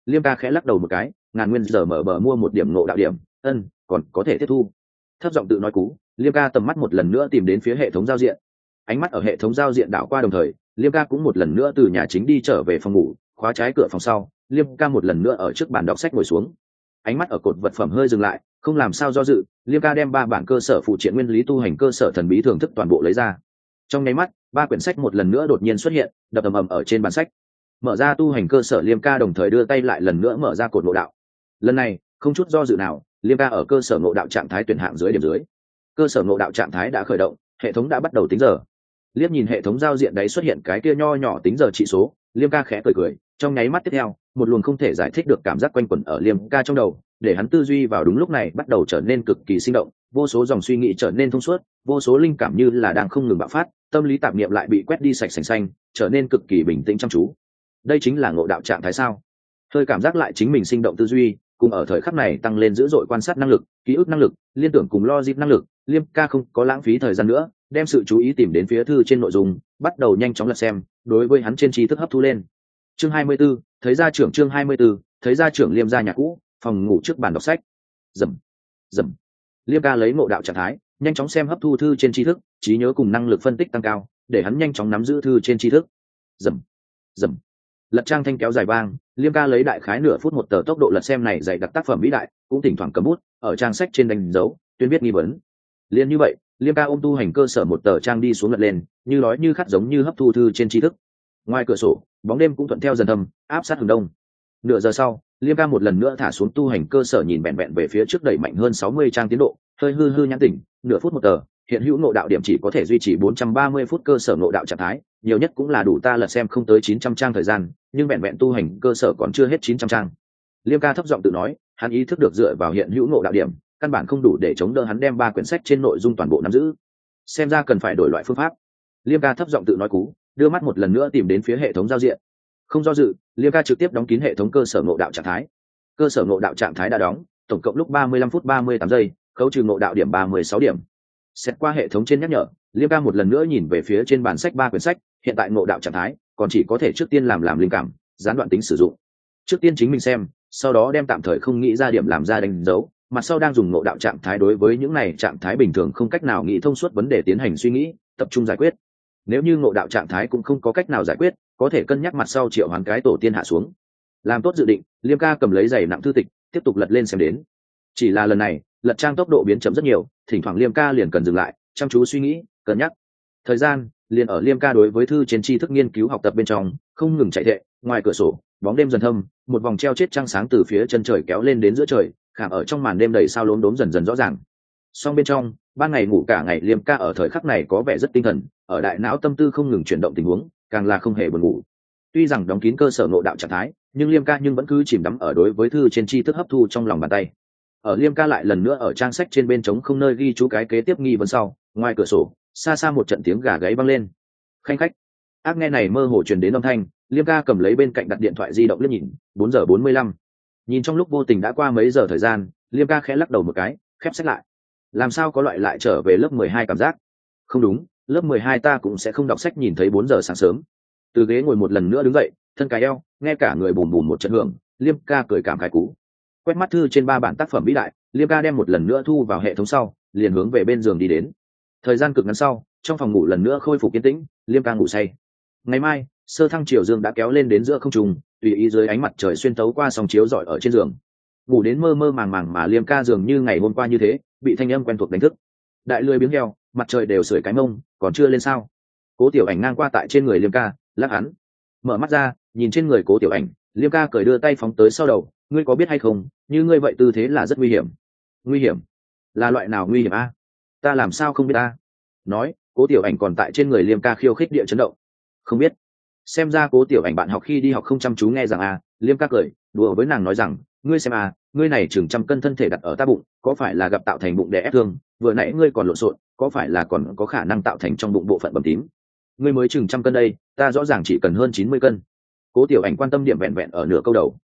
A: Liêm ca khẽ lắc đầu một cái, ngàn nguyên giờ mở bờ mua một điểm ngộ đạo điểm, còn có thể tiếp thu. Thấp giọng tự nói cú, Liêm ca tầm mắt một lần nữa tìm đến phía hệ thống giao diện. Ánh mắt ở hệ thống giao diện đảo qua đồng thời, Liêm ca cũng một lần nữa từ nhà chính đi trở về phòng ngủ, khóa trái cửa phòng sau, Liêm ca một lần nữa ở trước bàn đọc sách ngồi xuống. Ánh mắt ở cột vật phẩm hơi dừng lại, không làm sao do dự, Liêm ca đem 3 bản cơ sở phụ triện nguyên lý tu hành cơ sở thần bí thưởng thức toàn bộ lấy ra. Trong nháy mắt, 3 quyển sách một lần nữa đột nhiên xuất hiện, đập ầm ầm ở trên bàn sách. Mở ra tu hành cơ sở, Liêm ca đồng thời đưa tay lại lần nữa mở ra cột ngộ đạo. Lần này không chút do dự nào, Liêm ca ở cơ sở ngộ đạo trạng thái tuyển hạng dưới điểm dưới. Cơ sở ngộ đạo trạng thái đã khởi động, hệ thống đã bắt đầu tính giờ. Liếc nhìn hệ thống giao diện đấy xuất hiện cái kia nho nhỏ tính giờ trị số, Liêm ca khẽ cười cười, trong nháy mắt tiếp theo, một luồng không thể giải thích được cảm giác quanh quẩn ở Liêm ca trong đầu, để hắn tư duy vào đúng lúc này bắt đầu trở nên cực kỳ sinh động, vô số dòng suy nghĩ trở nên thông suốt, vô số linh cảm như là đang không ngừng bạo phát, tâm lý tạp niệm lại bị quét đi sạch sành xanh, trở nên cực kỳ bình tĩnh chăm chú. Đây chính là ngộ đạo trạng thái sao? Hơi cảm giác lại chính mình sinh động tư duy, cùng ở thời khắc này tăng lên dữ dội quan sát năng lực, ký ức năng lực, liên tưởng cùng logic năng lực, Liêm ca không có lãng phí thời gian nữa, đem sự chú ý tìm đến phía thư trên nội dung, bắt đầu nhanh chóng lật xem, đối với hắn trên trí thức hấp thu lên. Chương 24, thấy gia trưởng. Chương 24, thấy gia trưởng. Liêm ra nhà cũ, phòng ngủ trước bàn đọc sách. Rầm rầm. Liêm ca lấy ngộ đạo trạng thái, nhanh chóng xem hấp thu thư trên trí thức, trí nhớ cùng năng lực phân tích tăng cao, để hắn nhanh chóng nắm giữ thư trên trí thức. Rầm rầm. Lật trang thanh kéo dài vang, Liêm ca lấy đại khái nửa phút một tờ tốc độ lật xem này dạy đặc tác phẩm vĩ đại, cũng thỉnh thoảng cầm bút ở trang sách trên đánh dấu tuyên viết nghi vấn. Liên như vậy, Liêm ca ôm tu hành cơ sở một tờ trang đi xuống lật lên, như nói như khát giống như hấp thu thư trên trí thức. Ngoài cửa sổ, bóng đêm cũng thuận theo dần thâm, áp sát hướng đông. Nửa giờ sau, Liêm ca một lần nữa thả xuống tu hành cơ sở, nhìn bẹn bẹn về phía trước đẩy mạnh hơn 60 trang tiến độ, hơi hư nhãn tỉnh, nửa phút một tờ, hiện hữu ngộ đạo điểm chỉ có thể duy trì 430 phút cơ sở ngộ đạo trạng thái, nhiều nhất cũng là đủ ta lật xem không tới 900 trang thời gian, nhưng bẹn tu hành cơ sở còn chưa hết 900 trang. Liêm ca thấp giọng tự nói, hắn ý thức được dựa vào hiện hữu ngộ đạo điểm, căn bản không đủ để chống đỡ hắn đem 3 quyển sách trên nội dung toàn bộ nắm giữ. Xem ra cần phải đổi loại phương pháp. Liêm ca thấp giọng tự nói cú, đưa mắt một lần nữa tìm đến phía hệ thống giao diện. Không do dự, Liêm ca trực tiếp đóng kín hệ thống cơ sở ngộ đạo trạng thái. Cơ sở ngộ đạo trạng thái đã đóng, tổng cộng lúc 35 phút 38 giây, khấu trừ ngộ đạo điểm 36 điểm. Xét qua hệ thống trên nhắc nhở, Liêm ca một lần nữa nhìn về phía trên bản sách 3 quyển sách, hiện tại ngộ đạo trạng thái còn chỉ có thể trước tiên làm linh cảm, gián đoạn tính sử dụng. Trước tiên chính mình xem, sau đó đem tạm thời không nghĩ ra điểm làm ra đánh dấu, mặt sau đang dùng ngộ đạo trạng thái đối với những này trạng thái bình thường không cách nào nghĩ thông suốt vấn đề tiến hành suy nghĩ, tập trung giải quyết. Nếu như ngộ đạo trạng thái cũng không có cách nào giải quyết, có thể cân nhắc mặt sau triệu hoán cái tổ tiên hạ xuống. Làm tốt dự định, Liêm ca cầm lấy giày nặng thư tịch, tiếp tục lật lên xem đến. Chỉ là lần này, lật trang tốc độ biến chậm rất nhiều, thỉnh thoảng Liêm ca liền cần dừng lại, chăm chú suy nghĩ, cân nhắc. Thời gian liền ở Liêm ca đối với thư trên tri thức nghiên cứu học tập bên trong không ngừng chạy thệ. Ngoài cửa sổ, bóng đêm dần thâm, một vòng treo chết trăng sáng từ phía chân trời kéo lên đến giữa trời, khảm ở trong màn đêm đầy sao lốm đốm dần dần rõ ràng. Song bên trong, ban ngày ngủ cả ngày Liêm ca ở thời khắc này có vẻ rất tinh thần, ở đại não tâm tư không ngừng chuyển động tình huống, càng là không hề buồn ngủ. Tuy rằng đóng kín cơ sở ngộ đạo trạng thái, nhưng Liêm ca vẫn cứ chìm đắm ở đối với thư trên tri thức hấp thu trong lòng bàn tay. Ở Liêm ca lại lần nữa ở trang sách trên bên trống không nơi ghi chú cái kế tiếp nghi vấn sau, ngoài cửa sổ xa xa một trận tiếng gà gáy vang lên. Khanh khách. Ác nghe này mơ hồ truyền đến âm thanh, Liêm ca cầm lấy bên cạnh đặt điện thoại di động liếc nhìn, 4 giờ 45. Nhìn trong lúc vô tình đã qua mấy giờ thời gian, Liêm ca khẽ lắc đầu một cái, khép sách lại. Làm sao có loại lại trở về lớp 12 cảm giác? Không đúng, lớp 12 ta cũng sẽ không đọc sách nhìn thấy 4 giờ sáng sớm. Từ ghế ngồi một lần nữa đứng dậy, thân cái eo, nghe cả người bùm bùm một trận hưởng, Liêm ca cười cảm khái cú. Quét mắt thư trên 3 bản tác phẩm vĩ đại, Liêm ca đem một lần nữa thu vào hệ thống sau, liền hướng về bên giường đi đến. Thời gian cực ngắn sau, trong phòng ngủ lần nữa khôi phục yên tĩnh, Liêm ca ngủ say. Ngày mai, sơ thăng chiều dương đã kéo lên đến giữa không trung, tùy ý dưới ánh mặt trời xuyên tấu qua sóng chiếu rọi ở trên giường. Ngủ đến mơ mơ màng màng mà Liêm ca dường như ngày hôm qua như thế, bị thanh âm quen thuộc đánh thức. Đại lười biếng heo, mặt trời đều sưởi cái mông, còn chưa lên sao? Cố Tiểu Ảnh ngang qua tại trên người Liêm ca, lắc hắn. Mở mắt ra, nhìn trên người Cố Tiểu Ảnh, Liêm ca cười đưa tay phóng tới sau đầu, ngươi có biết hay không, như ngươi vậy tư thế là rất nguy hiểm. Nguy hiểm? Là loại nào nguy hiểm a? Ta làm sao không biết a? Nói, Cố Tiểu Ảnh còn tại trên người Liêm ca khiêu khích địa chấn động. Không biết. Xem ra Cố Tiểu Ảnh bạn học khi đi học không chăm chú nghe rằng a. Liêm ca cười, đùa với nàng nói rằng, ngươi xem a, ngươi này chừng 100 cân thân thể đặt ở ta bụng, có phải là gặp tạo thành bụng đè ép thương, vừa nãy ngươi còn lộn xộn, có phải là còn có khả năng tạo thành trong bụng bộ phận bầm tím. Ngươi mới chừng 100 cân đây, ta rõ ràng chỉ cần hơn 90 cân. Cố Tiểu Ảnh quan tâm điểm vẹn vẹn ở nửa câu đầu.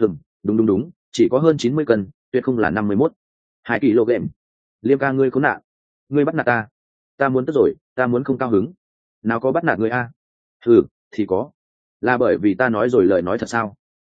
A: Đúng, chỉ có hơn 90 cân, tuyệt không là 51. 2 kg. Liêm ca ngươi khốn nạn, ngươi bắt nạt ta. Ta muốn tức rồi, ta muốn không cao hứng. Nào có bắt nạt ngươi a? Thì có. Là bởi vì ta nói rồi lời nói thật sao?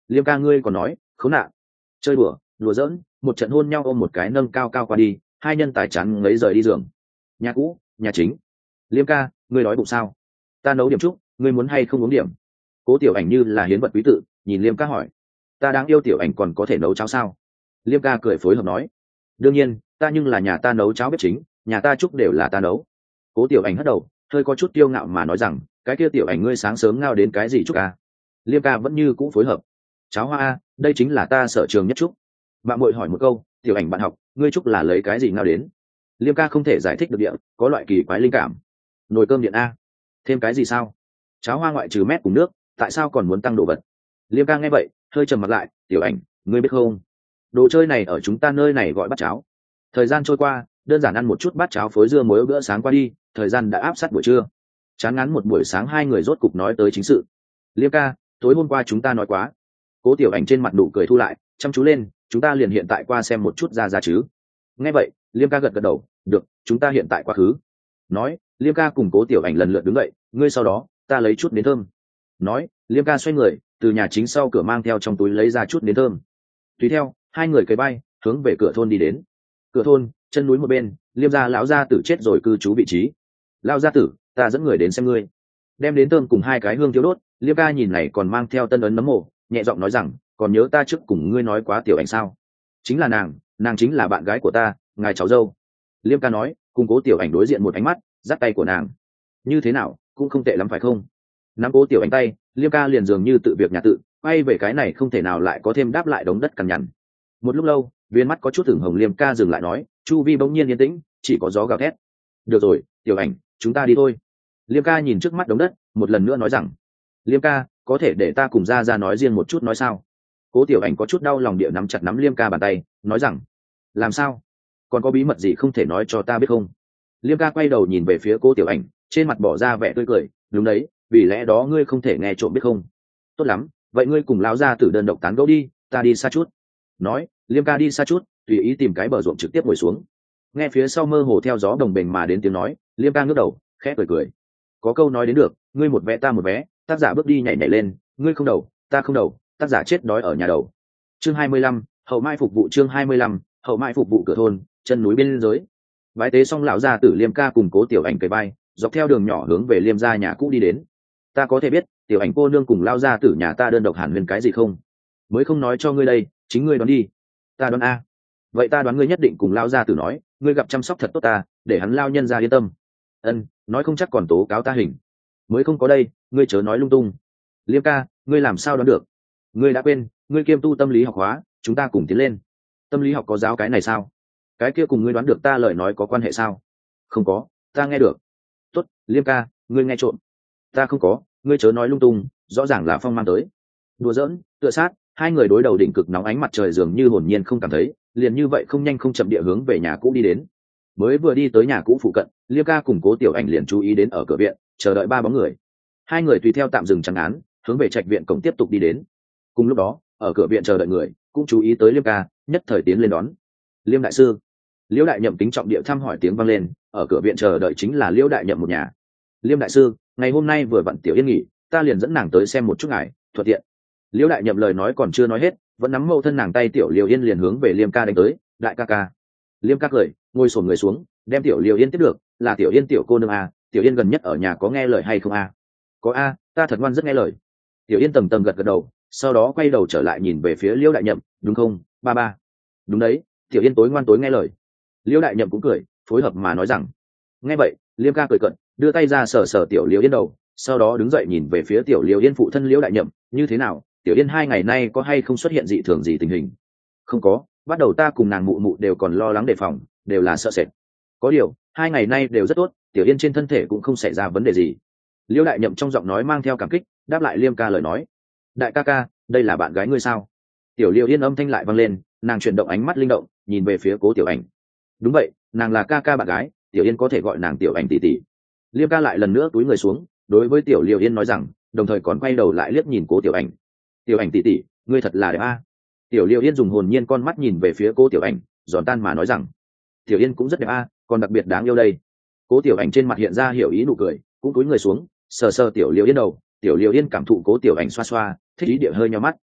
A: Liêm ca ngươi còn nói khốn nạn. Chơi đùa đùa giỡn, một trận hôn nhau ôm một cái nâng cao cao qua đi, hai nhân tài chán ngấy rời đi giường. Nhà cũ nhà chính. Liêm ca ngươi đói bụng sao? Ta nấu điểm chúc, ngươi muốn hay không uống điểm? Cố Tiểu Ảnh như là hiến vật quý tự nhìn Liêm ca hỏi. Ta đáng yêu Tiểu Ảnh còn có thể nấu cháo sao? Liêm ca cười phối hợp nói. Đương nhiên ta nhưng là nhà ta nấu cháo bếp chính, nhà ta chúc đều là ta nấu. Cố Tiểu Ảnh hất đầu hơi có chút kiêu ngạo mà nói rằng, cái kia Tiểu Ảnh ngươi sáng sớm ngao đến cái gì chúc à? Liêm ca vẫn như cũ phối hợp. Cháo hoa a, đây chính là ta sở trường nhất chúc. Bạn muội hỏi một câu, Tiểu Ảnh bạn học ngươi chúc là lấy cái gì ngao đến? Liêm ca không thể giải thích được địa, có loại kỳ quái linh cảm. Nồi cơm điện a. Thêm cái gì sao? Cháo hoa ngoại trừ mét cùng nước, tại sao còn muốn tăng đồ vật? Liêm ca nghe vậy hơi trầm mặt lại. Tiểu Ảnh ngươi biết không, đồ chơi này ở chúng ta nơi này gọi bát cháo. Thời gian trôi qua, đơn giản ăn một chút bát cháo phối dưa muối bữa sáng qua đi, thời gian đã áp sát buổi trưa. Chán ngắn một buổi sáng, hai người rốt cục nói tới chính sự. Liêm ca tối hôm qua chúng ta nói quá. Cố Tiểu Ảnh trên mặt nụ cười thu lại, chăm chú lên, chúng ta liền hiện tại qua xem một chút ra chứ. Nghe vậy Liêm ca gật gật đầu, được, chúng ta hiện tại quá khứ. Nói Liêm ca cùng Cố Tiểu Ảnh lần lượt đứng dậy, ngươi sau đó ta lấy chút nến thơm. Nói Liêm ca xoay người từ nhà chính sau cửa mang theo trong túi lấy ra chút nến thơm. Tùy theo hai người cày bay hướng về cửa thôn đi đến. Cửa thôn chân núi một bên, Liêm gia lão gia tử chết rồi cư trú vị trí. Lão gia tử, ta dẫn người đến xem ngươi. Đem đến thơm cùng hai cái hương thiếu đốt, Liêm ca nhìn này còn mang theo tân ấn nấm mộ, nhẹ giọng nói rằng, còn nhớ ta trước cùng ngươi nói quá Tiểu Ảnh sao? Chính là nàng chính là bạn gái của ta, ngài cháu dâu. Liêm ca nói cùng Cố Tiểu Ảnh đối diện một ánh mắt, dắt tay của nàng. Như thế nào cũng không tệ lắm phải không? Nắm Cố Tiểu Ảnh tay, Liêm ca liền dường như tự việc nhà tự quay về cái này không thể nào lại có thêm đáp lại đống đất cằn nhằn. Một lúc lâu viên mắt có chút thửng hồng, Liêm ca dừng lại nói, chu vi bỗng nhiên yên tĩnh, chỉ có gió gào thét. Được rồi Tiểu Ảnh, chúng ta đi thôi. Liêm ca nhìn trước mắt đống đất một lần nữa nói rằng, Liêm ca có thể để ta cùng ra nói riêng một chút nói sao? Cố Tiểu Ảnh có chút đau lòng địa nắm chặt nắm Liêm ca bàn tay, nói rằng, làm sao, còn có bí mật gì không thể nói cho ta biết không? Liêm ca quay đầu nhìn về phía Cố Tiểu Ảnh, trên mặt bỏ ra vẻ tươi cười, đúng đấy, vì lẽ đó ngươi không thể nghe trộm biết không? Tốt lắm, vậy ngươi cùng lão gia tử đơn độc tán gẫu đi, ta đi xa chút. Nói Liêm ca đi xa chút, tùy ý tìm cái bờ ruộng trực tiếp ngồi xuống. Nghe phía sau mơ hồ theo gió đồng bềnh mà đến tiếng nói, Liêm ca ngước đầu khẽ cười cười. Có câu nói đến được, ngươi một vé ta một vé, tác giả bước đi nhảy nhảy lên, ngươi không đầu ta không đầu, tác giả chết đói ở nhà đầu. Chương 25, hậu mai phục vụ. Chương 25, hậu mai phục vụ. Cửa thôn chân núi biên giới. Bái tế xong, lão gia tử Liêm ca cùng Cố Tiểu Ảnh cày bay dọc theo đường nhỏ hướng về Liêm gia nhà cũ đi đến. Ta có thể biết Tiểu Ảnh cô nương cùng lão gia tử nhà ta đơn độc hàn huyên cái gì không? Mới không nói cho ngươi đây, chính ngươi đoán đi. Ta đoán a. Vậy ta đoán ngươi nhất định cùng lão gia tử nói, ngươi gặp chăm sóc thật tốt ta, để hắn lao nhân ra yên tâm. Ân, nói không chắc còn tố cáo ta hình. Mới không có đây, ngươi chớ nói lung tung. Liêm ca ngươi làm sao đoán được? Ngươi đã quên ngươi kiêm tu tâm lý học hóa, chúng ta cùng tiến lên. Tâm lý học có giáo cái này sao? Cái kia cùng ngươi đoán được ta lời nói có quan hệ sao? Không có, ta nghe được. Tốt, Liêm ca ngươi nghe trộm. Ta không có, ngươi chớ nói lung tung, rõ ràng là Phong mang tới. Đùa giỡn, tựa sát, hai người đối đầu đỉnh cực nóng, ánh mặt trời dường như hồn nhiên không cảm thấy, liền như vậy không nhanh không chậm địa hướng về nhà cũ đi đến. Mới vừa đi tới nhà cũ phụ cận, Liêm ca cùng Cố Tiểu Ảnh liền chú ý đến ở cửa viện chờ đợi ba bóng người. Hai người tùy theo tạm dừng chẳng án, hướng về trạch viện cổng tiếp tục đi đến. Cùng lúc đó ở cửa viện chờ đợi người cũng chú ý tới Liêm ca, nhất thời tiến lên đón. Liêm đại sư. Liễu đại nhậm kính trọng địa thăm hỏi tiếng vang lên, ở cửa viện chờ đợi chính là Liễu đại nhậm một nhà. Liêm đại sư, ngày hôm nay vừa vặn Tiểu Yên nghỉ, ta liền dẫn nàng tới xem một chút ngài, thuận tiện. Liễu đại nhậm lời nói còn chưa nói hết, vẫn nắm mâu thân nàng tay Tiểu Liễu Yên liền hướng về Liêm ca đánh tới. Đại ca ca. Liêm ca cười, ngồi xổm người xuống, đem Tiểu Liễu Yên tiếp được. Là Tiểu Yên tiểu cô nương à, Tiểu Yên gần nhất ở nhà có nghe lời hay không à? Có a, ta thật ngoan rất nghe lời. Tiểu Yên tầm tầm gật gật đầu, sau đó quay đầu trở lại nhìn về phía Liễu đại nhậm, đúng không ba ba? Đúng đấy, Tiểu Yên tối ngoan tối nghe lời. Liễu đại nhậm cũng cười phối hợp mà nói rằng. Nghe vậy Liêm ca cười cận, đưa tay ra sờ sờ Tiểu Liễu Yên đầu, sau đó đứng dậy nhìn về phía Tiểu Liễu Yên phụ thân Liễu đại nhậm, như thế nào, Tiểu Yên hai ngày nay có hay không xuất hiện dị thường gì tình hình? Không có, bắt đầu ta cùng nàng mụ mụ đều còn lo lắng đề phòng, đều là sợ sệt. Có điều hai ngày nay đều rất tốt, Tiểu Yên trên thân thể cũng không xảy ra vấn đề gì. Liễu đại nhậm trong giọng nói mang theo cảm kích đáp lại Liêm ca lời nói. Đại ca ca, đây là bạn gái ngươi sao? Tiểu Liễu Yên âm thanh lại vang lên, nàng chuyển động ánh mắt linh động nhìn về phía Cố Tiểu Ảnh. Đúng vậy, nàng là ca ca bạn gái, Tiểu Yên có thể gọi nàng Tiểu Ảnh tỷ tỷ. Liêm ca lại lần nữa túi người xuống đối với Tiểu Liễu Yên nói rằng, đồng thời còn quay đầu lại liếc nhìn Cố Tiểu Ảnh. Tiểu Ảnh tỷ tỷ, ngươi thật là đẹp a. Tiểu Liễu Yên dùng hồn nhiên con mắt nhìn về phía Cố Tiểu Ảnh, giòn tan mà nói rằng, Tiểu Yên cũng rất đẹp a, còn đặc biệt đáng yêu đây. Cố Tiểu Ảnh trên mặt hiện ra hiểu ý nụ cười, cũng túi người xuống sờ sờ Tiểu Liễu Yên đầu. Tiểu Liễu Yên cảm thụ Cố Tiểu Ảnh xoa xoa, thích ý địa hơi nhíu mắt.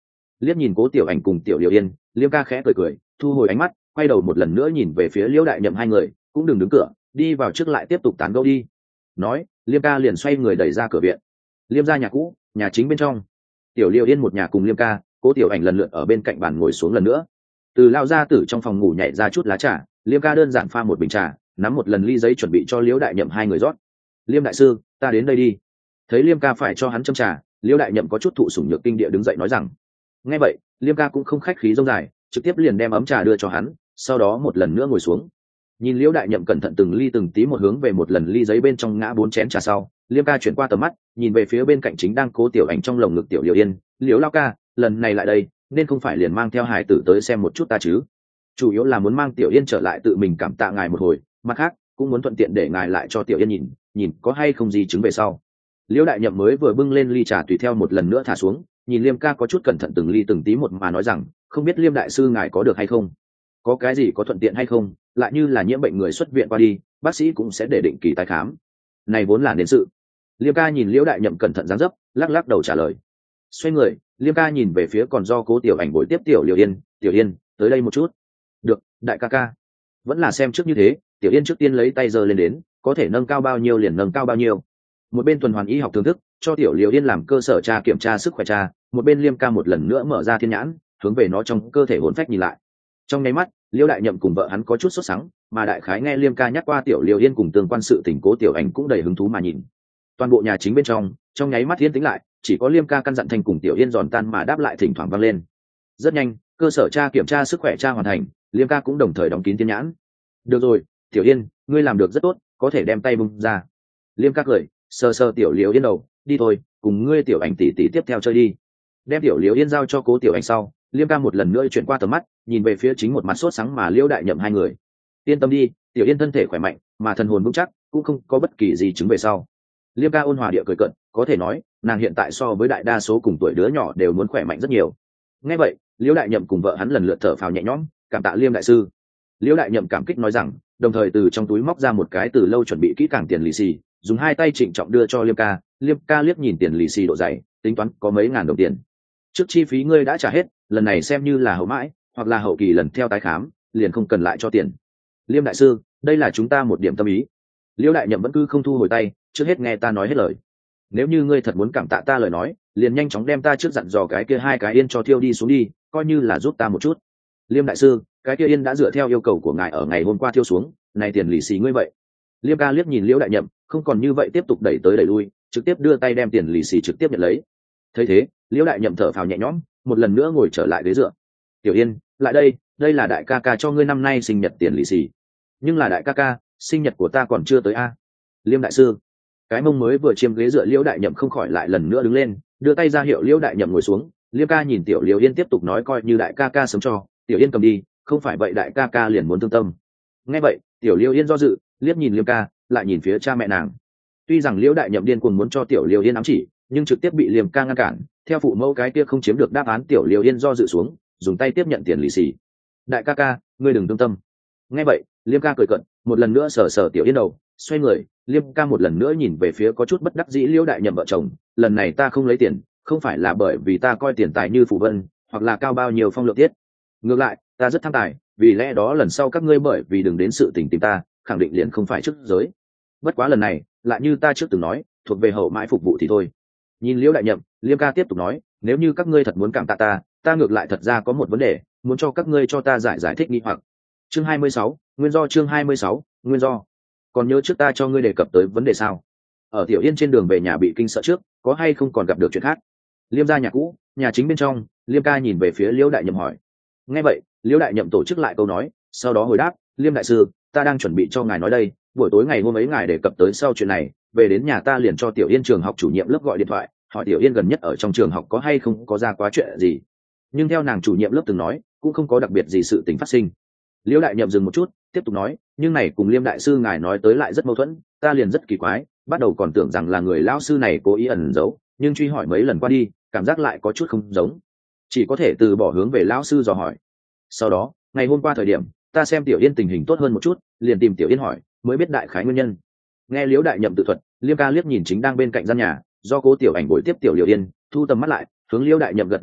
A: Liếc nhìn Cố Tiểu Ảnh cùng Tiểu Liêu Yên, Liêm ca khẽ cười cười, thu hồi ánh mắt, quay đầu một lần nữa nhìn về phía Liễu Đại Nhậm hai người, cũng đừng đứng cửa, đi vào trước lại tiếp tục tán gẫu đi. Nói, Liêm ca liền xoay người đẩy ra cửa viện. Liêm ra nhà cũ, nhà chính bên trong. Tiểu Liêu Yên một nhà cùng Liêm ca, Cố Tiểu Ảnh lần lượt ở bên cạnh bàn ngồi xuống lần nữa. Từ lao ra tử trong phòng ngủ nhảy ra chút lá trà, Liêm ca đơn giản pha một bình trà, nắm một lần ly giấy chuẩn bị cho Liễu Đại Nhậm hai người rót. Liêm đại sư, ta đến đây đi. Thấy Liêm ca phải cho hắn châm trà, Liễu Đại Nhậm có chút thụ sủng nhược kinh địa đứng dậy nói rằng. Nghe vậy, Liêm ca cũng không khách khí rông dài, trực tiếp liền đem ấm trà đưa cho hắn, sau đó một lần nữa ngồi xuống. Nhìn Liễu Đại Nhậm cẩn thận từng ly từng tí một hướng về một lần ly giấy bên trong ngã 4 chén trà sau, Liêm ca chuyển qua tầm mắt, nhìn về phía bên cạnh chính đang Cố Tiểu Ảnh trong lồng ngực Tiểu Liêu Yên, Liễu lao ca, lần này lại đây, nên không phải liền mang theo hài tử tới xem một chút ta chứ? Chủ yếu là muốn mang Tiểu Yên trở lại tự mình cảm tạ ngài một hồi, mặt khác cũng muốn thuận tiện để ngài lại cho Tiểu Yên nhìn có hay không gì chứng về sau. Liễu Đại Nhậm mới vừa bưng lên ly trà tùy theo một lần nữa thả xuống, nhìn Liêm ca có chút cẩn thận từng ly từng tí một mà nói rằng, không biết Liêm đại sư ngài có được hay không, có cái gì có thuận tiện hay không, lại như là nhiễm bệnh người xuất viện qua đi, bác sĩ cũng sẽ để định kỳ tái khám, này vốn là đến sự. Liêm ca nhìn Liễu Đại Nhậm cẩn thận dáng dấp, lắc lắc đầu trả lời. Xoay người, Liêm ca nhìn về phía còn do Cố Tiểu Ảnh bồi tiếp Tiểu Liêu Yên, Tiểu Yên, tới đây một chút. Được, đại ca ca. Vẫn là xem trước như thế, Tiểu Yên trước tiên lấy tay giơ lên đến, có thể nâng cao bao nhiêu liền nâng cao bao nhiêu. Một bên tuần hoàn y học thưởng thức, cho Tiểu Liêu Yên làm cơ sở tra kiểm tra sức khỏe tra, một bên Liêm ca một lần nữa mở ra thiên nhãn, hướng về nó trong cơ thể hồn phách nhìn lại. Trong nháy mắt, Liễu Đại Nhậm cùng vợ hắn có chút sốt sắng, mà đại khái nghe Liêm ca nhắc qua Tiểu Liêu Yên cùng tương quan sự tình, Cố Tiểu Ảnh cũng đầy hứng thú mà nhìn. Toàn bộ nhà chính bên trong nháy mắt yên tĩnh lại, chỉ có Liêm ca căn dặn thành cùng Tiểu Yên giòn tan mà đáp lại thỉnh thoảng vang lên. Rất nhanh, cơ sở tra kiểm tra sức khỏe tra hoàn thành, Liêm ca cũng đồng thời đóng kín thiên nhãn. Được rồi, Tiểu Yên, ngươi làm được rất tốt, có thể đem tay bung ra. Liêm ca cười, sờ sờ Tiểu Liêu Yên đầu, đi thôi, cùng ngươi Tiểu Ảnh tỷ tỷ tiếp theo chơi đi. Đem Tiểu Liêu Yên giao cho Cố Tiểu Ảnh sau, Liêm ca một lần nữa chuyển qua tầm mắt, nhìn về phía chính một mặt sốt sáng mà Liễu Đại Nhậm hai người. Yên tâm đi, Tiểu Yên thân thể khỏe mạnh, mà thần hồn vững chắc, cũng không có bất kỳ gì chứng về sau. Liêm ca ôn hòa địa cười cận, có thể nói, nàng hiện tại so với đại đa số cùng tuổi đứa nhỏ đều muốn khỏe mạnh rất nhiều. Nghe vậy, Liễu Đại Nhậm cùng vợ hắn lần lượt thở phào nhẹ nhõm, cảm tạ Liêm đại sư. Liễu Đại Nhậm cảm kích nói rằng, đồng thời từ trong túi móc ra một cái từ lâu chuẩn bị kỹ càng tiền lì xì, dùng hai tay trịnh trọng đưa cho Liêm ca. Liêm ca liếc nhìn tiền lì xì độ dày, tính toán có mấy ngàn đồng tiền. Trước chi phí ngươi đã trả hết, lần này xem như là hậu mãi, hoặc là hậu kỳ lần theo tái khám, liền không cần lại cho tiền. Liêm đại sư, đây là chúng ta một điểm tâm ý. Liễu Đại Nhậm vẫn cứ không thu hồi tay, trước hết nghe ta nói hết lời. Nếu như ngươi thật muốn cảm tạ ta lời nói, liền nhanh chóng đem ta trước dặn dò cái kia 2 cái yên cho thiêu đi xuống đi, coi như là giúp ta một chút. Liêm đại sư, cái kia yên đã dựa theo yêu cầu của ngài ở ngày hôm qua thiêu xuống, này tiền lì xì ngươi vậy. Liêm ca liếc nhìn Liễu Đại Nhậm, không còn như vậy tiếp tục đẩy tới đẩy lui, trực tiếp đưa tay đem tiền lì xì trực tiếp nhận lấy. Thấy thế, Liễu Đại Nhậm thở phào nhẹ nhõm, một lần nữa ngồi trở lại ghế dựa. Tiểu Yên, lại đây, đây là đại ca ca cho ngươi năm nay sinh nhật tiền lì xì. Nhưng là đại ca ca, sinh nhật của ta còn chưa tới a. Liêm đại sư. Cái mông mới vừa chiếm ghế dựa Liễu Đại Nhậm không khỏi lại lần nữa đứng lên, đưa tay ra hiệu Liễu Đại Nhậm ngồi xuống. Liêm ca nhìn Tiểu Liêu Yên tiếp tục nói, coi như đại ca ca sớm cho, Tiểu Yên cầm đi, không phải vậy đại ca ca liền muốn thương tâm. Nghe vậy, Tiểu Liêu Yên do dự, liếc nhìn Liêm ca, lại nhìn phía cha mẹ nàng. Tuy rằng Liễu Đại Nhậm điên cuồng muốn cho Tiểu Liêu Yên ám chỉ, nhưng trực tiếp bị Liêm ca ngăn cản. Theo phụ mẫu cái kia không chiếm được đáp án, Tiểu Liêu Yên do dự xuống, dùng tay tiếp nhận tiền lì xì. Đại ca ca, ngươi đừng thương tâm. Nghe vậy, Liêm ca cười cận, một lần nữa sờ sờ Tiểu Yên đầu, xoay người, Liêm ca một lần nữa nhìn về phía có chút bất đắc dĩ Liễu Đại Nhậm vợ chồng. Lần này ta không lấy tiền, không phải là bởi vì ta coi tiền tài như phù vân, hoặc là cao bao nhiêu phong lượng tiết. Ngược lại, ta rất tham tài, vì lẽ đó lần sau các ngươi bởi vì đừng đến sự tình tìm ta, khẳng định liền không phải trước giới. Bất quá lần này, lại như ta trước từng nói, thuộc về hậu mãi phục vụ thì thôi. Nhìn Liễu Đại Nhậm, Liêm ca tiếp tục nói, nếu như các ngươi thật muốn cảm tạ ta ngược lại thật ra có một vấn đề, muốn cho các ngươi cho ta giải thích nghi hoặc. Chương 26, nguyên do. Chương 26, nguyên do. Còn nhớ trước ta cho ngươi đề cập tới vấn đề sao? Ở Tiểu Yên trên đường về nhà bị kinh sợ trước, có hay không còn gặp được chuyện khác? Liêm gia nhà cũ, nhà chính bên trong, Liêm ca nhìn về phía Liễu Đại Nhậm hỏi. Nghe vậy, Liễu Đại Nhậm tổ chức lại câu nói, sau đó hồi đáp, Liêm đại sư, ta đang chuẩn bị cho ngài nói đây, buổi tối ngày hôm ấy ngài đề cập tới sau chuyện này, về đến nhà ta liền cho Tiểu Yên trường học chủ nhiệm lớp gọi điện thoại, hỏi Tiểu Yên gần nhất ở trong trường học có hay không có ra quá chuyện gì. Nhưng theo nàng chủ nhiệm lớp từng nói, cũng không có đặc biệt gì sự tình phát sinh. Liễu Đại Nhậm dừng một chút, tiếp tục nói, nhưng này cùng Liêm đại sư ngài nói tới lại rất mâu thuẫn, ta liền rất kỳ quái, bắt đầu còn tưởng rằng là người lão sư này cố ý ẩn giấu, nhưng truy hỏi mấy lần qua đi, cảm giác lại có chút không giống, chỉ có thể từ bỏ hướng về lão sư dò hỏi. Sau đó, ngày hôm qua thời điểm, ta xem Tiểu Yên tình hình tốt hơn một chút, liền tìm Tiểu Yên hỏi, mới biết đại khái nguyên nhân. Nghe Liễu Đại Nhậm tự thuật, Liêm ca liếc nhìn chính đang bên cạnh gian nhà, do Cố Tiểu Ảnh bồi tiếp Tiểu Liêu Yên, thu tầm mắt lại, hướng Liễu Đại Nhậm gật gật đầu,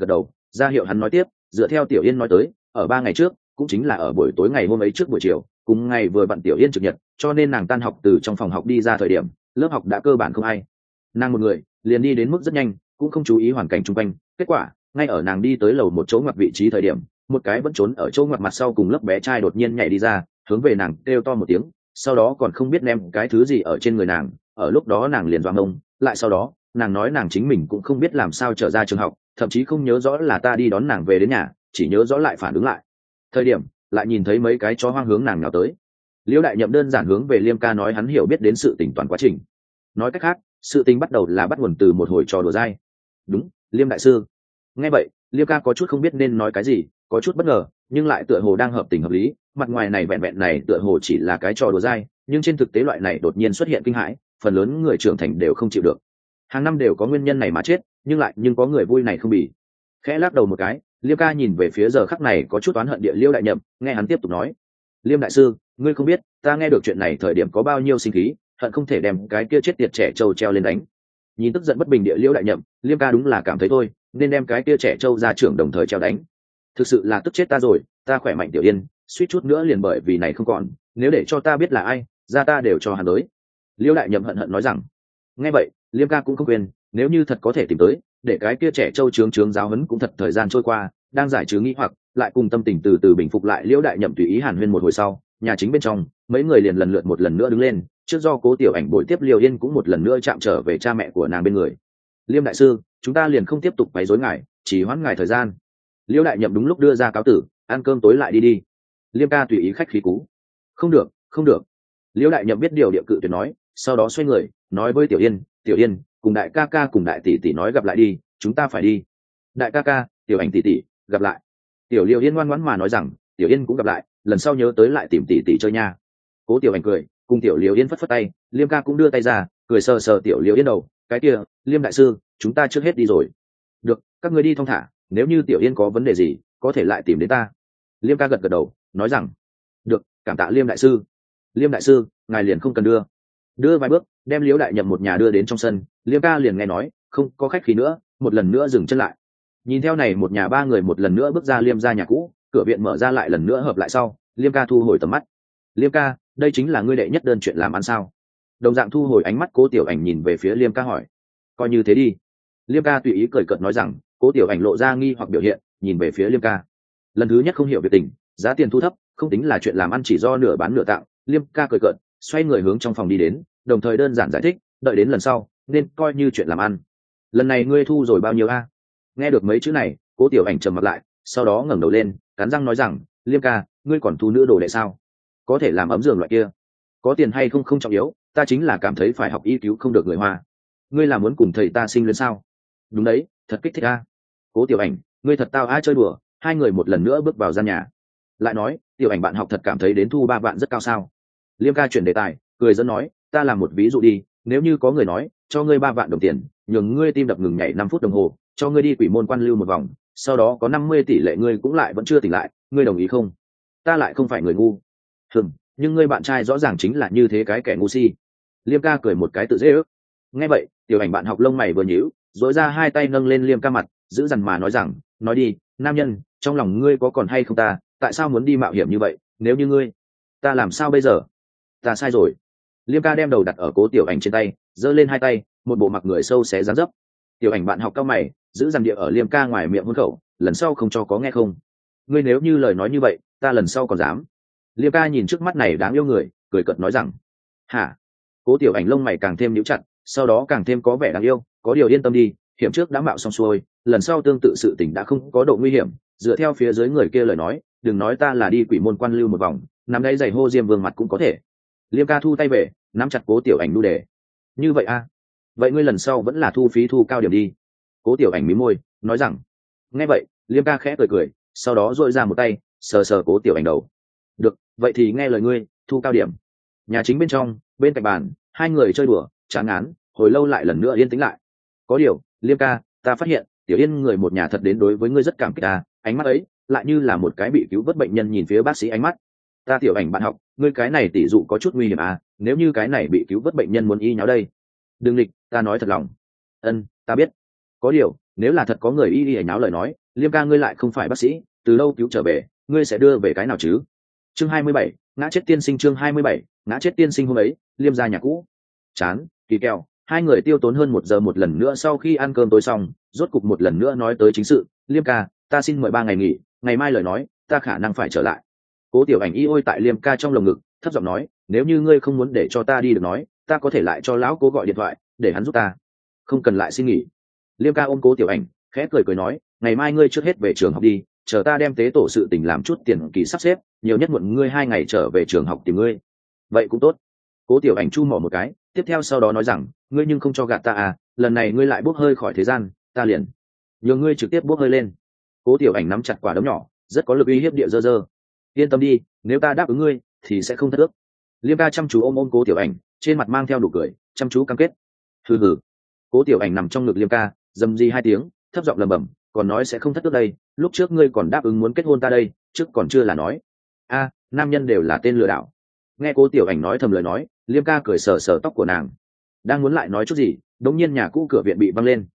A: ra hiệu hắn nói tiếp. Dựa theo Tiểu Yên nói tới, ở 3 ngày trước, cũng chính là ở buổi tối ngày hôm ấy trước buổi chiều, cùng ngày vừa vặn Tiểu Yên trực nhật, cho nên nàng tan học từ trong phòng học đi ra thời điểm, lớp học đã cơ bản không ai. Nàng một người liền đi đến mức rất nhanh, cũng không chú ý hoàn cảnh xung quanh. Kết quả, ngay ở nàng đi tới lầu một chỗ ngoặt vị trí thời điểm, một cái vẫn trốn ở chỗ ngoặt mặt sau cùng lớp bé trai đột nhiên nhảy đi ra, hướng về nàng kêu to một tiếng, sau đó còn không biết ném cái thứ gì ở trên người nàng. Ở lúc đó nàng liền doạng ngông, lại sau đó nàng nói nàng chính mình cũng không biết làm sao trở ra trường học, thậm chí không nhớ rõ là ta đi đón nàng về đến nhà, chỉ nhớ rõ lại phản ứng lại thời điểm lại nhìn thấy mấy cái chó hoang hướng nàng nào tới. Liễu Đại Nhậm đơn giản hướng về Liêm ca nói hắn hiểu biết đến sự tình toàn quá trình. Nói cách khác, sự tình bắt đầu là bắt nguồn từ một hồi trò đùa dai. Đúng, Liêm đại sư. Nghe vậy, Liêm ca có chút không biết nên nói cái gì, có chút bất ngờ, nhưng lại tựa hồ đang hợp tình hợp lý. Mặt ngoài này vẹn vẹn này tựa hồ chỉ là cái trò đùa dai, nhưng trên thực tế loại này đột nhiên xuất hiện kinh hãi, phần lớn người trưởng thành đều không chịu được. Hàng năm đều có nguyên nhân này mà chết, nhưng có người vui này không bị. Khẽ lắc đầu một cái, Liêm ca nhìn về phía giờ khắc này có chút oán hận địa Liễu Đại Nhậm, nghe hắn tiếp tục nói: Liêm đại sư, ngươi không biết ta nghe được chuyện này thời điểm có bao nhiêu sinh khí, hận không thể đem cái kia chết tiệt trẻ trâu treo lên đánh. Nhìn tức giận bất bình địa Liễu Đại Nhậm, Liêm ca đúng là cảm thấy thôi, nên đem cái kia trẻ trâu ra trưởng đồng thời treo đánh. Thực sự là tức chết ta rồi, ta khỏe mạnh Tiểu Yên, suýt chút nữa liền bởi vì này không còn, nếu để cho ta biết là ai, ra ta đều cho hắn tới. Liễu Đại Nhậm hận hận nói rằng. Nghe vậy, Liêm ca cũng không quên, nếu như thật có thể tìm tới, để cái kia trẻ trâu trướng giáo huấn cũng thật. Thời gian trôi qua, đang giải trừ nghi hoặc, lại cùng tâm tình từ từ bình phục lại. Liễu Đại Nhậm tùy ý hàn huyên một hồi sau, nhà chính bên trong mấy người liền lần lượt một lần nữa đứng lên, trước do Cố Tiểu Ảnh bồi tiếp Liêu Yên cũng một lần nữa chạm trở về cha mẹ của nàng bên người. Liêm đại sư, chúng ta liền không tiếp tục quấy rối ngài, chỉ hoãn ngài thời gian. Liễu Đại Nhậm đúng lúc đưa ra cáo tử, ăn cơm tối lại đi. Liêm ca tùy ý khách khí cú. Không được, không được. Liễu Đại Nhậm biết điều địa cự tuyệt nói, sau đó xoay người nói với Tiểu Yên, cùng đại ca ca cùng đại tỷ tỷ nói gặp lại đi, chúng ta phải đi. Đại ca ca, Tiểu Ảnh tỷ tỷ, gặp lại. Tiểu Liêu Yên ngoan ngoãn mà nói rằng, Tiểu Yên cũng gặp lại, lần sau nhớ tới lại tìm tỷ tỷ chơi nha. Cố Tiểu Ảnh cười, cùng Tiểu Liêu Yên phất phất tay, Liêm ca cũng đưa tay ra, cười sờ sờ Tiểu Liêu Yên đầu, cái kia, Liêm đại sư, chúng ta trước hết đi rồi. Được, các ngươi đi thong thả, nếu như Tiểu Yên có vấn đề gì, có thể lại tìm đến ta. Liêm ca gật gật đầu, nói rằng, được, cảm tạ Liêm đại sư. Liêm đại sư, ngài liền không cần đưa vài bước, đem Liễu Đại Nhậm một nhà đưa đến trong sân. Liêm ca liền nghe nói không có khách khí nữa, một lần nữa dừng chân lại. Nhìn theo này một nhà ba người một lần nữa bước ra Liêm ra nhà cũ, cửa viện mở ra lại lần nữa hợp lại sau, Liêm ca thu hồi tầm mắt. Liêm ca, đây chính là ngươi đệ nhất đơn chuyện làm ăn sao? Đồng dạng thu hồi ánh mắt, Cố Tiểu Ảnh nhìn về phía Liêm ca hỏi. Coi như thế đi. Liêm ca tùy ý cười cợt nói rằng. Cố Tiểu Ảnh lộ ra nghi hoặc biểu hiện, nhìn về phía Liêm ca. Lần thứ nhất không hiểu việc tình, giá tiền thu thấp, không tính là chuyện làm ăn, chỉ do nửa bán nửa tặng. Liêm ca cười cợt, xoay người hướng trong phòng đi đến, đồng thời đơn giản giải thích, đợi đến lần sau nên coi như chuyện làm ăn. Lần này ngươi thu rồi bao nhiêu a? Nghe được mấy chữ này, Cố Tiểu Ảnh trầm mặt lại, sau đó ngẩng đầu lên, cắn răng nói rằng, Liêm ca, ngươi còn thu nữ đồ đệ sao? Có thể làm ấm giường loại kia, có tiền hay không không trọng yếu, ta chính là cảm thấy phải học y cứu không được người Hoa. Ngươi là muốn cùng thầy ta sinh lên sao? Đúng đấy, thật kích thích a. Cố Tiểu Ảnh, ngươi thật tao ai chơi đùa. Hai người một lần nữa bước vào gian nhà. Lại nói, Tiểu Ảnh bạn học thật cảm thấy đến thu 3 vạn rất cao sao? Liêm ca chuyển đề tài, cười dẫn nói, ta làm một ví dụ đi, nếu như có người nói cho ngươi 3 vạn đồng tiền, nhường ngươi tim đập ngừng nhảy 5 phút đồng hồ, cho ngươi đi Quỷ Môn Quan lưu một vòng, sau đó có 50 tỷ lệ ngươi cũng lại vẫn chưa tỉnh lại, ngươi đồng ý không? Ta lại không phải người ngu. Nhưng ngươi bạn trai rõ ràng chính là như thế cái kẻ ngu si. Liêm ca cười một cái tự dễ ước. Nghe vậy, Tiểu Ảnh bạn học lông mày vừa nhíu, dỗi ra hai tay nâng lên Liêm ca mặt, giữ dằn mà nói rằng, nói đi, nam nhân, trong lòng ngươi có còn hay không ta, tại sao muốn đi mạo hiểm như vậy, nếu như ngươi, ta làm sao bây giờ? Ta sai rồi. Liêm ca đem đầu đặt ở Cố Tiểu Ảnh trên tay, giơ lên hai tay, một bộ mặt người sâu xé dáng dấp. Tiểu Ảnh bạn học cao mày, giữ dằn địa ở Liêm ca ngoài miệng hôn khẩu, lần sau không cho có nghe không? Ngươi nếu như lời nói như vậy, ta lần sau còn dám. Liêm ca nhìn trước mắt này đáng yêu người, cười cợt nói rằng, hả? Cố Tiểu Ảnh lông mày càng thêm nhíu chặt, sau đó càng thêm có vẻ đáng yêu, có điều yên tâm đi, hiểm trước đã mạo xong xuôi, lần sau tương tự sự tình đã không có độ nguy hiểm. Dựa theo phía dưới người kia lời nói, đừng nói ta là đi Quỷ Môn Quan lưu một vòng, nắm đáy giày hô Diêm Vương mặt cũng có thể. Liêm ca thu tay về, nắm chặt Cố Tiểu Ảnh đu đề. Như vậy a? Vậy ngươi lần sau vẫn là thu phí thu cao điểm đi. Cố Tiểu Ảnh mím môi, nói rằng. Nghe vậy, Liêm ca khẽ cười, sau đó duỗi ra một tay, sờ sờ Cố Tiểu Ảnh đầu. Được, vậy thì nghe lời ngươi, thu cao điểm. Nhà chính bên trong, bên cạnh bàn, hai người chơi đùa, chán ngán, hồi lâu lại lần nữa yên tĩnh lại. Có điều, Liêm ca, ta phát hiện Tiểu Yên người một nhà thật đến đối với ngươi rất cảm kích ta, ánh mắt ấy lại như là một cái bị cứu vớt bệnh nhân nhìn phía bác sĩ ánh mắt. Ta Tiểu Ảnh bạn học, ngươi cái này tỷ dụ có chút nguy hiểm à, nếu như cái này bị cứu vớt bệnh nhân muốn y nháo đây. Đừng lịch, ta nói thật lòng. Ta biết. Có điều, nếu là thật có người y nháo lời nói, Liêm ca ngươi lại không phải bác sĩ, từ lâu cứu trở về, ngươi sẽ đưa về cái nào chứ? Chương 27, ngã chết tiên sinh. Chương 27, ngã chết tiên sinh. Hôm ấy Liêm ra nhà cũ, chán kỳ kèo, hai người tiêu tốn hơn 1 giờ một lần nữa. Sau khi ăn cơm tối xong, rốt cục một lần nữa nói tới chính sự. Liêm ca, ta xin mời 3 ngày nghỉ, ngày mai lời nói ta khả năng phải trở lại. Cố Tiểu Ảnh y ôi tại Liêm ca trong lồng ngực, thấp giọng nói, nếu như ngươi không muốn để cho ta đi được nói, ta có thể lại cho lão Cố gọi điện thoại để hắn giúp ta, không cần lại xin nghỉ. Liêm ca ôm Cố Tiểu Ảnh, khẽ cười nói, ngày mai ngươi trước hết về trường học đi, chờ ta đem tế tổ sự tình làm chút tiền kỳ sắp xếp, nhiều nhất muộn ngươi 2 ngày trở về trường học tìm ngươi. Vậy cũng tốt. Cố Tiểu Ảnh chu mỏ một cái, tiếp theo sau đó nói rằng, ngươi nhưng không cho gạt ta à, lần này ngươi lại bốc hơi khỏi thế gian, ta liền nhờ ngươi trực tiếp bốc hơi lên. Cố Tiểu Ảnh nắm chặt quả đấm nhỏ, rất có lực uy hiếp địa dơ dơ. Yên tâm đi, nếu ta đáp ứng ngươi thì sẽ không thất ước. Liêm ca chăm chú ôm Cố Tiểu Ảnh, trên mặt mang theo nụ cười, chăm chú cam kết. Hừ. Cố Tiểu Ảnh nằm trong ngực Liêm ca, dầm di 2 tiếng, thấp giọng lẩm bẩm, còn nói sẽ không thất ước đây, lúc trước ngươi còn đáp ứng muốn kết hôn ta đây, trước còn chưa là nói. A, nam nhân đều là tên lừa đảo. Nghe Cố Tiểu Ảnh nói thầm lời nói, Liêm ca cười sờ sờ tóc của nàng, đang muốn lại nói chút gì, đột nhiên nhà cũ cửa viện bị văng lên.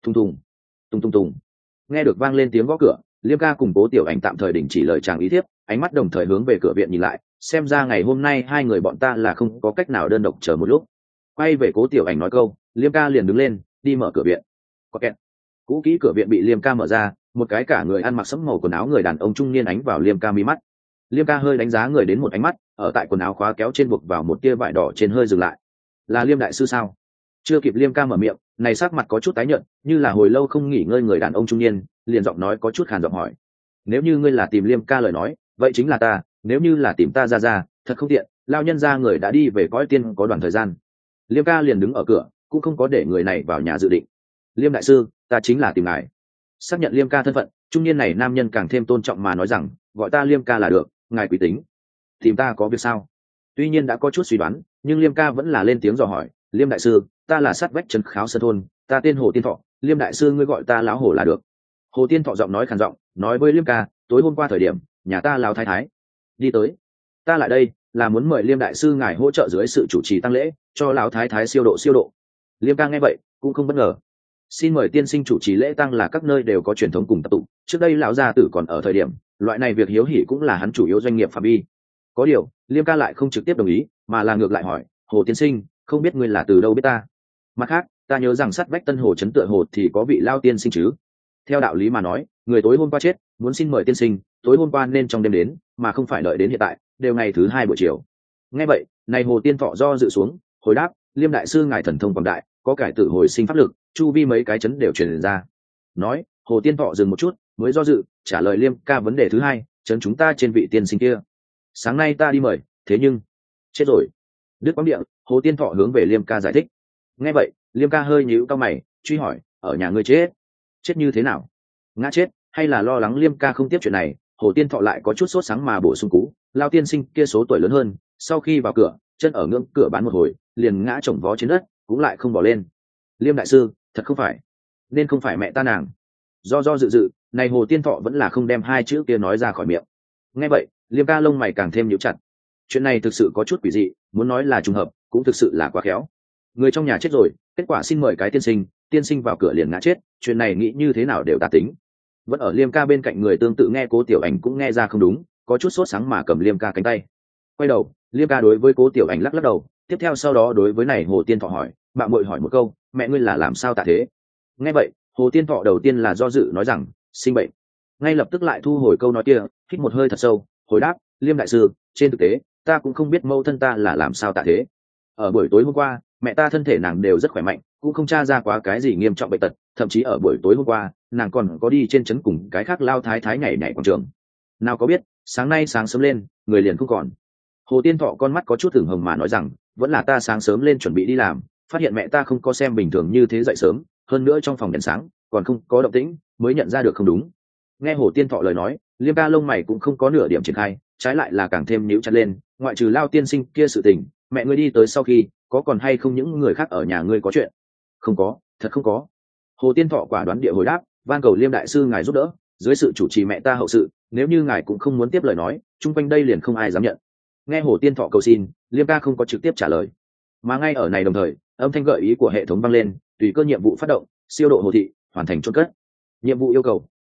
A: Thùng. Nghe được vang lên tiếng gõ cửa, Liêm ca cùng Cố Tiểu Ảnh tạm thời đình chỉ lời chàng ý thiếp, ánh mắt đồng thời hướng về cửa viện nhìn lại, xem ra ngày hôm nay hai người bọn ta là không có cách nào đơn độc chờ một lúc. Quay về Cố Tiểu Ảnh nói câu, Liêm ca liền đứng lên đi mở cửa viện. Có kẹt. Cũ kỹ cửa viện bị Liêm ca mở ra, một cái cả người ăn mặc sẫm màu quần áo người đàn ông trung niên ánh vào Liêm ca mí mắt. Liêm ca hơi đánh giá người đến một ánh mắt, ở tại quần áo khóa kéo trên buộc vào một tia vải đỏ trên hơi dừng lại. Là Liêm đại sư sao? Chưa kịp Liêm ca mở miệng, này sắc mặt có chút tái nhợt, như là hồi lâu không nghỉ ngơi người đàn ông trung niên, liền giọng nói có chút khàn giọng hỏi, nếu như ngươi là tìm Liêm ca lời nói, vậy chính là ta, nếu như là tìm ta ra, thật không tiện, lao nhân ra người đã đi về cõi tiên có đoạn thời gian. Liêm ca liền đứng ở cửa, cũng không có để người này vào nhà dự định. Liêm đại sư, ta chính là tìm ngài. Xác nhận Liêm ca thân phận, trung niên này nam nhân càng thêm tôn trọng mà nói rằng, gọi ta Liêm ca là được, ngài quý tính. Tìm ta có việc sao? Tuy nhiên đã có chút suy đoán, nhưng Liêm ca vẫn là lên tiếng dò hỏi, Liêm đại sư, ta là sát vách trấn Kháo Sơn thôn, ta tên Hồ Tiên Thọ, Liêm đại sư ngươi gọi ta lão Hồ là được. Hồ Tiên Thọ giọng nói khàn giọng, nói với Liêm ca, tối hôm qua thời điểm, nhà ta lão thái thái đi tới, ta lại đây là muốn mời Liêm đại sư ngài hỗ trợ dưới sự chủ trì tăng lễ, cho lão thái thái siêu độ. Liêm ca nghe vậy cũng không bất ngờ. Xin mời tiên sinh chủ trì lễ tăng là các nơi đều có truyền thống cùng tập tụ, trước đây lão gia tử còn ở thời điểm, loại này việc hiếu hỉ cũng là hắn chủ yếu doanh nghiệp phạm vi. Có điều, Liêm ca lại không trực tiếp đồng ý, mà là ngược lại hỏi, Hồ tiên sinh, không biết ngươi là từ đâu biết ta? Mặt khác, ta nhớ rằng sát vách Tân Hồ trấn tựa hồ thì có vị lao tiên sinh chứ? Theo đạo lý mà nói, người tối hôm qua chết, muốn xin mời tiên sinh, tối hôm qua nên trong đêm đến, mà không phải đợi đến hiện tại, đều ngày thứ 2 buổi chiều. Nghe vậy, này Hồ Tiên Thọ do dự xuống, hồi đáp, Liêm đại sư ngài thần thông quảng đại, có cải tử hồi sinh pháp lực, chu vi mấy cái chấn đều truyền ra. Nói, Hồ Tiên Thọ dừng một chút, mới do dự, trả lời Liêm ca vấn đề thứ 2, chấn chúng ta trên vị tiên sinh kia. Sáng nay ta đi mời, thế nhưng chết rồi. Đức quang địa, Hồ Tiên Thọ hướng về Liêm ca giải thích. Nghe vậy, Liêm ca hơi nhíu cau mày, truy hỏi, ở nhà ngươi chết như thế nào? Ngã chết, hay là lo lắng Liêm ca không tiếp chuyện này? Hồ Tiên Thọ lại có chút sốt sáng mà bổ sung cú, lao tiên sinh kia số tuổi lớn hơn, sau khi vào cửa, chân ở ngưỡng cửa bán một hồi, liền ngã chồng vó trên đất, cũng lại không bỏ lên. Liêm đại sư, thật không phải, nên không phải mẹ ta nàng. Do dự, này Hồ Tiên Thọ vẫn là không đem 2 chữ kia nói ra khỏi miệng. Nghe vậy, Liêm ca lông mày càng thêm nhíu chặt. Chuyện này thực sự có chút quỷ dị, muốn nói là trùng hợp, cũng thực sự là quá khéo. Người trong nhà chết rồi, kết quả xin mời cái tiên sinh vào cửa liền ngã chết, chuyện này nghĩ như thế nào đều tà tính. Vẫn ở Liêm ca bên cạnh người tương tự nghe Cố Tiểu Ảnh cũng nghe ra không đúng, có chút sốt sáng mà cầm Liêm ca cánh tay. Quay đầu, Liêm ca đối với Cố Tiểu Ảnh lắc đầu, tiếp theo sau đó đối với này Hồ Tiên Thọ hỏi, bạn muội hỏi một câu, mẹ ngươi là làm sao tạ thế? Nghe vậy, Hồ Tiên Thọ đầu tiên là do dự nói rằng, sinh bệnh. Ngay lập tức lại thu hồi câu nói kia, hít một hơi thật sâu, hồi đáp, Liêm đại sư, trên thực tế, ta cũng không biết mẫu thân ta là làm sao tạ thế. Ở buổi tối hôm qua, mẹ ta thân thể nàng đều rất khỏe mạnh, cũng không tra ra quá cái gì nghiêm trọng bệnh tật, thậm chí ở buổi tối hôm qua, nàng còn có đi trên trấn cùng cái khác lao thái thái nhảy quảng trường. Nào có biết, sáng nay sáng sớm lên, người liền không còn. Hồ Tiên Thọ con mắt có chút ửng hồng mà nói rằng, vẫn là ta sáng sớm lên chuẩn bị đi làm, phát hiện mẹ ta không có xem bình thường như thế dậy sớm, hơn nữa trong phòng đèn sáng, còn không có động tĩnh, mới nhận ra được không đúng. Nghe Hồ Tiên Thọ lời nói, Liêm ca lông mày cũng không có nửa điểm triển khai, trái lại là càng thêm nhíu chặt lên, ngoại trừ lao tiên sinh kia sự tình, mẹ ngươi đi tới sau khi, có còn hay không những người khác ở nhà ngươi có chuyện? Không có, thật không có. Hồ Tiên Thọ quả đoán địa hồi đáp, van cầu Liêm đại sư ngài giúp đỡ, dưới sự chủ trì mẹ ta hậu sự, nếu như ngài cũng không muốn tiếp lời nói, chung quanh đây liền không ai dám nhận. Nghe Hồ Tiên Thọ cầu xin, Liêm ca không có trực tiếp trả lời, mà ngay ở này đồng thời, âm thanh gợi ý của hệ thống vang lên, tùy cơ nhiệm vụ phát động, siêu độ hồ thị, hoàn thành chôn cất. Nhiệm vụ yêu cầu,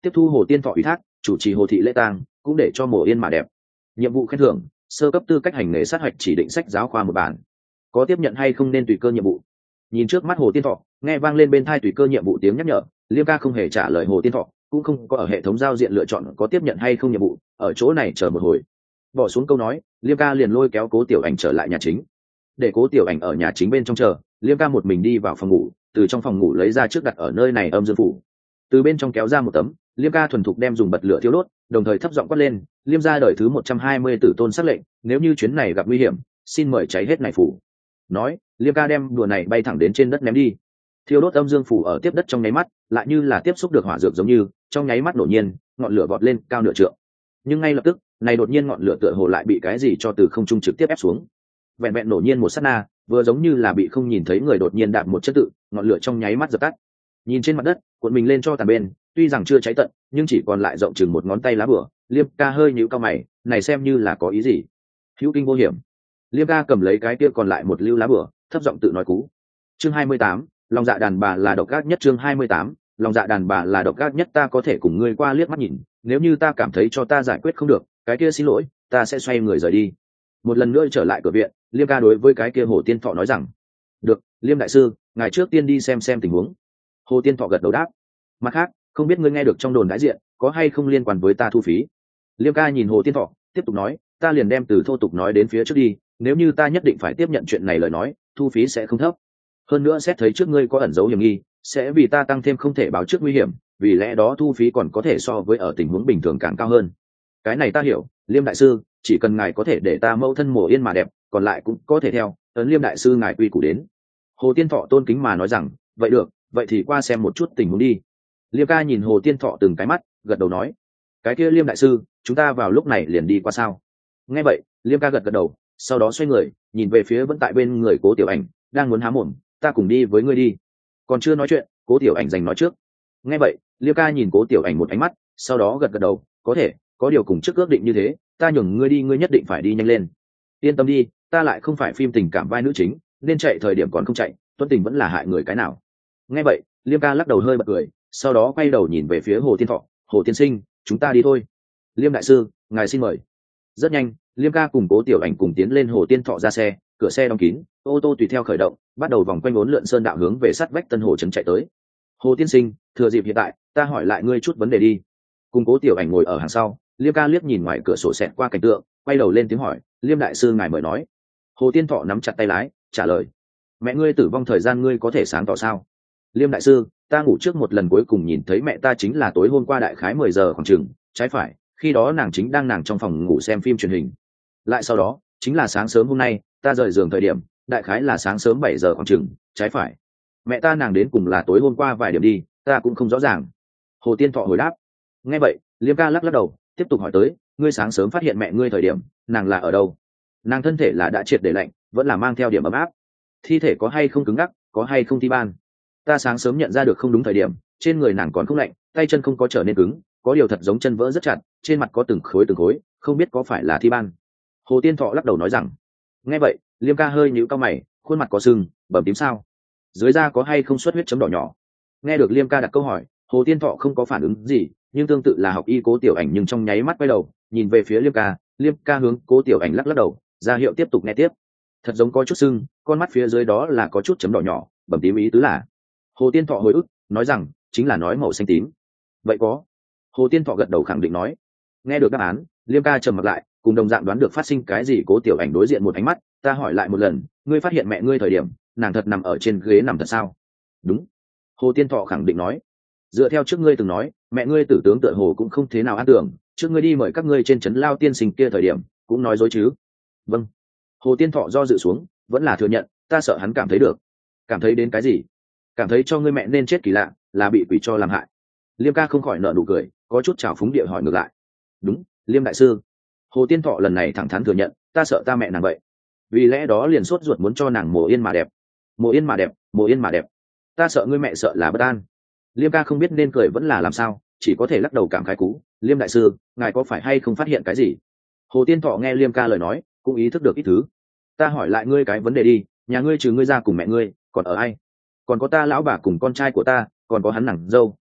A: tiếp thu Hồ Tiên Thọ ủy thác, chủ trì Hồ thị lễ tang, cũng để cho Mộ Yên mà đẹp. Nhiệm vụ khen thưởng: sơ cấp tư cách hành nghề sát hạch chỉ định sách giáo khoa một bản. Có tiếp nhận hay không nên tùy cơ nhiệm vụ. Nhìn trước mắt Hồ Tiên Thọ, nghe vang lên bên tai tùy cơ nhiệm vụ tiếng nhắc nhở, Liêm ca không hề trả lời Hồ Tiên Thọ, cũng không có ở hệ thống giao diện lựa chọn có tiếp nhận hay không nhiệm vụ, ở chỗ này chờ một hồi. Bỏ xuống câu nói, Liêm ca liền lôi kéo Cố Tiểu Ảnh trở lại nhà chính. Để Cố Tiểu Ảnh ở nhà chính bên trong chờ, Liêm ca một mình đi vào phòng ngủ, từ trong phòng ngủ lấy ra trước đặt ở nơi này âm dương phủ. Từ bên trong kéo ra một tấm, Liêm ca thuần thục đem dùng bật lửa thiêu đốt, đồng thời thấp giọng quát lên: Liêm gia đời thứ 120 tử tôn sắc lệnh, nếu như chuyến này gặp nguy hiểm, xin mời cháy hết này phủ. Nói, Liêm ca đem đùa này bay thẳng đến trên đất ném đi. Thiêu đốt âm dương phủ ở tiếp đất trong nháy mắt, lại như là tiếp xúc được hỏa dược giống như, trong nháy mắt nổ nhiên, ngọn lửa vọt lên cao nửa trượng. Nhưng ngay lập tức, này đột nhiên ngọn lửa tựa hồ lại bị cái gì cho từ không trung trực tiếp ép xuống. Vẹn vẹn nổ nhiên một sát na, vừa giống như là bị không nhìn thấy người đột nhiên đạp một chất tự, ngọn lửa trong nháy mắt dập tắt. Nhìn trên mặt đất, cuộn mình lên cho tàn bên, tuy rằng chưa cháy tận, nhưng chỉ còn lại rộng chừng một ngón tay lá bửa. Liêm ca hơi nhíu cao mày, này xem như là có ý gì? Hữu kinh vô hiểm. Liêm ca cầm lấy cái kia còn lại một lưu lá bửa, thấp giọng tự nói cú. Chương 28, lòng dạ đàn bà là độc ác nhất. Chương 28, lòng dạ đàn bà là độc ác nhất. Ta có thể cùng ngươi qua liếc mắt nhìn, nếu như ta cảm thấy cho ta giải quyết không được, cái kia xin lỗi, ta sẽ xoay người rời đi. Một lần nữa trở lại cửa viện, Liêm ca đối với cái kia Hồ Tiên Thọ nói rằng: được, Liêm đại sư, ngài trước tiên đi xem tình huống. Hồ Tiên Thọ gật đầu đáp. Mặt khác, không biết ngươi nghe được trong đồn đại diện có hay không liên quan với ta thu phí. Liêm ca nhìn Hồ Tiên Thọ, tiếp tục nói: ta liền đem từ thô tục nói đến phía trước đi, nếu như ta nhất định phải tiếp nhận chuyện này lời nói, thu phí sẽ không thấp. Hơn nữa xét thấy trước ngươi có ẩn dấu hiểm nghi, sẽ vì ta tăng thêm không thể báo trước nguy hiểm, vì lẽ đó thu phí còn có thể so với ở tình huống bình thường càng cao hơn. Cái này ta hiểu, Liêm đại sư, chỉ cần ngài có thể để ta mẫu thân Mộ Yên mà đẹp, còn lại cũng có thể theo ấn Liêm đại sư ngài quy củ đến. Hồ Tiên Thọ tôn kính mà nói rằng: vậy được, vậy thì qua xem một chút tình huống đi. Liêm ca nhìn Hồ Tiên Thọ từng cái mắt, gật đầu nói: cái kia Liêm đại sư, chúng ta vào lúc này liền đi qua sao? Nghe vậy, Liêm ca gật gật đầu, sau đó xoay người nhìn về phía vẫn tại bên người Cố Tiểu Ảnh, đang muốn há mồm: ta cùng đi với ngươi đi. Còn chưa nói chuyện, Cố Tiểu Ảnh giành nói trước. Nghe vậy, Liêm ca nhìn Cố Tiểu Ảnh một ánh mắt, sau đó gật gật đầu: có thể, có điều cùng trước ước định như thế, ta nhường ngươi đi, ngươi nhất định phải đi nhanh lên. Yên tâm đi, ta lại không phải phim tình cảm vai nữ chính, nên chạy thời điểm còn không chạy, tuân tình vẫn là hại người cái nào. Nghe vậy, Liêm ca lắc đầu hơi bật cười, sau đó quay đầu nhìn về phía Hồ Tiên Thọ: Hồ tiên sinh, chúng ta đi thôi. Liêm đại sư, ngài xin mời. Rất nhanh, Liêm ca cùng Cố Tiểu Ảnh cùng tiến lên Hồ Tiên Thọ ra xe, cửa xe đóng kín, ô tô tùy theo khởi động, bắt đầu vòng quanh uốn lượn sơn đạo hướng về sát vách Tân Hồ trấn chạy tới. Hồ tiên sinh, thừa dịp hiện tại, ta hỏi lại ngươi chút vấn đề đi. Cùng Cố Tiểu Ảnh ngồi ở hàng sau, Liêm ca liếc nhìn ngoài cửa sổ xẹt qua cảnh tượng, quay đầu lên tiếng hỏi: Liêm đại sư ngài mời nói. Hồ Tiên Thọ nắm chặt tay lái, trả lời: mẹ ngươi tử vong thời gian ngươi có thể sáng tỏ sao? Liêm đại sư, ta ngủ trước một lần cuối cùng nhìn thấy mẹ ta chính là tối hôm qua đại khái 10 giờ khoảng chừng, trái phải, khi đó nàng chính đang nàng trong phòng ngủ xem phim truyền hình. Lại sau đó, chính là sáng sớm hôm nay, ta rời giường thời điểm, đại khái là sáng sớm 7 giờ khoảng chừng, trái phải. Mẹ ta nàng đến cùng là tối hôm qua vài điểm đi, ta cũng không rõ ràng. Hồ Tiên Thọ hồi đáp. Nghe vậy, Liêm ca lắc lắc đầu, tiếp tục hỏi tới: ngươi sáng sớm phát hiện mẹ ngươi thời điểm, nàng là ở đâu? Nàng thân thể là đã triệt để lạnh, vẫn là mang theo điểm ấm áp? Thi thể có hay không cứng ngắc, có hay không thi ban? Ta sáng sớm nhận ra được không đúng thời điểm, trên người nàng còn không lạnh, tay chân không có trở nên cứng, có điều thật giống chân vỡ rất chặt, trên mặt có từng khối, không biết có phải là thi ban. Hồ Tiên Thọ lắc đầu nói rằng. Nghe vậy, Liêm ca hơi nhíu cao mày, khuôn mặt có sưng, bầm tím sao? Dưới da có hay không xuất huyết chấm đỏ nhỏ? Nghe được Liêm ca đặt câu hỏi, Hồ Tiên Thọ không có phản ứng gì, nhưng tương tự là học y Cố Tiểu Ảnh nhưng trong nháy mắt quay đầu nhìn về phía Liêm ca hướng Cố Tiểu Ảnh lắc lắc đầu, ra hiệu tiếp tục nghe tiếp. Thật giống có chút sưng, con mắt phía dưới đó là có chút chấm đỏ nhỏ, bầm tím ý tứ là. Hồ Tiên Thọ hồi ức, nói rằng chính là nói màu xanh tím. Vậy có. Hồ Tiên Thọ gật đầu khẳng định nói. Nghe được đáp án, Liêm ca trầm mặt lại, cùng đồng dạng đoán được phát sinh cái gì. Cố Tiểu Ảnh đối diện một ánh mắt, ta hỏi lại một lần, ngươi phát hiện mẹ ngươi thời điểm, nàng thật nằm ở trên ghế nằm thật sao? Đúng. Hồ Tiên Thọ khẳng định nói. Dựa theo trước ngươi từng nói, mẹ ngươi tử tướng tựa hồ cũng không thế nào an tưởng, trước ngươi đi mời các ngươi trên trấn Lao tiên sinh kia thời điểm, cũng nói dối chứ? Vâng. Hồ Tiên Thọ do dự xuống, vẫn là thừa nhận, ta sợ hắn cảm thấy được. Cảm thấy đến cái gì? Cảm thấy cho ngươi mẹ nên chết kỳ lạ, là bị quỷ cho làm hại. Liêm ca không khỏi nở nụ cười, có chút trào phúng địa hỏi ngược lại. Đúng, Liêm đại sư. Hồ Tiên Thọ lần này thẳng thắn thừa nhận, ta sợ ta mẹ nàng vậy, vì lẽ đó liền sốt ruột muốn cho nàng Mộ Yên mà đẹp. Mộ Yên mà đẹp, Mộ Yên mà đẹp. Ta sợ ngươi mẹ sợ là bất an. Liêm ca không biết nên cười vẫn là làm sao, chỉ có thể lắc đầu cảm khái cú. Liêm đại sư, ngài có phải hay không phát hiện cái gì? Hồ Tiên Thọ nghe Liêm ca lời nói, cũng ý thức được ít thứ. Ta hỏi lại ngươi cái vấn đề đi, nhà ngươi trừ ngươi ra cùng mẹ ngươi, còn ở ai? Còn có ta lão bà cùng con trai của ta, còn có hắn nàng dâu,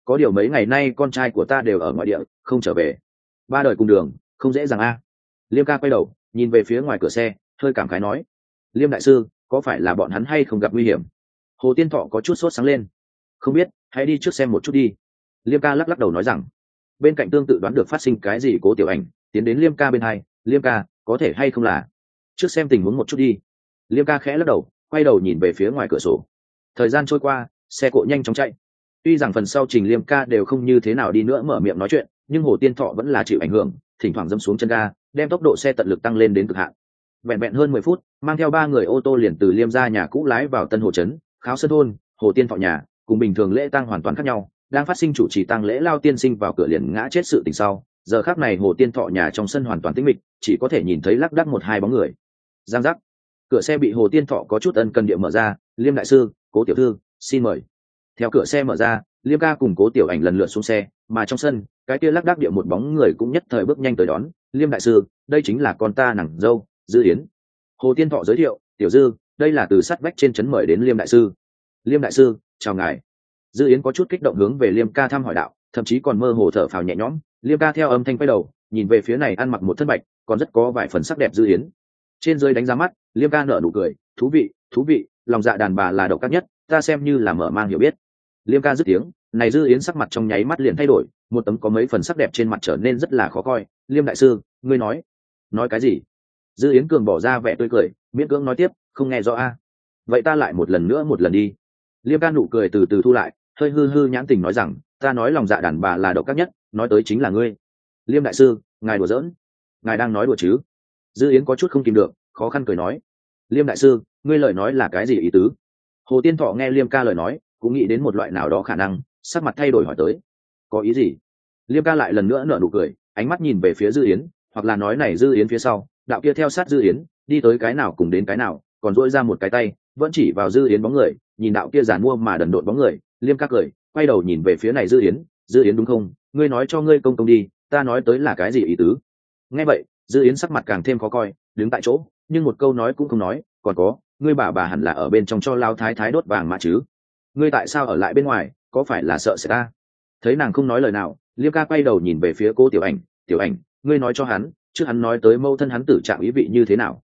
A: có điều mấy ngày nay con trai của ta đều ở ngoại địa không trở về, ba đời cùng đường không dễ dàng a. Liêm ca quay đầu nhìn về phía ngoài cửa xe, hơi cảm khái nói: Liêm đại sư, có phải là bọn hắn hay không gặp nguy hiểm? Hồ Tiên Thọ có chút sốt sáng lên: không biết, hãy đi trước xem một chút đi. Liêm ca lắc lắc đầu nói rằng. Bên cạnh tương tự đoán được phát sinh cái gì Cố Tiểu Ảnh tiến đến Liêm ca bên hai: Liêm ca, có thể hay không là trước xem tình huống một chút đi. Liêm ca khẽ lắc đầu, quay đầu nhìn về phía ngoài cửa sổ. Thời gian trôi qua, xe cộ nhanh chóng chạy. Tuy rằng phần sau trình Liêm ca đều không như thế nào đi nữa mở miệng nói chuyện, nhưng Hồ Tiên Thọ vẫn là chịu ảnh hưởng, thỉnh thoảng dẫm xuống chân ga, đem tốc độ xe tận lực tăng lên đến cực hạn. Vẹn vẹn hơn 10 phút, mang theo 3 người ô tô liền từ Liêm gia nhà cũ lái vào Tân Hồ trấn, Kháo Sơn thôn. Hồ Tiên Thọ nhà cùng bình thường lễ tang hoàn toàn khác nhau, đang phát sinh chủ trì tang lễ Lao tiên sinh vào cửa liền ngã chết sự tình sau, giờ khắc này Hồ Tiên Thọ nhà trong sân hoàn toàn tĩnh mịch, chỉ có thể nhìn thấy lác đác một hai bóng người. Giang giác, cửa xe bị Hồ Tiên Thọ có chút ân cần địa mở ra. Liêm đại sư, Cố tiểu thư, xin mời. Theo cửa xe mở ra, Liêm ca cùng Cố Tiểu Ảnh lần lượt xuống xe, mà trong sân cái kia lác đác địa một bóng người cũng nhất thời bước nhanh tới đón. Liêm đại sư, đây chính là con ta nàng dâu Dư Yến. Hồ Tiên Thọ giới thiệu: tiểu Dư, đây là từ sát vách trên trấn mời đến Liêm đại sư. Liêm đại sư, chào ngài. Dư Yến có chút kích động hướng về Liêm ca thăm hỏi đạo, thậm chí còn mơ hồ thở phào nhẹ nhõm. Liêm ca theo âm thanh quay đầu nhìn về phía này ăn mặc một thân bạch còn rất có vài phần sắc đẹp Dư Yến, trên dưới đánh giá mắt. Liêm ca nở nụ cười: thú vị, thú vị, lòng dạ đàn bà là độc ác nhất, ta xem như là mở mang hiểu biết. Liêm ca dứt tiếng này, Dư Yến sắc mặt trong nháy mắt liền thay đổi, một tấm có mấy phần sắc đẹp trên mặt trở nên rất là khó coi. Liêm đại sư, ngươi nói cái gì? Dư Yến cường bỏ ra vẻ tươi cười, miễn cưỡng nói tiếp: không nghe rõ a? Vậy ta lại một lần đi. Liêm ca nụ cười từ từ thu lại, hơi hư nhãn tình nói rằng: ta nói lòng dạ đàn bà là độc ác nhất, nói tới chính là ngươi. Liêm đại sư, ngài đùa giỡn, ngài đang nói đùa chứ? Dư Yến có chút không kìm được, khó khăn cười nói: Liêm đại sư, ngươi lời nói là cái gì ý tứ? Hồ Tiên Thọ nghe Liêm ca lời nói cũng nghĩ đến một loại nào đó khả năng, sắc mặt thay đổi hỏi tới: có ý gì? Liêm ca lại lần nữa nở nụ cười, ánh mắt nhìn về phía Dư Yến, hoặc là nói này Dư Yến phía sau đạo kia theo sát Dư Yến đi tới cái nào cùng đến cái nào, còn duỗi ra một cái tay vẫn chỉ vào Dư Yến bóng người. Nhìn đạo kia giàn mua mà đần độn bóng người, Liêm ca cười, quay đầu nhìn về phía này Dư Yến: Dư Yến đúng không? Ngươi nói cho ngươi công đi, ta nói tới là cái gì ý tứ? Nghe vậy, Dư Yến sắc mặt càng thêm khó coi, đứng tại chỗ nhưng một câu nói cũng không nói. Còn có, ngươi bà hẳn là ở bên trong cho Lao thái thái đốt vàng mà chứ? Ngươi tại sao ở lại bên ngoài, có phải là sợ sẽ ta? Thấy nàng không nói lời nào, Liêm ca quay đầu nhìn về phía Cố Tiểu Ảnh: Tiểu Ảnh, ngươi nói cho hắn, trước hắn nói tới mâu thân hắn tử trạng ý vị như thế nào?